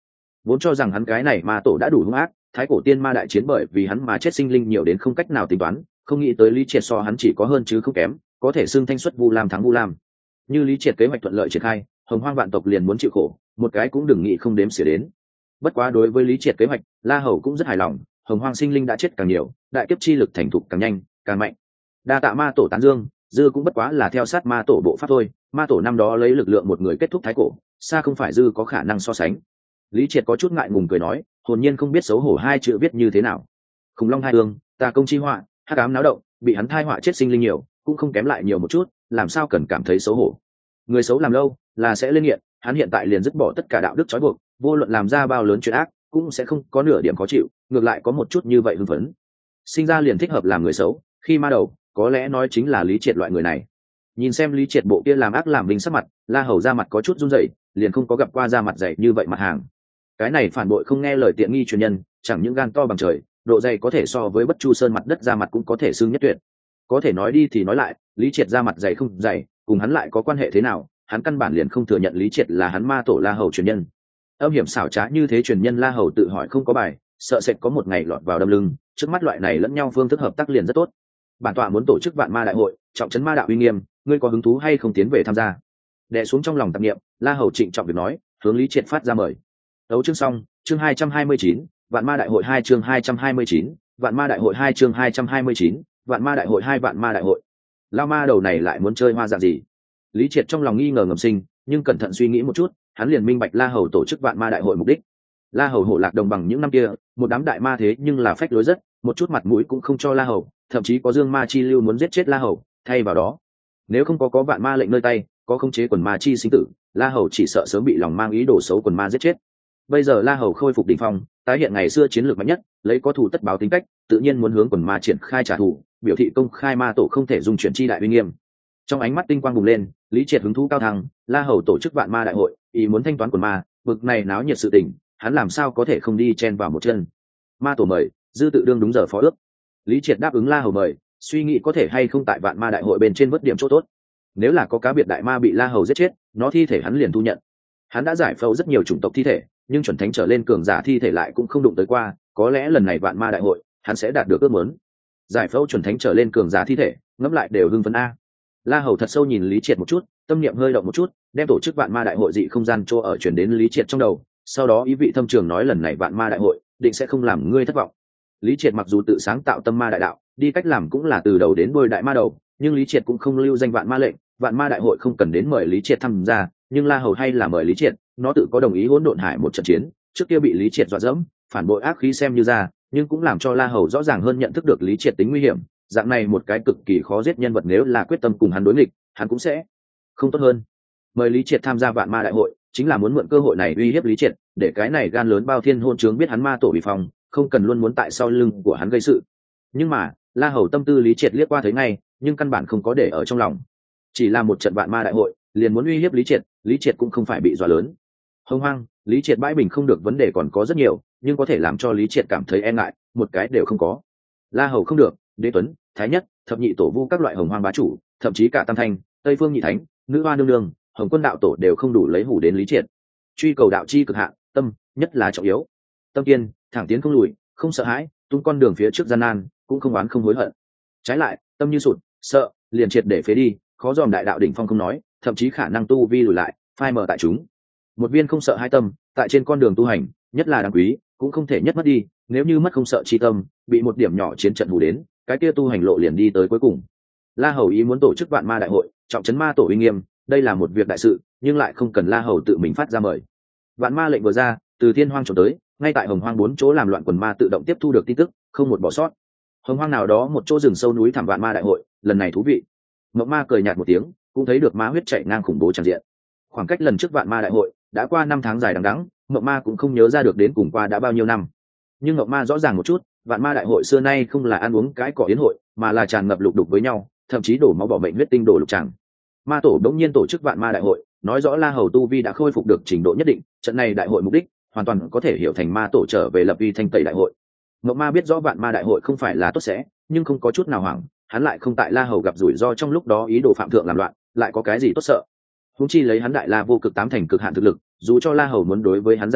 vốn cho rằng hắn cái này ma tổ đã đủ hung ác, thái cổ tiên ma đại chiến bởi vì hắn mà chết sinh linh nhiều đến không cách nào tính toán, không nghĩ tới Lý Triệt so hắn chỉ có hơn chứ không kém, có thể xưng thanh xuất Vu Lam thắng Vu Lam. Như Lý Triệt kế hoạch thuận lợi triển khai, hồng hoang vạn tộc liền muốn chịu khổ, một cái cũng đừng nghĩ không đếm xỉa đến. Bất quá đối với Lý Triệt kế hoạch, La Hầu cũng rất hài lòng, hồng hoang sinh linh đã chết càng nhiều, đại kiếp chi lực thành thục càng nhanh càng mạnh. Đa tạ ma tổ tán dương, dư cũng bất quá là theo sát ma tổ bộ pháp thôi, ma tổ năm đó lấy lực lượng một người kết thúc thái cổ, xa không phải dư có khả năng so sánh. Lý Triệt có chút ngại ngùng cười nói, hồn nhiên không biết xấu hổ hai chữ viết như thế nào. Khủng long hai hương, tà công chi họa, hắc ám náo động, bị hắn thai họa chết sinh linh nhiều, cũng không kém lại nhiều một chút, làm sao cần cảm thấy xấu hổ. Người xấu làm lâu là sẽ lên nghiện, hắn hiện tại liền dứt bỏ tất cả đạo đức trói buộc, vô luận làm ra bao lớn chuyện ác cũng sẽ không có nửa điểm khó chịu, ngược lại có một chút như vậy hưng phấn. Sinh ra liền thích hợp làm người xấu, khi ma đầu có lẽ nói chính là Lý Triệt loại người này. Nhìn xem Lý Triệt bộ kia làm ác làm vinh sắc mặt, La Hầu ra mặt có chút run rẩy, liền không có gặp qua ra mặt dày như vậy mặt hàng. Cái này phản bội không nghe lời tiện nghi truyền nhân, chẳng những gan to bằng trời, độ dày có thể so với Bất Chu Sơn mặt đất ra mặt cũng có thể xưng nhất tuyệt. Có thể nói đi thì nói lại, Lý Triệt ra mặt dày không dày, cùng hắn lại có quan hệ thế nào, hắn căn bản liền không thừa nhận Lý Triệt là hắn ma tổ La Hầu truyền nhân. Âm hiểm xảo trá như thế truyền nhân La Hầu tự hỏi không có bài, sợ sẽ có một ngày lọt vào đâm lưng, trước mắt loại này lẫn nhau phương thức hợp tác liền rất tốt. Bản tọa muốn tổ chức vạn ma đại hội, trọng trấn ma đạo uy nghiêm, ngươi có hứng thú hay không tiến về tham gia? Đè xuống trong lòng tạp niệm, La Hầu trịnh trọng việc nói, hướng Lý Triệt phát ra mời. Đấu chương xong, chương hai trăm hai mươi chín, vạn ma đại hội hai chương hai trăm hai mươi chín, vạn ma đại hội hai chương hai trăm hai mươi chín, vạn ma đại hội hai vạn ma đại hội. Lao ma đầu này lại muốn chơi hoa dạng gì? Lý Triệt trong lòng nghi ngờ ngầm sinh, nhưng cẩn thận suy nghĩ một chút, hắn liền minh bạch La Hầu tổ chức vạn ma đại hội mục đích. La Hầu hổ lạc đồng bằng những năm kia, một đám đại ma thế nhưng là phách lối rất, một chút mặt mũi cũng không cho La Hầu, thậm chí có dương ma chi lưu muốn giết chết La Hầu, thay vào đó, nếu không có có vạn ma lệnh nơi tay, có khống chế quần ma chi sinh tử, La Hầu chỉ sợ sớm bị lòng mang ý đồ xấu quần ma giết chết. Bây giờ La Hầu khôi phục đỉnh phong, tái hiện ngày xưa chiến lược mạnh nhất, lấy có thù tất báo tính cách, tự nhiên muốn hướng quần ma triển khai trả thù, biểu thị công khai ma tổ không thể dung chuyển chi đại uy nghiêm. Trong ánh mắt tinh quang bùng lên, Lý Triệt hứng thú cao thăng, La Hầu tổ chức vạn ma đại hội, ý muốn thanh toán quần ma, vực này náo nhiệt sự tình, hắn làm sao có thể không đi chen vào một chân. Ma tổ mời, dư tự đương đúng giờ phó ước. Lý Triệt đáp ứng La Hầu mời, suy nghĩ có thể hay không tại vạn ma đại hội bên trên vớt điểm chỗ tốt. Nếu là có cá biệt đại ma bị La Hầu giết chết, nó thi thể hắn liền thu nhận. Hắn đã giải phẫu rất nhiều chủng tộc thi thể, nhưng chuẩn thánh trở lên cường giả thi thể lại cũng không đụng tới qua, có lẽ lần này vạn ma đại hội, hắn sẽ đạt được ước muốn. Giải phẫu chuẩn thánh trở lên cường giả thi thể, ngẫm lại đều hưng phấn a. La Hầu thật sâu nhìn Lý Triệt một chút, tâm niệm hơi động một chút, đem tổ chức vạn ma đại hội dị không gian cho ở chuyển đến Lý Triệt trong đầu, sau đó ý vị thâm trường nói lần này vạn ma đại hội, định sẽ không làm ngươi thất vọng. Lý Triệt mặc dù tự sáng tạo tâm ma đại đạo, đi cách làm cũng là từ đầu đến đuôi đại ma đầu, nhưng Lý Triệt cũng không lưu danh vạn ma lệnh, vạn ma đại hội không cần đến mời Lý Triệt tham gia, nhưng La Hầu hay là mời Lý Triệt, nó tự có đồng ý hỗn độn hải một trận chiến, trước kia bị Lý Triệt dọa dẫm, phản bội ác khí xem như ra, nhưng cũng làm cho La Hầu rõ ràng hơn nhận thức được Lý Triệt tính nguy hiểm, dạng này một cái cực kỳ khó giết nhân vật nếu là quyết tâm cùng hắn đối nghịch, hắn cũng sẽ không tốt hơn. Mời Lý Triệt tham gia vạn ma đại hội, chính là muốn mượn cơ hội này uy hiếp Lý Triệt, để cái này gan lớn bao thiên hôn trướng biết hắn ma tổ bị phòng, không cần luôn muốn tại sau lưng của hắn gây sự. Nhưng mà, La Hầu tâm tư Lý Triệt liếc qua thấy ngay, nhưng căn bản không có để ở trong lòng. Chỉ là một trận vạn ma đại hội, liền muốn uy hiếp Lý Triệt, Lý Triệt cũng không phải bị dọa lớn. Hông hoang, Lý Triệt bãi bình không được vấn đề còn có rất nhiều, nhưng có thể làm cho Lý Triệt cảm thấy e ngại, một cái đều không có. La Hầu không được, Đế Tuấn, Thái Nhất, thập nhị tổ vu các loại hồng hoang bá chủ, thậm chí cả Tam Thanh, Tây Phương Nhị Thánh, Nữ Hoa Nương Nương, Hồng Quân đạo tổ đều không đủ lấy hủ đến Lý Triệt. Truy cầu đạo chi cực hạn, tâm, nhất là trọng yếu. Tâm kiên, thẳng tiến không lùi, không sợ hãi, tung con đường phía trước gian nan, cũng không oán không hối hận. Trái lại, tâm như sụt, sợ, liền triệt để phế đi, khó dòm đại đạo đỉnh phong không nói, thậm chí khả năng tu vi lùi lại, phai mờ tại chúng. Một viên không sợ hai tâm, tại trên con đường tu hành, nhất là đáng quý, cũng không thể nhất mất đi, nếu như mất không sợ chi tâm, bị một điểm nhỏ chiến trận hù đến, cái kia tu hành lộ liền đi tới cuối cùng. La Hầu ý muốn tổ chức vạn ma đại hội, trọng trấn ma tổ uy nghiêm, đây là một việc đại sự, nhưng lại không cần La Hầu tự mình phát ra mời. Vạn ma lệnh vừa ra, từ thiên hoang trốn tới, ngay tại hồng hoang bốn chỗ làm loạn quần ma tự động tiếp thu được tin tức, không một bỏ sót. Hồng hoang nào đó một chỗ rừng sâu núi thẳm vạn ma đại hội, lần này thú vị. Mộng ma cười nhạt một tiếng, cũng thấy được ma huyết chạy ngang khủng bố tràn diện. Khoảng cách lần trước vạn ma đại hội đã qua năm tháng dài đằng đẵng, Mộng ma cũng không nhớ ra được đến cùng qua đã bao nhiêu năm. Nhưng Mộng ma rõ ràng một chút, vạn ma đại hội xưa nay không là ăn uống cái cỏ yến hội, mà là tràn ngập lục đục với nhau, thậm chí đổ máu bỏ mệnh huyết tinh đổ lục tràng. Ma tổ đống nhiên tổ chức vạn ma đại hội, nói rõ La Hầu tu vi đã khôi phục được trình độ nhất định, trận này đại hội mục đích hoàn toàn có thể hiểu thành ma tổ trở về lập uy thanh tẩy đại hội. Mộng ma biết rõ vạn ma đại hội không phải là tốt sẽ, nhưng không có chút nào hoảng, hắn lại không tại La Hầu gặp rủi ro trong lúc đó ý đồ phạm thượng làm loạn, lại có cái gì tốt sợ. Huống chi lấy hắn đại la vô cực tám thành cực hạn thực lực, dù cho La Hầu muốn đối với hắn ra tay,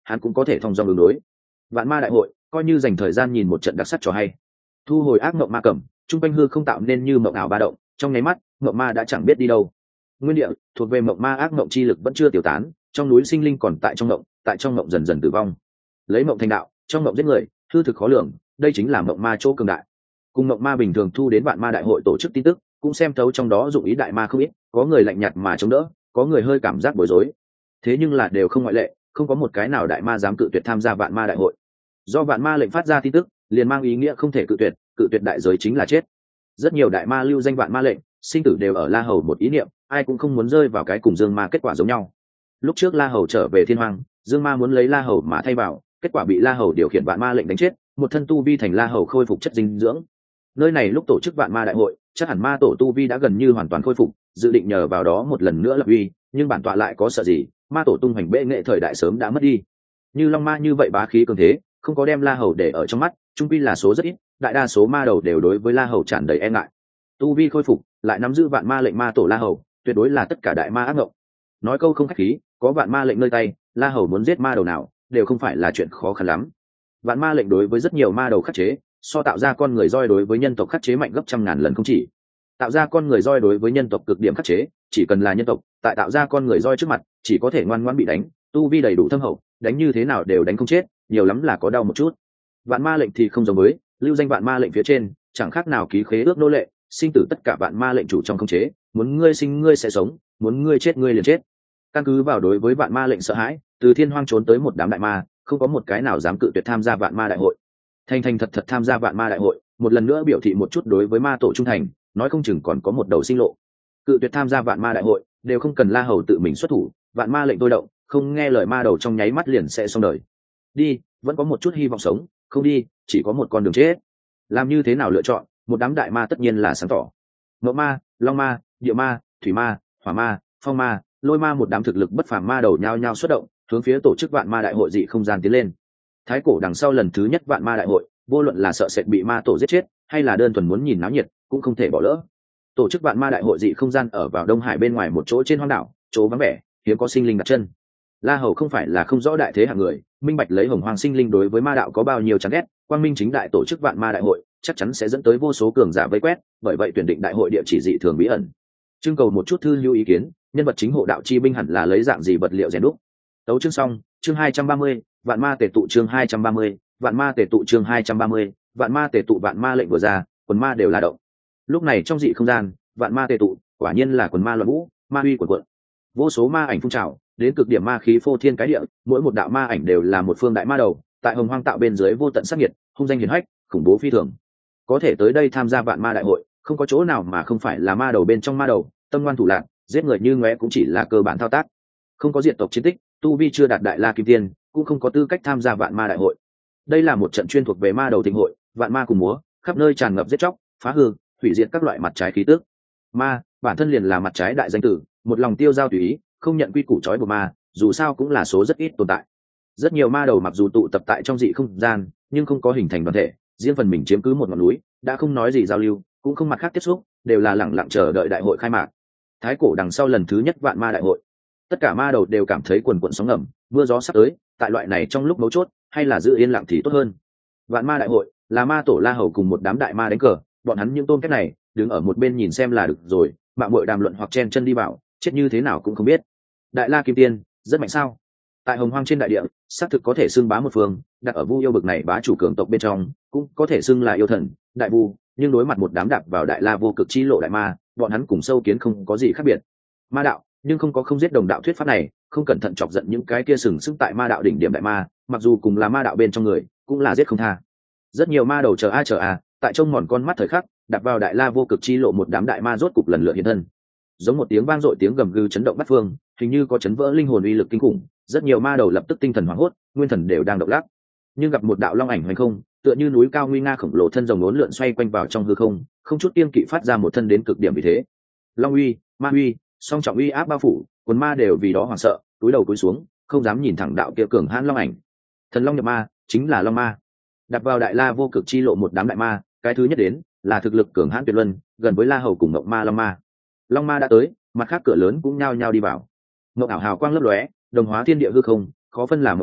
hắn cũng có thể thông dong ứng đối. Vạn ma đại hội coi như dành thời gian nhìn một trận đặc sắc trò hay. Thu hồi ác mộng ma cầm, trung quanh hư không tạo nên như mộng ảo ba động, trong nháy mắt mộng ma đã chẳng biết đi đâu. Nguyên địa thuộc về mộng ma ác mộng chi lực vẫn chưa tiêu tán, trong núi sinh linh còn tại trong mộng, tại trong mộng dần dần tử vong. Lấy mộng thành đạo, trong mộng giết người, hư thực khó lường, đây chính là mộng ma chỗ cường đại. Cùng mộng ma bình thường thu đến vạn ma đại hội tổ chức tin tức, cũng xem thấu trong đó dụng ý đại ma không ít, có người lạnh nhạt mà chống đỡ, có người hơi cảm giác bối rối. Thế nhưng là đều không ngoại lệ, không có một cái nào đại ma dám cự tuyệt tham gia vạn ma đại hội. Do vạn ma lệnh phát ra tin tức, liền mang ý nghĩa không thể cự tuyệt, cự tuyệt đại giới chính là chết. Rất nhiều đại ma lưu danh vạn ma lệnh, sinh tử đều ở La Hầu một ý niệm, ai cũng không muốn rơi vào cái cùng Dương Ma kết quả giống nhau. Lúc trước La Hầu trở về Thiên Hoang, Dương Ma muốn lấy La Hầu mà thay vào, kết quả bị La Hầu điều khiển vạn ma lệnh đánh chết, một thân tu vi thành La Hầu khôi phục chất dinh dưỡng. Nơi này lúc tổ chức vạn ma đại hội, chắc hẳn ma tổ tu vi đã gần như hoàn toàn khôi phục, dự định nhờ vào đó một lần nữa lập uy, nhưng bản tọa lại có sợ gì, ma tổ tung hoành bệ nghệ thời đại sớm đã mất đi. Như long ma như vậy bá khí cường thế, không có đem La Hầu để ở trong mắt, trung quy là số rất ít, đại đa số ma đầu đều đối với La Hầu tràn đầy e ngại. Tu vi khôi phục, lại nắm giữ vạn ma lệnh ma tổ La Hầu, tuyệt đối là tất cả đại ma ác ngộng. Nói câu không khách khí, có vạn ma lệnh nơi tay, La Hầu muốn giết ma đầu nào, đều không phải là chuyện khó khăn lắm. Vạn ma lệnh đối với rất nhiều ma đầu khắc chế, so tạo ra con người roi đối với nhân tộc khắc chế mạnh gấp trăm ngàn lần không chỉ. Tạo ra con người roi đối với nhân tộc cực điểm khắc chế, chỉ cần là nhân tộc, tại tạo ra con người roi trước mặt, chỉ có thể ngoan ngoãn bị đánh, tu vi đầy đủ thâm hậu, đánh như thế nào đều đánh không chết, nhiều lắm là có đau một chút. Vạn ma lệnh thì không giống với, lưu danh vạn ma lệnh phía trên, chẳng khác nào ký khế ước nô lệ, sinh tử tất cả vạn ma lệnh chủ trong khống chế, muốn ngươi sinh ngươi sẽ sống, muốn ngươi chết ngươi liền chết. Căn cứ vào đối với vạn ma lệnh sợ hãi, từ Thiên Hoang trốn tới một đám đại ma, không có một cái nào dám cự tuyệt tham gia vạn ma đại hội. Thành thành thật thật tham gia vạn ma đại hội, một lần nữa biểu thị một chút đối với ma tổ trung thành, nói không chừng còn có một đầu sinh lộ. Cự tuyệt tham gia vạn ma đại hội, đều không cần La Hầu tự mình xuất thủ, vạn ma lệnh tôi động, không nghe lời ma đầu trong nháy mắt liền sẽ xong đời. Đi, vẫn có một chút hy vọng sống, không đi, chỉ có một con đường chết. Làm như thế nào lựa chọn, một đám đại ma tất nhiên là sáng tỏ. Mộng ma, long ma, địa ma, thủy ma, hỏa ma, phong ma, lôi ma, một đám thực lực bất phàm ma đầu nhao nhao xuất động, hướng phía tổ chức vạn ma đại hội dị không gian tiến lên. Thái cổ đằng sau lần thứ nhất vạn ma đại hội, vô luận là sợ sệt bị ma tổ giết chết, hay là đơn thuần muốn nhìn náo nhiệt, cũng không thể bỏ lỡ. Tổ chức vạn ma đại hội dị không gian ở vào Đông Hải bên ngoài một chỗ trên hoang đảo, chỗ vắng vẻ, hiếm có sinh linh đặt chân. La Hầu không phải là không rõ đại thế hạng người, minh bạch lấy hồng hoàng sinh linh đối với ma đạo có bao nhiêu chán ghét, quang minh chính đại tổ chức vạn ma đại hội, chắc chắn sẽ dẫn tới vô số cường giả vây quét, bởi vậy tuyển định đại hội địa chỉ dị thường bí ẩn. Trưng cầu một chút thư lưu ý kiến, nhân vật chính hộ đạo chi binh hẳn là lấy dạng gì vật liệu rèn đúc. Tấu chương xong, chương hai trăm ba mươi, vạn ma tề tụ chương hai trăm ba mươi, vạn ma tề tụ chương hai trăm ba mươi, vạn ma tề tụ vạn ma lệnh vừa ra, quần ma đều là động. Lúc này trong dị không gian, vạn ma tề tụ, quả nhiên là quần ma loạn vũ, ma uy quần quận. Vô số ma ảnh phun trào, đến cực điểm ma khí phô thiên cái địa, mỗi một đạo ma ảnh đều là một phương đại ma đầu, tại hồng hoang tạo bên dưới vô tận sát nhiệt, hung danh hiển hách, khủng bố phi thường. Có thể tới đây tham gia vạn ma đại hội, không có chỗ nào mà không phải là ma đầu bên trong ma đầu, tâm ngoan thủ lạc, giết người như ngóe cũng chỉ là cơ bản thao tác. Không có diệt tộc chiến tích, tu vi chưa đạt đại la kim tiên, cũng không có tư cách tham gia vạn ma đại hội. Đây là một trận chuyên thuộc về ma đầu thịnh hội, vạn ma cùng múa, khắp nơi tràn ngập giết chóc, phá hư, hủy diệt các loại mặt trái khí tức. Ma bản thân liền là mặt trái đại danh tử, một lòng tiêu giao tùy ý, không nhận quy củ trói buộc ma, dù sao cũng là số rất ít tồn tại. Rất nhiều ma đầu mặc dù tụ tập tại trong dị không gian, nhưng không có hình thành đoàn thể, riêng phần mình chiếm cứ một ngọn núi, đã không nói gì giao lưu, cũng không mặt khác tiếp xúc, đều là lẳng lặng chờ đợi đại hội khai mạc. Thái cổ đằng sau lần thứ nhất vạn ma đại hội, tất cả ma đầu đều cảm thấy quần quần sóng ngầm, mưa gió sắp tới, tại loại này trong lúc mấu chốt, hay là giữ yên lặng thì tốt hơn. Vạn ma đại hội là ma tổ La Hầu cùng một đám đại ma đánh cờ, bọn hắn những tôn kết này đứng ở một bên nhìn xem là được rồi, mạng muội đàm luận hoặc chen chân đi bảo, chết như thế nào cũng không biết. Đại la kim tiên rất mạnh sao? Tại hồng hoang trên đại địa, xác thực có thể xưng bá một phương, đặt ở Vu yêu bực này bá chủ cường tộc bên trong, cũng có thể xưng là yêu thần, đại vu, nhưng đối mặt một đám đạp vào đại la vô cực chi lộ đại ma, bọn hắn cùng sâu kiến không có gì khác biệt. Ma đạo, nhưng không có không giết đồng đạo thuyết pháp này, không cẩn thận chọc giận những cái kia sừng sững tại ma đạo đỉnh điểm đại ma, mặc dù cùng là ma đạo bên trong người, cũng là giết không tha. Rất nhiều ma đầu chờ a chờ a, tại trông mòn con mắt thời khắc, đạp vào đại la vô cực chi lộ một đám đại ma rốt cục lần lượt hiện thân. Giống một tiếng vang dội tiếng gầm gừ chấn động bát phương, hình như có chấn vỡ linh hồn uy lực kinh khủng, rất nhiều ma đầu lập tức tinh thần hoảng hốt, nguyên thần đều đang động lắc. Nhưng gặp một đạo long ảnh hoành không, tựa như núi cao nguy nga khổng lồ thân rồng uốn lượn xoay quanh vào trong hư không, không chút kiêng kỵ phát ra một thân đến cực điểm vì thế. Long uy, ma uy, song trọng uy áp bao phủ, quần ma đều vì đó hoảng sợ, cúi đầu cúi xuống, không dám nhìn thẳng đạo kia cường hãn long ảnh. Thần long nhập ma, chính là long ma. Đặt vào đại la vô cực chi lộ một đám đại ma, cái thứ nhất đến là thực lực cường hãn tuyệt luân, gần với La Hầu cùng Ngọc Ma Long Ma. Long Ma đã tới, mặt khác cửa lớn cũng nhao nhao đi vào. Ngọc ảo hào quang lấp lóe, đồng hóa thiên địa hư không, khó phân làm một cảnh,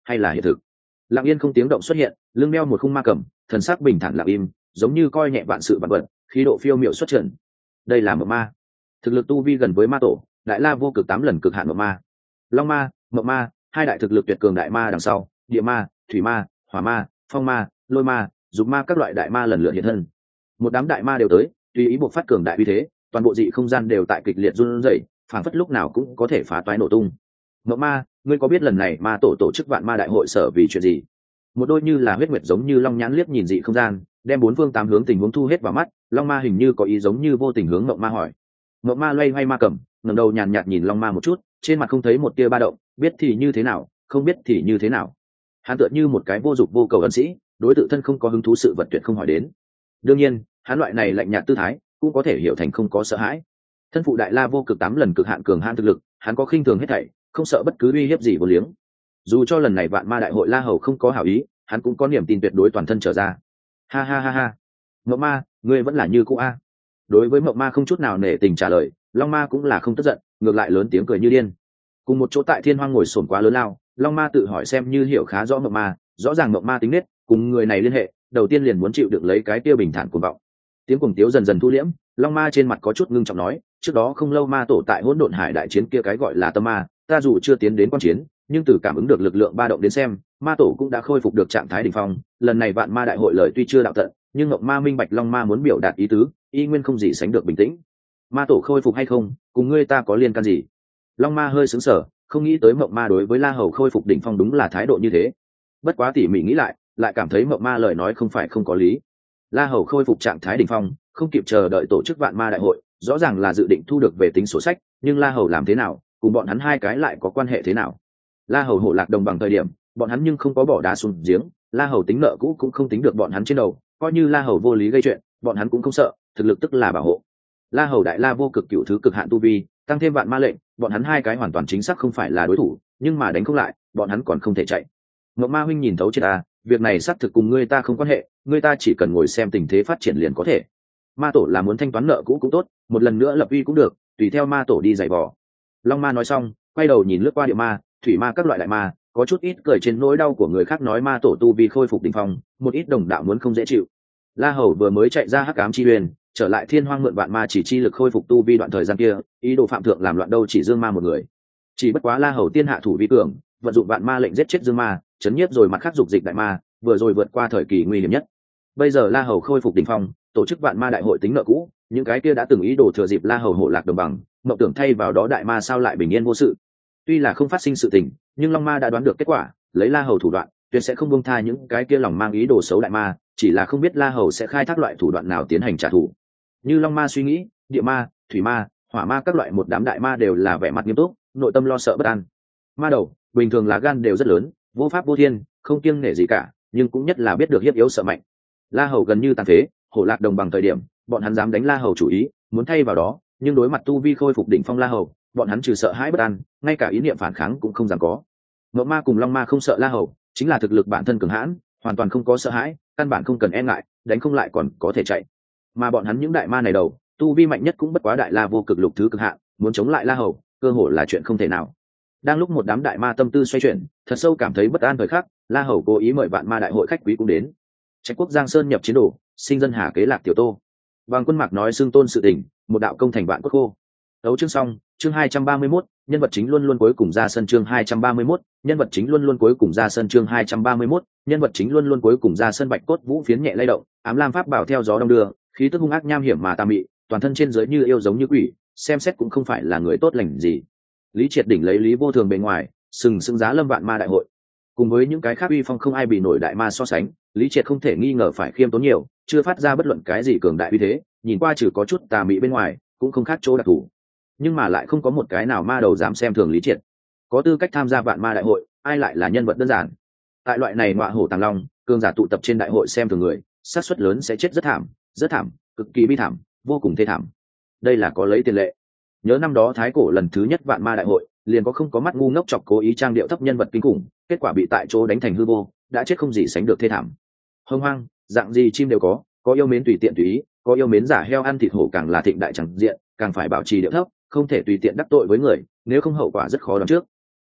hay là hiện thực? Lặng yên không tiếng động xuất hiện, lưng đeo một khung ma cầm, thần sắc bình thản lặng im, giống như coi nhẹ vạn sự vạn vật, khí độ phiêu miểu xuất trần. Đây là mộng ma, thực lực tu vi gần với ma tổ, đại la vô cực tám lần cực hạn mộng ma. Long ma, mộng ma, hai đại thực lực tuyệt cường đại ma đằng sau, địa ma, thủy ma, hỏa ma, phong ma, lôi ma, dục ma các loại đại ma lần lượt hiện thân. Một đám đại ma đều tới, tùy ý buộc phát cường đại uy thế, toàn bộ dị không gian đều tại kịch liệt run rẩy, phảng phất lúc nào cũng có thể phá toái nổ tung. Mộng ma, ngươi có biết lần này ma tổ tổ chức vạn ma đại hội sở vì chuyện gì? Một đôi như là huyết nguyệt giống như long nhãn liếc nhìn dị không gian, đem bốn phương tám hướng tình huống thu hết vào mắt. Long ma hình như có ý giống như vô tình hướng mộng ma hỏi. Mộng ma loay hoay ma cầm, ngẩng đầu nhàn nhạt nhìn long ma một chút, trên mặt không thấy một tia ba động, biết thì như thế nào, không biết thì như thế nào. Hắn tựa như một cái vô dụng vô cầu ân sĩ, đối tự thân không có hứng thú sự vật tuyệt không hỏi đến. Đương nhiên, hắn loại này lạnh nhạt tư thái cũng có thể hiểu thành không có sợ hãi. Thân phụ đại la vô cực tám lần cực hạn cường hãn thực lực, hắn có khinh thường hết thảy, không sợ bất cứ uy hiếp gì vô liếng. Dù cho lần này vạn ma đại hội la hầu không có hảo ý, hắn cũng có niềm tin tuyệt đối toàn thân trở ra. Ha ha ha ha, mộng ma, ngươi vẫn là như cũ a. Đối với mộng ma không chút nào nể tình trả lời, long ma cũng là không tức giận, ngược lại lớn tiếng cười như điên. Cùng một chỗ tại thiên hoang ngồi sồn quá lớn lao, long ma tự hỏi xem như hiểu khá rõ mộng ma, rõ ràng mộng ma tính nết cùng người này liên hệ, đầu tiên liền muốn chịu đựng lấy cái tiêu bình thản cuồng vọng. Tiếng cuồng tiếu dần dần thu liễm, long ma trên mặt có chút ngưng trọng nói, trước đó không lâu ma tổ tại hỗn độn hải đại chiến kia cái gọi là tâm ma, ta dù chưa tiến đến quan chiến, nhưng từ cảm ứng được lực lượng ba động đến xem, ma tổ cũng đã khôi phục được trạng thái đỉnh phong. Lần này vạn ma đại hội lời tuy chưa đạo tận, nhưng ngọc ma minh bạch long ma muốn biểu đạt ý tứ, y nguyên không gì sánh được bình tĩnh. Ma tổ khôi phục hay không, cùng ngươi ta có liên can gì? Long ma hơi sững sờ, không nghĩ tới mộng ma đối với la hầu khôi phục đỉnh phong đúng là thái độ như thế. Bất quá tỉ mỉ nghĩ lại, lại cảm thấy mộng ma lời nói không phải không có lý. La hầu khôi phục trạng thái đỉnh phong, không kịp chờ đợi tổ chức vạn ma đại hội, rõ ràng là dự định thu được về tính sổ sách, nhưng la hầu làm thế nào, cùng bọn hắn hai cái lại có quan hệ thế nào? La hầu hộ lạc đồng bằng thời điểm, bọn hắn nhưng không có bỏ đá xuống giếng, la hầu tính nợ cũ cũng không tính được bọn hắn trên đầu, coi như la hầu vô lý gây chuyện, bọn hắn cũng không sợ, thực lực tức là bảo hộ. La hầu đại la vô cực cửu thứ cực hạn tu vi, tăng thêm vạn ma lệnh, bọn hắn hai cái hoàn toàn chính xác không phải là đối thủ, nhưng mà đánh không lại, bọn hắn còn không thể chạy. Ngọc Ma huynh nhìn thấu chết à, việc này xác thực cùng ngươi ta không quan hệ, ngươi ta chỉ cần ngồi xem tình thế phát triển liền có thể. Ma tổ là muốn thanh toán nợ cũ cũng tốt, một lần nữa lập uy cũng được, tùy theo ma tổ đi giày vò. Long ma nói xong, quay đầu nhìn lướt qua địa ma, thủy ma các loại đại ma, có chút ít cười trên nỗi đau của người khác, nói ma tổ tu vi khôi phục đỉnh phong, một ít đồng đạo muốn không dễ chịu. La hầu vừa mới chạy ra hắc ám chi huyền, trở lại thiên hoang mượn vạn ma chỉ chi lực khôi phục tu vi đoạn thời gian kia, ý đồ phạm thượng làm loạn đâu chỉ dương ma một người. Chỉ bất quá la hầu tiên hạ thủ vi cường, vận dụng vạn ma lệnh giết chết dương ma, chấn nhiếp rồi mặt khác dục dịch đại ma, vừa rồi vượt qua thời kỳ nguy hiểm nhất. Bây giờ la hầu khôi phục đỉnh phong, tổ chức vạn ma đại hội tính nợ cũ, những cái kia đã từng ý đồ thừa dịp la hầu hộ lạc đồng bằng, mộng tưởng thay vào đó đại ma sao lại bình yên vô sự. Tuy là không phát sinh sự tình, nhưng long ma đã đoán được kết quả, lấy la hầu thủ đoạn, tuyệt sẽ không buông tha những cái kia lòng mang ý đồ xấu đại ma, chỉ là không biết la hầu sẽ khai thác loại thủ đoạn nào tiến hành trả thù. Như long ma suy nghĩ, địa ma, thủy ma, hỏa ma các loại một đám đại ma đều là vẻ mặt nghiêm túc, nội tâm lo sợ bất an. Ma đầu bình thường là gan đều rất lớn, vô pháp vô thiên, không kiêng nể gì cả, nhưng cũng nhất là biết được hiếp yếu sợ mạnh. La hầu gần như tàn phế, hổ lạc đồng bằng thời điểm, bọn hắn dám đánh la hầu chủ ý, muốn thay vào đó, nhưng đối mặt tu vi khôi phục đỉnh phong la hầu, bọn hắn trừ sợ hãi bất an, ngay cả ý niệm phản kháng cũng không dám có. Ngọc ma cùng long ma không sợ la hầu, chính là thực lực bản thân cường hãn, hoàn toàn không có sợ hãi, căn bản không cần e ngại, đánh không lại còn có thể chạy. Mà bọn hắn những đại ma này đầu, tu vi mạnh nhất cũng bất quá đại la vô cực lục thứ cực hạn, muốn chống lại la hầu, cơ hội là chuyện không thể nào. Đang lúc một đám đại ma tâm tư xoay chuyển, thật sâu cảm thấy bất an thời khắc, la hầu cố ý mời vạn ma đại hội khách quý cũng đến. Trạch quốc giang sơn nhập chiến đồ, sinh dân hà kế lạc tiểu tô. Vàng quân mạc nói xưng tôn sự tình, một đạo công thành vạn quốc khô. Đấu chương xong, chương hai trăm ba mươi mốt, nhân vật chính luôn luôn cuối cùng ra sân chương hai trăm ba mươi mốt, nhân vật chính luôn luôn cuối cùng ra sân chương hai trăm ba mươi mốt, nhân vật chính luôn luôn cuối cùng ra sân. Bạch cốt vũ phiến nhẹ lay động, ám lam pháp bảo theo gió đông đưa, khí tức hung ác nham hiểm mà tà mị, toàn thân trên dưới như yêu giống như quỷ, xem xét cũng không phải là người tốt lành gì. Lý Triệt đỉnh lấy Lý Vô Thường bề ngoài, sừng sững giá lâm vạn ma đại hội. Cùng với những cái khác uy phong không ai bị nổi đại ma so sánh, Lý Triệt không thể nghi ngờ phải khiêm tốn nhiều, chưa phát ra bất luận cái gì cường đại uy thế, nhìn qua trừ có chút tà mị bên ngoài, cũng không khác chỗ đặc thù. Nhưng mà lại không có một cái nào ma đầu dám xem thường Lý Triệt. Có tư cách tham gia vạn ma đại hội, ai lại là nhân vật đơn giản. Tại loại này ngọa hổ tàng long, cường giả tụ tập trên đại hội xem thường người, xác suất lớn sẽ chết rất thảm, rất thảm, cực kỳ bi thảm, vô cùng thê thảm. Đây là có lấy tiền lệ. Nhớ năm đó thái cổ lần thứ nhất vạn ma đại hội, liền có không có mắt ngu ngốc chọc cố ý trang điệu thấp nhân vật kinh khủng, kết quả bị tại chỗ đánh thành hư vô, đã chết không gì sánh được thê thảm. Hông hoang, dạng gì chim đều có, có yêu mến tùy tiện tùy ý, có yêu mến giả heo ăn thịt hổ, càng là thịnh đại chẳng diện, càng phải bảo trì điệu thấp, không thể tùy tiện đắc tội với người, nếu không hậu quả rất khó đoán trước.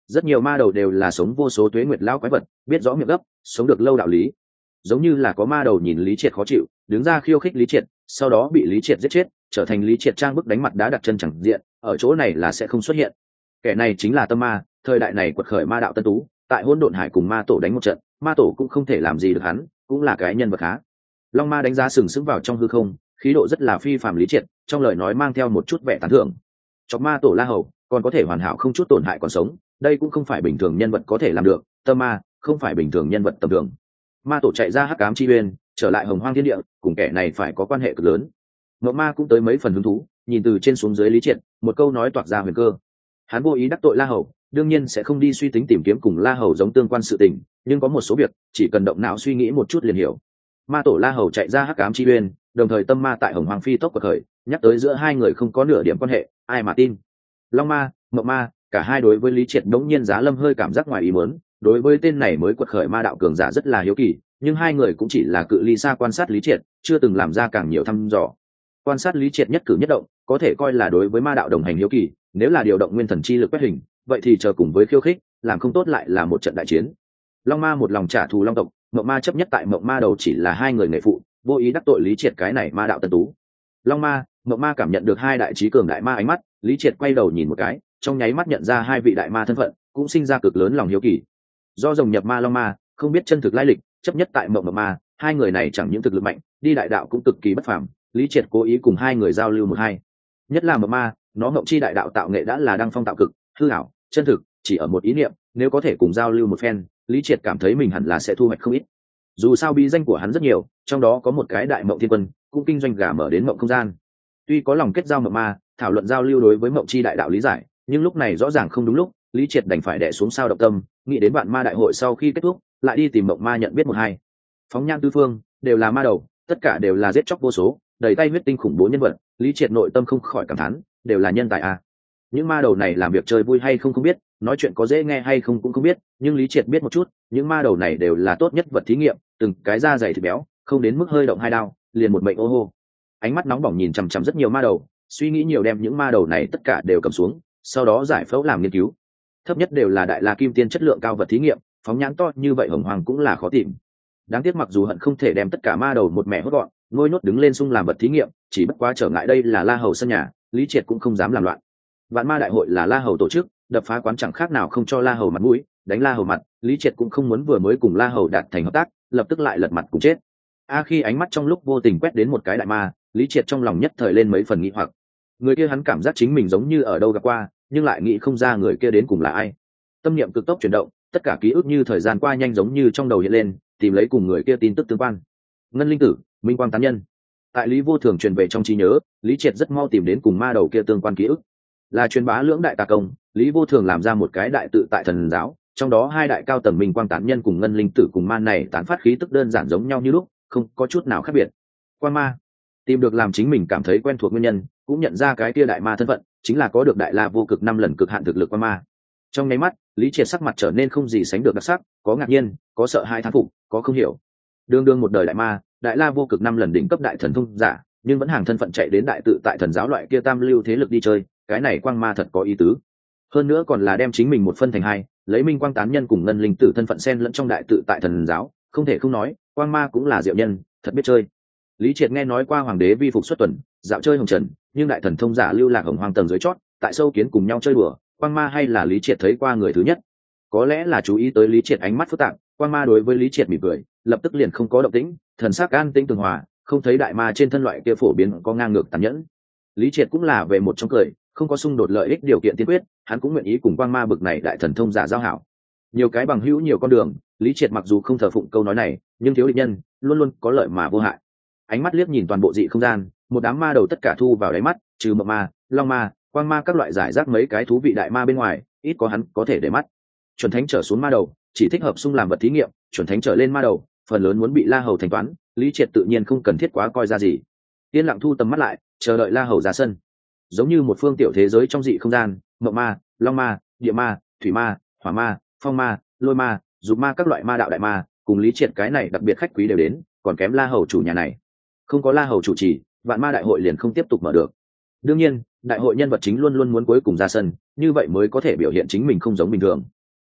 rất nhiều ma đầu đều là sống vô số tuế nguyệt lão quái vật, biết rõ miệng gấp, sống được lâu đạo lý. Giống như là có ma đầu nhìn Lý Triệt khó chịu, đứng ra khiêu khích Lý Triệt, sau đó bị Lý Triệt giết chết, trở thành Lý Triệt trang bức đánh mặt đá đặt chân chẳng diện, ở chỗ này là sẽ không xuất hiện. Kẻ này chính là Tâm Ma, thời đại này quật khởi ma đạo tân tú, tại Hỗn Độn Hải cùng ma tổ đánh một trận, ma tổ cũng không thể làm gì được hắn, cũng là cái nhân vật khá. Long Ma đánh giá sừng sững vào trong hư không, khí độ rất là phi phàm Lý Triệt, trong lời nói mang theo một chút vẻ tán thưởng. Chọc ma tổ La Hầu, còn có thể hoàn hảo không chút tổn hại còn sống, đây cũng không phải bình thường nhân vật có thể làm được, Tâm Ma không phải bình thường nhân vật tầm thường. Ma tổ chạy ra Hắc Ám Chi Uyên, trở lại Hồng Hoang Thiên Địa, cùng kẻ này phải có quan hệ cực lớn. Ngộ Ma cũng tới mấy phần hứng thú, nhìn từ trên xuống dưới Lý Triệt, một câu nói toạc ra huyền cơ. Hắn vô ý đắc tội La Hầu, đương nhiên sẽ không đi suy tính tìm kiếm cùng La Hầu giống tương quan sự tình, nhưng có một số việc chỉ cần động não suy nghĩ một chút liền hiểu. Ma tổ La Hầu chạy ra Hắc Ám Chi Uyên, đồng thời Tâm Ma tại Hồng Hoàng phi tốc của khởi, nhắc tới giữa hai người không có nửa điểm quan hệ, ai mà tin. Long Ma, Ngộ Ma, cả hai đối với Lý Triệt đống nhiên Giá Lâm hơi cảm giác ngoài ý muốn, đối với tên này mới quật khởi ma đạo cường giả rất là hiếu kỳ, nhưng hai người cũng chỉ là cự ly xa quan sát Lý Triệt, chưa từng làm ra càng nhiều thăm dò. Quan sát Lý Triệt nhất cử nhất động, có thể coi là đối với ma đạo đồng hành hiếu kỳ, nếu là điều động nguyên thần chi lực quét hình, vậy thì chờ cùng với khiêu khích, làm không tốt lại là một trận đại chiến. Long Ma một lòng trả thù Long tộc, Mộng Ma chấp nhất tại Mộng Ma đầu chỉ là hai người nghề phụ, vô ý đắc tội Lý Triệt cái này ma đạo tân tú. Long Ma, Mộng Ma cảm nhận được hai đại trí cường đại ma ánh mắt, Lý Triệt quay đầu nhìn một cái, trong nháy mắt nhận ra hai vị đại ma thân phận, cũng sinh ra cực lớn lòng hiếu kỳ. Do rồng nhập ma Long Ma, không biết chân thực lai lịch, chấp nhất tại Mộng Ma, hai người này chẳng những thực lực mạnh, đi đại đạo cũng cực kỳ bất phàm, Lý Triệt cố ý cùng hai người giao lưu một hai. Nhất là Mộng Ma, nó Mộng chi đại đạo tạo nghệ đã là đăng phong tạo cực, hư ảo, chân thực, chỉ ở một ý niệm, nếu có thể cùng giao lưu một phen, Lý Triệt cảm thấy mình hẳn là sẽ thu hoạch không ít. Dù sao bí danh của hắn rất nhiều, trong đó có một cái Đại Mộng Thiên Quân, cũng kinh doanh gà mở đến mộng không gian. Tuy có lòng kết giao Mộng Ma, thảo luận giao lưu đối với Mộng chi đại đạo lý giải, nhưng lúc này rõ ràng không đúng lúc, Lý Triệt đành phải đè xuống sao động tâm, nghĩ đến Vạn Ma đại hội sau khi kết thúc, lại đi tìm Mộng Ma nhận biết một hai. Phóng nhãn tứ phương, đều là ma đầu, tất cả đều là giết chóc vô số, đầy tay huyết tinh khủng bố nhân vật, Lý Triệt nội tâm không khỏi cảm thán, đều là nhân tài à. Những ma đầu này làm việc chơi vui hay không không biết, nói chuyện có dễ nghe hay không cũng không biết, nhưng Lý Triệt biết một chút, những ma đầu này đều là tốt nhất vật thí nghiệm, từng cái da dày thịt béo, không đến mức hơi động hai đao, liền một mệnh ô hô. Ánh mắt nóng bỏng nhìn chằm chằm rất nhiều ma đầu, suy nghĩ nhiều đem những ma đầu này tất cả đều cầm xuống, sau đó giải phẫu làm nghiên cứu. Thấp nhất đều là đại la kim tiên chất lượng cao vật thí nghiệm, phóng nhãn to như vậy Hồng Hoàng cũng là khó tìm. Đáng tiếc mặc dù hận không thể đem tất cả ma đầu một mẹ hốt gọn, ngôi nhốt đứng lên xung làm vật thí nghiệm, chỉ bất quá trở ngại đây là La Hầu sân nhà, Lý Triệt cũng không dám làm loạn. Vạn Ma đại hội là La Hầu tổ chức, đập phá quán chẳng khác nào không cho La Hầu mặt mũi, đánh La Hầu mặt, Lý Triệt cũng không muốn vừa mới cùng La Hầu đạt thành hợp tác, lập tức lại lật mặt cùng chết. A khi ánh mắt trong lúc vô tình quét đến một cái đại ma, Lý Triệt trong lòng nhất thời lên mấy phần nghi hoặc. Người kia hắn cảm giác chính mình giống như ở đâu gặp qua, nhưng lại nghĩ không ra người kia đến cùng là ai. Tâm niệm cực tốc chuyển động, tất cả ký ức như thời gian qua nhanh giống như trong đầu hiện lên, tìm lấy cùng người kia tin tức tương quan. Ngân linh tử, minh quang tán nhân. Tại Lý Vô Thường truyền về trong trí nhớ, Lý Triệt rất mau tìm đến cùng ma đầu kia tương quan ký ức. Là truyền bá lưỡng đại tà công, Lý Vô Thường làm ra một cái đại tự tại thần giáo, trong đó hai đại cao tầng minh quang tán nhân cùng ngân linh tử cùng man này tán phát khí tức đơn giản giống nhau như lúc, không có chút nào khác biệt. Quan ma tìm được làm chính mình cảm thấy quen thuộc nguyên nhân, cũng nhận ra cái kia đại ma thân phận chính là có được đại la vô cực năm lần cực hạn thực lực quan ma. Trong nháy mắt, Lý Triệt sắc mặt trở nên không gì sánh được đặc sắc, có ngạc nhiên, có sợ hãi thán phục, có không hiểu. Đương đương một đời đại ma, đại la vô cực năm lần đỉnh cấp đại thần thông giả, nhưng vẫn hàng thân phận chạy đến đại tự tại thần giáo loại kia tam lưu thế lực đi chơi, cái này quang ma thật có ý tứ. Hơn nữa còn là đem chính mình một phân thành hai, lấy minh quang tán nhân cùng ngân linh tử thân phận xen lẫn trong đại tự tại thần giáo, không thể không nói, quang ma cũng là diệu nhân, thật biết chơi. Lý Triệt nghe nói qua hoàng đế vi phục xuất tuần, dạo chơi hồng trần, nhưng đại thần thông giả lưu lạc hồng hoang tầng dưới chót, tại sâu kiến cùng nhau chơi đùa, quang ma hay là Lý Triệt thấy qua người thứ nhất. Có lẽ là chú ý tới Lý Triệt ánh mắt phức tạp, quang ma đối với Lý Triệt mỉm cười, lập tức liền không có động tĩnh, thần sắc an tĩnh tường hòa, không thấy đại ma trên thân loại kia phổ biến có ngang ngược tàn nhẫn. Lý Triệt cũng là về một trong cười, không có xung đột lợi ích điều kiện tiên quyết, hắn cũng nguyện ý cùng quang ma bực này đại thần thông giả giao hảo. Nhiều cái bằng hữu nhiều con đường, Lý Triệt mặc dù không thờ phụng câu nói này, nhưng thiếu địch nhân, luôn luôn có lợi mà vô hại. Ánh mắt liếc nhìn toàn bộ dị không gian, một đám ma đầu tất cả thu vào đáy mắt, trừ Mộng Ma, Long Ma, Quang Ma các loại giải rác mấy cái thú vị đại ma bên ngoài, ít có hắn có thể để mắt. Chuẩn thánh trở xuống ma đầu, chỉ thích hợp xung làm vật thí nghiệm, chuẩn thánh trở lên ma đầu, phần lớn muốn bị La Hầu thanh toán, Lý Triệt tự nhiên không cần thiết quá coi ra gì. Yên lặng thu tầm mắt lại, chờ đợi La Hầu ra sân. Giống như một phương tiểu thế giới trong dị không gian, Mộng Ma, Long Ma, Địa Ma, Thủy Ma, Hỏa Ma, Phong Ma, Lôi Ma, Dục Ma các loại ma đạo đại ma, cùng Lý Triệt cái này đặc biệt khách quý đều đến, còn kém La Hầu chủ nhà này. Không có La Hầu chủ trì, Vạn Ma đại hội liền không tiếp tục mở được. Đương nhiên, đại hội nhân vật chính luôn luôn muốn cuối cùng ra sân, như vậy mới có thể biểu hiện chính mình không giống bình thường,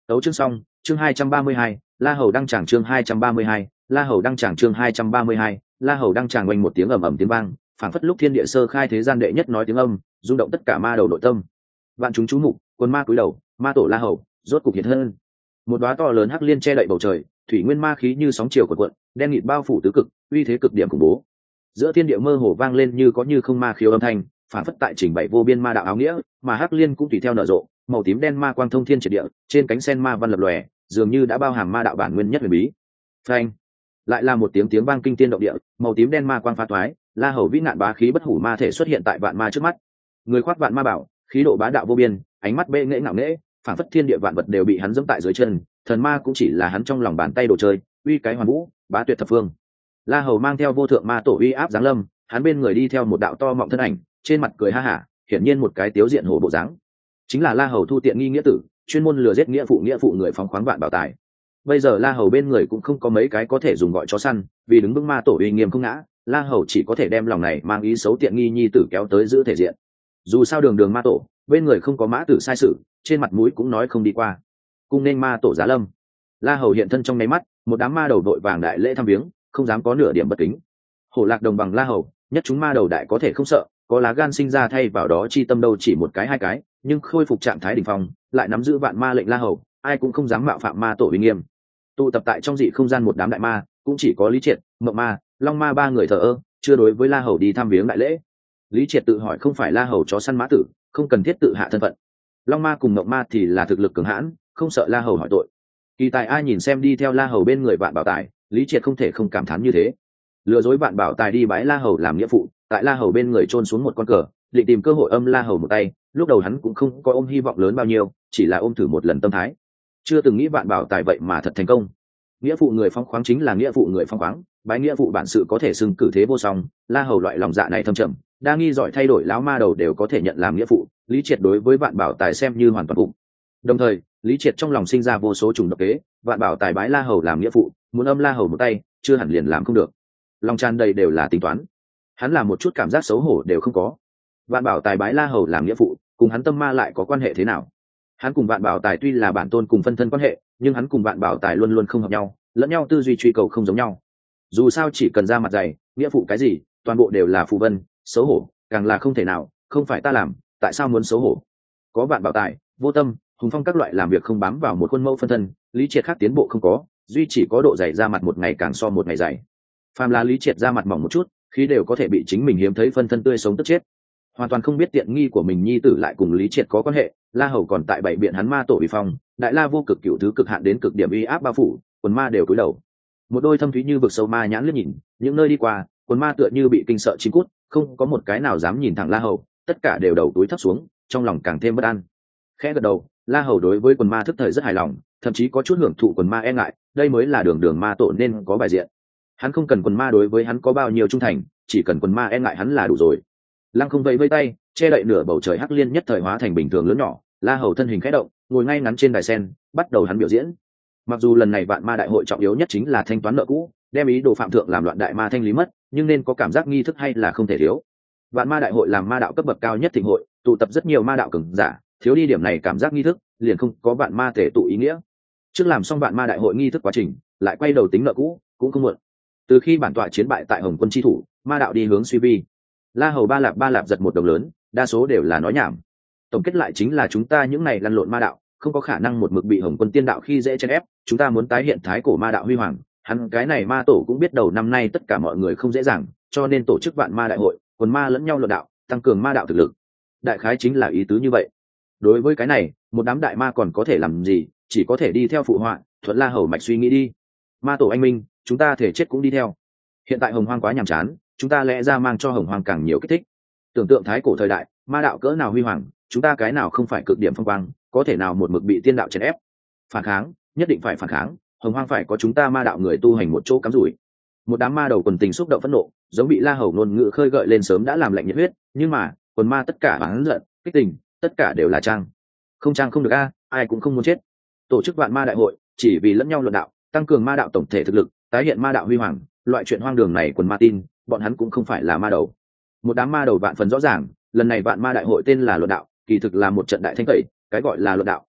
Tấu chương xong, chương hai trăm ba mươi hai, La Hầu đăng tràng chương hai trăm ba mươi hai, La Hầu đăng tràng chương hai trăm ba mươi hai, La Hầu đăng tràng oanh một tiếng ầm ầm tiếng vang, phảng phất lúc thiên địa sơ khai thế gian đệ nhất nói tiếng âm, rung động tất cả ma đầu nội tâm. Vạn chúng chú mục, quân ma cúi đầu, ma tổ La Hầu, rốt cục hiện thân. Một đóa to lớn hắc liên che đậy bầu trời, thủy nguyên ma khí như sóng chiều cuộn cuộn, đen nghịt bao phủ tứ cực, uy thế cực điểm khủng bố. Giữa thiên địa mơ hồ vang lên như có như không ma khiếu âm thanh, phảng phất tại trình bày vô biên ma đạo áo nghĩa, mà hắc liên cũng tùy theo nở rộ, màu tím đen ma quang thông thiên triệt địa, trên cánh sen ma văn lập lòe, dường như đã bao hàm ma đạo bản nguyên nhất huyền bí. Phanh! Lại là một tiếng tiếng vang kinh thiên động địa, màu tím đen ma quang phá thoái, La Hầu vĩ nạn bá khí bất hủ ma thể xuất hiện tại vạn ma trước mắt. Người khoác vạn ma bảo, khí độ bá đạo vô biên, ánh mắt bệ nghệ ngạo nghễ, phảng phất thiên địa vạn vật đều bị hắn giẫm tại dưới chân, thần ma cũng chỉ là hắn trong lòng bàn tay đồ chơi, uy cái hoàn vũ, bá tuyệt thập phương. La Hầu mang theo vô thượng ma tổ uy áp giáng lâm, hắn bên người đi theo một đạo to mọng thân ảnh, trên mặt cười ha hả, hiển nhiên một cái tiếu diện hổ bộ dáng. Chính là La Hầu thu tiện nghi nghĩa tử, chuyên môn lừa giết nghĩa phụ nghĩa phụ người phóng khoáng vạn bảo tài. Bây giờ La Hầu bên người cũng không có mấy cái có thể dùng gọi chó săn, vì đứng vững ma tổ uy nghiêm không ngã, La Hầu chỉ có thể đem lòng này mang ý xấu tiện nghi nhi tử kéo tới giữ thể diện. Dù sao đường đường ma tổ, bên người không có mã tử sai sự, trên mặt mũi cũng nói không đi qua. Cung nên ma tổ giá lâm. La Hầu hiện thân trong nháy mắt, một đám ma đầu đội vàng đại lễ thăm viếng, không dám có nửa điểm bất kính. Hổ lạc đồng bằng La Hầu, nhất chúng ma đầu đại có thể không sợ, có lá gan sinh ra thay vào đó chi tâm đâu chỉ một cái hai cái, nhưng khôi phục trạng thái đỉnh phong, lại nắm giữ vạn ma lệnh La Hầu, ai cũng không dám mạo phạm ma tổ uy nghiêm. Tụ tập tại trong dị không gian một đám đại ma, cũng chỉ có Lý Triệt, Mộng Ma, Long Ma ba người thờ ơ, chưa đối với La Hầu đi thăm viếng đại lễ. Lý Triệt tự hỏi không phải La Hầu chó săn mã tử, không cần thiết tự hạ thân phận. Long Ma cùng Mộng Ma thì là thực lực cường hãn, không sợ La Hầu hỏi tội. Kỳ tài ai nhìn xem đi theo La Hầu bên người vạn bảo tài, Lý Triệt không thể không cảm thán như thế. Lừa dối vạn bảo tài đi bái La Hầu làm nghĩa phụ, tại La Hầu bên người chôn xuống một con cờ, định tìm cơ hội âm La Hầu một tay. Lúc đầu hắn cũng không có ôm hy vọng lớn bao nhiêu, chỉ là ôm thử một lần tâm thái. Chưa từng nghĩ vạn bảo tài vậy mà thật thành công. Nghĩa phụ người phong khoáng chính là nghĩa phụ người phong khoáng, bái nghĩa phụ bản sự có thể xưng cử thế vô song. La Hầu loại lòng dạ này thâm trầm, đa nghi giỏi thay đổi lão ma đầu đều có thể nhận làm nghĩa phụ. Lý Triệt đối với vạn bảo tài xem như hoàn toàn phục. Đồng thời, Lý Triệt trong lòng sinh ra vô số trùng độc kế, vạn bảo tài bái La Hầu làm nghĩa phụ, muốn âm La Hầu một tay, chưa hẳn liền làm không được. Lòng tràn đầy đều là tính toán, hắn làm một chút cảm giác xấu hổ đều không có. Vạn bảo tài bái La Hầu làm nghĩa phụ, cùng hắn tâm ma lại có quan hệ thế nào? Hắn cùng vạn bảo tài tuy là bản tôn cùng phân thân quan hệ, nhưng hắn cùng vạn bảo tài luôn luôn không hợp nhau, lẫn nhau tư duy truy cầu không giống nhau. Dù sao chỉ cần ra mặt dày, nghĩa phụ cái gì, toàn bộ đều là phù vân, xấu hổ càng là không thể nào. Không phải ta làm, tại sao muốn xấu hổ? Có vạn bảo tài, vô tâm, hùng phong các loại làm việc không bám vào một khuôn mẫu phân thân, Lý Triệt khác tiến bộ không có, duy chỉ có độ dày ra mặt một ngày càng so một ngày dày. Phàm là Lý Triệt ra mặt mỏng một chút, khí đều có thể bị chính mình hiếm thấy phân thân tươi sống tức chết. Hoàn toàn không biết tiện nghi của mình nhi tử lại cùng Lý Triệt có quan hệ. La Hầu còn tại bảy biện hắn ma tổ uy phong, đại la vô cực cửu thứ cực hạn đến cực điểm uy áp bao phủ, quần ma đều cúi đầu. Một đôi thâm thúy như vực sâu ma nhãn liếc nhìn, những nơi đi qua, quần ma tựa như bị kinh sợ chín cút, không có một cái nào dám nhìn thẳng La Hầu, tất cả đều đầu túi thấp xuống, trong lòng càng thêm bất an. Khẽ gật đầu, La Hầu đối với quần ma thức thời rất hài lòng, thậm chí có chút hưởng thụ quần ma e ngại, đây mới là đường đường ma tổ nên có bài diện. Hắn không cần quần ma đối với hắn có bao nhiêu trung thành, chỉ cần quần ma e ngại hắn là đủ rồi. Lăng không vẫy vẫy tay, che đậy nửa bầu trời hắc liên nhất thời hóa thành bình thường lớn nhỏ. La Hầu thân hình khẽ động, ngồi ngay ngắn trên đài sen, bắt đầu hắn biểu diễn. Mặc dù lần này vạn ma đại hội trọng yếu nhất chính là thanh toán nợ cũ, đem ý đồ phạm thượng làm loạn đại ma thanh lý mất, nhưng nên có cảm giác nghi thức hay là không thể thiếu. Vạn ma đại hội làm ma đạo cấp bậc cao nhất thịnh hội, tụ tập rất nhiều ma đạo cường giả, thiếu đi điểm này cảm giác nghi thức, liền không có vạn ma thể tụ ý nghĩa. Trước làm xong vạn ma đại hội nghi thức quá trình, lại quay đầu tính nợ cũ, cũng không muộn. Từ khi bản tọa chiến bại tại Hồng Quân chi thủ, ma đạo đi hướng suy vi. La Hầu ba lạp ba lạp giật một đồng lớn, đa số đều là nói nhảm. Tổng kết lại chính là chúng ta những này lăn lộn ma đạo, không có khả năng một mực bị Hồng Quân tiên đạo khi dễ chen ép, chúng ta muốn tái hiện thái cổ ma đạo huy hoàng. Hắn cái này ma tổ cũng biết đầu năm nay tất cả mọi người không dễ dàng, cho nên tổ chức vạn ma đại hội, quần ma lẫn nhau luận đạo, tăng cường ma đạo thực lực. Đại khái chính là ý tứ như vậy. Đối với cái này, một đám đại ma còn có thể làm gì, chỉ có thể đi theo phụ họa, thuận La Hầu mạch suy nghĩ đi. Ma tổ anh minh, chúng ta thể chết cũng đi theo. Hiện tại Hồng Hoang quá nhàm chán, chúng ta lẽ ra mang cho Hồng Hoang càng nhiều kích thích. Tưởng tượng thái cổ thời đại, ma đạo cỡ nào huy hoàng, chúng ta cái nào không phải cực điểm phong quang, có thể nào một mực bị tiên đạo chèn ép. Phản kháng, nhất định phải phản kháng, Hồng Hoang phải có chúng ta ma đạo người tu hành một chỗ cắm rủi. Một đám ma đầu quần tình xúc động phẫn nộ, giống bị La Hầu ngôn ngữ khơi gợi lên sớm đã làm lạnh nhiệt huyết, nhưng mà, quần ma tất cả oán giận, kích tình, tất cả đều là trang. Không trang không được a, ai cũng không muốn chết. Tổ chức vạn ma đại hội, chỉ vì lẫn nhau luận đạo, tăng cường ma đạo tổng thể thực lực, tái hiện ma đạo huy hoàng, loại chuyện hoang đường này quần ma tin, bọn hắn cũng không phải là ma đầu. Một đám ma đầu vạn phần rõ ràng, lần này vạn ma đại hội tên là luận đạo, kỳ thực là một trận đại thanh tẩy, cái gọi là luận đạo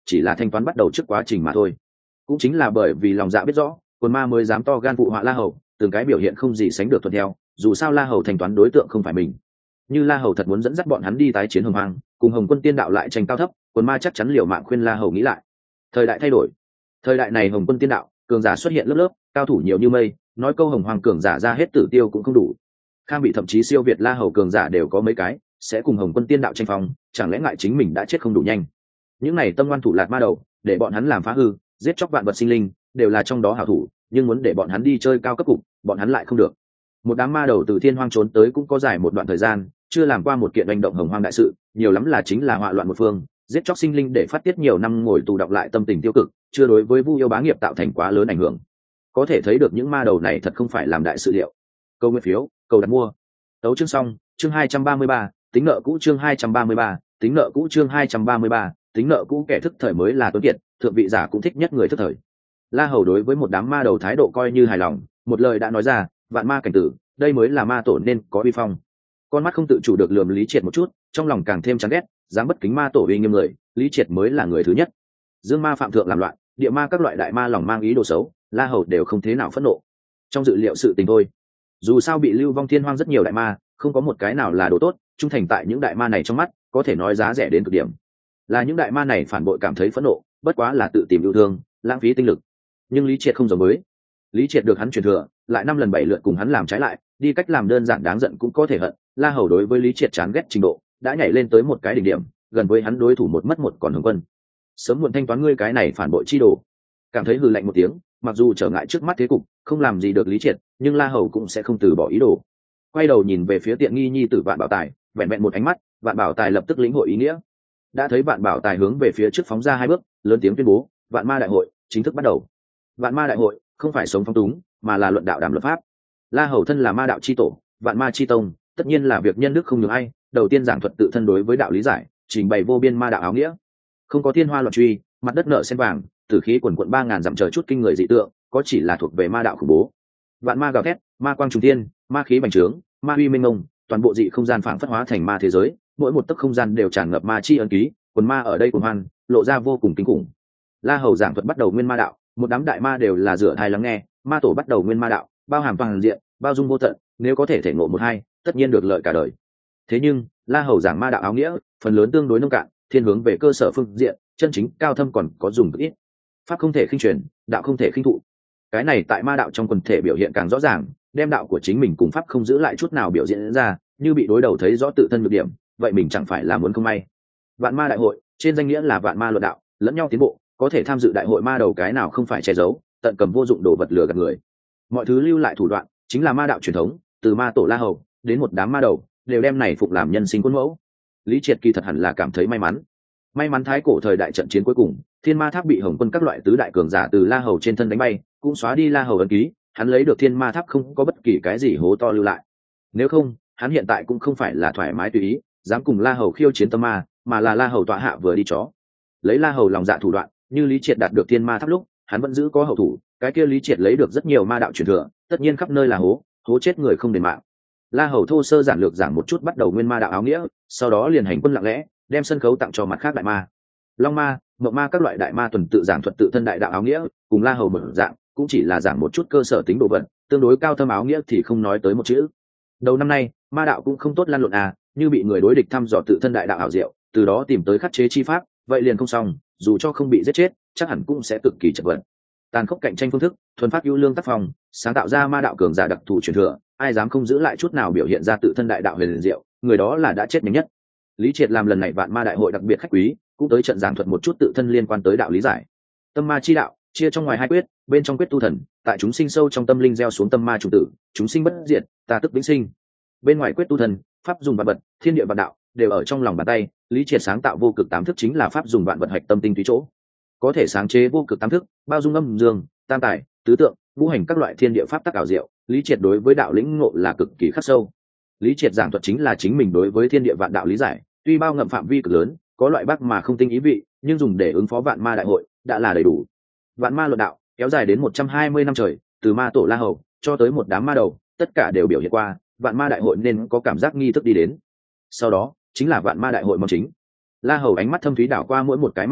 chỉ là thanh toán bắt đầu trước quá trình mà thôi. Cũng chính là bởi vì lòng dạ biết rõ, quần ma mới dám to gan phụ họa La Hầu, từng cái biểu hiện không gì sánh được thuận theo, dù sao La Hầu thanh toán đối tượng không phải mình. Như La Hầu thật muốn dẫn dắt bọn hắn đi tái chiến Hồng Hoang, cùng Hồng Quân Tiên Đạo lại tranh cao thấp, quần ma chắc chắn liều mạng khuyên La Hầu nghĩ lại. Thời đại thay đổi, thời đại này Hồng Quân Tiên Đạo, cường giả xuất hiện lớp lớp, cao thủ nhiều như mây, nói câu Hồng Hoang cường giả ra hết tử tiêu cũng không đủ. Khang bị thậm chí siêu việt La Hầu cường giả đều có mấy cái, sẽ cùng Hồng Quân Tiên Đạo tranh phong, chẳng lẽ ngại chính mình đã chết không đủ nhanh. Những này tâm ngoan thủ lạt ma đầu, để bọn hắn làm phá hư, giết chóc vạn vật sinh linh, đều là trong đó hảo thủ, nhưng muốn để bọn hắn đi chơi cao cấp cục, bọn hắn lại không được. Một đám ma đầu từ thiên hoang trốn tới cũng có dài một đoạn thời gian, chưa làm qua một kiện hành động hồng hoang đại sự, nhiều lắm là chính là họa loạn một phương, giết chóc sinh linh để phát tiết nhiều năm ngồi tù đọng lại tâm tình tiêu cực, chưa đối với Vu yêu bá nghiệp tạo thành quá lớn ảnh hưởng. Có thể thấy được những ma đầu này thật không phải làm đại sự liệu. Câu nguyên phiếu, cầu đặt mua. Tấu chương xong, chương hai trăm ba mươi ba, tính nợ cũ chương hai trăm ba mươi ba, tính nợ cũ chương hai trăm ba mươi ba, tính nợ cũ kẻ thức thời mới là tuấn kiệt, thượng vị giả cũng thích nhất người thức thời. La Hầu đối với một đám ma đầu thái độ coi như hài lòng, một lời đã nói ra, vạn ma cảnh tử, đây mới là ma tổ nên có uy phong. Con mắt không tự chủ được lườm Lý Triệt một chút, trong lòng càng thêm chán ghét, dám bất kính ma tổ uy nghiêm người, Lý Triệt mới là người thứ nhất. Dương ma phạm thượng làm loạn, địa ma các loại đại ma lòng mang ý đồ xấu, La Hầu đều không thế nào phẫn nộ. Trong dự liệu sự tình thôi. Dù sao bị lưu vong thiên hoang rất nhiều đại ma, không có một cái nào là đồ tốt, trung thành tại những đại ma này trong mắt, có thể nói giá rẻ đến cực điểm. Là những đại ma này phản bội cảm thấy phẫn nộ, bất quá là tự tìm yêu thương, lãng phí tinh lực. Nhưng Lý Triệt không giống với. Lý Triệt được hắn truyền thừa, lại năm lần bảy lượt cùng hắn làm trái lại, đi cách làm đơn giản đáng giận cũng có thể hận. La Hầu đối với Lý Triệt chán ghét trình độ đã nhảy lên tới một cái đỉnh điểm, gần với hắn đối thủ một mất một còn Hồng Quân. Sớm muộn thanh toán ngươi cái này phản bội chi đồ. Cảm thấy hừ lạnh một tiếng, mặc dù trở ngại trước mắt thế cục, không làm gì được Lý Triệt, nhưng La Hầu cũng sẽ không từ bỏ ý đồ. Quay đầu nhìn về phía tiện nghi nhi tử Vạn Bảo Tài, vẹn vẹn một ánh mắt, Vạn Bảo Tài lập tức lĩnh hội ý nghĩa. Đã thấy Vạn Bảo Tài hướng về phía trước phóng ra hai bước, lớn tiếng tuyên bố, Vạn Ma đại hội chính thức bắt đầu. Vạn Ma đại hội không phải sống phong túng, mà là luận đạo đàm luật pháp. La Hầu thân là ma đạo chi tổ, Vạn Ma chi tông, tất nhiên là việc nhân đức không nhường ai, đầu tiên giảng thuật tự thân đối với đạo lý giải, trình bày vô biên ma đạo áo nghĩa. Không có thiên hoa loạn truy, mặt đất nợ sen vàng, tử khí quần quận ba ngàn dặm trời chút kinh người dị tượng, có chỉ là thuộc về ma đạo khủng bố. Vạn ma gào thét, ma quang trùng thiên, ma khí bành trướng, ma uy mênh mông, toàn bộ dị không gian phảng phất hóa thành ma thế giới, mỗi một tấc không gian đều tràn ngập ma chi ấn ký, quần ma ở đây cuồng hoan, lộ ra vô cùng kinh khủng. La Hầu giảng thuật bắt đầu nguyên ma đạo, một đám đại ma đều là rửa thai lắng nghe, ma tổ bắt đầu nguyên ma đạo, bao hàm toàn diện, bao dung vô tận, nếu có thể thể ngộ một hai, tất nhiên được lợi cả đời. Thế nhưng, La Hầu giảng ma đạo áo nghĩa, phần lớn tương đối nông cạn, thiên hướng về cơ sở phương diện, chân chính cao thâm còn có dùng cực ít. Pháp không thể khinh truyền, đạo không thể khinh thụ. Cái này tại ma đạo trong quần thể biểu hiện càng rõ ràng, đem đạo của chính mình cùng pháp không giữ lại chút nào biểu diễn ra, như bị đối đầu thấy rõ tự thân nhược điểm, vậy mình chẳng phải là muốn không may. Vạn ma đại hội, trên danh nghĩa là vạn ma luận đạo, lẫn nhau tiến bộ, có thể tham dự đại hội ma đầu cái nào không phải che giấu, tận cầm vô dụng đồ vật lừa gạt người. Mọi thứ lưu lại thủ đoạn, chính là ma đạo truyền thống, từ ma tổ La Hầu đến một đám ma đầu, đều đem này phục làm nhân sinh khuôn mẫu. Lý Triệt kỳ thật hẳn là cảm thấy may mắn. May mắn thái cổ thời đại trận chiến cuối cùng, Thiên Ma Tháp bị Hồng Quân các loại tứ đại cường giả từ La Hầu trên thân đánh bay, cũng xóa đi La Hầu ấn ký, hắn lấy được Thiên Ma Tháp không có bất kỳ cái gì hố to lưu lại. Nếu không, hắn hiện tại cũng không phải là thoải mái tùy ý, dám cùng La Hầu khiêu chiến tâm ma, mà là La Hầu tọa hạ vừa đi chó. Lấy La Hầu lòng dạ thủ đoạn, như Lý Triệt đạt được Thiên Ma Tháp lúc, hắn vẫn giữ có hậu thủ, cái kia Lý Triệt lấy được rất nhiều ma đạo truyền thừa, tất nhiên khắp nơi là hố, hố chết người không đền mạng. La Hầu thô sơ giản lược giảng một chút bắt đầu nguyên ma đạo áo nghĩa, sau đó liền hành quân lặng lẽ, đem sân khấu tặng cho mặt khác đại ma. Long ma, Mộng ma các loại đại ma tuần tự giảng thuật tự thân đại đạo áo nghĩa, cùng La Hầu mở dạng, cũng chỉ là giảng một chút cơ sở tính độ vận, tương đối cao thâm áo nghĩa thì không nói tới một chữ. Đầu năm nay, ma đạo cũng không tốt lan lộn à, như bị người đối địch thăm dò tự thân đại đạo ảo diệu, từ đó tìm tới khắc chế chi pháp, vậy liền không xong, dù cho không bị giết chết, chắc hẳn cũng sẽ cực kỳ chật vật. Tàn khốc cạnh tranh phương thức, thuần phát ưu lương tác phong, sáng tạo ra ma đạo cường giả đặc thù truyền thừa, ai dám không giữ lại chút nào biểu hiện ra tự thân đại đạo huyền diệu, người đó là đã chết nhanh nhất. Lý Triệt làm lần này vạn ma đại hội đặc biệt khách quý, cũng tới trận giảng thuật một chút tự thân liên quan tới đạo lý giải. Tâm ma chi đạo chia trong ngoài hai quyết, bên trong quyết tu thần, tại chúng sinh sâu trong tâm linh gieo xuống tâm ma chủ tử, chúng sinh bất diệt, ta tức vĩnh sinh. Bên ngoài quyết tu thần, pháp dùng vạn vật, thiên địa vạn đạo đều ở trong lòng bàn tay. Lý Triệt sáng tạo vô cực tám thức chính là pháp dùng vạn vật hạch tâm tinh túy chỗ, có thể sáng chế vô cực tám thức, bao dung âm dương, tam tài, tứ tượng, ngũ hành các loại thiên địa pháp tắc ảo diệu. Lý Triệt đối với đạo lĩnh ngộ là cực kỳ khắc sâu. Lý Triệt giảng thuật chính là chính mình đối với thiên địa vạn đạo lý giải, tuy bao ngậm phạm vi cực lớn, có loại bắc mà không tinh ý vị, nhưng dùng để ứng phó vạn ma đại hội đã là đầy đủ. Vạn ma luận đạo kéo dài đến một trăm hai mươi năm trời, từ ma tổ La Hầu cho tới một đám ma đầu, tất cả đều biểu hiện qua, vạn ma đại hội nên có cảm giác nghi thức đi đến. Sau đó chính là vạn ma đại hội mong chính. La Hầu ánh mắt thâm thúy đảo qua mỗi một cái ma đầu,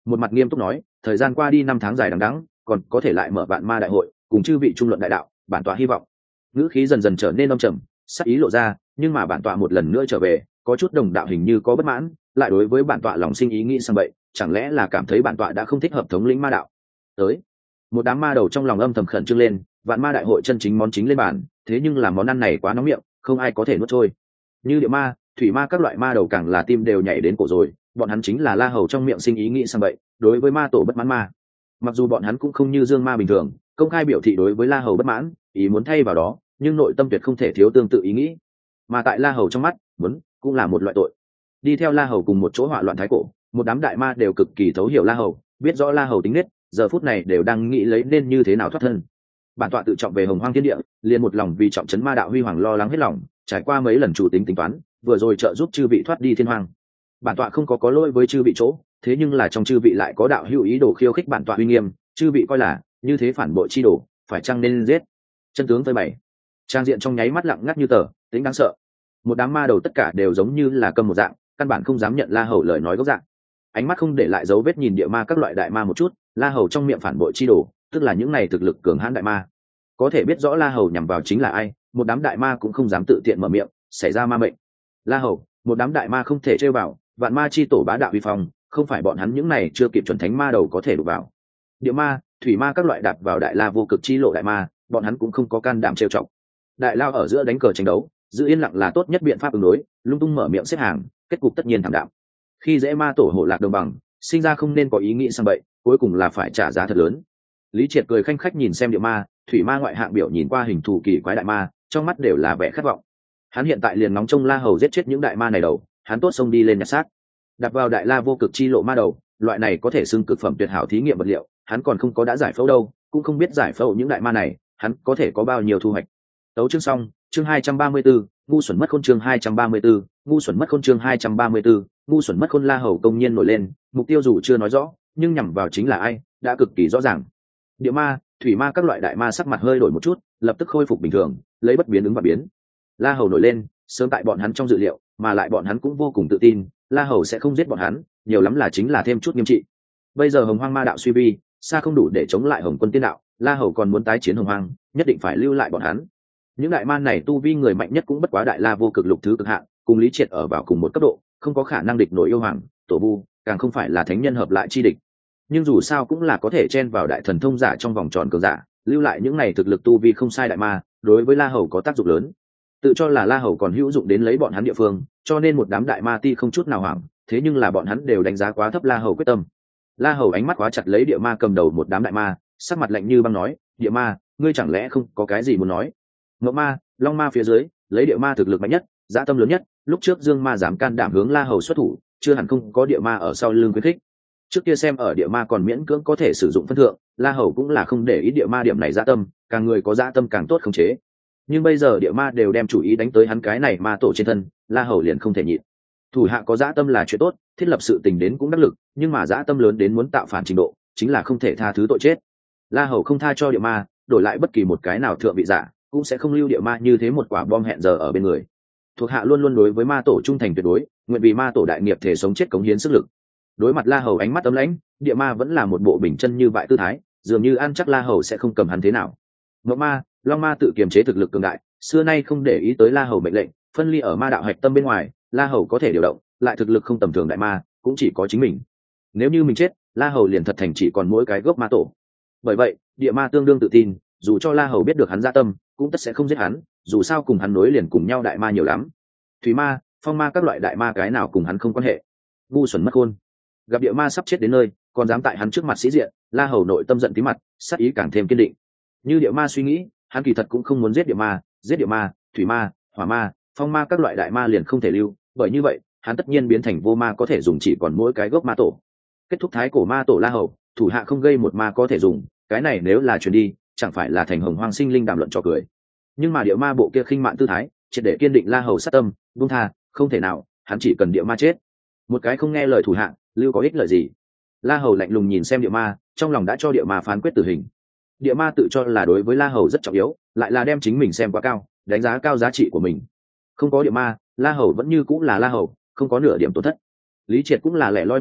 một mặt nghiêm túc nói, thời gian qua đi năm tháng dài đằng đẵng, còn có thể lại mở vạn ma đại hội cùng chư vị trung luận đại đạo, bản tọa hy vọng. Ngữ khí dần dần trở nên âm trầm, sắc ý lộ ra, nhưng mà bản tọa một lần nữa trở về, có chút đồng đạo hình như có bất mãn, lại đối với bản tọa lòng sinh ý nghĩ sang bậy, chẳng lẽ là cảm thấy bản tọa đã không thích hợp thống lĩnh ma đạo. Tới, một đám ma đầu trong lòng âm thầm khẩn trương lên, vạn ma đại hội chân chính món chính lên bàn, thế nhưng là món ăn này quá nóng miệng, không ai có thể nuốt trôi. Như địa ma, thủy ma các loại ma đầu càng là tim đều nhảy đến cổ rồi, bọn hắn chính là La Hầu trong miệng sinh ý nghĩ sang bậy, đối với ma tổ bất mãn ma. Mặc dù bọn hắn cũng không như Dương Ma bình thường, công khai biểu thị đối với La Hầu bất mãn, ý muốn thay vào đó, nhưng nội tâm tuyệt không thể thiếu tương tự ý nghĩ. Mà tại La Hầu trong mắt, muốn cũng là một loại tội. Đi theo La Hầu cùng một chỗ hỏa loạn thái cổ, một đám đại ma đều cực kỳ thấu hiểu La Hầu, biết rõ La Hầu tính nết, giờ phút này đều đang nghĩ lấy nên như thế nào thoát thân. Bản tọa tự trọng về Hồng Hoang Thiên Địa, liền một lòng vì trọng trấn ma đạo huy hoàng lo lắng hết lòng, trải qua mấy lần chủ tính tính toán, vừa rồi trợ giúp chư vị thoát đi thiên hoang. Bản tọa không có có lỗi với chư vị chỗ, thế nhưng là trong chư vị lại có đạo hữu ý đồ khiêu khích bản tọa uy nghiêm, chư vị coi là như thế phản bội chi đồ, phải chăng nên giết. Chân tướng phơi bày, trang diện trong nháy mắt lặng ngắt như tờ, tính đáng sợ. Một đám ma đầu tất cả đều giống như là cầm một dạng, căn bản không dám nhận La Hầu lời nói gốc dạng. Ánh mắt không để lại dấu vết nhìn địa ma các loại đại ma một chút, La Hầu trong miệng phản bội chi đồ, tức là những này thực lực cường hãn đại ma. Có thể biết rõ La Hầu nhằm vào chính là ai, một đám đại ma cũng không dám tự tiện mở miệng, xảy ra ma mệnh. La Hầu, một đám đại ma không thể trêu vào, vạn ma chi tổ bá đạo uy phong, không phải bọn hắn những này chưa kịp chuẩn thánh ma đầu có thể đụng vào. Địa ma, thủy ma các loại đạp vào đại la vô cực chi lộ đại ma, bọn hắn cũng không có can đảm trêu chọc. Đại lao ở giữa đánh cờ tranh đấu, giữ yên lặng là tốt nhất biện pháp ứng đối, lung tung mở miệng xếp hàng, kết cục tất nhiên thảm đạm. Khi dễ ma tổ hộ lạc đồng bằng, sinh ra không nên có ý nghĩ sang bậy, cuối cùng là phải trả giá thật lớn. Lý Triệt cười khanh khách nhìn xem địa ma, thủy ma ngoại hạng biểu nhìn qua hình thù kỳ quái đại ma, trong mắt đều là vẻ khát vọng. Hắn hiện tại liền nóng trông La Hầu giết chết những đại ma này đầu, hắn tốt xông đi lên nhặt xác. Đặt vào đại la vô cực chi lộ ma đầu, loại này có thể xưng cực phẩm tuyệt hảo thí nghiệm vật liệu, hắn còn không có đã giải phẫu đâu, cũng không biết giải phẫu những đại ma này, hắn có thể có bao nhiêu thu hoạch. Tấu chương xong, chương hai trăm ba mươi tư, ngu xuẩn mất khôn chương hai trăm ba mươi tư, ngu xuẩn mất khôn chương hai trăm ba mươi tư, ngu xuẩn mất khôn. La Hầu công nhiên nổi lên, mục tiêu dù chưa nói rõ, nhưng nhằm vào chính là ai, đã cực kỳ rõ ràng. Địa ma, thủy ma các loại đại ma sắc mặt hơi đổi một chút, lập tức khôi phục bình thường, lấy bất biến ứng và biến. La Hầu nổi lên, sớm tại bọn hắn trong dự liệu, mà lại bọn hắn cũng vô cùng tự tin, La Hầu sẽ không giết bọn hắn, nhiều lắm là chính là thêm chút nghiêm trị. Bây giờ Hồng Hoang ma đạo suy vi, xa không đủ để chống lại Hồng Quân Tiên đạo, La Hầu còn muốn tái chiến Hồng Hoang, nhất định phải lưu lại bọn hắn. Những đại man này tu vi người mạnh nhất cũng bất quá đại la vô cực lục thứ cực hạn, cùng Lý Triệt ở vào cùng một cấp độ, không có khả năng địch nổi yêu hoàng, tổ vu, càng không phải là thánh nhân hợp lại chi địch. Nhưng dù sao cũng là có thể chen vào đại thần thông giả trong vòng tròn cường giả, lưu lại những này thực lực tu vi không sai đại ma, đối với La Hầu có tác dụng lớn. Tự cho là La Hầu còn hữu dụng đến lấy bọn hắn địa phương, cho nên một đám đại ma ti không chút nào hoảng, thế nhưng là bọn hắn đều đánh giá quá thấp La Hầu quyết tâm. La Hầu ánh mắt khóa chặt lấy địa ma cầm đầu một đám đại ma, sắc mặt lạnh như băng nói, địa ma, ngươi chẳng lẽ không có cái gì muốn nói? Ngộ ma, long ma phía dưới, lấy địa ma thực lực mạnh nhất, dã tâm lớn nhất, lúc trước Dương ma dám can đảm hướng La Hầu xuất thủ, chưa hẳn không có địa ma ở sau lưng khuyến khích. Trước kia xem ở địa ma còn miễn cưỡng có thể sử dụng phân thượng, La Hầu cũng là không để ý địa ma điểm này dã tâm, càng người có dã tâm càng tốt khống chế. Nhưng bây giờ địa ma đều đem chủ ý đánh tới hắn cái này ma tổ trên thân, La Hầu liền không thể nhịn. Thủ hạ có dã tâm là chuyện tốt, thiết lập sự tình đến cũng đắc lực, nhưng mà dã tâm lớn đến muốn tạo phản trình độ, chính là không thể tha thứ tội chết. La Hầu không tha cho địa ma, đổi lại bất kỳ một cái nào thượng vị giả, cũng sẽ không lưu địa ma như thế một quả bom hẹn giờ ở bên người. Thuộc hạ luôn luôn đối với ma tổ trung thành tuyệt đối, nguyện vì ma tổ đại nghiệp thể sống chết cống hiến sức lực. Đối mặt La Hầu ánh mắt ấm lãnh, địa ma vẫn là một bộ bình chân như vậy tư thái, dường như ăn chắc La Hầu sẽ không cầm hắn thế nào. Ngộ ma, long ma tự kiềm chế thực lực cường đại, xưa nay không để ý tới La Hầu mệnh lệnh, phân ly ở ma đạo hạch tâm bên ngoài, La Hầu có thể điều động, lại thực lực không tầm thường đại ma, cũng chỉ có chính mình. Nếu như mình chết, La Hầu liền thật thành chỉ còn mỗi cái gốc ma tổ. Bởi vậy, địa ma tương đương tự tin, dù cho La Hầu biết được hắn dạ tâm, cũng tất sẽ không giết hắn, dù sao cùng hắn nối liền cùng nhau đại ma nhiều lắm. Thủy ma, phong ma các loại đại ma cái nào cùng hắn không quan hệ. Ngu xuẩn mất khôn. Gặp địa ma sắp chết đến nơi, còn dám tại hắn trước mặt sĩ diện, La Hầu nội tâm giận tí mặt, sát ý càng thêm kiên định. Như địa ma suy nghĩ, hắn kỳ thật cũng không muốn giết địa ma, giết địa ma, thủy ma, hỏa ma, phong ma các loại đại ma liền không thể lưu, bởi như vậy, hắn tất nhiên biến thành vô ma có thể dùng chỉ còn mỗi cái gốc ma tổ. Kết thúc thái cổ ma tổ La Hầu, thủ hạ không gây một ma có thể dùng, cái này nếu là truyền đi, chẳng phải là thành Hồng Hoang sinh linh đàm luận trò cười. Nhưng mà địa ma bộ kia khinh mạn tư thái, triệt để kiên định La Hầu sát tâm, buông tha, không thể nào, hắn chỉ cần địa ma chết. Một cái không nghe lời thủ hạ, lưu có ích lợi gì? La Hầu lạnh lùng nhìn xem địa ma, trong lòng đã cho địa ma phán quyết tử hình. Địa ma tự cho là đối với La Hầu rất trọng yếu, lại là đem chính mình xem quá cao, đánh giá cao giá trị của mình. Không có địa ma, La Hầu vẫn như cũng là La Hầu, không có nửa điểm tổn thất. Lý Triệt cũng là lẻ loi một mình,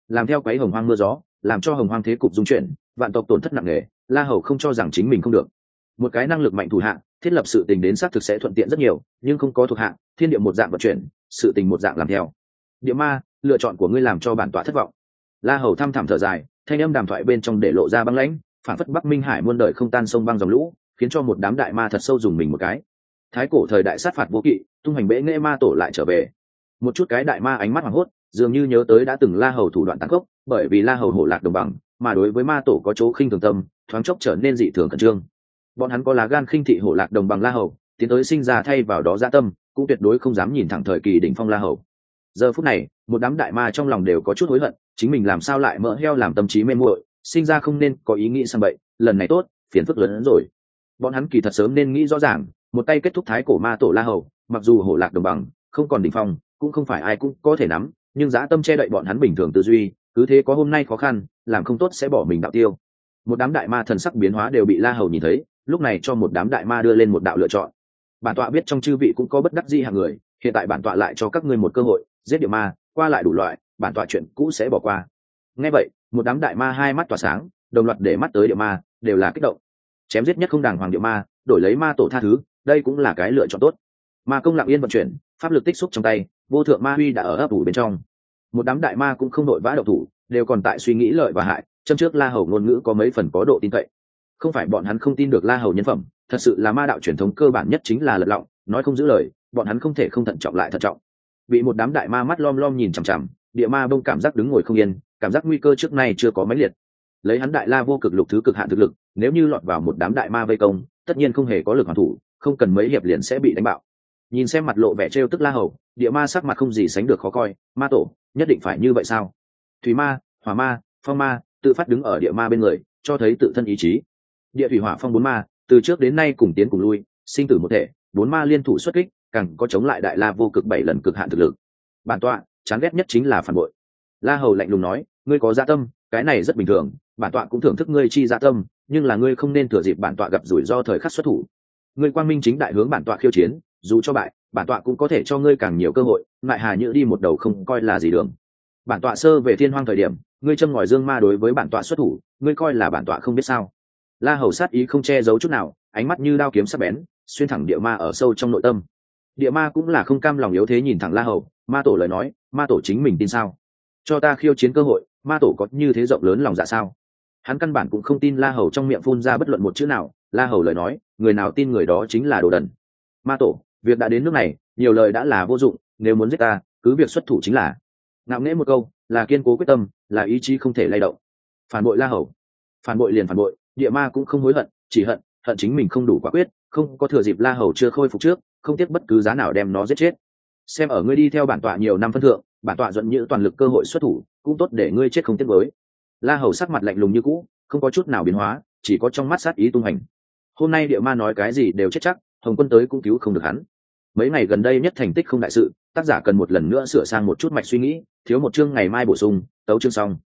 làm theo quấy hồng hoang mưa gió, làm cho hồng hoang thế cục dung chuyển, vạn tộc tổn thất nặng nề. La Hầu không cho rằng chính mình không được. Một cái năng lực mạnh thủ hạ, thiết lập sự tình đến xác thực sẽ thuận tiện rất nhiều, nhưng không có thuộc hạ, thiên địa một dạng vận chuyển, sự tình một dạng làm theo. Địa ma, lựa chọn của ngươi làm cho bản tọa thất vọng. La Hầu thăm thẳm thở dài, thanh âm đàm thoại bên trong để lộ ra băng lãnh, phản phất Bắc Minh Hải muôn đời không tan sông băng dòng lũ, khiến cho một đám đại ma thật sâu dùng mình một cái. Thái cổ thời đại sát phạt vô kỵ, tung hành bệ nghệ ma tổ lại trở về. Một chút cái đại ma ánh mắt hoảng hốt, dường như nhớ tới đã từng La Hầu thủ đoạn tàn khốc, bởi vì La Hầu hổ lạc đồng bằng, mà đối với ma tổ có chỗ khinh thường tâm, thoáng chốc trở nên dị thường khẩn trương. Bọn hắn có lá gan khinh thị hổ lạc đồng bằng La Hầu, tiến tới sinh ra thay vào đó dạ tâm, cũng tuyệt đối không dám nhìn thẳng thời kỳ đỉnh phong La Hầu. Giờ phút này, một đám đại ma trong lòng đều có chút hối hận, chính mình làm sao lại mỡ heo làm tâm trí mê muội, sinh ra không nên có ý nghĩ sang bậy, lần này tốt, phiền phức lớn hơn rồi. Bọn hắn kỳ thật sớm nên nghĩ rõ ràng, một tay kết thúc thái cổ ma tổ La Hầu, mặc dù hổ lạc đồng bằng, không còn đỉnh phong, cũng không phải ai cũng có thể nắm, nhưng dã tâm che đậy bọn hắn bình thường tư duy, cứ thế có hôm nay khó khăn, làm không tốt sẽ bỏ mình đạo tiêu. Một đám đại ma thần sắc biến hóa đều bị La Hầu nhìn thấy, lúc này cho một đám đại ma đưa lên một đạo lựa chọn. Bản tọa biết trong chư vị cũng có bất đắc dĩ hạng người, hiện tại bản tọa lại cho các ngươi một cơ hội, giết địa ma, qua lại đủ loại, bản tọa chuyện cũ sẽ bỏ qua. Nghe vậy, một đám đại ma hai mắt tỏa sáng, đồng loạt để mắt tới địa ma, đều là kích động. Chém giết nhất không đàng hoàng địa ma, đổi lấy ma tổ tha thứ, đây cũng là cái lựa chọn tốt. Ma công lặng yên vận chuyển, pháp lực tích xúc trong tay, vô thượng ma huy đã ở ấp ủ bên trong. Một đám đại ma cũng không đội vã động thủ, đều còn tại suy nghĩ lợi và hại, châm trước La Hầu ngôn ngữ có mấy phần có độ tin cậy. Không phải bọn hắn không tin được La Hầu nhân phẩm, thật sự là ma đạo truyền thống cơ bản nhất chính là lật lọng, nói không giữ lời, bọn hắn không thể không thận trọng lại thận trọng. Bị một đám đại ma mắt lom lom nhìn chằm chằm, địa ma bông cảm giác đứng ngồi không yên, cảm giác nguy cơ trước nay chưa có mãnh liệt. Lấy hắn đại la vô cực lục thứ cực hạn thực lực, nếu như lọt vào một đám đại ma vây công, tất nhiên không hề có lực hoàn thủ, không cần mấy hiệp liền sẽ bị đánh bạo. Nhìn xem mặt lộ vẻ trêu tức La Hầu, địa ma sắc mặt không gì sánh được khó coi, ma tổ, nhất định phải như vậy sao? Thủy ma, hỏa ma, phong ma, tự phát đứng ở địa ma bên người, cho thấy tự thân ý chí. Địa thủy hỏa phong bốn ma, từ trước đến nay cùng tiến cùng lui, sinh tử một thể, bốn ma liên thủ xuất kích, càng có chống lại đại la vô cực bảy lần cực hạn thực lực. Bản tọa chán ghét nhất chính là phản bội. La Hầu lạnh lùng nói, ngươi có dạ tâm, cái này rất bình thường, bản tọa cũng thưởng thức ngươi chi dạ tâm, nhưng là ngươi không nên thừa dịp bản tọa gặp rủi ro thời khắc xuất thủ. Ngươi quang minh chính đại hướng bản tọa khiêu chiến, dù cho bại, bản tọa cũng có thể cho ngươi càng nhiều cơ hội, ngại hà nhữ đi một đầu không coi là gì đường. Bản tọa sơ về thiên hoang thời điểm, ngươi châm ngòi dương ma đối với bản tọa xuất thủ, ngươi coi là bản tọa không biết sao? La Hầu sát ý không che giấu chút nào, ánh mắt như đao kiếm sắc bén, xuyên thẳng địa ma ở sâu trong nội tâm. Địa ma cũng là không cam lòng yếu thế nhìn thẳng La Hầu, ma tổ lời nói, ma tổ chính mình tin sao? Cho ta khiêu chiến cơ hội, ma tổ có như thế rộng lớn lòng dạ sao? Hắn căn bản cũng không tin La Hầu trong miệng phun ra bất luận một chữ nào. La Hầu lời nói, người nào tin người đó chính là đồ đần. Ma tổ, việc đã đến nước này, nhiều lời đã là vô dụng, nếu muốn giết ta, cứ việc xuất thủ chính là. Ngạo nghễ một câu, là kiên cố quyết tâm, là ý chí không thể lay động. Phản bội La Hầu, phản bội liền phản bội, địa ma cũng không hối hận, chỉ hận, hận chính mình không đủ quả quyết, không có thừa dịp La Hầu chưa khôi phục trước, không tiếc bất cứ giá nào đem nó giết chết. Xem ở ngươi đi theo bản tọa nhiều năm phân thượng, bản tọa dẫn nhữ toàn lực cơ hội xuất thủ, cũng tốt để ngươi chết không tiếc với. La Hầu sắc mặt lạnh lùng như cũ, không có chút nào biến hóa, chỉ có trong mắt sát ý tung hành. Hôm nay địa ma nói cái gì đều chết chắc, Hồng Quân tới cũng cứu không được hắn. Mấy ngày gần đây nhất thành tích không đại sự, tác giả cần một lần nữa sửa sang một chút mạch suy nghĩ, thiếu một chương ngày mai bổ sung, tấu chương xong.